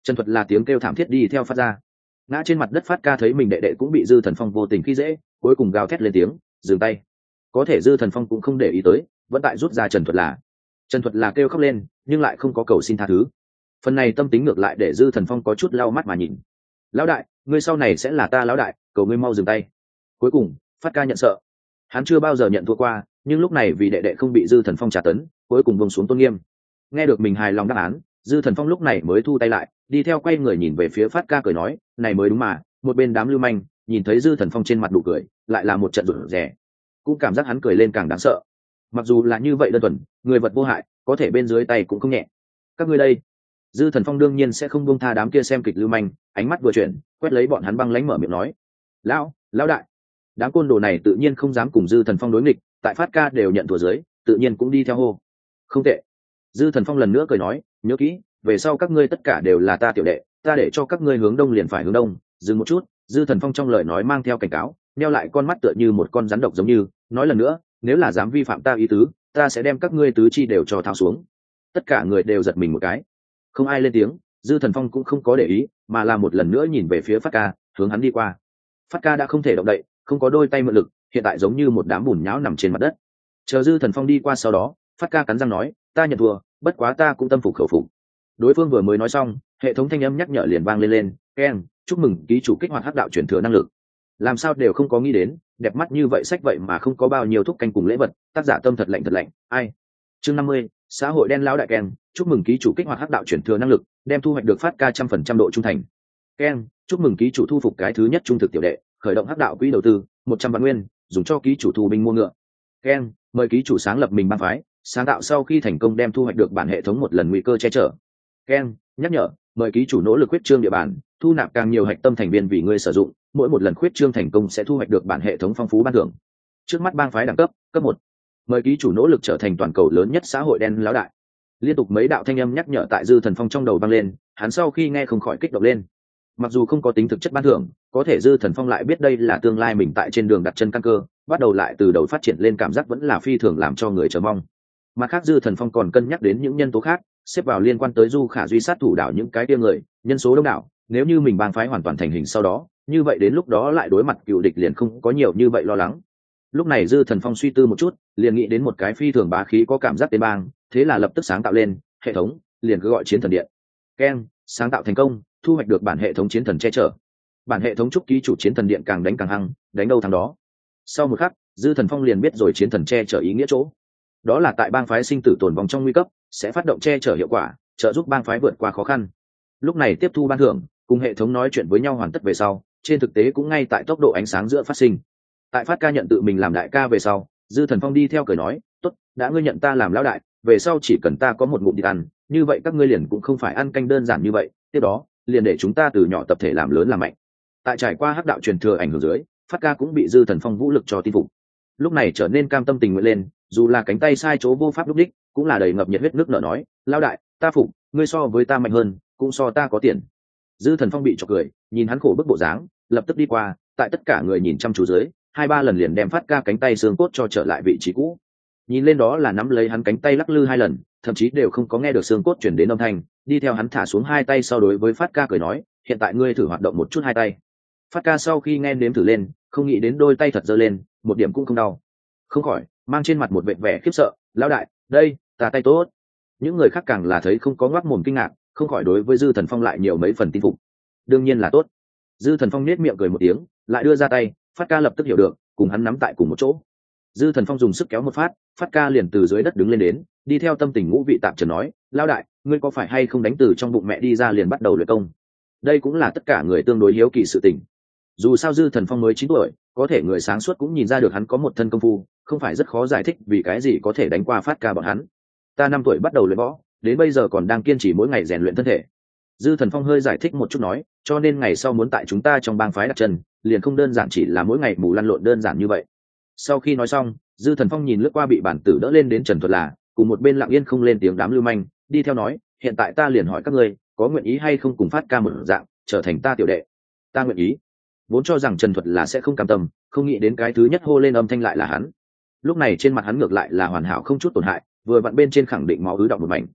Trần Thuật là tiếng kêu thảm thiết đi theo phát ra. Ngã trên mặt đất Phát Ca thấy mình đệ đệ cũng bị Dư Thần Phong vô tình khi dễ, cuối cùng gào thét lên tiếng, dừng tay. Có thể Dư Thần Phong cũng không để ý tới, vẫn tại rút ra Trần Thuật là. Trần Thuật là kêu khóc lên, nhưng lại không có cầu xin tha thứ. Phần này tâm tính ngược lại để Dư Thần Phong có chút lau mắt mà nhìn. Lão đại, ngươi sau này sẽ là ta lão đại, cầu ngươi mau dừng tay. Cuối cùng, Phát Ca nhận sợ. Hắn chưa bao giờ nhận thua qua, nhưng lúc này vì đệ đệ không bị Dư Thần Phong trả tấn, cuối cùng buông xuống tôn nghiêm. Nghe được mình hài lòng đáp án, Dư Thần Phong lúc này mới thu tay lại, đi theo quay người nhìn về phía Phát Ca cười nói, này mới đúng mà. Một bên đám lưu manh nhìn thấy Dư Thần Phong trên mặt nụ cười, lại là một trận rủi rẻ, cũng cảm giác hắn cười lên càng đáng sợ. Mặc dù là như vậy đơn thuần, người vật vô hại, có thể bên dưới tay cũng không nhẹ. Các ngươi đây. Dư Thần Phong đương nhiên sẽ không buông tha đám kia xem kịch lưu manh, ánh mắt vừa chuyển, quét lấy bọn hắn băng lãnh mở miệng nói, lão đại. Đám côn đồ này tự nhiên không dám cùng Dư Thần Phong đối nghịch, tại Phát Ca đều nhận thua dưới, tự nhiên cũng đi theo hô. Không tệ. Dư Thần Phong lần nữa cười nói, nhớ kỹ, về sau các ngươi tất cả đều là ta tiểu đệ, ta để cho các ngươi hướng đông liền phải hướng đông. Dừng một chút, Dư Thần Phong trong lời nói mang theo cảnh cáo, neo lại con mắt tựa như một con rắn độc giống như, nói lần nữa, nếu là dám vi phạm ta ý tứ, ta sẽ đem các ngươi tứ chi đều cho tháo xuống. Tất cả người đều giật mình một cái, không ai lên tiếng. Dư Thần Phong cũng không có để ý, mà là một lần nữa nhìn về phía Phát Ca, hướng hắn đi qua. Phát Ca đã không thể động đậy, không có đôi tay mượn lực, hiện tại giống như một đám bùn nhão nằm trên mặt đất. Chờ Dư Thần Phong đi qua sau đó, Phát Ca cắn răng nói, ta nhận thua, bất quá ta cũng tâm phục khẩu phục. Đối phương vừa mới nói xong, hệ thống thanh âm nhắc nhở liền vang lên, keng, chúc mừng ký chủ kích hoạt hắc đạo chuyển thừa năng lực. Làm sao đều không có nghĩ đến, đẹp mắt như vậy sách vậy mà không có bao nhiêu thúc canh cùng lễ vật, tác giả tâm thật lạnh. Ai? Chương 50, xã hội đen lão đại keng, chúc mừng ký chủ kích hoạt hắc đạo chuyển thừa năng lực, đem thu hoạch được Phát Ca 100% độ trung thành. Keng, chúc mừng ký chủ thu phục cái thứ nhất trung thực tiểu đệ, khởi động hắc đạo quỹ đầu tư 100 vạn nguyên, dùng cho ký chủ thu binh mua ngựa. Keng, mời ký chủ sáng lập mình bang phái, sáng tạo sau khi thành công đem thu hoạch được bản hệ thống một lần nguy cơ che chở. Keng, nhắc nhở, mời ký chủ nỗ lực khuyết trương địa bàn, thu nạp càng nhiều hạch tâm thành viên vì ngươi sử dụng, mỗi một lần khuyết trương thành công sẽ thu hoạch được bản hệ thống phong phú ban thưởng. Trước mắt bang phái đẳng cấp, cấp 1. Mời ký chủ nỗ lực trở thành toàn cầu lớn nhất xã hội đen lão đại. Liên tục mấy đạo thanh âm nhắc nhở tại Dư Thần Phong trong đầu vang lên, hắn sau khi nghe không khỏi kích động lên. Mặc dù không có tính thực chất ban thưởng, có thể Dư Thần Phong lại biết đây là tương lai mình tại trên đường đặt chân căn cơ, bắt đầu lại từ đầu phát triển lên cảm giác vẫn là phi thường làm cho người chờ mong. Mặt khác Dư Thần Phong còn cân nhắc đến những nhân tố khác, xếp vào liên quan tới Du Khả Duy sát thủ đảo những cái tia người, nhân số đông đảo, nếu như mình bang phái hoàn toàn thành hình sau đó, như vậy đến lúc đó lại đối mặt cựu địch liền không có nhiều như vậy lo lắng. Lúc này Dư Thần Phong suy tư một chút, liền nghĩ đến một cái phi thường bá khí có cảm giác tên bang, thế là lập tức sáng tạo lên hệ thống, liền cứ gọi Chiến Thần Điện. Keng, sáng tạo thành công, thu hoạch được bản hệ thống Chiến Thần che chở. Bản hệ thống chúc ký chủ Chiến Thần Điện càng đánh càng hăng, đánh đâu thắng đó. Sau một khắc, Dư Thần Phong liền biết rồi Chiến Thần che chở ý nghĩa chỗ. Đó là tại bang phái sinh tử tồn vong trong nguy cấp, sẽ phát động che chở hiệu quả, trợ giúp bang phái vượt qua khó khăn. Lúc này tiếp thu ban thưởng, cùng hệ thống nói chuyện với nhau hoàn tất về sau, trên thực tế cũng ngay tại tốc độ ánh sáng giữa phát sinh. Tại Phát Ca nhận tự mình làm đại ca về sau, Dư Thần Phong đi theo cười nói, tốt, đã ngươi nhận ta làm lão đại, về sau chỉ cần ta có một ngụm thịt ăn, như vậy các ngươi liền cũng không phải ăn canh đơn giản như vậy, tiếp đó liền để chúng ta từ nhỏ tập thể làm lớn làm mạnh. Tại trải qua hắc đạo truyền thừa ảnh hưởng dưới, Phát Ca cũng bị Dư Thần Phong vũ lực cho tin phục. Lúc này trở nên cam tâm tình nguyện lên, dù là cánh tay sai chỗ vô pháp lúc đích, cũng là đầy ngập nhiệt huyết nước nở nói, lão đại, ta phục, ngươi so với ta mạnh hơn, cũng so ta có tiền. Dư Thần Phong bị chọc cười, nhìn hắn khổ bức bộ dáng, lập tức đi qua, tại tất cả người nhìn chăm chú dưới, 2-3 lần liền đem Phát Ca cánh tay xương cốt cho trở lại vị trí cũ. Nhìn lên đó là nắm lấy hắn cánh tay lắc lư 2 lần, thậm chí đều không có nghe được xương cốt chuyển đến âm thanh, đi theo hắn thả xuống 2 tay sau đối với Phát Ca cười nói, hiện tại ngươi thử hoạt động một chút 2 tay. Phát Ca sau khi nghe nếm thử lên, không nghĩ đến đôi tay thật giơ lên, một điểm cũng không đau. Không khỏi mang trên mặt một vẻ vẻ khiếp sợ, lão đại, đây, ta tay tốt. Những người khác càng là thấy không có ngoác mồm kinh ngạc, không khỏi đối với Dư Thần Phong lại nhiều mấy phần tin phục. Đương nhiên là tốt. Dư Thần Phong nết miệng cười một tiếng, lại đưa ra tay, Phát Ca lập tức hiểu được, cùng hắn nắm tại cùng một chỗ. Dư Thần Phong dùng sức kéo một phát, Phát Ca liền từ dưới đất đứng lên đến, đi theo tâm tình ngũ vị tạp trần nói, lão đại, ngươi có phải hay không đánh từ trong bụng mẹ đi ra liền bắt đầu luyện công? Đây cũng là tất cả người tương đối hiếu kỳ sự tình. Dù sao Dư Thần Phong mới 9 tuổi, có thể người sáng suốt cũng nhìn ra được hắn có một thân công phu, không phải rất khó giải thích vì cái gì có thể đánh qua Phát Ca bọn hắn. Ta 5 tuổi bắt đầu luyện võ, đến bây giờ còn đang kiên trì mỗi ngày rèn luyện thân thể. Dư Thần Phong hơi giải thích một chút nói, cho nên ngày sau muốn tại chúng ta trong bang phái đặt chân, liền không đơn giản chỉ là mỗi ngày mù lăn lộn đơn giản như vậy. Sau khi nói xong, Dư Thần Phong nhìn lướt qua bị bản tử đỡ lên đến Trần Thuật là, cùng một bên lặng yên không lên tiếng đám lưu manh, đi theo nói, hiện tại ta liền hỏi các ngươi, có nguyện ý hay không cùng Phát Ca một dạng, trở thành ta tiểu đệ? Ta nguyện ý. Vốn cho rằng Trần Thuật là sẽ không cam tâm, không nghĩ đến cái thứ nhất hô lên âm thanh lại là hắn. Lúc này trên mặt hắn ngược lại là hoàn hảo không chút tổn hại, vừa vặn bên trên khẳng định máu ứ động một mảnh.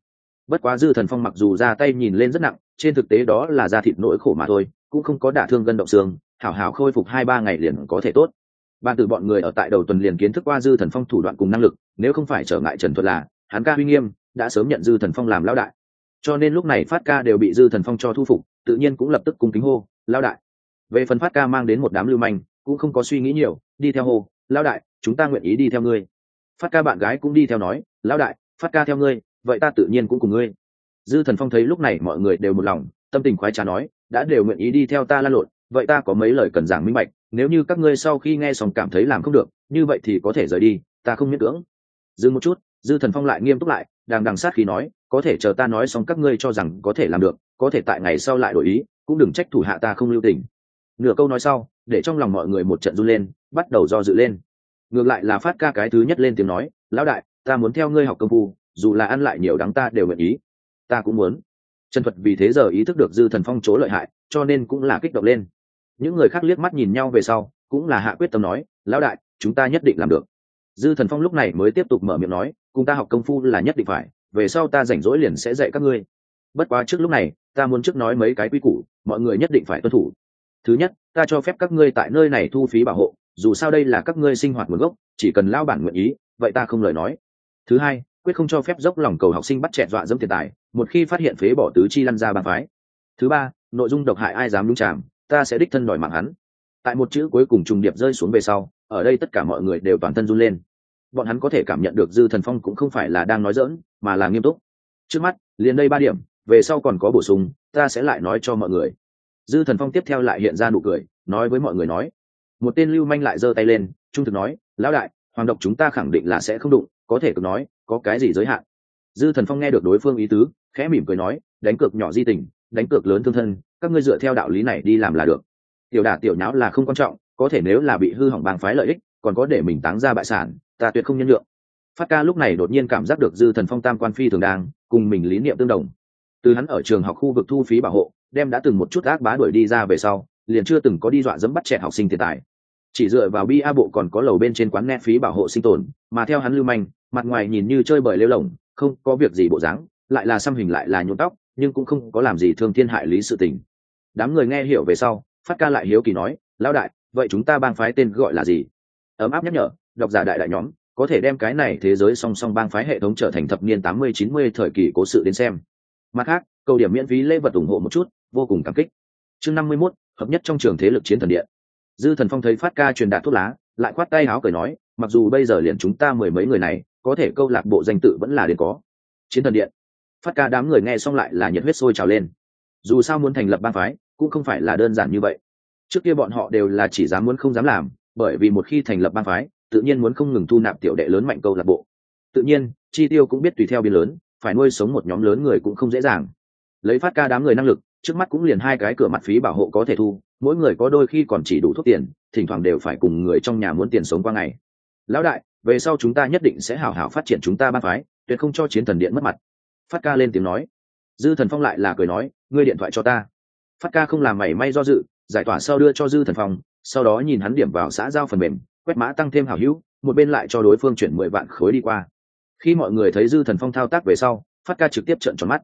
Bất quá Dư Thần Phong mặc dù ra tay nhìn lên rất nặng, trên thực tế đó là da thịt nỗi khổ mà thôi, cũng không có đả thương gân động xương, hảo hảo khôi phục 2-3 ngày liền có thể tốt. Ban từ bọn người ở tại đầu tuần liền kiến thức qua Dư Thần Phong thủ đoạn cùng năng lực, nếu không phải trở ngại Trần Thuật là hắn ca uy nghiêm, đã sớm nhận Dư Thần Phong làm lão đại. Cho nên lúc này Phát Ca đều bị Dư Thần Phong cho thu phục, tự nhiên cũng lập tức cung kính hô, lão đại. Về phần Phát Ca mang đến một đám lưu manh, cũng không có suy nghĩ nhiều, đi theo hô, lão đại, chúng ta nguyện ý đi theo ngươi. Phát Ca bạn gái cũng đi theo nói, lão đại, Phát Ca theo ngươi, vậy ta tự nhiên cũng cùng ngươi. Dư Thần Phong thấy lúc này mọi người đều một lòng, tâm tình khoái trá nói, đã đều nguyện ý đi theo ta lan lộn, vậy ta có mấy lời cần giảng minh bạch, nếu như các ngươi sau khi nghe xong cảm thấy làm không được, như vậy thì có thể rời đi, ta không miễn cưỡng. Dừng một chút, Dư Thần Phong lại nghiêm túc lại, đằng sát khí nói, có thể chờ ta nói xong các ngươi cho rằng có thể làm được, có thể tại ngày sau lại đổi ý, cũng đừng trách thủ hạ ta không lưu tình. Nửa câu nói sau, để trong lòng mọi người một trận run lên, bắt đầu do dự lên. Ngược lại là Phát Ca cái thứ nhất lên tiếng nói, lão đại, ta muốn theo ngươi học công phu, dù là ăn lại nhiều đắng ta đều nguyện ý. Ta cũng muốn. Trần Thuật vì thế giờ ý thức được Dư Thần Phong chỗ lợi hại, cho nên cũng là kích động lên. Những người khác liếc mắt nhìn nhau về sau, cũng là hạ quyết tâm nói, lão đại, chúng ta nhất định làm được. Dư Thần Phong lúc này mới tiếp tục mở miệng nói, cùng ta học công phu là nhất định phải, về sau ta rảnh rỗi liền sẽ dạy các ngươi. Bất quá trước lúc này, ta muốn trước nói mấy cái quy củ, mọi người nhất định phải tuân thủ. Thứ nhất, ta cho phép các ngươi tại nơi này thu phí bảo hộ, dù sao đây là các ngươi sinh hoạt nguồn gốc, chỉ cần lao bản nguyện ý, vậy ta không lời nói. Thứ hai, quyết không cho phép dốc lòng cầu học sinh bắt chẹt dọa dẫm tiền tài, một khi phát hiện phế bỏ tứ chi lăn ra bang phái. Thứ ba, nội dung độc hại ai dám nhúng chàm, ta sẽ đích thân đòi mạng hắn. Tại một chữ cuối cùng trùng điệp rơi xuống về sau, ở đây tất cả mọi người đều toàn thân run lên. Bọn hắn có thể cảm nhận được Dư Thần Phong cũng không phải là đang nói giỡn, mà là nghiêm túc. Trước mắt, liền đây 3 điểm, về sau còn có bổ sung, ta sẽ lại nói cho mọi người. Dư Thần Phong tiếp theo lại hiện ra nụ cười, nói với mọi người nói. Một tên lưu manh lại giơ tay lên, trung thực nói, lão đại, hoàng độc chúng ta khẳng định là sẽ không đụng, có thể cực nói, có cái gì giới hạn. Dư Thần Phong nghe được đối phương ý tứ, khẽ mỉm cười nói, đánh cược nhỏ di tình, đánh cược lớn thương thân, các ngươi dựa theo đạo lý này đi làm là được. Tiểu đả tiểu nháo là không quan trọng, có thể nếu là bị hư hỏng bang phái lợi ích, còn có để mình táng ra bại sản, ta tuyệt không nhân nhượng. Phát Ca lúc này đột nhiên cảm giác được Dư Thần Phong tam quan phi thường đang cùng mình lý niệm tương đồng. Từ hắn ở trường học khu vực thu phí bảo hộ, đem đã từng một chút ác bá đuổi đi ra về sau, liền chưa từng có đi dọa dẫm bắt chẹt học sinh tiền tài. Chỉ dựa vào bia bộ còn có lầu bên trên quán net phí bảo hộ sinh tồn, mà theo hắn lưu manh, mặt ngoài nhìn như chơi bời lêu lổng, không có việc gì bộ dáng, lại là xăm hình lại là nhuộm tóc, nhưng cũng không có làm gì thương thiên hại lý sự tình. Đám người nghe hiểu về sau, Phát Ca lại hiếu kỳ nói, lão đại, vậy chúng ta bang phái tên gọi là gì? Ấm áp nhắc nhở, độc giả đại đại nhóm, có thể đem cái này thế giới song song bang phái hệ thống trở thành thập niên 80-90 thời kỳ cố sự đến xem. Mặt khác, cầu điểm miễn phí lễ vật ủng hộ một chút, vô cùng cảm kích. Chương 51, hợp nhất trong trường thế lực chiến thần điện. Dư Thần Phong thấy Phát Ca truyền đạt thuốc lá, lại khoát tay áo cười nói, mặc dù bây giờ liền chúng ta 10 mấy người này, có thể câu lạc bộ danh tự vẫn là đến có. Chiến thần điện. Phát Ca đám người nghe xong lại là nhiệt huyết sôi trào lên. Dù sao muốn thành lập bang phái, cũng không phải là đơn giản như vậy. Trước kia bọn họ đều là chỉ dám muốn không dám làm, bởi vì một khi thành lập bang phái, tự nhiên muốn không ngừng thu nạp tiểu đệ lớn mạnh câu lạc bộ. Tự nhiên, chi tiêu cũng biết tùy theo biến lớn, phải nuôi sống một nhóm lớn người cũng không dễ dàng. Lấy Phát Ca đám người năng lực, trước mắt cũng liền 2 cái cửa mặt phí bảo hộ có thể thu, mỗi người có đôi khi còn chỉ đủ thuốc tiền, thỉnh thoảng đều phải cùng người trong nhà muốn tiền sống qua ngày. Lão đại, về sau chúng ta nhất định sẽ hảo hảo phát triển chúng ta bang phái, tuyệt không cho chiến thần điện mất mặt. Phát Ca lên tiếng nói. Dư Thần Phong lại là cười nói, ngươi điện thoại cho ta. Phát Ca không làm mảy may do dự, giải tỏa sau đưa cho Dư Thần Phong, sau đó nhìn hắn điểm vào xã giao phần mềm, quét mã tăng thêm hảo hữu, một bên lại cho đối phương chuyển 10 vạn khối đi qua. Khi mọi người thấy Dư Thần Phong thao tác về sau, Phát Ca trực tiếp trợn tròn mắt.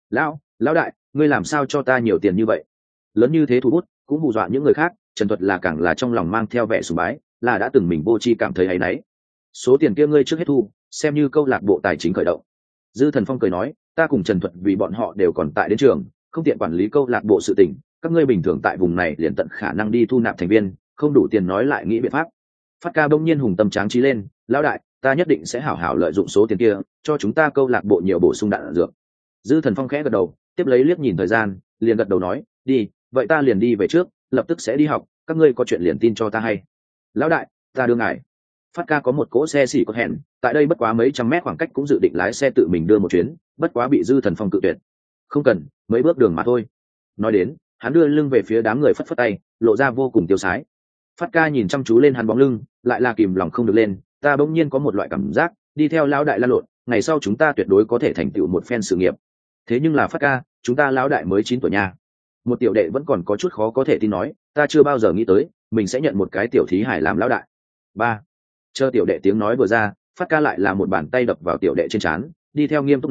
Lão đại, ngươi làm sao cho ta nhiều tiền như vậy? Lớn như thế thủ bút, cũng hù dọa những người khác. Trần Thuật là càng là trong lòng mang theo vẻ sùng bái, là đã từng mình vô tri cảm thấy áy náy. Số tiền kia ngươi trước hết thu, xem như câu lạc bộ tài chính khởi động. Dư Thần Phong cười nói, ta cùng Trần Thuật vì bọn họ đều còn tại đến trường, không tiện quản lý câu lạc bộ sự tình, các ngươi bình thường tại vùng này liền tận khả năng đi thu nạp thành viên, không đủ tiền nói lại nghĩ biện pháp. Phát Ca bỗng nhiên hùng tâm tráng trí lên, lão đại, ta nhất định sẽ hảo hảo lợi dụng số tiền kia, cho chúng ta câu lạc bộ nhiều bổ sung đạn dược. Dư Thần Phong khẽ gật đầu, tiếp lấy liếc nhìn thời gian, liền gật đầu nói, đi, vậy ta liền đi về trước, lập tức sẽ đi học, các ngươi có chuyện liền tin cho ta hay. Lão đại, ta đưa ngài. Phát Ca có một cỗ xe xỉ có hẹn, tại đây bất quá mấy trăm mét khoảng cách cũng dự định lái xe tự mình đưa một chuyến, bất quá bị Dư Thần Phong cự tuyệt. Không cần, mấy bước đường mà thôi. Nói đến, hắn đưa lưng về phía đám người phất phất tay, lộ ra vô cùng tiêu sái. Phát Ca nhìn chăm chú lên hắn bóng lưng, lại là kìm lòng không được lên, ta bỗng nhiên có một loại cảm giác, đi theo lão đại lan lộn, ngày sau chúng ta tuyệt đối có thể thành tựu một phen sự nghiệp. Thế nhưng là Phát Ca, chúng ta lão đại mới 9 tuổi nha. Một tiểu đệ vẫn còn có chút khó có thể tin nói, ta chưa bao giờ nghĩ tới mình sẽ nhận một cái tiểu thí hải làm lão đại. 3. Chờ tiểu đệ tiếng nói vừa ra, Phát Ca lại là một bàn tay đập vào tiểu đệ trên trán, đi theo nghiêm túc nói,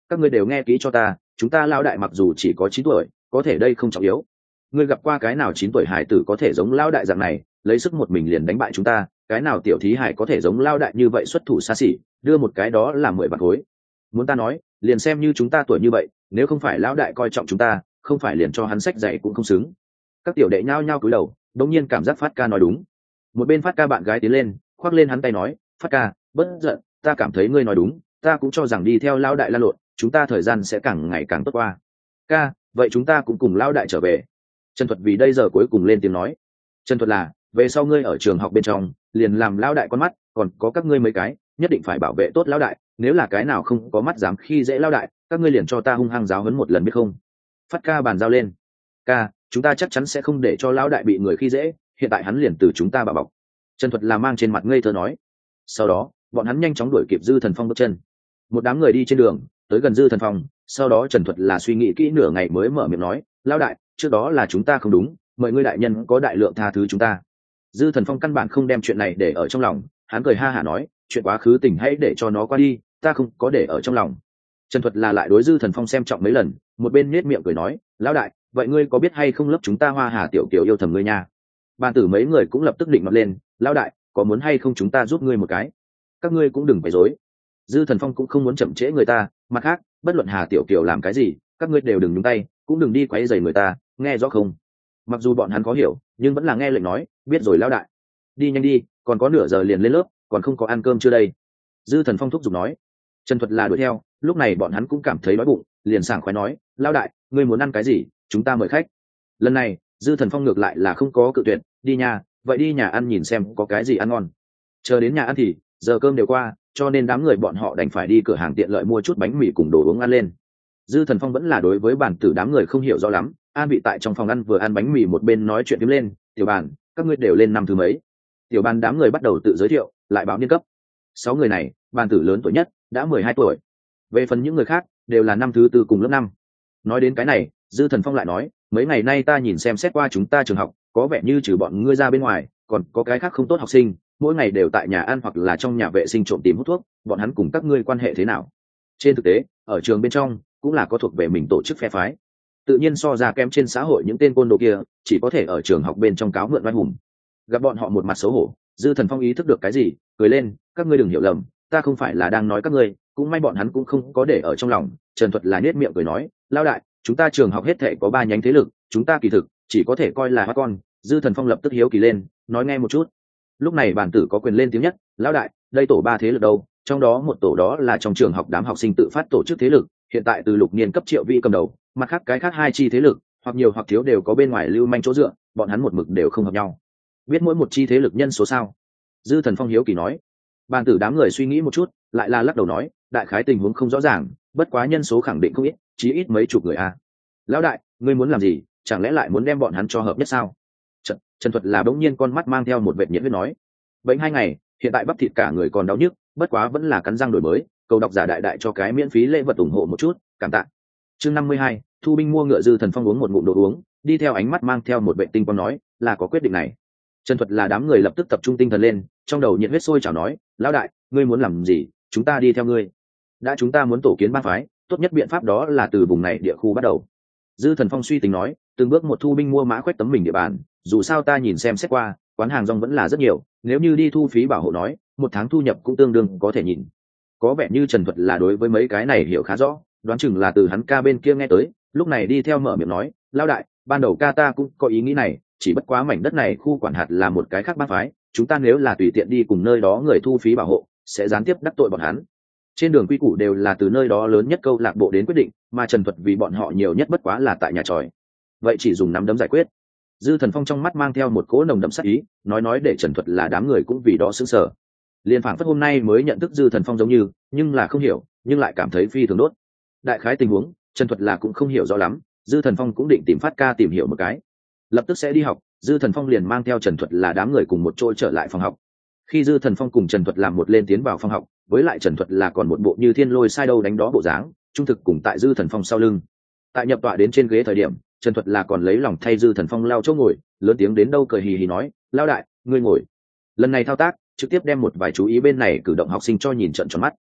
các ngươi đều nghe kỹ cho ta, chúng ta lão đại mặc dù chỉ có 9 tuổi, có thể đây không trọng yếu. Ngươi gặp qua cái nào 9 tuổi hải tử có thể giống lão đại dạng này, lấy sức một mình liền đánh bại chúng ta, cái nào tiểu thí hải có thể giống lão đại như vậy xuất thủ xa xỉ, đưa một cái đó là 10 vạn khối. Muốn ta nói, liền xem như chúng ta tuổi như vậy, nếu không phải lão đại coi trọng chúng ta, không phải liền cho hắn sách dạy cũng không xứng. Các tiểu đệ nhao nhao cúi đầu, đống nhiên cảm giác Phát Ca nói đúng. Một bên Phát Ca bạn gái tiến lên, khoác lên hắn tay nói, Phát Ca, bất giận, ta cảm thấy ngươi nói đúng, ta cũng cho rằng đi theo lão đại lan lộn, chúng ta thời gian sẽ càng ngày càng tốt qua. Ca, vậy chúng ta cũng cùng lão đại trở về. Trần Thuật vì đây giờ cuối cùng lên tiếng nói. Trần Thuật là, về sau ngươi ở trường học bên trong, liền làm lão đại con mắt, còn có các ngươi mấy cái, nhất định phải bảo vệ tốt lão đại, nếu là cái nào không có mắt dám khi dễ lão đại, các ngươi liền cho ta hung hăng giáo huấn một lần biết không? Phát Ca bàn giao lên. Ca, chúng ta chắc chắn sẽ không để cho lão đại bị người khi dễ, hiện tại hắn liền từ chúng ta bảo bọc. Trần Thuật là mang trên mặt ngây thơ nói. Sau đó, bọn hắn nhanh chóng đuổi kịp Dư Thần Phong bước chân. Một đám người đi trên đường, tới gần Dư Thần Phong, sau đó Trần Thuật là suy nghĩ kỹ nửa ngày mới mở miệng nói, lão đại, trước đó là chúng ta không đúng, mời ngươi đại nhân có đại lượng tha thứ chúng ta. Dư Thần Phong căn bản không đem chuyện này để ở trong lòng, hắn cười ha hả nói, chuyện quá khứ tình hãy để cho nó qua đi, ta không có để ở trong lòng. Trần Thuật là lại đối Dư Thần Phong xem trọng mấy lần, một bên nết miệng cười nói, lão đại, vậy ngươi có biết hay không lớp chúng ta Hoa Hà tiểu kiều yêu thầm ngươi nha? Bàn tử mấy người cũng lập tức định mặt lên, lão đại, có muốn hay không chúng ta giúp ngươi một cái? Các ngươi cũng đừng phải dối. Dư Thần Phong cũng không muốn chậm trễ người ta, mặt khác, bất luận Hà tiểu kiều làm cái gì, các ngươi đều đừng nhúng tay, cũng đừng đi quấy rầy người ta, nghe rõ không? Mặc dù bọn hắn khó hiểu, nhưng vẫn là nghe lệnh nói, biết rồi lão đại. Đi nhanh đi, còn có nửa giờ liền lên lớp, còn không có ăn cơm chưa đây? Dư Thần Phong thúc giục nói. Trần Thuật là đuổi theo, lúc này bọn hắn cũng cảm thấy đói bụng, liền sảng khoái nói, lão đại, ngươi muốn ăn cái gì, chúng ta mời khách. Lần này, Dư Thần Phong ngược lại là không có cự tuyệt, đi nhà, vậy đi nhà ăn nhìn xem có cái gì ăn ngon. Chờ đến nhà ăn thì giờ cơm đều qua, cho nên đám người bọn họ đành phải đi cửa hàng tiện lợi mua chút bánh mì cùng đồ uống ăn lên. Dư Thần Phong vẫn là đối với bản tử đám người không hiểu rõ lắm, an bị tại trong phòng ăn vừa ăn bánh mì một bên nói chuyện tiếp lên, tiểu bàn, các ngươi đều lên năm thứ mấy? Tiểu bàn đám người bắt đầu tự giới thiệu, lại báo niên cấp. 6 người này, bàn tử lớn tuổi nhất, đã 12 tuổi. Về phần những người khác, đều là năm thứ tư cùng lớp 5. Nói đến cái này, Dư Thần Phong lại nói, mấy ngày nay ta nhìn xem xét qua chúng ta trường học, có vẻ như trừ bọn ngươi ra bên ngoài, còn có cái khác không tốt học sinh, mỗi ngày đều tại nhà ăn hoặc là trong nhà vệ sinh trộm tìm hút thuốc, bọn hắn cùng các ngươi quan hệ thế nào? Trên thực tế, ở trường bên trong, cũng là có thuộc về mình tổ chức phe phái. Tự nhiên so ra kém trên xã hội những tên côn đồ kia, chỉ có thể ở trường học bên trong cáo mượn oai hùng. Gặp bọn họ một mặt xấu hổ, Dư Thần Phong ý thức được cái gì, cười lên, các ngươi đừng hiểu lầm, ta không phải là đang nói các ngươi, cũng may bọn hắn cũng không có để ở trong lòng. Trần Thuật là nhếch miệng cười nói, lão đại, chúng ta trường học hết thảy có 3 nhánh thế lực, chúng ta kỳ thực chỉ có thể coi là hoa con. Dư Thần Phong lập tức hiếu kỳ lên, nói nghe một chút. Lúc này bản tử có quyền lên tiếng nhất, lão đại, đây tổ 3 thế lực đâu, trong đó một tổ đó là trong trường học đám học sinh tự phát tổ chức thế lực, hiện tại từ Lục Niên cấp Triệu Vĩ cầm đầu, mặt khác cái khác 2 chi thế lực, hoặc nhiều hoặc thiếu đều có bên ngoài lưu manh chỗ dựa, bọn hắn một mực đều không hợp nhau. Biết mỗi một chi thế lực nhân số sao? Dư Thần Phong hiếu kỳ nói. Bàn tử đám người suy nghĩ một chút, lại là lắc đầu nói, đại khái tình huống không rõ ràng, bất quá nhân số khẳng định không ít, chí ít mấy chục người a. Lão đại, ngươi muốn làm gì, chẳng lẽ lại muốn đem bọn hắn cho hợp nhất sao? Trần Thuật là bỗng nhiên con mắt mang theo một vệt nhiệt huyết nói, bệnh 2 ngày, hiện tại bắp thịt cả người còn đau nhức, bất quá vẫn là cắn răng đổi mới, cầu độc giả đại đại cho cái miễn phí lễ vật ủng hộ một chút, cảm tạ. Chương 52, Thu binh mua ngựa. Dư Thần Phong uống một ngụm đồ uống, đi theo ánh mắt mang theo một vệ tinh quang nói, là có quyết định này. Trần Thuật là đám người lập tức tập trung tinh thần lên, trong đầu nhiệt huyết sôi trào nói, lão đại, ngươi muốn làm gì, chúng ta đi theo ngươi. Đã chúng ta muốn tổ kiến bang phái, tốt nhất biện pháp đó là từ vùng này địa khu bắt đầu. Dư Thần Phong suy tính nói, từng bước một thu binh mua mã quét tấm mình địa bàn, dù sao ta nhìn xem xét qua, quán hàng rong vẫn là rất nhiều, nếu như đi thu phí bảo hộ nói, 1 tháng thu nhập cũng tương đương có thể nhìn. Có vẻ như Trần Thuật là đối với mấy cái này hiểu khá rõ, đoán chừng là từ hắn ca bên kia nghe tới, lúc này đi theo mở miệng nói, lão đại, ban đầu ca ta cũng có ý nghĩ này, chỉ bất quá mảnh đất này khu quản hạt là một cái khác bang phái, chúng ta nếu là tùy tiện đi cùng nơi đó người thu phí bảo hộ, sẽ gián tiếp đắc tội bọn hắn. Trên đường quy củ đều là từ nơi đó lớn nhất câu lạc bộ đến quyết định, mà Trần Thuật vì bọn họ nhiều nhất bất quá là tại nhà tròi. Vậy chỉ dùng nắm đấm giải quyết. Dư Thần Phong trong mắt mang theo một cỗ nồng đậm sát ý, nói để Trần Thuật là đám người cũng vì đó sững sờ. Liên phảng phất hôm nay mới nhận thức Dư Thần Phong giống như, nhưng là không hiểu, nhưng lại cảm thấy phi thường đốt. Đại khái tình huống, Trần Thuật là cũng không hiểu rõ lắm, Dư Thần Phong cũng định tìm Phát Ca tìm hiểu một cái. Lập tức sẽ đi học, Dư Thần Phong liền mang theo Trần Thuật là đám người cùng một chỗ trở lại phòng học. Khi Dư Thần Phong cùng Trần Thuật làm một lên tiến vào phòng học, với lại Trần Thuật là còn một bộ như thiên lôi sai đâu đánh đó bộ dáng, trung thực cùng tại Dư Thần Phong sau lưng. Tại nhập tọa đến trên ghế thời điểm, Trần Thuật là còn lấy lòng thay Dư Thần Phong lao chỗ ngồi, lớn tiếng đến đâu cười hì hì nói, lao đại, ngươi ngồi. Lần này thao tác trực tiếp đem một vài chú ý bên này cử động học sinh cho nhìn trận tròn mắt.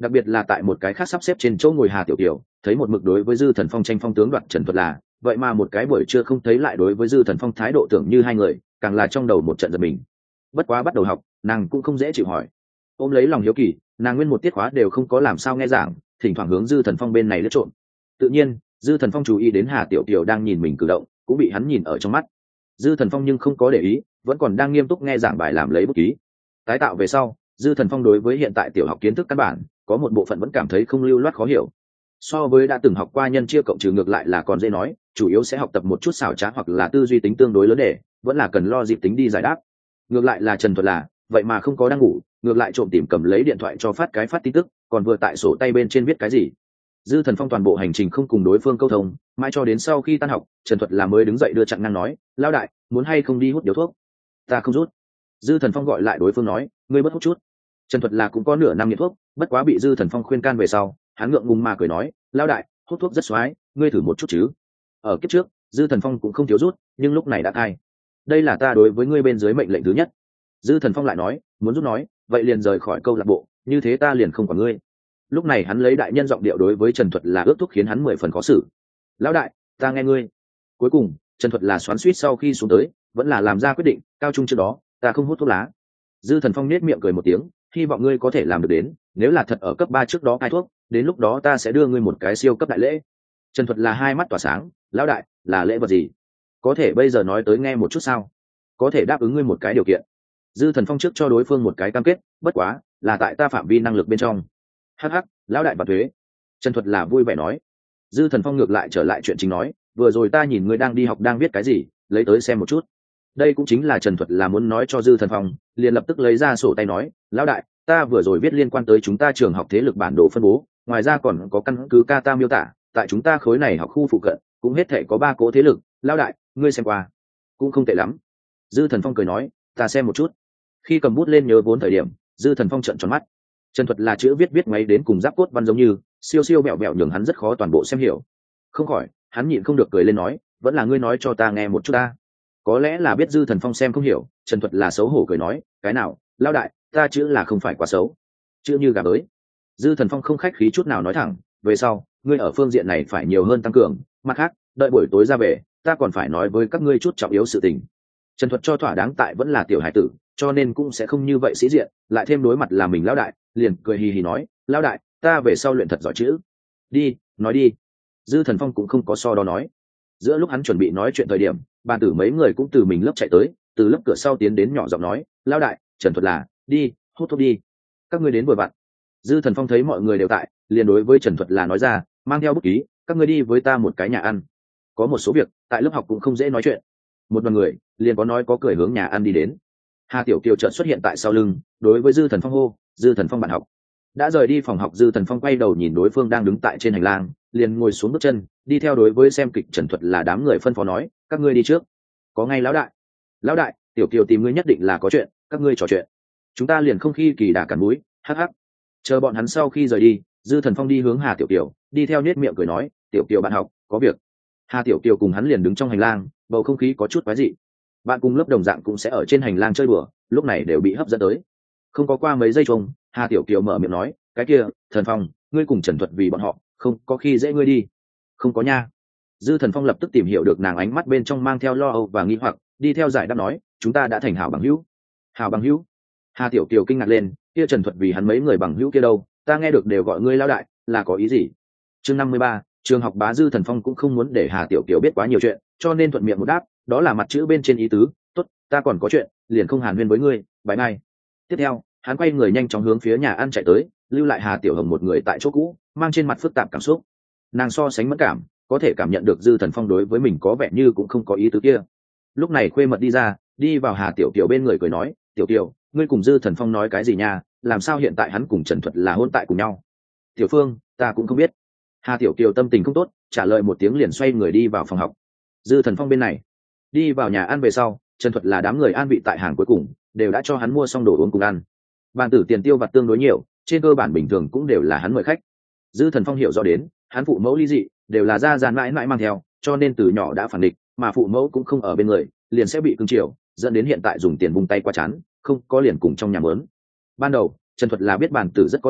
đặc biệt là tại một cái khác sắp xếp trên chỗ ngồi Hà Tiểu Kiều thấy một mực đối với Dư Thần Phong tranh phong tướng đoạt Trần Thuật là vậy mà một cái buổi trưa không thấy lại đối với Dư Thần Phong thái độ tưởng như hai người, càng là trong đầu một trận giật mình. Bất quá bắt đầu học nàng cũng không dễ chịu hỏi, ôm lấy lòng hiếu kỳ nàng nguyên một tiết khóa đều không có làm sao nghe giảng, thỉnh thoảng hướng Dư Thần Phong bên này lướt trộm. Tự nhiên Dư Thần Phong chú ý đến Hà Tiểu Kiều đang nhìn mình cử động, cũng bị hắn nhìn ở trong mắt. Dư Thần Phong nhưng không có để ý, vẫn còn đang nghiêm túc nghe giảng bài làm lấy bút ký. Tái tạo về sau, Dư Thần Phong đối với hiện tại tiểu học kiến thức căn bản có một bộ phận vẫn cảm thấy không lưu loát khó hiểu. So với đã từng học qua nhân chia cộng trừ ngược lại là còn dễ nói, chủ yếu sẽ học tập một chút xảo trá hoặc là tư duy tính tương đối lớn để vẫn là cần lo dịp tính đi giải đáp. Ngược lại là Trần Thuật là vậy mà không có đang ngủ, ngược lại trộm tìm cầm lấy điện thoại cho phát tin tức, còn vừa tại sổ tay bên trên viết cái gì. Dư Thần Phong toàn bộ hành trình không cùng đối phương câu thông, mãi cho đến sau khi tan học, Trần Thuật là mới đứng dậy đưa chặn ngang nói, lao đại, muốn hay không đi hút điếu thuốc? Ta không rút. Dư Thần Phong gọi lại đối phương nói, ngươi bớt hút chút. Trần Thuật là cũng có nửa năm nghiện thuốc, bất quá bị Dư Thần Phong khuyên can về sau, hắn ngượng ngùng mà cười nói, lao đại, hút thuốc rất xoái, ngươi thử một chút chứ. Ở kiếp trước Dư Thần Phong cũng không thiếu rút, nhưng lúc này đã khai. Đây là ta đối với ngươi bên dưới mệnh lệnh thứ nhất. Dư Thần Phong lại nói, muốn rút nói vậy liền rời khỏi câu lạc bộ, như thế ta liền không quản ngươi. Lúc này hắn lấy đại nhân giọng điệu đối với Trần Thuật là ước thúc khiến hắn 10 phần khó xử. Lão đại, ta nghe ngươi. Cuối cùng Trần Thuật là xoắn xuýt sau khi xuống tới vẫn là làm ra quyết định, cao trung trước đó ta không hút thuốc lá. Dư Thần Phong nết miệng cười một tiếng, hy vọng ngươi có thể làm được đến, nếu là thật ở cấp 3 trước đó cai thuốc, đến lúc đó ta sẽ đưa ngươi một cái siêu cấp đại lễ. Trần Thuật là hai mắt tỏa sáng, lão đại, là lễ vật gì? Có thể bây giờ nói tới nghe một chút sao? Có thể đáp ứng ngươi một cái điều kiện. Dư Thần Phong trước cho đối phương một cái cam kết, bất quá là tại ta phạm vi năng lực bên trong. Hắc hắc, lão đại và thuế. Trần Thuật là vui vẻ nói. Dư Thần Phong ngược lại trở lại chuyện chính nói, vừa rồi ta nhìn ngươi đang đi học đang viết cái gì, lấy tới xem một chút. Đây cũng chính là Trần Thuật là muốn nói cho Dư Thần Phong, liền lập tức lấy ra sổ tay nói, lão đại, ta vừa rồi viết liên quan tới chúng ta trường học thế lực bản đồ phân bố, ngoài ra còn có căn cứ kata miêu tả, tại chúng ta khối này học khu phụ cận cũng hết thể có 3 cỗ thế lực, lão đại, ngươi xem qua. Cũng không tệ lắm. Dư Thần Phong cười nói, ta xem một chút. Khi cầm bút lên nhớ vốn thời điểm, Dư Thần Phong trợn tròn mắt. Trần Thuật là chữ viết ngay đến cùng giáp cốt văn giống như siêu siêu bẹo bẹo, nhường hắn rất khó toàn bộ xem hiểu. Không khỏi hắn nhịn không được cười lên nói, vẫn là ngươi nói cho ta nghe một chút ta. Có lẽ là biết Dư Thần Phong xem không hiểu, Trần Thuật là xấu hổ cười nói, cái nào, lao đại, ta chữ là không phải quá xấu, chữ như gà bới. Dư Thần Phong không khách khí chút nào nói thẳng, về sau ngươi ở phương diện này phải nhiều hơn tăng cường, mặt khác đợi buổi tối ra về ta còn phải nói với các ngươi chút trọng yếu sự tình. Trần Thuật cho thỏa đáng tại vẫn là tiểu hải tử, cho nên cũng sẽ không như vậy sĩ diện, lại thêm đối mặt là mình lão đại, liền cười hì hì nói, lão đại, ta về sau luyện thật giỏi chữ. Đi, nói đi. Dư Thần Phong cũng không có so đo nói. Giữa lúc hắn chuẩn bị nói chuyện thời điểm, bàn tử mấy người cũng từ mình lớp chạy tới, từ lớp cửa sau tiến đến nhỏ giọng nói, lão đại, Trần Thuật là đi hút thuốc đi, các ngươi đến vừa vặn. Dư Thần Phong thấy mọi người đều tại, liền đối với Trần Thuật là nói ra, mang theo bút ký, các ngươi đi với ta một cái nhà ăn. Có một số việc tại lớp học cũng không dễ nói chuyện. Một đoàn người liền có nói có cười hướng nhà ăn đi đến. Hà Tiểu Kiều chợt xuất hiện tại sau lưng, đối với Dư Thần Phong hô, Dư Thần Phong bạn học. Đã rời đi phòng học, Dư Thần Phong quay đầu nhìn đối phương đang đứng tại trên hành lang, liền ngồi xuống bước chân, đi theo đối với xem kịch Trần Thuật là đám người phân phó nói, các ngươi đi trước. Có ngay lão đại. Lão đại, Tiểu Kiều tìm ngươi nhất định là có chuyện, các ngươi trò chuyện. Chúng ta liền không khi kỳ đả cản mũi, hắc hắc. Chờ bọn hắn sau khi rời đi, Dư Thần Phong đi hướng Hà Tiểu Kiều, đi theo nết miệng cười nói, Tiểu Kiều bạn học, có việc. Hà Tiểu Kiều cùng hắn liền đứng trong hành lang, bầu không khí có chút quái dị. Bạn cùng lớp đồng dạng cũng sẽ ở trên hành lang chơi đùa, lúc này đều bị hấp dẫn tới. Không có qua mấy giây chung, Hà Tiểu Kiều mở miệng nói, cái kia, Thần Phong, ngươi cùng Trần Thuật vì bọn họ không có khi dễ ngươi đi. Không có nha. Dư Thần Phong lập tức tìm hiểu được nàng ánh mắt bên trong mang theo lo âu và nghi hoặc, đi theo giải đáp nói, chúng ta đã thành hảo bằng hữu. Hảo bằng hữu? Hà Tiểu Kiều kinh ngạc lên, kia Trần Thuật vì hắn mấy người bằng hữu kia đâu, ta nghe được đều gọi ngươi lão đại, là có ý gì? Chương 53, trường học bá. Dư Thần Phong cũng không muốn để Hà Tiểu Kiều biết quá nhiều chuyện, cho nên thuận miệng một đáp, đó là mặt chữ bên trên ý tứ, tốt, ta còn có chuyện, liền không hàn huyên với ngươi, bye bye. Tiếp theo, hắn quay người nhanh chóng hướng phía nhà ăn chạy tới, lưu lại Hà Tiểu Hồng một người tại chỗ cũ, mang trên mặt phức tạp cảm xúc. Nàng so sánh mẫn cảm, có thể cảm nhận được Dư Thần Phong đối với mình có vẻ như cũng không có ý tứ kia. Lúc này khuê mật đi ra, đi vào Hà Tiểu Kiều bên người cười nói, Tiểu Kiều, ngươi cùng Dư Thần Phong nói cái gì nha, làm sao hiện tại hắn cùng Trần Thuật là hôn tại cùng nhau? Tiểu Phương, ta cũng không biết. Hà Tiểu Kiều tâm tình không tốt, trả lời một tiếng liền xoay người đi vào phòng học. Dư Thần Phong bên này đi vào nhà ăn về sau, Trần Thuật là đám người an vị tại hàng cuối cùng, đều đã cho hắn mua xong đồ uống cùng ăn. Bàn tử tiền tiêu vặt tương đối nhiều, trên cơ bản bình thường cũng đều là hắn mời khách. Dư Thần Phong hiểu rõ đến, hắn phụ mẫu ly dị, đều là gia già mãi mãi mang theo, cho nên từ nhỏ đã phản địch, mà phụ mẫu cũng không ở bên người, liền sẽ bị cưng chiều, dẫn đến hiện tại dùng tiền vung tay qua chán, không có liền cùng trong nhà mớn. Ban đầu Trần Thuật là biết bàn tử rất có tiền,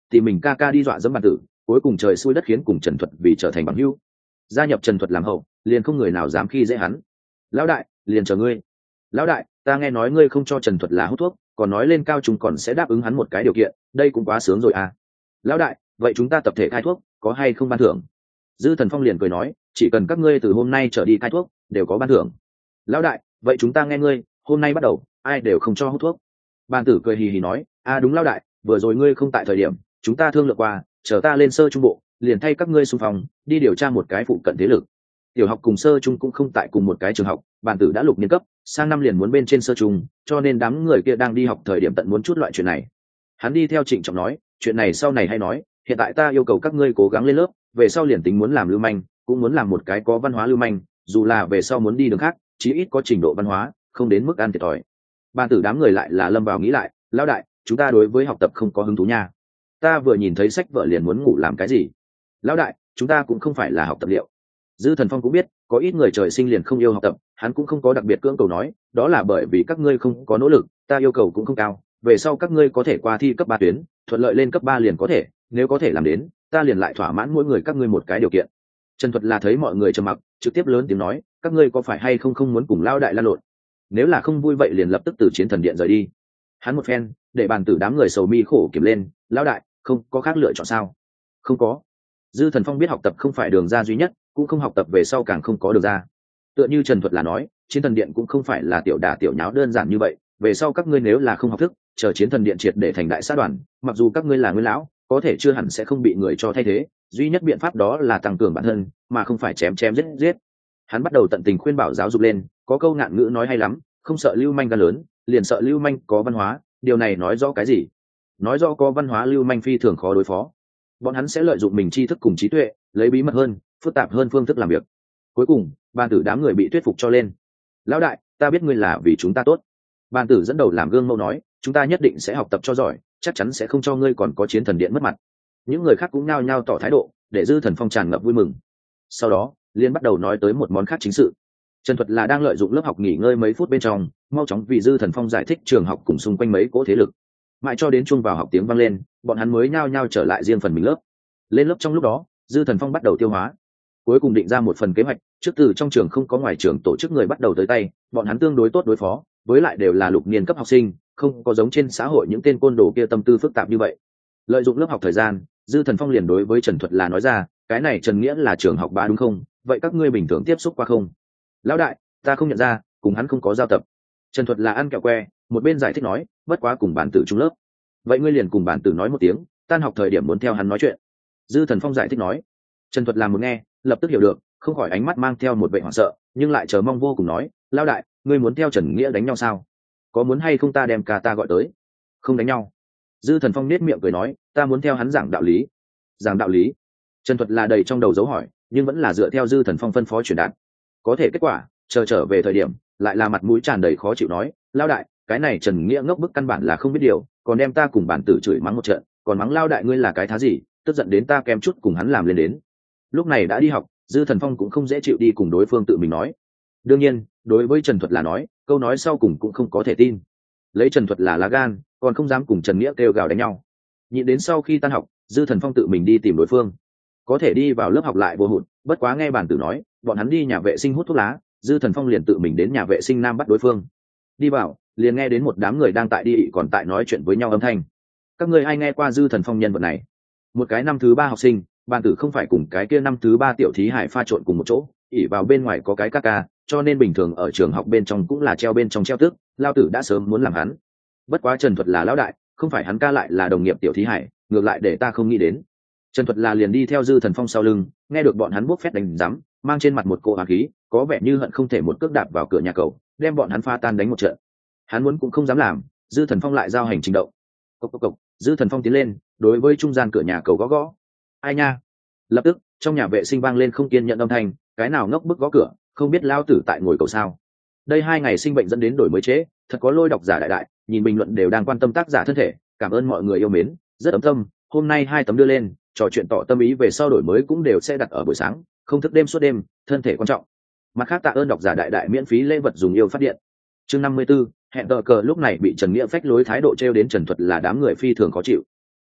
thì mình ca ca đi dọa dẫm bàn tử, cuối cùng trời xui đất khiến cùng Trần Thuật vì trở thành bằng hữu. Gia nhập Trần Thuật làm hậu, liền không người nào dám khi dễ hắn. Lão đại, liền chờ ngươi. Lão đại, ta nghe nói ngươi không cho Trần Thuật là hút thuốc, còn nói lên cao trung còn sẽ đáp ứng hắn một cái điều kiện, đây cũng quá sướng rồi à. Lão đại, vậy chúng ta tập thể khai thuốc, có hay không ban thưởng? Dư Thần Phong liền cười nói, chỉ cần các ngươi từ hôm nay trở đi khai thuốc, đều có ban thưởng. Lão đại, vậy chúng ta nghe ngươi, hôm nay bắt đầu, ai đều không cho hút thuốc. Bàn tử cười hì hì nói, đúng lão đại, vừa rồi ngươi không tại thời điểm, chúng ta thương lượng qua, chờ ta lên sơ trung bộ, liền thay các ngươi xung phong, đi điều tra một cái phụ cận thế lực. Tiểu học cùng sơ trung cũng không tại cùng một cái trường học, bàn tử đã lục niên cấp, sang năm liền muốn bên trên sơ trung, cho nên đám người kia đang đi học thời điểm tận muốn chút loại chuyện này. Hắn đi theo Trịnh Trọng nói, chuyện này sau này hay nói, hiện tại ta yêu cầu các ngươi cố gắng lên lớp, về sau liền tính muốn làm lưu manh, cũng muốn làm một cái có văn hóa lưu manh, dù là về sau muốn đi đường khác, chí ít có trình độ văn hóa, không đến mức ăn thiệt thòi. Bàn tử đám người lại là lâm vào nghĩ lại, lão đại, chúng ta đối với học tập không có hứng thú nha. Ta vừa nhìn thấy sách vở liền muốn ngủ làm cái gì? Lão đại, chúng ta cũng không phải là học tập liệu. Dư Thần Phong cũng biết, có ít người trời sinh liền không yêu học tập, hắn cũng không có đặc biệt cưỡng cầu nói, đó là bởi vì các ngươi không có nỗ lực, ta yêu cầu cũng không cao, về sau các ngươi có thể qua thi cấp 3 tuyến, thuận lợi lên cấp 3 liền có thể, nếu có thể làm đến, ta liền lại thỏa mãn mỗi người các ngươi một cái điều kiện. Trần Thuật là thấy mọi người trầm mặc, trực tiếp lớn tiếng nói, các ngươi có phải hay không muốn cùng lao đại lan lộn? Nếu là không vui vậy liền lập tức từ Chiến Thần Điện rời đi. Hắn một phen, để bàn tử đám người sầu mi khổ kiểm lên, lão đại, không có khác lựa chọn sao? Không có. Dư Thần Phong biết học tập không phải đường ra duy nhất, cũng không học tập về sau càng không có đường ra. Tựa như Trần Thuật là nói, Chiến Thần Điện cũng không phải là tiểu đả tiểu nháo đơn giản như vậy, về sau các ngươi nếu là không học thức, chờ Chiến Thần Điện triệt để thành đại sát đoàn, mặc dù các ngươi là nguyên lão, có thể chưa hẳn sẽ không bị người cho thay thế, duy nhất biện pháp đó là tăng cường bản thân, mà không phải chém chém giết giết. Hắn bắt đầu tận tình khuyên bảo giáo dục lên, có câu ngạn ngữ nói hay lắm, không sợ lưu manh gan lớn, liền sợ lưu manh có văn hóa, điều này nói rõ cái gì? Nói rõ có văn hóa lưu manh phi thường khó đối phó. Bọn hắn sẽ lợi dụng mình tri thức cùng trí tuệ, lấy bí mật hơn, phức tạp hơn phương thức làm việc. Cuối cùng, bàn tử đám người bị thuyết phục cho lên. Lão đại, ta biết ngươi là vì chúng ta tốt. Bàn tử dẫn đầu làm gương mẫu nói, chúng ta nhất định sẽ học tập cho giỏi, chắc chắn sẽ không cho ngươi còn có Chiến Thần Điện mất mặt. Những người khác cũng nhao nhao tỏ thái độ, để Dư Thần Phong tràn ngập vui mừng. Sau đó, liên bắt đầu nói tới một món khác chính sự. Trần Thuật là đang lợi dụng lớp học nghỉ ngơi mấy phút bên trong, mau chóng vì Dư Thần Phong giải thích trường học cùng xung quanh mấy cỗ thế lực. Mãi cho đến chuông vào học tiếng vang lên, bọn hắn mới nhao nhao trở lại riêng phần mình lớp. Lên lớp trong lúc đó, Dư Thần Phong bắt đầu tiêu hóa, cuối cùng định ra một phần kế hoạch, trước từ trong trường không có ngoài trường tổ chức người bắt đầu tới tay, bọn hắn tương đối tốt đối phó, với lại đều là lục niên cấp học sinh, không có giống trên xã hội những tên côn đồ kia tâm tư phức tạp như vậy. Lợi dụng lớp học thời gian, Dư Thần Phong liền đối với Trần Thuật là nói ra, cái này Trần Nghĩa là trường học bá đúng không? Vậy các ngươi bình thường tiếp xúc qua không? Lão đại, ta không nhận ra, cùng hắn không có giao tập. Trần Thuật là ăn kẹo que, một bên giải thích nói, bất quá cùng bản tử chung lớp. Vậy ngươi liền cùng bản tử nói một tiếng, tan học thời điểm muốn theo hắn nói chuyện. Dư Thần Phong giải thích nói. Trần Thuật làm một nghe, lập tức hiểu được, không khỏi ánh mắt mang theo một vẻ hoảng sợ, nhưng lại chờ mong vô cùng nói, lão đại, ngươi muốn theo Trần Nghĩa đánh nhau sao? Có muốn hay không ta đem ca ta gọi tới? Không đánh nhau. Dư Thần Phong nết miệng cười nói, ta muốn theo hắn giảng đạo lý. Giảng đạo lý? Trần Thuật là đầy trong đầu dấu hỏi, nhưng vẫn là dựa theo Dư Thần Phong phân phó truyền đạt. Có thể kết quả, chờ trở về thời điểm, lại là mặt mũi tràn đầy khó chịu nói, lão đại, cái này Trần Nghĩa ngốc bức căn bản là không biết điều, còn đem ta cùng bản tử chửi mắng một trận, còn mắng lão đại ngươi là cái thá gì, tức giận đến ta kém chút cùng hắn làm lên đến. Lúc này đã đi học, Dư Thần Phong cũng không dễ chịu đi cùng đối phương tự mình nói. Đương nhiên, đối với Trần Thuật là nói, câu nói sau cùng cũng không có thể tin. Lấy Trần Thuật là lá gan, còn không dám cùng Trần Nghĩa kêu gào đánh nhau. Nhịn đến sau khi tan học, Dư Thần Phong tự mình đi tìm đối phương. Có thể đi vào lớp học lại vô hụt, bất quá nghe bản tử nói, bọn hắn đi nhà vệ sinh hút thuốc lá, Dư Thần Phong liền tự mình đến nhà vệ sinh nam bắt đối phương. Đi vào, liền nghe đến một đám người đang tại đi còn tại nói chuyện với nhau âm thanh. Các ngươi ai nghe qua Dư Thần Phong nhân vật này? Một cái năm thứ 3 học sinh, bản tử không phải cùng cái kia năm thứ 3 tiểu thí hải pha trộn cùng một chỗ, ỉ vào bên ngoài có cái ca, cho nên bình thường ở trường học bên trong cũng là treo bên trong treo tước, lao tử đã sớm muốn làm hắn. Bất quá Trần Thuật là lão đại, không phải hắn ca lại là đồng nghiệp tiểu thí hải, ngược lại để ta không nghĩ đến. Trần Thuật là liền đi theo Dư Thần Phong sau lưng, nghe được bọn hắn bốc phét đánh rắm, mang trên mặt một cỗ hàn khí, có vẻ như hận không thể một cước đạp vào cửa nhà cầu, đem bọn hắn pha tan đánh một trận. Hắn muốn cũng không dám làm, Dư Thần Phong lại giao hành trình động. Cộc cộc cộc, Dư Thần Phong tiến lên, đối với trung gian cửa nhà cầu gõ gõ. Ai nha? Lập tức, trong nhà vệ sinh vang lên không kiên nhận âm thanh, cái nào ngốc bức gõ cửa, không biết lao tử tại ngồi cầu sao? Đây 2 ngày sinh bệnh dẫn đến đổi mới chế, thật có lôi độc giả đại đại, nhìn bình luận đều đang quan tâm tác giả thân thể, cảm ơn mọi người yêu mến, rất ấm tâm. Hôm nay 2 tấm đưa lên, trò chuyện tỏ tâm ý về sau đổi mới cũng đều sẽ đặt ở buổi sáng, không thức đêm suốt đêm, thân thể quan trọng. Mặt khác tạ ơn độc giả đại đại miễn phí lễ vật dùng yêu phát điện. Chương 54, hẹn tờ cờ lúc này bị Trần Nghĩa phách lối thái độ trêu đến Trần Thuật là đám người phi thường khó chịu.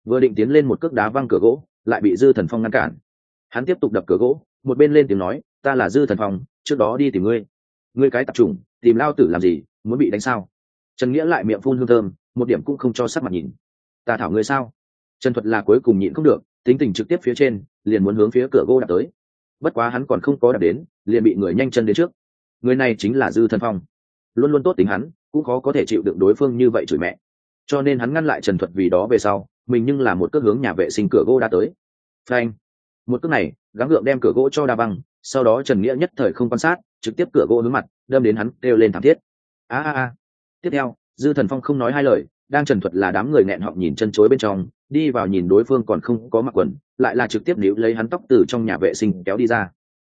vừa định tiến lên một cước đá văng cửa gỗ, lại bị Dư Thần Phong ngăn cản. Hắn tiếp tục đập cửa gỗ, một bên lên tiếng nói, ta là Dư Thần Phong, trước đó đi tìm ngươi. Ngươi cái tạp chủng, tìm lao tử làm gì, muốn bị đánh sao? Trần Nghĩa lại miệng phun hương thơm, một điểm cũng không cho sắc mặt nhìn. Ta thảo ngươi sao? Trần Thuật là cuối cùng nhịn không được, tính tình trực tiếp phía trên, liền muốn hướng phía cửa gỗ đạp tới. Bất quá hắn còn không có đạp đến, liền bị người nhanh chân đến trước. Người này chính là Dư Thần Phong. Luôn luôn tốt tính hắn, cũng khó có thể chịu đựng đối phương như vậy chửi mẹ. Cho nên hắn ngăn lại Trần Thuật, vì đó về sau, mình nhưng là một cước hướng nhà vệ sinh cửa gỗ đã tới. Phanh! Một cước này, gắng gượng đem cửa gỗ cho đa văng, sau đó Trần Nghĩa nhất thời không quan sát, trực tiếp cửa gỗ hướng mặt, đâm đến hắn kêu lên thảm thiết. A. Tiếp theo, Dư Thần Phong không nói hai lời, đang Trần Thuật là đám người nghẹn họng nhìn chân chối bên trong, đi vào nhìn đối phương còn không có mặc quần, lại là trực tiếp níu lấy hắn tóc từ trong nhà vệ sinh kéo đi ra.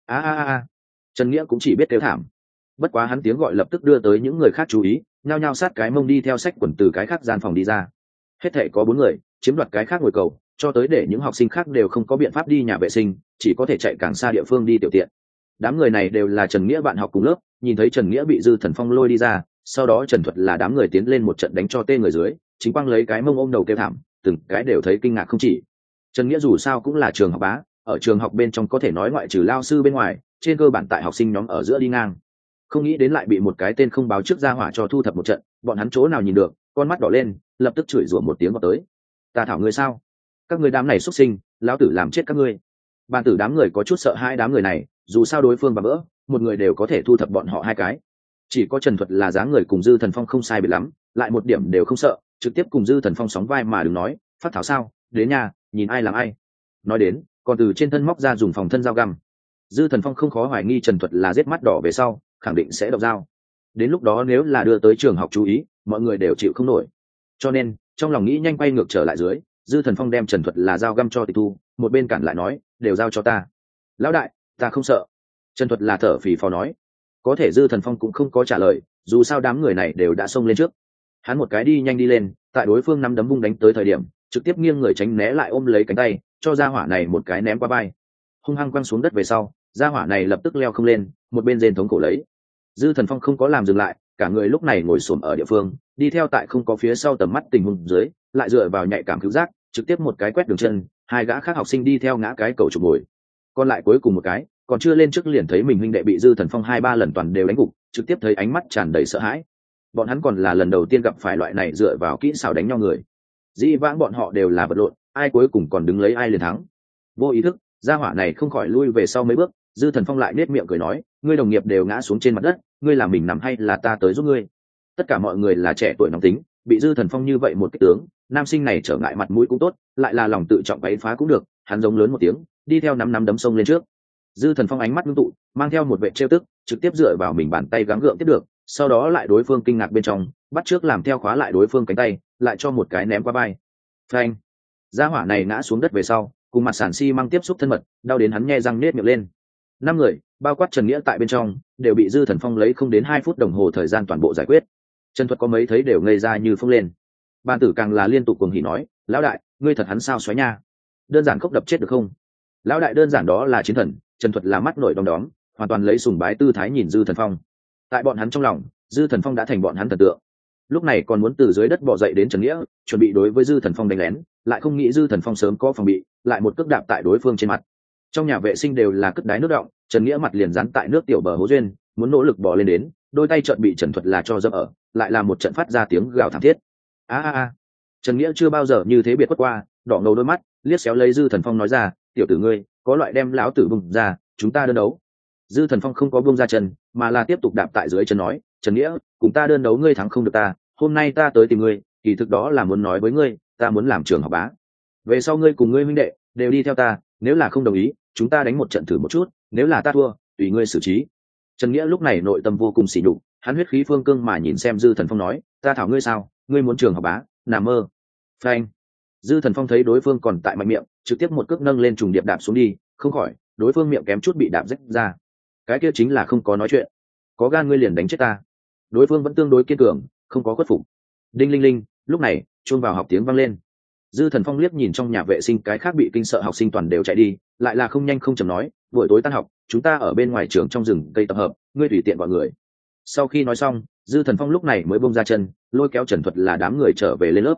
A. Trần Nghĩa cũng chỉ biết kêu thảm. Bất quá hắn tiếng gọi lập tức đưa tới những người khác chú ý, nhao nhao sát cái mông đi theo sách quần từ cái khác gian phòng đi ra. Hết thảy có 4 người, chiếm đoạt cái khác ngồi cầu, cho tới để những học sinh khác đều không có biện pháp đi nhà vệ sinh, chỉ có thể chạy càng xa địa phương đi tiểu tiện. Đám người này đều là Trần Nghĩa bạn học cùng lớp, nhìn thấy Trần Nghĩa bị Dư Thần Phong lôi đi ra, sau đó Trần Thuật là đám người tiến lên một trận đánh cho tê người dưới, chính quang lấy cái mông ôm đầu kêu thảm, từng cái đều thấy kinh ngạc không chỉ. Trần Nghĩa dù sao cũng là trường học bá, ở trường học bên trong có thể nói ngoại trừ lao sư bên ngoài, trên cơ bản tại học sinh nhóm ở giữa đi ngang. Không nghĩ đến lại bị một cái tên không báo trước ra hỏa cho thu thập một trận, bọn hắn chỗ nào nhìn được, con mắt đỏ lên, lập tức chửi rủa một tiếng vào tới. Ta thảo ngươi sao? Các ngươi đám này xuất sinh, lão tử làm chết các ngươi. Bàn tử đám người có chút sợ hai đám người này, dù sao đối phương và bỡ, một người đều có thể thu thập bọn họ 2 cái. Chỉ có Trần Thuật là dáng người cùng Dư Thần Phong không sai biệt lắm, lại một điểm đều không sợ, trực tiếp cùng Dư Thần Phong sóng vai mà đừng nói, phát thảo sao, đến nhà, nhìn ai làm ai. Nói đến, còn từ trên thân móc ra dùng phòng thân dao găm. Dư Thần Phong không khó hoài nghi Trần Thuật là giết mắt đỏ về sau, khẳng định sẽ độc dao. Đến lúc đó nếu là đưa tới trường học chú ý, mọi người đều chịu không nổi. Cho nên, trong lòng nghĩ nhanh quay ngược trở lại dưới, Dư Thần Phong đem Trần Thuật là dao găm cho tịch thu, một bên cản lại nói, đều giao cho ta. Lão đại, ta không sợ. Trần Thuật là thở phì phò nói. Có thể Dư Thần Phong cũng không có trả lời, dù sao đám người này đều đã xông lên trước. Hắn một cái đi nhanh đi lên, tại đối phương nắm đấm vung đánh tới thời điểm, trực tiếp nghiêng người tránh né lại ôm lấy cánh tay, cho gia hỏa này một cái ném qua vai. Hung hăng quăng xuống đất về sau, gia hỏa này lập tức leo không lên, một bên rên thống cổ lấy. Dư Thần Phong không có làm dừng lại, cả người lúc này ngồi xổm ở địa phương, đi theo tại không có phía sau tầm mắt tình huống dưới, lại dựa vào nhạy cảm cứu giác, trực tiếp một cái quét đường chân, 2 gã khác học sinh đi theo ngã cái cầu trục ngồi. Còn lại cuối cùng một cái, còn chưa lên trước liền thấy mình huynh đệ bị Dư Thần Phong 2-3 lần toàn đều đánh gục, trực tiếp thấy ánh mắt tràn đầy sợ hãi. Bọn hắn còn là lần đầu tiên gặp phải loại này dựa vào kỹ xảo đánh nhau người. Dĩ vãng bọn họ đều là vật lộn, ai cuối cùng còn đứng lấy ai liền thắng. Vô ý thức, gia hỏa này không khỏi lui về sau mấy bước, Dư Thần Phong lại nết miệng cười nói, ngươi đồng nghiệp đều ngã xuống trên mặt đất, ngươi làm mình nằm hay là ta tới giúp ngươi? Tất cả mọi người là trẻ tuổi nóng tính, bị Dư Thần Phong như vậy một cái tướng, nam sinh này trở ngại mặt mũi cũng tốt, lại là lòng tự trọng quấy phá cũng được, hắn giống lớn một tiếng, đi theo nắm đấm sông lên trước. Dư Thần Phong ánh mắt ngưng tụ, mang theo một vệ trêu tức, trực tiếp dựa vào mình bàn tay gắng gượng tiếp được, sau đó lại đối phương kinh ngạc bên trong, bắt trước làm theo khóa lại đối phương cánh tay, lại cho một cái ném qua vai. Phanh! Gia hỏa này ngã xuống đất về sau, cùng mặt sàn xi măng tiếp xúc thân mật, đau đến hắn nhe răng nết miệng lên. 5 người, bao quát Trần Nghĩa tại bên trong, đều bị Dư Thần Phong lấy không đến 2 phút đồng hồ thời gian toàn bộ giải quyết. Trần Thuật có mấy thấy đều ngây ra như phông lên. Bàn tử càng là liên tục cuồng hỉ nói, lão đại, ngươi thật hắn sao xoáy nha, đơn giản khốc đập chết được không? Lão đại đơn giản đó là chiến thần. Trần Thuật là mắt nổi đom đóm, hoàn toàn lấy sùng bái tư thái nhìn Dư Thần Phong. Tại bọn hắn trong lòng, Dư Thần Phong đã thành bọn hắn thần tượng. Lúc này còn muốn từ dưới đất bò dậy đến Trần Nghĩa, chuẩn bị đối với Dư Thần Phong đánh lén, lại không nghĩ Dư Thần Phong sớm có phòng bị, lại một cước đạp tại đối phương trên mặt. Trong nhà vệ sinh đều là cất đáy nước đọng, Trần Nghĩa mặt liền dán tại nước tiểu bờ hố duyên, muốn nỗ lực bò lên đến, đôi tay chợt bị Trần Thuật là cho dẫm ở, lại là một trận phát ra tiếng gào thảm thiết. A. Trần Nghĩa chưa bao giờ như thế biệt quất qua, đỏ ngầu đôi mắt, liếc xéo lấy Dư Thần Phong nói ra, tiểu tử ngươi, có loại đem lão tử bùng ra, chúng ta đơn đấu. Dư Thần Phong không có buông ra chân, mà là tiếp tục đạp tại dưới chân nói, Trần Nghĩa, cùng ta đơn đấu ngươi thắng không được ta, hôm nay ta tới tìm ngươi, kỳ thực đó là muốn nói với ngươi, ta muốn làm trường học bá. Về sau ngươi cùng ngươi huynh đệ đều đi theo ta, nếu là không đồng ý, chúng ta đánh một trận thử một chút, nếu là ta thua, tùy ngươi xử trí. Trần Nghĩa lúc này nội tâm vô cùng sỉ nhục, hắn huyết khí phương cương mà nhìn xem Dư Thần Phong nói, ta thảo ngươi sao, ngươi muốn trường học bá, nằm mơ. Phanh. Dư Thần Phong thấy đối phương còn tại mạnh miệng, trực tiếp một cước nâng lên trùng điệp đạp xuống đi, không khỏi, đối phương miệng kém chút bị đạp rách ra. Cái kia chính là không có nói chuyện, có gan ngươi liền đánh chết ta. Đối phương vẫn tương đối kiên cường, không có khuất phục. Đinh linh linh, lúc này chuông vào học tiếng vang lên. Dư Thần Phong liếc nhìn trong nhà vệ sinh cái khác bị kinh sợ học sinh toàn đều chạy đi, lại là không nhanh không chậm nói, buổi tối tan học, chúng ta ở bên ngoài trường trong rừng cây tập hợp, ngươi tùy tiện gọi người. Sau khi nói xong, Dư Thần Phong lúc này mới buông ra chân, lôi kéo Trần Thuật là đám người trở về lên lớp.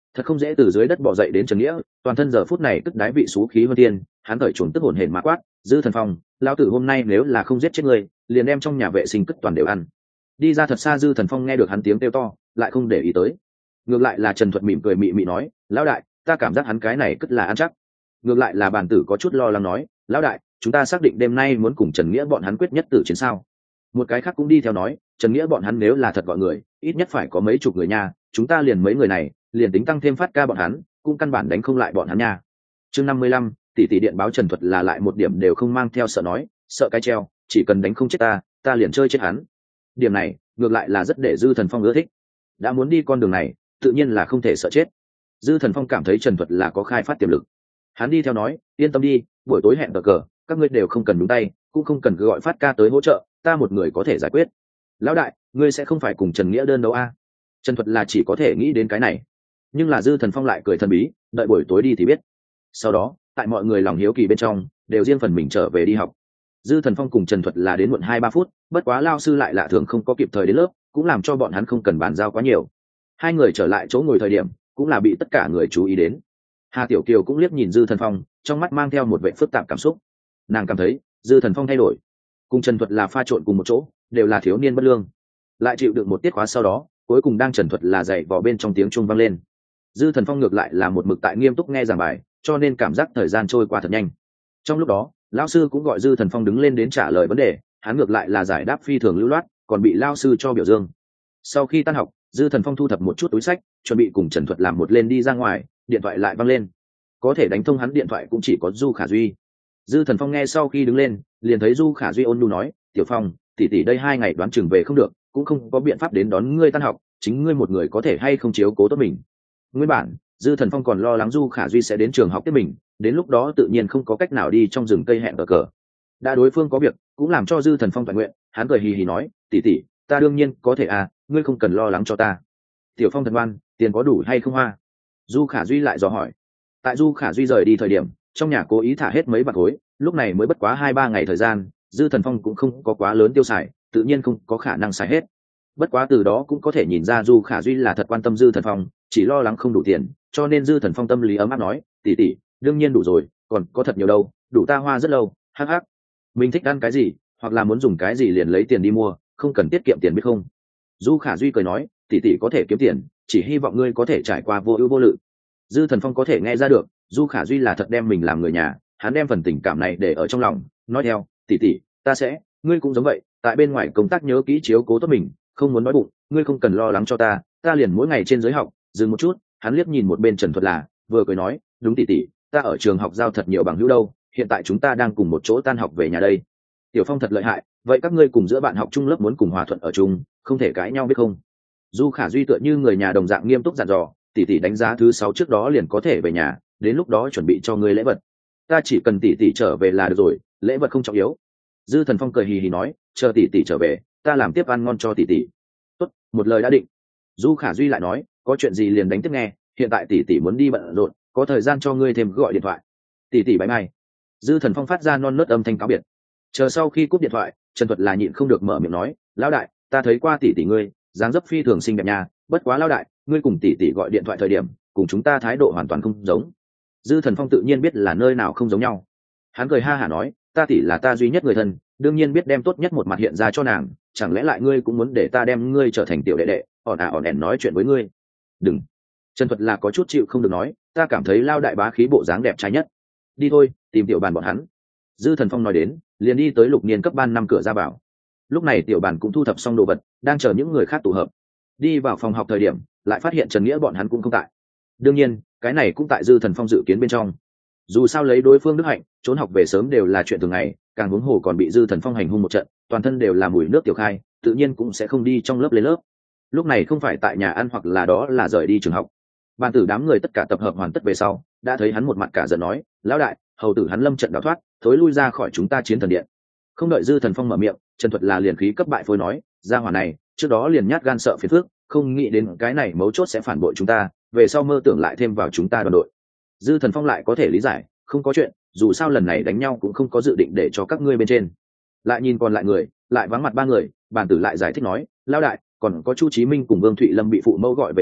Thật không dễ từ dưới đất bò dậy đến Trần Nghĩa, toàn thân giờ phút này tức đái vị xú khí hơn tiên, hắn cởi chuồn tức hồn hển mã quát, Dư Thần Phong, lão tử hôm nay nếu là không giết chết ngươi, liền đem trong nhà vệ sinh cất toàn đều ăn. Đi ra thật xa Dư Thần Phong nghe được hắn tiếng kêu to, lại không để ý tới. Ngược lại là Trần Thuật mỉm cười mị mị nói, lão đại, ta cảm giác hắn cái này cất là ăn chắc. Ngược lại là Bàn Tử có chút lo lắng nói, lão đại, chúng ta xác định đêm nay muốn cùng Trần Nghĩa bọn hắn quyết nhất tử chiến sao? Một cái khác cũng đi theo nói, Trần Nghĩa bọn hắn nếu là thật gọi người, ít nhất phải có mấy chục người nha, chúng ta liền mấy người này, liền tính tăng thêm Phát Ca bọn hắn, cũng căn bản đánh không lại bọn hắn nha. Chương 55, tỷ tỷ điện báo Trần Thuật là lại một điểm đều không mang theo sợ nói, sợ cái treo, chỉ cần đánh không chết ta liền chơi chết hắn. Điểm này, ngược lại là rất để Dư Thần Phong ưa thích. Đã muốn đi con đường này, tự nhiên là không thể sợ chết. Dư Thần Phong cảm thấy Trần Thuật là có khai phát tiềm lực. Hắn đi theo nói, yên tâm đi, buổi tối hẹn cờ, các ngươi đều không cần nhúng tay, cũng không cần cứ gọi Phát Ca tới hỗ trợ, ta một người có thể giải quyết. Lão đại, ngươi sẽ không phải cùng Trần Nghĩa đơn đấu a? Trần Thuật là chỉ có thể nghĩ đến cái này, nhưng là Dư Thần Phong lại cười thần bí, đợi buổi tối đi thì biết. Sau đó, tại mọi người lòng hiếu kỳ bên trong, đều riêng phần mình trở về đi học. Dư Thần Phong cùng Trần Thuật là đến muộn 2-3 phút, bất quá lao sư lại lạ thường không có kịp thời đến lớp, cũng làm cho bọn hắn không cần bàn giao quá nhiều. Hai người trở lại chỗ ngồi thời điểm, cũng là bị tất cả người chú ý đến. Hà Tiểu Kiều cũng liếc nhìn Dư Thần Phong, trong mắt mang theo một vẻ phức tạp cảm xúc. Nàng cảm thấy, Dư Thần Phong thay đổi, cùng Trần Thuật là pha trộn cùng một chỗ, đều là thiếu niên bất lương. Lại chịu được một tiết khóa sau đó, cuối cùng đang Trần Thuật là dạy vò bên trong tiếng chuông vang lên. Dư Thần Phong ngược lại là một mực tại nghiêm túc nghe giảng bài, cho nên cảm giác thời gian trôi qua thật nhanh. Trong lúc đó, lão sư cũng gọi Dư Thần Phong đứng lên đến trả lời vấn đề, hắn ngược lại là giải đáp phi thường lưu loát, còn bị lão sư cho biểu dương. Sau khi tan học, Dư Thần Phong thu thập một chút túi sách, chuẩn bị cùng Trần Thuật làm một lên đi ra ngoài, điện thoại lại vang lên. Có thể đánh thông hắn điện thoại cũng chỉ có Du Khả Duy. Dư Thần Phong nghe sau khi đứng lên, liền thấy Du Khả Duy ôn nhu nói, "Tiểu Phong, tỷ tỷ đây 2 ngày đoán chừng về không được, cũng không có biện pháp đến đón ngươi tan học, chính ngươi một người có thể hay không chiếu cố tốt mình." Nguyên bản, Dư Thần Phong còn lo lắng Du Khả Duy sẽ đến trường học tiếp mình, đến lúc đó tự nhiên không có cách nào đi trong rừng cây hẹn cờ. Đã đối phương có việc, cũng làm cho Dư Thần Phong toàn nguyện, hắn cười hì hì nói, "Tỷ tỷ, ta đương nhiên có thể à, ngươi không cần lo lắng cho ta." "Tiểu Phong thần ngoan, tiền có đủ hay không hoa?" Du Khả Duy lại dò hỏi. Tại Du Khả Duy rời đi thời điểm, trong nhà cố ý thả hết mấy bạc khối, lúc này mới bất quá 2-3 ngày thời gian, Dư Thần Phong cũng không có quá lớn tiêu xài, tự nhiên không có khả năng xài hết. Bất quá từ đó cũng có thể nhìn ra Du Khả Duy là thật quan tâm Dư Thần Phong, chỉ lo lắng không đủ tiền, cho nên Dư Thần Phong tâm lý ấm áp nói, "Tỷ tỷ, đương nhiên đủ rồi, còn có thật nhiều đâu, đủ ta hoa rất lâu." Hắc hắc, mình thích ăn cái gì, hoặc là muốn dùng cái gì liền lấy tiền đi mua, không cần tiết kiệm tiền biết không? Du Khả Duy cười nói, "Tỷ tỷ có thể kiếm tiền, chỉ hy vọng ngươi có thể trải qua vô ưu vô lự." Dư Thần Phong có thể nghe ra được, Du Khả Duy là thật đem mình làm người nhà, hắn đem phần tình cảm này để ở trong lòng, nói theo, "Tỷ tỷ, ta sẽ, ngươi cũng giống vậy, tại bên ngoài công tác nhớ kỹ chiếu cố tốt mình, không muốn đói bụng, ngươi không cần lo lắng cho ta liền mỗi ngày trên giới học." Dừng một chút, hắn liếc nhìn một bên Trần Thuật là, vừa cười nói, "Đúng tỷ tỷ, ta ở trường học giao thật nhiều bằng hữu đâu, hiện tại chúng ta đang cùng một chỗ tan học về nhà đây." Tiểu Phong thật lợi hại, vậy các ngươi cùng giữa bạn học chung lớp muốn cùng hòa thuận ở chung, không thể cãi nhau biết không? Du Khả Duy tựa như người nhà đồng dạng nghiêm túc dặn dò, "Tỷ tỷ đánh giá thứ 6 trước đó liền có thể về nhà, đến lúc đó chuẩn bị cho ngươi lễ vật. Ta chỉ cần tỷ tỷ trở về là được rồi, lễ vật không trọng yếu." Dư Thần Phong cười hì hì nói, "Chờ tỷ tỷ trở về, ta làm tiếp ăn ngon cho tỷ tỷ." "Tốt, một lời đã định." Du Khả Duy lại nói, "Có chuyện gì liền đánh tiếp nghe, hiện tại tỷ tỷ muốn đi bận rộn, có thời gian cho ngươi thêm gọi điện thoại." "Tỷ tỷ bye bye." Dư Thần Phong phát ra non nớt âm thanh cáo biệt. Chờ sau khi cúp điện thoại, Trần Thuật là nhịn không được mở miệng nói, "Lão đại, ta thấy qua tỷ tỷ ngươi, dáng dấp phi thường xinh đẹp nha, bất quá lão đại, ngươi cùng tỷ tỷ gọi điện thoại thời điểm, cùng chúng ta thái độ hoàn toàn không giống." Dư Thần Phong tự nhiên biết là nơi nào không giống nhau. Hắn cười ha hả nói, "Ta tỷ là ta duy nhất người thân, đương nhiên biết đem tốt nhất một mặt hiện ra cho nàng, chẳng lẽ lại ngươi cũng muốn để ta đem ngươi trở thành tiểu đệ đệ, ỏn ẻn nói chuyện với ngươi?" "Đừng." Trần Thuật là có chút chịu không được nói, "Ta cảm thấy lao đại bá khí bộ dáng đẹp trai nhất. Đi thôi, tìm tiểu bàn bọn hắn." Dư Thần Phong nói đến, liền đi tới Lục Niên cấp ban 5 cửa ra vào. Lúc này tiểu bàn cũng thu thập xong đồ vật, đang chờ những người khác tụ hợp. Đi vào phòng học thời điểm, lại phát hiện Trần Nghĩa bọn hắn cũng không tại. Đương nhiên, cái này cũng tại Dư Thần Phong dự kiến bên trong. Dù sao lấy đối phương đức hạnh, trốn học về sớm đều là chuyện thường ngày, càng huống hồ còn bị Dư Thần Phong hành hung một trận, toàn thân đều là mùi nước tiểu khai, tự nhiên cũng sẽ không đi trong lớp lên lớp. Lúc này không phải tại nhà ăn hoặc là đó là rời đi trường học. Bàn tử đám người tất cả tập hợp hoàn tất về sau, đã thấy hắn một mặt cả giận nói, "Lão đại, hầu tử hắn lâm trận đào thoát, thối lui ra khỏi chúng ta Chiến Thần Điện." Không đợi Dư Thần Phong mở miệng, Trần Thuật là liền khí cấp bại phôi nói, "Gia hỏa này, trước đó liền nhát gan sợ phiền phức, không nghĩ đến cái này mấu chốt sẽ phản bội chúng ta, về sau mơ tưởng lại thêm vào chúng ta đoàn đội." Dư Thần Phong lại có thể lý giải, không có chuyện, dù sao lần này đánh nhau cũng không có dự định để cho các ngươi bên trên. Lại nhìn còn lại người, lại vắng mặt 3 người, Bàn tử lại giải thích nói, "Lão đại, còn có Chu Chí Minh cùng Vương Thụy Lâm bị phụ mẫu gọi về nhà,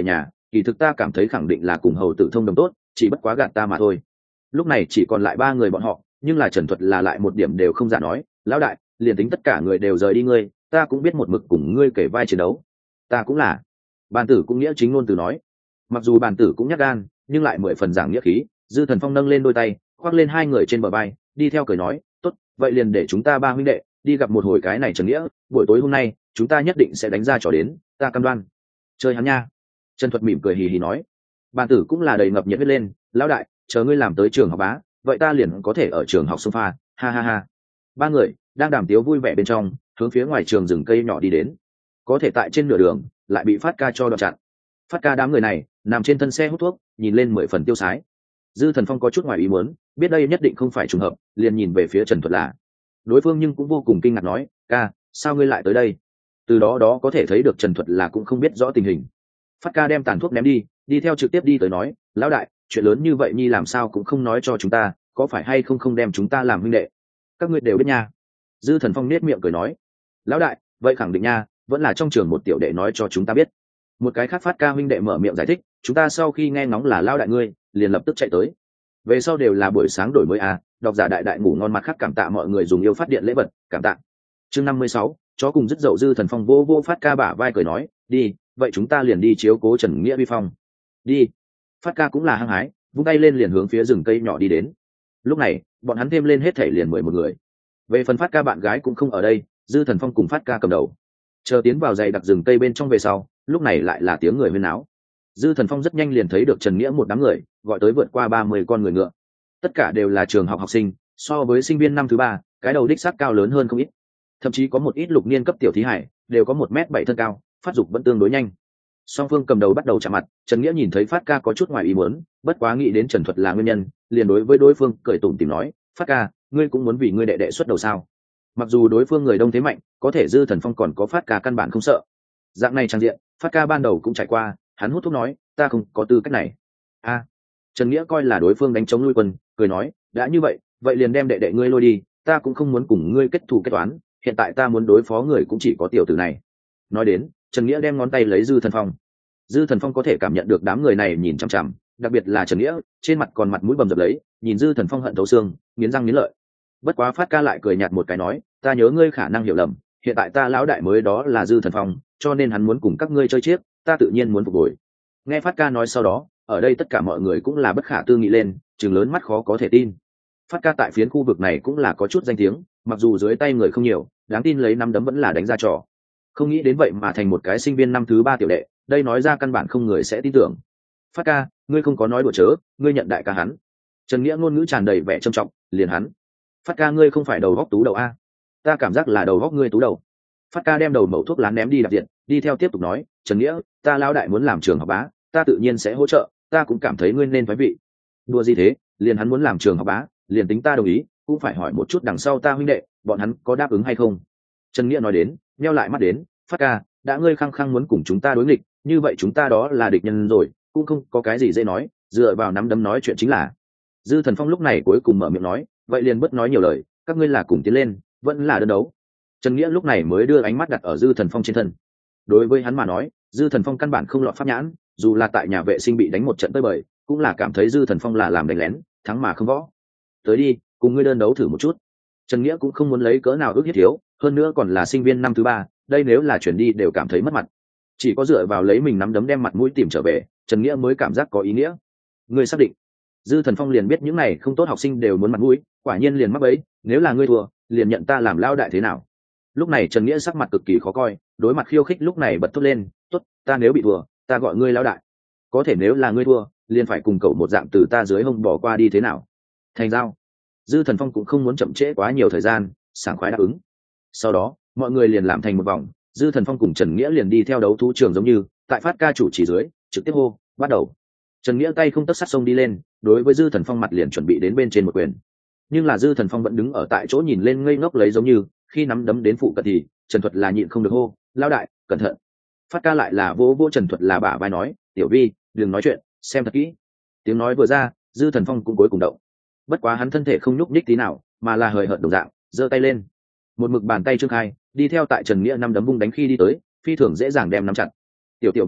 kỳ thực ta cảm thấy khẳng định là cùng hầu tử thông đồng tốt, chỉ bất quá gạt ta mà thôi. Lúc này chỉ còn lại ba người bọn họ, nhưng là Trần Thuật là lại một điểm đều không giả nói, lão đại, liền tính tất cả người đều rời đi ngươi, ta cũng biết một mực cùng ngươi kể vai chiến đấu. Ta cũng là. Bàn tử cũng nghĩa chính ngôn từ nói. Mặc dù bàn tử cũng nhát gan, nhưng lại mười phần giảng nghĩa khí. Dư Thần Phong nâng lên đôi tay, khoác lên hai người trên bờ vai, đi theo cười nói, tốt, vậy liền để chúng ta ba huynh đệ đi gặp một hồi cái này Trần Nghĩa, buổi tối hôm nay chúng ta nhất định sẽ đánh ra trò đến, ta cam đoan. Chơi hắn nha. Trần Thuật mỉm cười hì hì nói. Bàn tử cũng là đầy ngập nhiệt huyết lên, lão đại, chờ ngươi làm tới trường học bá, vậy ta liền có thể ở trường học xông pha, ha ha ha. Ba người đang đàm tiếu vui vẻ bên trong, hướng phía ngoài trường rừng cây nhỏ đi đến. Có thể tại trên nửa đường lại bị Phát Ca cho đoạt chặn. Phát Ca đám người này nằm trên thân xe hút thuốc, nhìn lên mười phần tiêu sái. Dư Thần Phong có chút ngoài ý muốn, biết đây nhất định không phải trùng hợp, liền nhìn về phía Trần Thuật là. Đối phương nhưng cũng vô cùng kinh ngạc nói, ca, sao ngươi lại tới đây? Từ đó có thể thấy được Trần Thuật là cũng không biết rõ tình hình. Phát Ca đem tàn thuốc ném đi, đi theo trực tiếp đi tới nói, lão đại, chuyện lớn như vậy nhi làm sao cũng không nói cho chúng ta, có phải hay không đem chúng ta làm huynh đệ? Các ngươi đều biết nha. Dư Thần Phong nết miệng cười nói, lão đại, vậy khẳng định nha, vẫn là trong trường một tiểu đệ nói cho chúng ta biết. Một cái khác Phát Ca huynh đệ mở miệng giải thích, chúng ta sau khi nghe ngóng là lão đại ngươi, liền lập tức chạy tới. Về sau đều là buổi sáng đổi mới à, độc giả đại đại ngủ ngon, mặt khác cảm tạ mọi người dùng yêu phát điện lễ vật, cảm tạ. Chương 56, chó cùng dứt dậu. Dư Thần Phong vô Phát Ca bả vai cười nói, đi, vậy chúng ta liền đi chiếu cố Trần Nghĩa vi phong. Đi. Phát Ca cũng là hăng hái, vung tay lên liền hướng phía rừng cây nhỏ đi đến. Lúc này bọn hắn thêm lên hết thảy liền 11 người. Về phần Phát Ca bạn gái cũng không ở đây, Dư Thần Phong cùng Phát Ca cầm đầu. Chờ tiến vào dày đặc rừng cây bên trong về sau, lúc này lại là tiếng người huyên náo. Dư Thần Phong rất nhanh liền thấy được Trần Nghĩa một đám người, gọi tới vượt qua 30 con người ngựa. Tất cả đều là trường học học sinh, so với sinh viên năm thứ ba, cái đầu đích xác cao lớn hơn không ít. Thậm chí có một ít lục niên cấp tiểu thí hải, đều có 1m7 thân cao, phát dục vẫn tương đối nhanh. Song phương cầm đầu bắt đầu chạm mặt, Trần Nghĩa nhìn thấy Phát Ca có chút ngoài ý muốn, bất quá nghĩ đến Trần Thuật là nguyên nhân, liền đối với đối phương cười tủm tỉm nói, Phát Ca, ngươi cũng muốn vì ngươi đệ đệ xuất đầu sao? Mặc dù đối phương người đông thế mạnh, có thể Dư Thần Phong còn có Phát Ca căn bản không sợ. Dạng này trang diện, Phát Ca ban đầu cũng trải qua, hắn hút thuốc nói, ta không có tư cách này. A, Trần Nghĩa coi là đối phương đánh chống nuôi quân, cười nói, đã như vậy, vậy liền đem đệ đệ ngươi lôi đi, ta cũng không muốn cùng ngươi kết thù kết toán, hiện tại ta muốn đối phó người cũng chỉ có tiểu tử này. Nói đến, Trần Nghĩa đem ngón tay lấy Dư Thần Phong. Dư Thần Phong có thể cảm nhận được đám người này nhìn chằm chằm, đặc biệt là Trần Nghĩa, trên mặt còn mặt mũi bầm dập lấy, nhìn Dư Thần Phong hận thấu xương, nghiến răng nghiến lợi. Bất quá Phát Ca lại cười nhạt một cái nói, ta nhớ ngươi khả năng hiểu lầm, hiện tại ta lão đại mới đó là Dư Thần Phong, cho nên hắn muốn cùng các ngươi chơi chiếc, ta tự nhiên muốn phục hồi. Nghe Phát Ca nói sau đó, ở đây tất cả mọi người cũng là bất khả tư nghị lên, trừng lớn mắt khó có thể tin. Phát Ca tại phiến khu vực này cũng là có chút danh tiếng, mặc dù dưới tay người không nhiều, đáng tin lấy nắm đấm vẫn là đánh ra trò. Không nghĩ đến vậy mà thành một cái sinh viên năm thứ ba tiểu đệ, đây nói ra căn bản không người sẽ tin tưởng. Phát Ca, ngươi không có nói đùa chớ, ngươi nhận đại ca hắn. Trần Nghĩa ngôn ngữ tràn đầy vẻ trầm trọng, liền hắn. Phát Ca, ngươi không phải đầu góc tú đầu a? Ta cảm giác là đầu góc ngươi tú đầu. Phát Ca đem đầu mẩu thuốc lá ném đi đạp điện, đi theo tiếp tục nói, Trần Nghĩa, ta lão đại muốn làm trường học bá, ta tự nhiên sẽ hỗ trợ, ta cũng cảm thấy ngươi nên thoái vị. Đùa gì thế, liền hắn muốn làm trường học bá, liền tính ta đồng ý, cũng phải hỏi một chút đằng sau ta huynh đệ, bọn hắn có đáp ứng hay không. Trần Nghĩa nói đến, nheo lại mắt đến, Phát Ca, đã ngươi khăng khăng muốn cùng chúng ta đối nghịch, như vậy chúng ta đó là địch nhân rồi, cũng không có cái gì dễ nói, dựa vào nắm đấm nói chuyện chính là. Dư Thần Phong lúc này cuối cùng mở miệng nói, vậy liền bớt nói nhiều lời, các ngươi là cùng tiến lên, vẫn là đơn đấu. Trần Nghĩa lúc này mới đưa ánh mắt đặt ở Dư Thần Phong trên thân. Đối với hắn mà nói, Dư Thần Phong căn bản không lọt pháp nhãn, dù là tại nhà vệ sinh bị đánh một trận tơi bời, cũng là cảm thấy Dư Thần Phong là làm đánh lén, thắng mà không võ. Tới đi, cùng ngươi đơn đấu thử một chút. Trần Nghĩa cũng không muốn lấy cỡ nào ước hiếp thiếu, hơn nữa còn là sinh viên năm thứ ba, đây nếu là chuyển đi đều cảm thấy mất mặt. Chỉ có dựa vào lấy mình nắm đấm đem mặt mũi tìm trở về, Trần Nghĩa mới cảm giác có ý nghĩa. Ngươi xác định? Dư Thần Phong liền biết những này không tốt học sinh đều muốn mặt mũi, quả nhiên liền mắc bẫy, nếu là ngươi thua, liền nhận ta làm lao đại thế nào? Lúc này Trần Nghĩa sắc mặt cực kỳ khó coi, đối mặt khiêu khích lúc này bật thốt lên, tốt, ta nếu bị thua, ta gọi ngươi lao đại. Có thể nếu là ngươi thua, liền phải cùng cậu một dạng từ ta dưới hông bỏ qua đi thế nào? Thành giao. Dư Thần Phong cũng không muốn chậm trễ quá nhiều thời gian, sảng khoái đáp ứng. Sau đó, mọi người liền làm thành một vòng, Dư Thần Phong cùng Trần Nghĩa liền đi theo đấu thú trường giống như, tại Phát Ca chủ chỉ dưới, trực tiếp hô, bắt đầu. Trần Nghĩa tay không tấc sắt sông đi lên, đối với Dư Thần Phong mặt liền chuẩn bị đến bên trên một quyền. Nhưng là Dư Thần Phong vẫn đứng ở tại chỗ nhìn lên ngây ngốc lấy giống như, khi nắm đấm đến phụ cận thì Trần Thuật là nhịn không được hô, lao đại, cẩn thận. Phát Ca lại là vỗ Trần Thuật là bả vai nói, tiểu vi, đừng nói chuyện, xem thật kỹ. Tiếng nói vừa ra, Dư Thần Phong cũng cuối cùng động. Bất quá hắn thân thể không nhúc nhích tí nào, mà là hời hợt đồng dạng, giơ tay lên, một mực bàn tay trương khai, đi theo tại Trần Nghĩa năm đấm vung đánh khi đi tới, phi thường dễ dàng đem nắm chặt. Tiểu bàn tay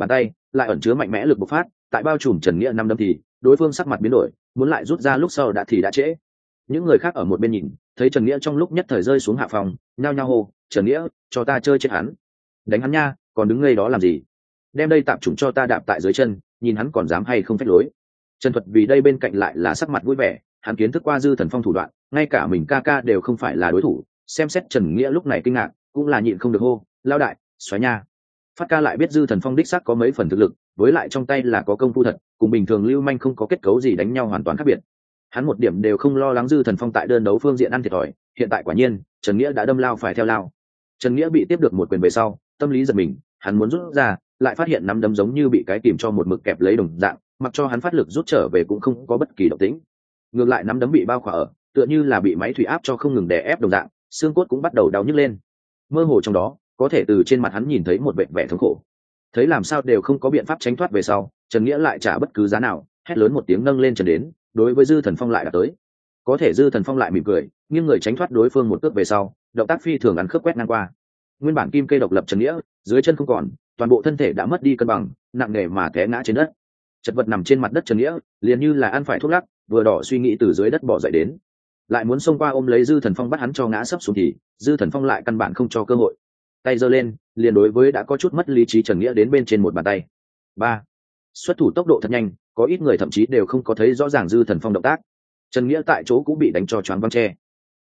lại ẩn chứa mạnh mẽ lực bộc phát, tại bao trùm Trần Nghĩa năm đấm thì đối phương sắc mặt biến đổi, muốn lại rút ra lúc sau đã trễ. Những người khác ở một bên nhìn, thấy Trần Nghĩa trong lúc nhất thời rơi xuống hạ phòng, nhao nhao hô, Trần Nghĩa, cho ta chơi chết hắn, đánh hắn nha, còn đứng ngây đó làm gì, đem đây tạm trùng cho ta đạp tại dưới chân, nhìn hắn còn dám hay không phách lối. Trần Thuật vì đây bên cạnh lại là sắc mặt vui vẻ, hắn kiến thức qua Dư Thần Phong thủ đoạn, ngay cả mình ca ca đều không phải là đối thủ. Xem xét Trần Nghĩa lúc này kinh ngạc, cũng là nhịn không được hô, lao đại, xoáy nha. Phát ca lại biết Dư Thần Phong đích xác có mấy phần thực lực, với lại trong tay là có công phu thật, cùng bình thường lưu manh không có kết cấu gì đánh nhau hoàn toàn khác biệt. Hắn một điểm đều không lo lắng Dư Thần Phong tại đơn đấu phương diện ăn thiệt thòi, hiện tại quả nhiên, Trần Nghĩa đã đâm lao phải theo lao. Trần Nghĩa bị tiếp được một quyền về sau, tâm lý giật mình, hắn muốn rút ra, lại phát hiện nắm đấm giống như bị cái kìm cho một mực kẹp lấy đồng dạng, mặc cho hắn phát lực rút trở về cũng không có bất kỳ động tĩnh. Ngược lại nắm đấm bị bao khỏa ở, tựa như là bị máy thủy áp cho không ngừng đè ép đồng dạng, xương cốt cũng bắt đầu đau nhức lên. Mơ hồ trong đó, có thể từ trên mặt hắn nhìn thấy một vẻ vẻ thống khổ. Thấy làm sao đều không có biện pháp tránh thoát về sau, Trần Nghĩa lại trả bất cứ giá nào, hét lớn một tiếng nâng lên trần đến, đối với Dư Thần Phong lại đã tới. Có thể Dư Thần Phong lại mỉm cười, nghiêng người tránh thoát đối phương một cước về sau, động tác phi thường ăn khớp quét ngang qua. Nguyên bản kim kê độc lập Trần Nghĩa, dưới chân không còn, toàn bộ thân thể đã mất đi cân bằng, nặng nề mà té ngã trên đất. Chật vật nằm trên mặt đất Trần Nghĩa, liền như là ăn phải thuốc lắc, vừa đỏ suy nghĩ từ dưới đất bò dậy đến, lại muốn xông qua ôm lấy Dư Thần Phong bắt hắn cho ngã sấp xuống thì Dư Thần Phong lại căn bản không cho cơ hội, tay giơ lên, liền đối với đã có chút mất lý trí Trần Nghĩa đến bên trên một bàn tay. Ba, xuất thủ tốc độ thật nhanh, có ít người thậm chí đều không có thấy rõ ràng Dư Thần Phong động tác. Trần Nghĩa tại chỗ cũng bị đánh cho choáng váng che.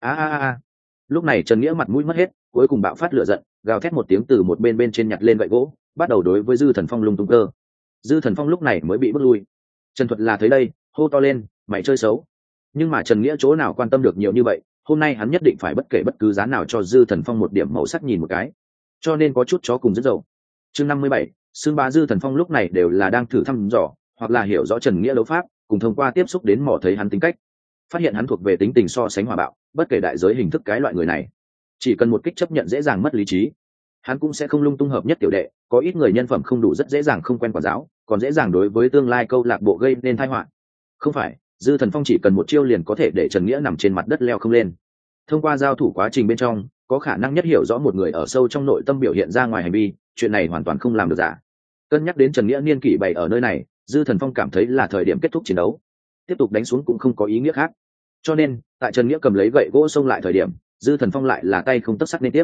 Lúc này Trần Nghĩa mặt mũi mất hết, cuối cùng bạo phát lửa giận, gào thét một tiếng từ một bên trên nhặt lên gậy gỗ, bắt đầu đối với Dư Thần Phong lung tung cơ. Dư Thần Phong lúc này mới bị bước lui. Trần Thuật là thấy đây, hô to lên, mày chơi xấu. Nhưng mà Trần Nghĩa chỗ nào quan tâm được nhiều như vậy, hôm nay hắn nhất định phải bất kể bất cứ giá nào cho Dư Thần Phong một điểm màu sắc nhìn một cái. Cho nên có chút chó cùng rất dậu. Chương 57, xương bá Dư Thần Phong lúc này đều là đang thử thăm dò, hoặc là hiểu rõ Trần Nghĩa đấu pháp, cùng thông qua tiếp xúc đến mò thấy hắn tính cách, phát hiện hắn thuộc về tính tình so sánh hòa bạo, bất kể đại giới hình thức cái loại người này, chỉ cần một kích chấp nhận dễ dàng mất lý trí, hắn cũng sẽ không lung tung hợp nhất tiểu đệ. Có ít người nhân phẩm không đủ rất dễ dàng không quen quản giáo, còn dễ dàng đối với tương lai câu lạc bộ gây nên tai họa. Không phải, Dư Thần Phong chỉ cần một chiêu liền có thể để Trần Nghĩa nằm trên mặt đất leo không lên. Thông qua giao thủ quá trình bên trong, có khả năng nhất hiểu rõ một người ở sâu trong nội tâm biểu hiện ra ngoài hành vi, chuyện này hoàn toàn không làm được giả. Cân nhắc đến Trần Nghĩa niên kỷ bày ở nơi này, Dư Thần Phong cảm thấy là thời điểm kết thúc chiến đấu, tiếp tục đánh xuống cũng không có ý nghĩa khác. Cho nên, tại Trần Nghĩa cầm lấy gậy gỗ xông lại thời điểm, Dư Thần Phong lại là tay không tấc sắt liên tiếp.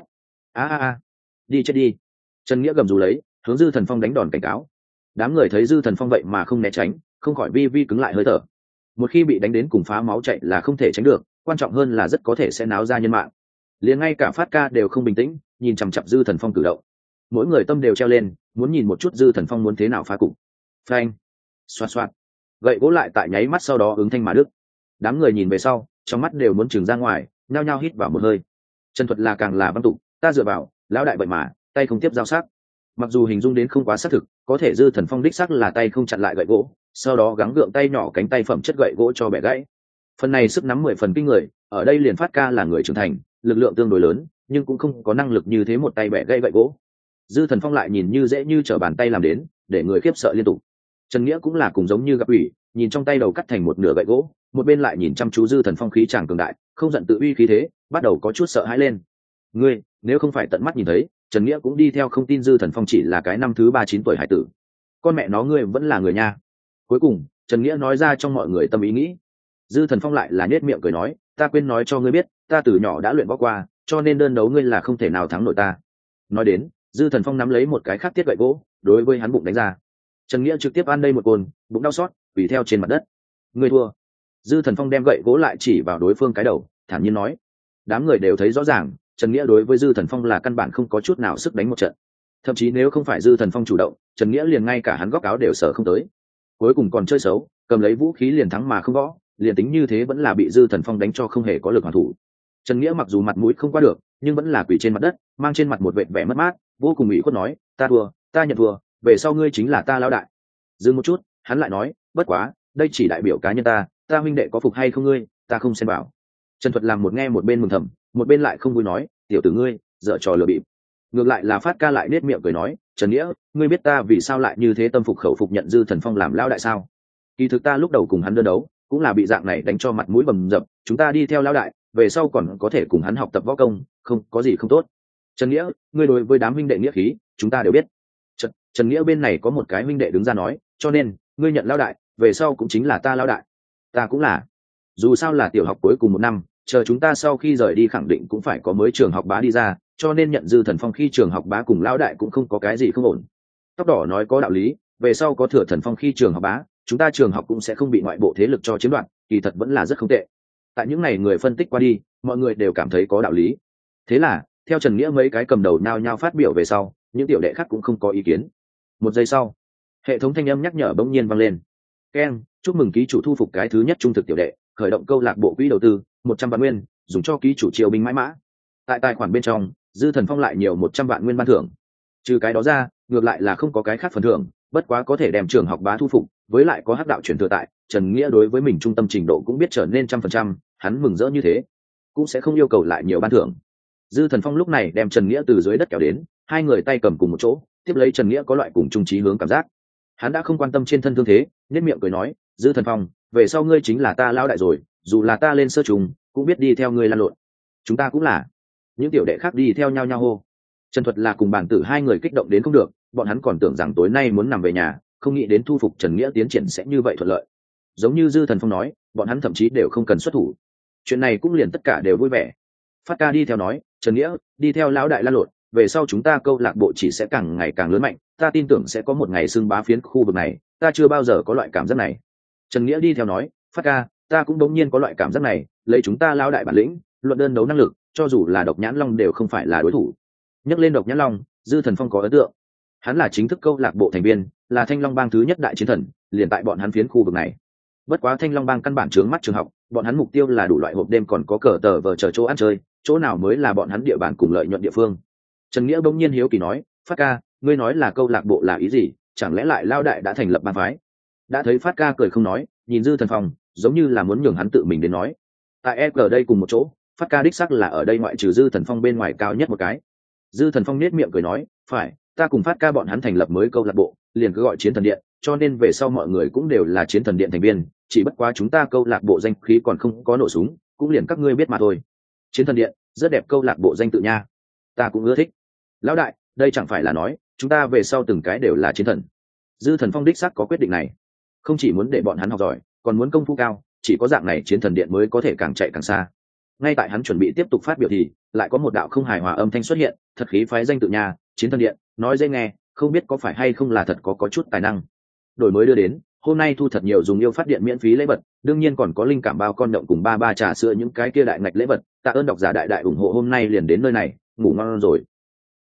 Đi chết đi. Trần Nghĩa gầm rú lấy, hướng Dư Thần Phong đánh đòn cảnh cáo. Đám người thấy Dư Thần Phong vậy mà không né tránh, không khỏi vi cứng lại hơi thở. Một khi bị đánh đến cùng phá máu chạy là không thể tránh được, quan trọng hơn là rất có thể sẽ náo ra nhân mạng. Liền ngay cả Phát Ca đều không bình tĩnh, nhìn chằm chằm Dư Thần Phong cử động. Mỗi người tâm đều treo lên, muốn nhìn một chút Dư Thần Phong muốn thế nào phá cục. Phanh, xoạt xoạt, gậy gỗ lại tại nháy mắt sau đó ứng thanh mà đứt. Đám người nhìn về sau, trong mắt đều muốn trừng ra ngoài, nhao nhao hít vào một hơi. Trần Thuật là càng là văn tụ, ta dựa vào, lão đại vậy mà tay không tiếp giao sắc. Mặc dù hình dung đến không quá xác thực, có thể Dư Thần Phong đích xác là tay không chặn lại gậy gỗ, sau đó gắng gượng tay nhỏ cánh tay phẩm chất gậy gỗ cho bẻ gãy. Phần này sức nắm 10 phần kinh người, ở đây liền Phát Ca là người trưởng thành, lực lượng tương đối lớn, nhưng cũng không có năng lực như thế một tay bẻ gãy gậy gỗ. Dư Thần Phong lại nhìn như dễ như trở bàn tay làm đến, để người khiếp sợ liên tục. Trần Nghĩa cũng là cùng giống như gặp ủy, nhìn trong tay đầu cắt thành một nửa gậy gỗ, một bên lại nhìn chăm chú Dư Thần Phong khí chàng cường đại, không giận tự uy khí thế, bắt đầu có chút sợ hãi lên. Ngươi, nếu không phải tận mắt nhìn thấy, Trần Nghĩa cũng đi theo không tin Dư Thần Phong chỉ là cái năm thứ 39 tuổi hải tử. Con mẹ nó ngươi vẫn là người nha. Cuối cùng, Trần Nghĩa nói ra trong mọi người tâm ý nghĩ. Dư Thần Phong lại là nhếch miệng cười nói, ta quên nói cho ngươi biết, ta từ nhỏ đã luyện võ qua, cho nên đơn đấu ngươi là không thể nào thắng nổi ta. Nói đến, Dư Thần Phong nắm lấy một cái khác tiết gậy gỗ, đối với hắn bụng đánh ra. Trần Nghĩa trực tiếp ăn đây một côn, bụng đau xót, quỳ theo trên mặt đất. Ngươi thua. Dư Thần Phong đem gậy gỗ lại chỉ vào đối phương cái đầu, thản nhiên nói. Đám người đều thấy rõ ràng, Trần Nghĩa đối với Dư Thần Phong là căn bản không có chút nào sức đánh một trận. Thậm chí nếu không phải Dư Thần Phong chủ động, Trần Nghĩa liền ngay cả hắn góc áo đều sở không tới. Cuối cùng còn chơi xấu, cầm lấy vũ khí liền thắng mà không võ, liền tính như thế vẫn là bị Dư Thần Phong đánh cho không hề có lực hoàn thủ. Trần Nghĩa mặc dù mặt mũi không qua được, nhưng vẫn là quỳ trên mặt đất, mang trên mặt một vệt vẻ mất mát, vô cùng ủy khuất nói, ta thua, ta nhận thua, về sau ngươi chính là ta lão đại. Dừng một chút, hắn lại nói, bất quá, đây chỉ đại biểu cá nhân ta huynh đệ có phục hay không ngươi, ta không xen vào. Trần Thuật làm một nghe một bên mừng thầm, một bên lại không vui nói, tiểu tử ngươi, dở trò lừa bịp. Ngược lại là Phát Ca lại nết miệng cười nói, Trần Nghĩa, ngươi biết ta vì sao lại như thế tâm phục khẩu phục nhận Dư Thần Phong làm lão đại sao? Kỳ thực ta lúc đầu cùng hắn đơn đấu, cũng là bị dạng này đánh cho mặt mũi bầm dập, chúng ta đi theo lão đại, về sau còn có thể cùng hắn học tập võ công, không có gì không tốt. Trần Nghĩa, ngươi đối với đám huynh đệ nghĩa khí, chúng ta đều biết. Trần Nghĩa bên này có một cái huynh đệ đứng ra nói, cho nên ngươi nhận lão đại, về sau cũng chính là ta lão đại. Ta cũng là. Dù sao là tiểu học cuối cùng một năm, chờ chúng ta sau khi rời đi khẳng định cũng phải có mới trường học bá đi ra, cho nên nhận Dư Thần Phong khi trường học bá cùng lão đại cũng không có cái gì không ổn. Tóc đỏ nói có đạo lý, về sau có Thừa Thần Phong khi trường học bá, chúng ta trường học cũng sẽ không bị ngoại bộ thế lực cho chiếm đoạt, kỳ thật vẫn là rất không tệ. Tại những ngày người phân tích qua đi, mọi người đều cảm thấy có đạo lý. Thế là theo Trần Nghĩa mấy cái cầm đầu nhao nhao phát biểu về sau, những tiểu đệ khác cũng không có ý kiến. Một giây sau, hệ thống thanh âm nhắc nhở bỗng nhiên vang lên. Keng, chúc mừng ký chủ thu phục cái thứ nhất trung thực tiểu đệ, khởi động câu lạc bộ quỹ đầu tư 100 vạn nguyên, dùng cho ký chủ triều binh mãi mã. Tại tài khoản bên trong, Dư Thần Phong lại nhiều 100 vạn nguyên ban thưởng. Trừ cái đó ra, ngược lại là không có cái khác phần thưởng, bất quá có thể đem trường học bá thu phục, với lại có hắc đạo truyền thừa tại, Trần Nghĩa đối với mình trung tâm trình độ cũng biết trở nên 100%, hắn mừng rỡ như thế, cũng sẽ không yêu cầu lại nhiều ban thưởng. Dư Thần Phong lúc này đem Trần Nghĩa từ dưới đất kéo đến, hai người tay cầm cùng một chỗ, tiếp lấy Trần Nghĩa có loại cùng chung chí hướng cảm giác. Hắn đã không quan tâm trên thân thương thế, nhếch miệng cười nói, Dư Thần Phong, về sau ngươi chính là ta lão đại rồi, dù là ta lên sơ trùng, cũng biết đi theo ngươi lăn lộn. Chúng ta cũng là. Những tiểu đệ khác đi theo nhau nhau hô. Trần Thuật là cùng bản tử hai người kích động đến không được, bọn hắn còn tưởng rằng tối nay muốn nằm về nhà, không nghĩ đến thu phục Trần Nghĩa tiến triển sẽ như vậy thuận lợi. Giống như Dư Thần Phong nói, bọn hắn thậm chí đều không cần xuất thủ. Chuyện này cũng liền tất cả đều vui vẻ. Phát ca đi theo nói, Trần Nghĩa, đi theo lão đại lăn lộn, về sau chúng ta câu lạc bộ chỉ sẽ càng ngày càng lớn mạnh, ta tin tưởng sẽ có một ngày xưng bá phiến khu vực này, ta chưa bao giờ có loại cảm giác này. Trần Nghĩa đi theo nói, Phát ca, ta cũng đống nhiên có loại cảm giác này, lấy chúng ta lão đại bản lĩnh, luận đơn đấu năng lực, cho dù là Độc Nhãn Long đều không phải là đối thủ. Nhắc lên Độc Nhãn Long, Dư Thần Phong có ấn tượng. Hắn là chính thức câu lạc bộ thành viên, là Thanh Long Bang thứ nhất đại chiến thần, liền tại bọn hắn phiến khu vực này. Bất quá Thanh Long Bang căn bản trướng mắt trường học, bọn hắn mục tiêu là đủ loại hộp đêm còn có cờ tờ vờ chờ chỗ ăn chơi, chỗ nào mới là bọn hắn địa bàn cùng lợi nhuận địa phương. Trần Nghĩa bỗng nhiên hiếu kỳ nói, Phát ca, ngươi nói là câu lạc bộ là ý gì, chẳng lẽ lại lao đại đã thành lập bang phái? Đã thấy Phát ca cười không nói, nhìn Dư Thần Phong, giống như là muốn nhường hắn tự mình đến nói. Tại EG đây cùng một chỗ, Phát ca đích xác là ở đây ngoại trừ Dư Thần Phong bên ngoài cao nhất một cái. Dư Thần Phong nết miệng cười nói, phải, ta cùng Phát ca bọn hắn thành lập mới câu lạc bộ, liền cứ gọi Chiến Thần Điện, cho nên về sau mọi người cũng đều là Chiến Thần Điện thành viên, chỉ bất quá chúng ta câu lạc bộ danh khí còn không có nổ súng, cũng liền các ngươi biết mà thôi. Chiến Thần Điện, rất đẹp câu lạc bộ danh tự nha, ta cũng ưa thích. Lão đại, đây chẳng phải là nói chúng ta về sau từng cái đều là chiến thần? Dư Thần Phong đích xác có quyết định này, không chỉ muốn để bọn hắn học giỏi, còn muốn công phu cao, chỉ có dạng này Chiến Thần Điện mới có thể càng chạy càng xa. Ngay tại hắn chuẩn bị tiếp tục phát biểu thì lại có một đạo không hài hòa âm thanh xuất hiện, thật khí phái danh tự nhà, Chiến Thần Điện, nói dễ nghe, không biết có phải hay không là thật có chút tài năng. Đổi mới đưa đến, hôm nay thu thật nhiều dùng yêu phát điện miễn phí lễ vật, đương nhiên còn có linh cảm bao con động cùng ba trà sữa những cái kia đại ngạch lễ vật, tạ ơn độc giả đại đại ủng hộ, hôm nay liền đến nơi này, ngủ ngon rồi.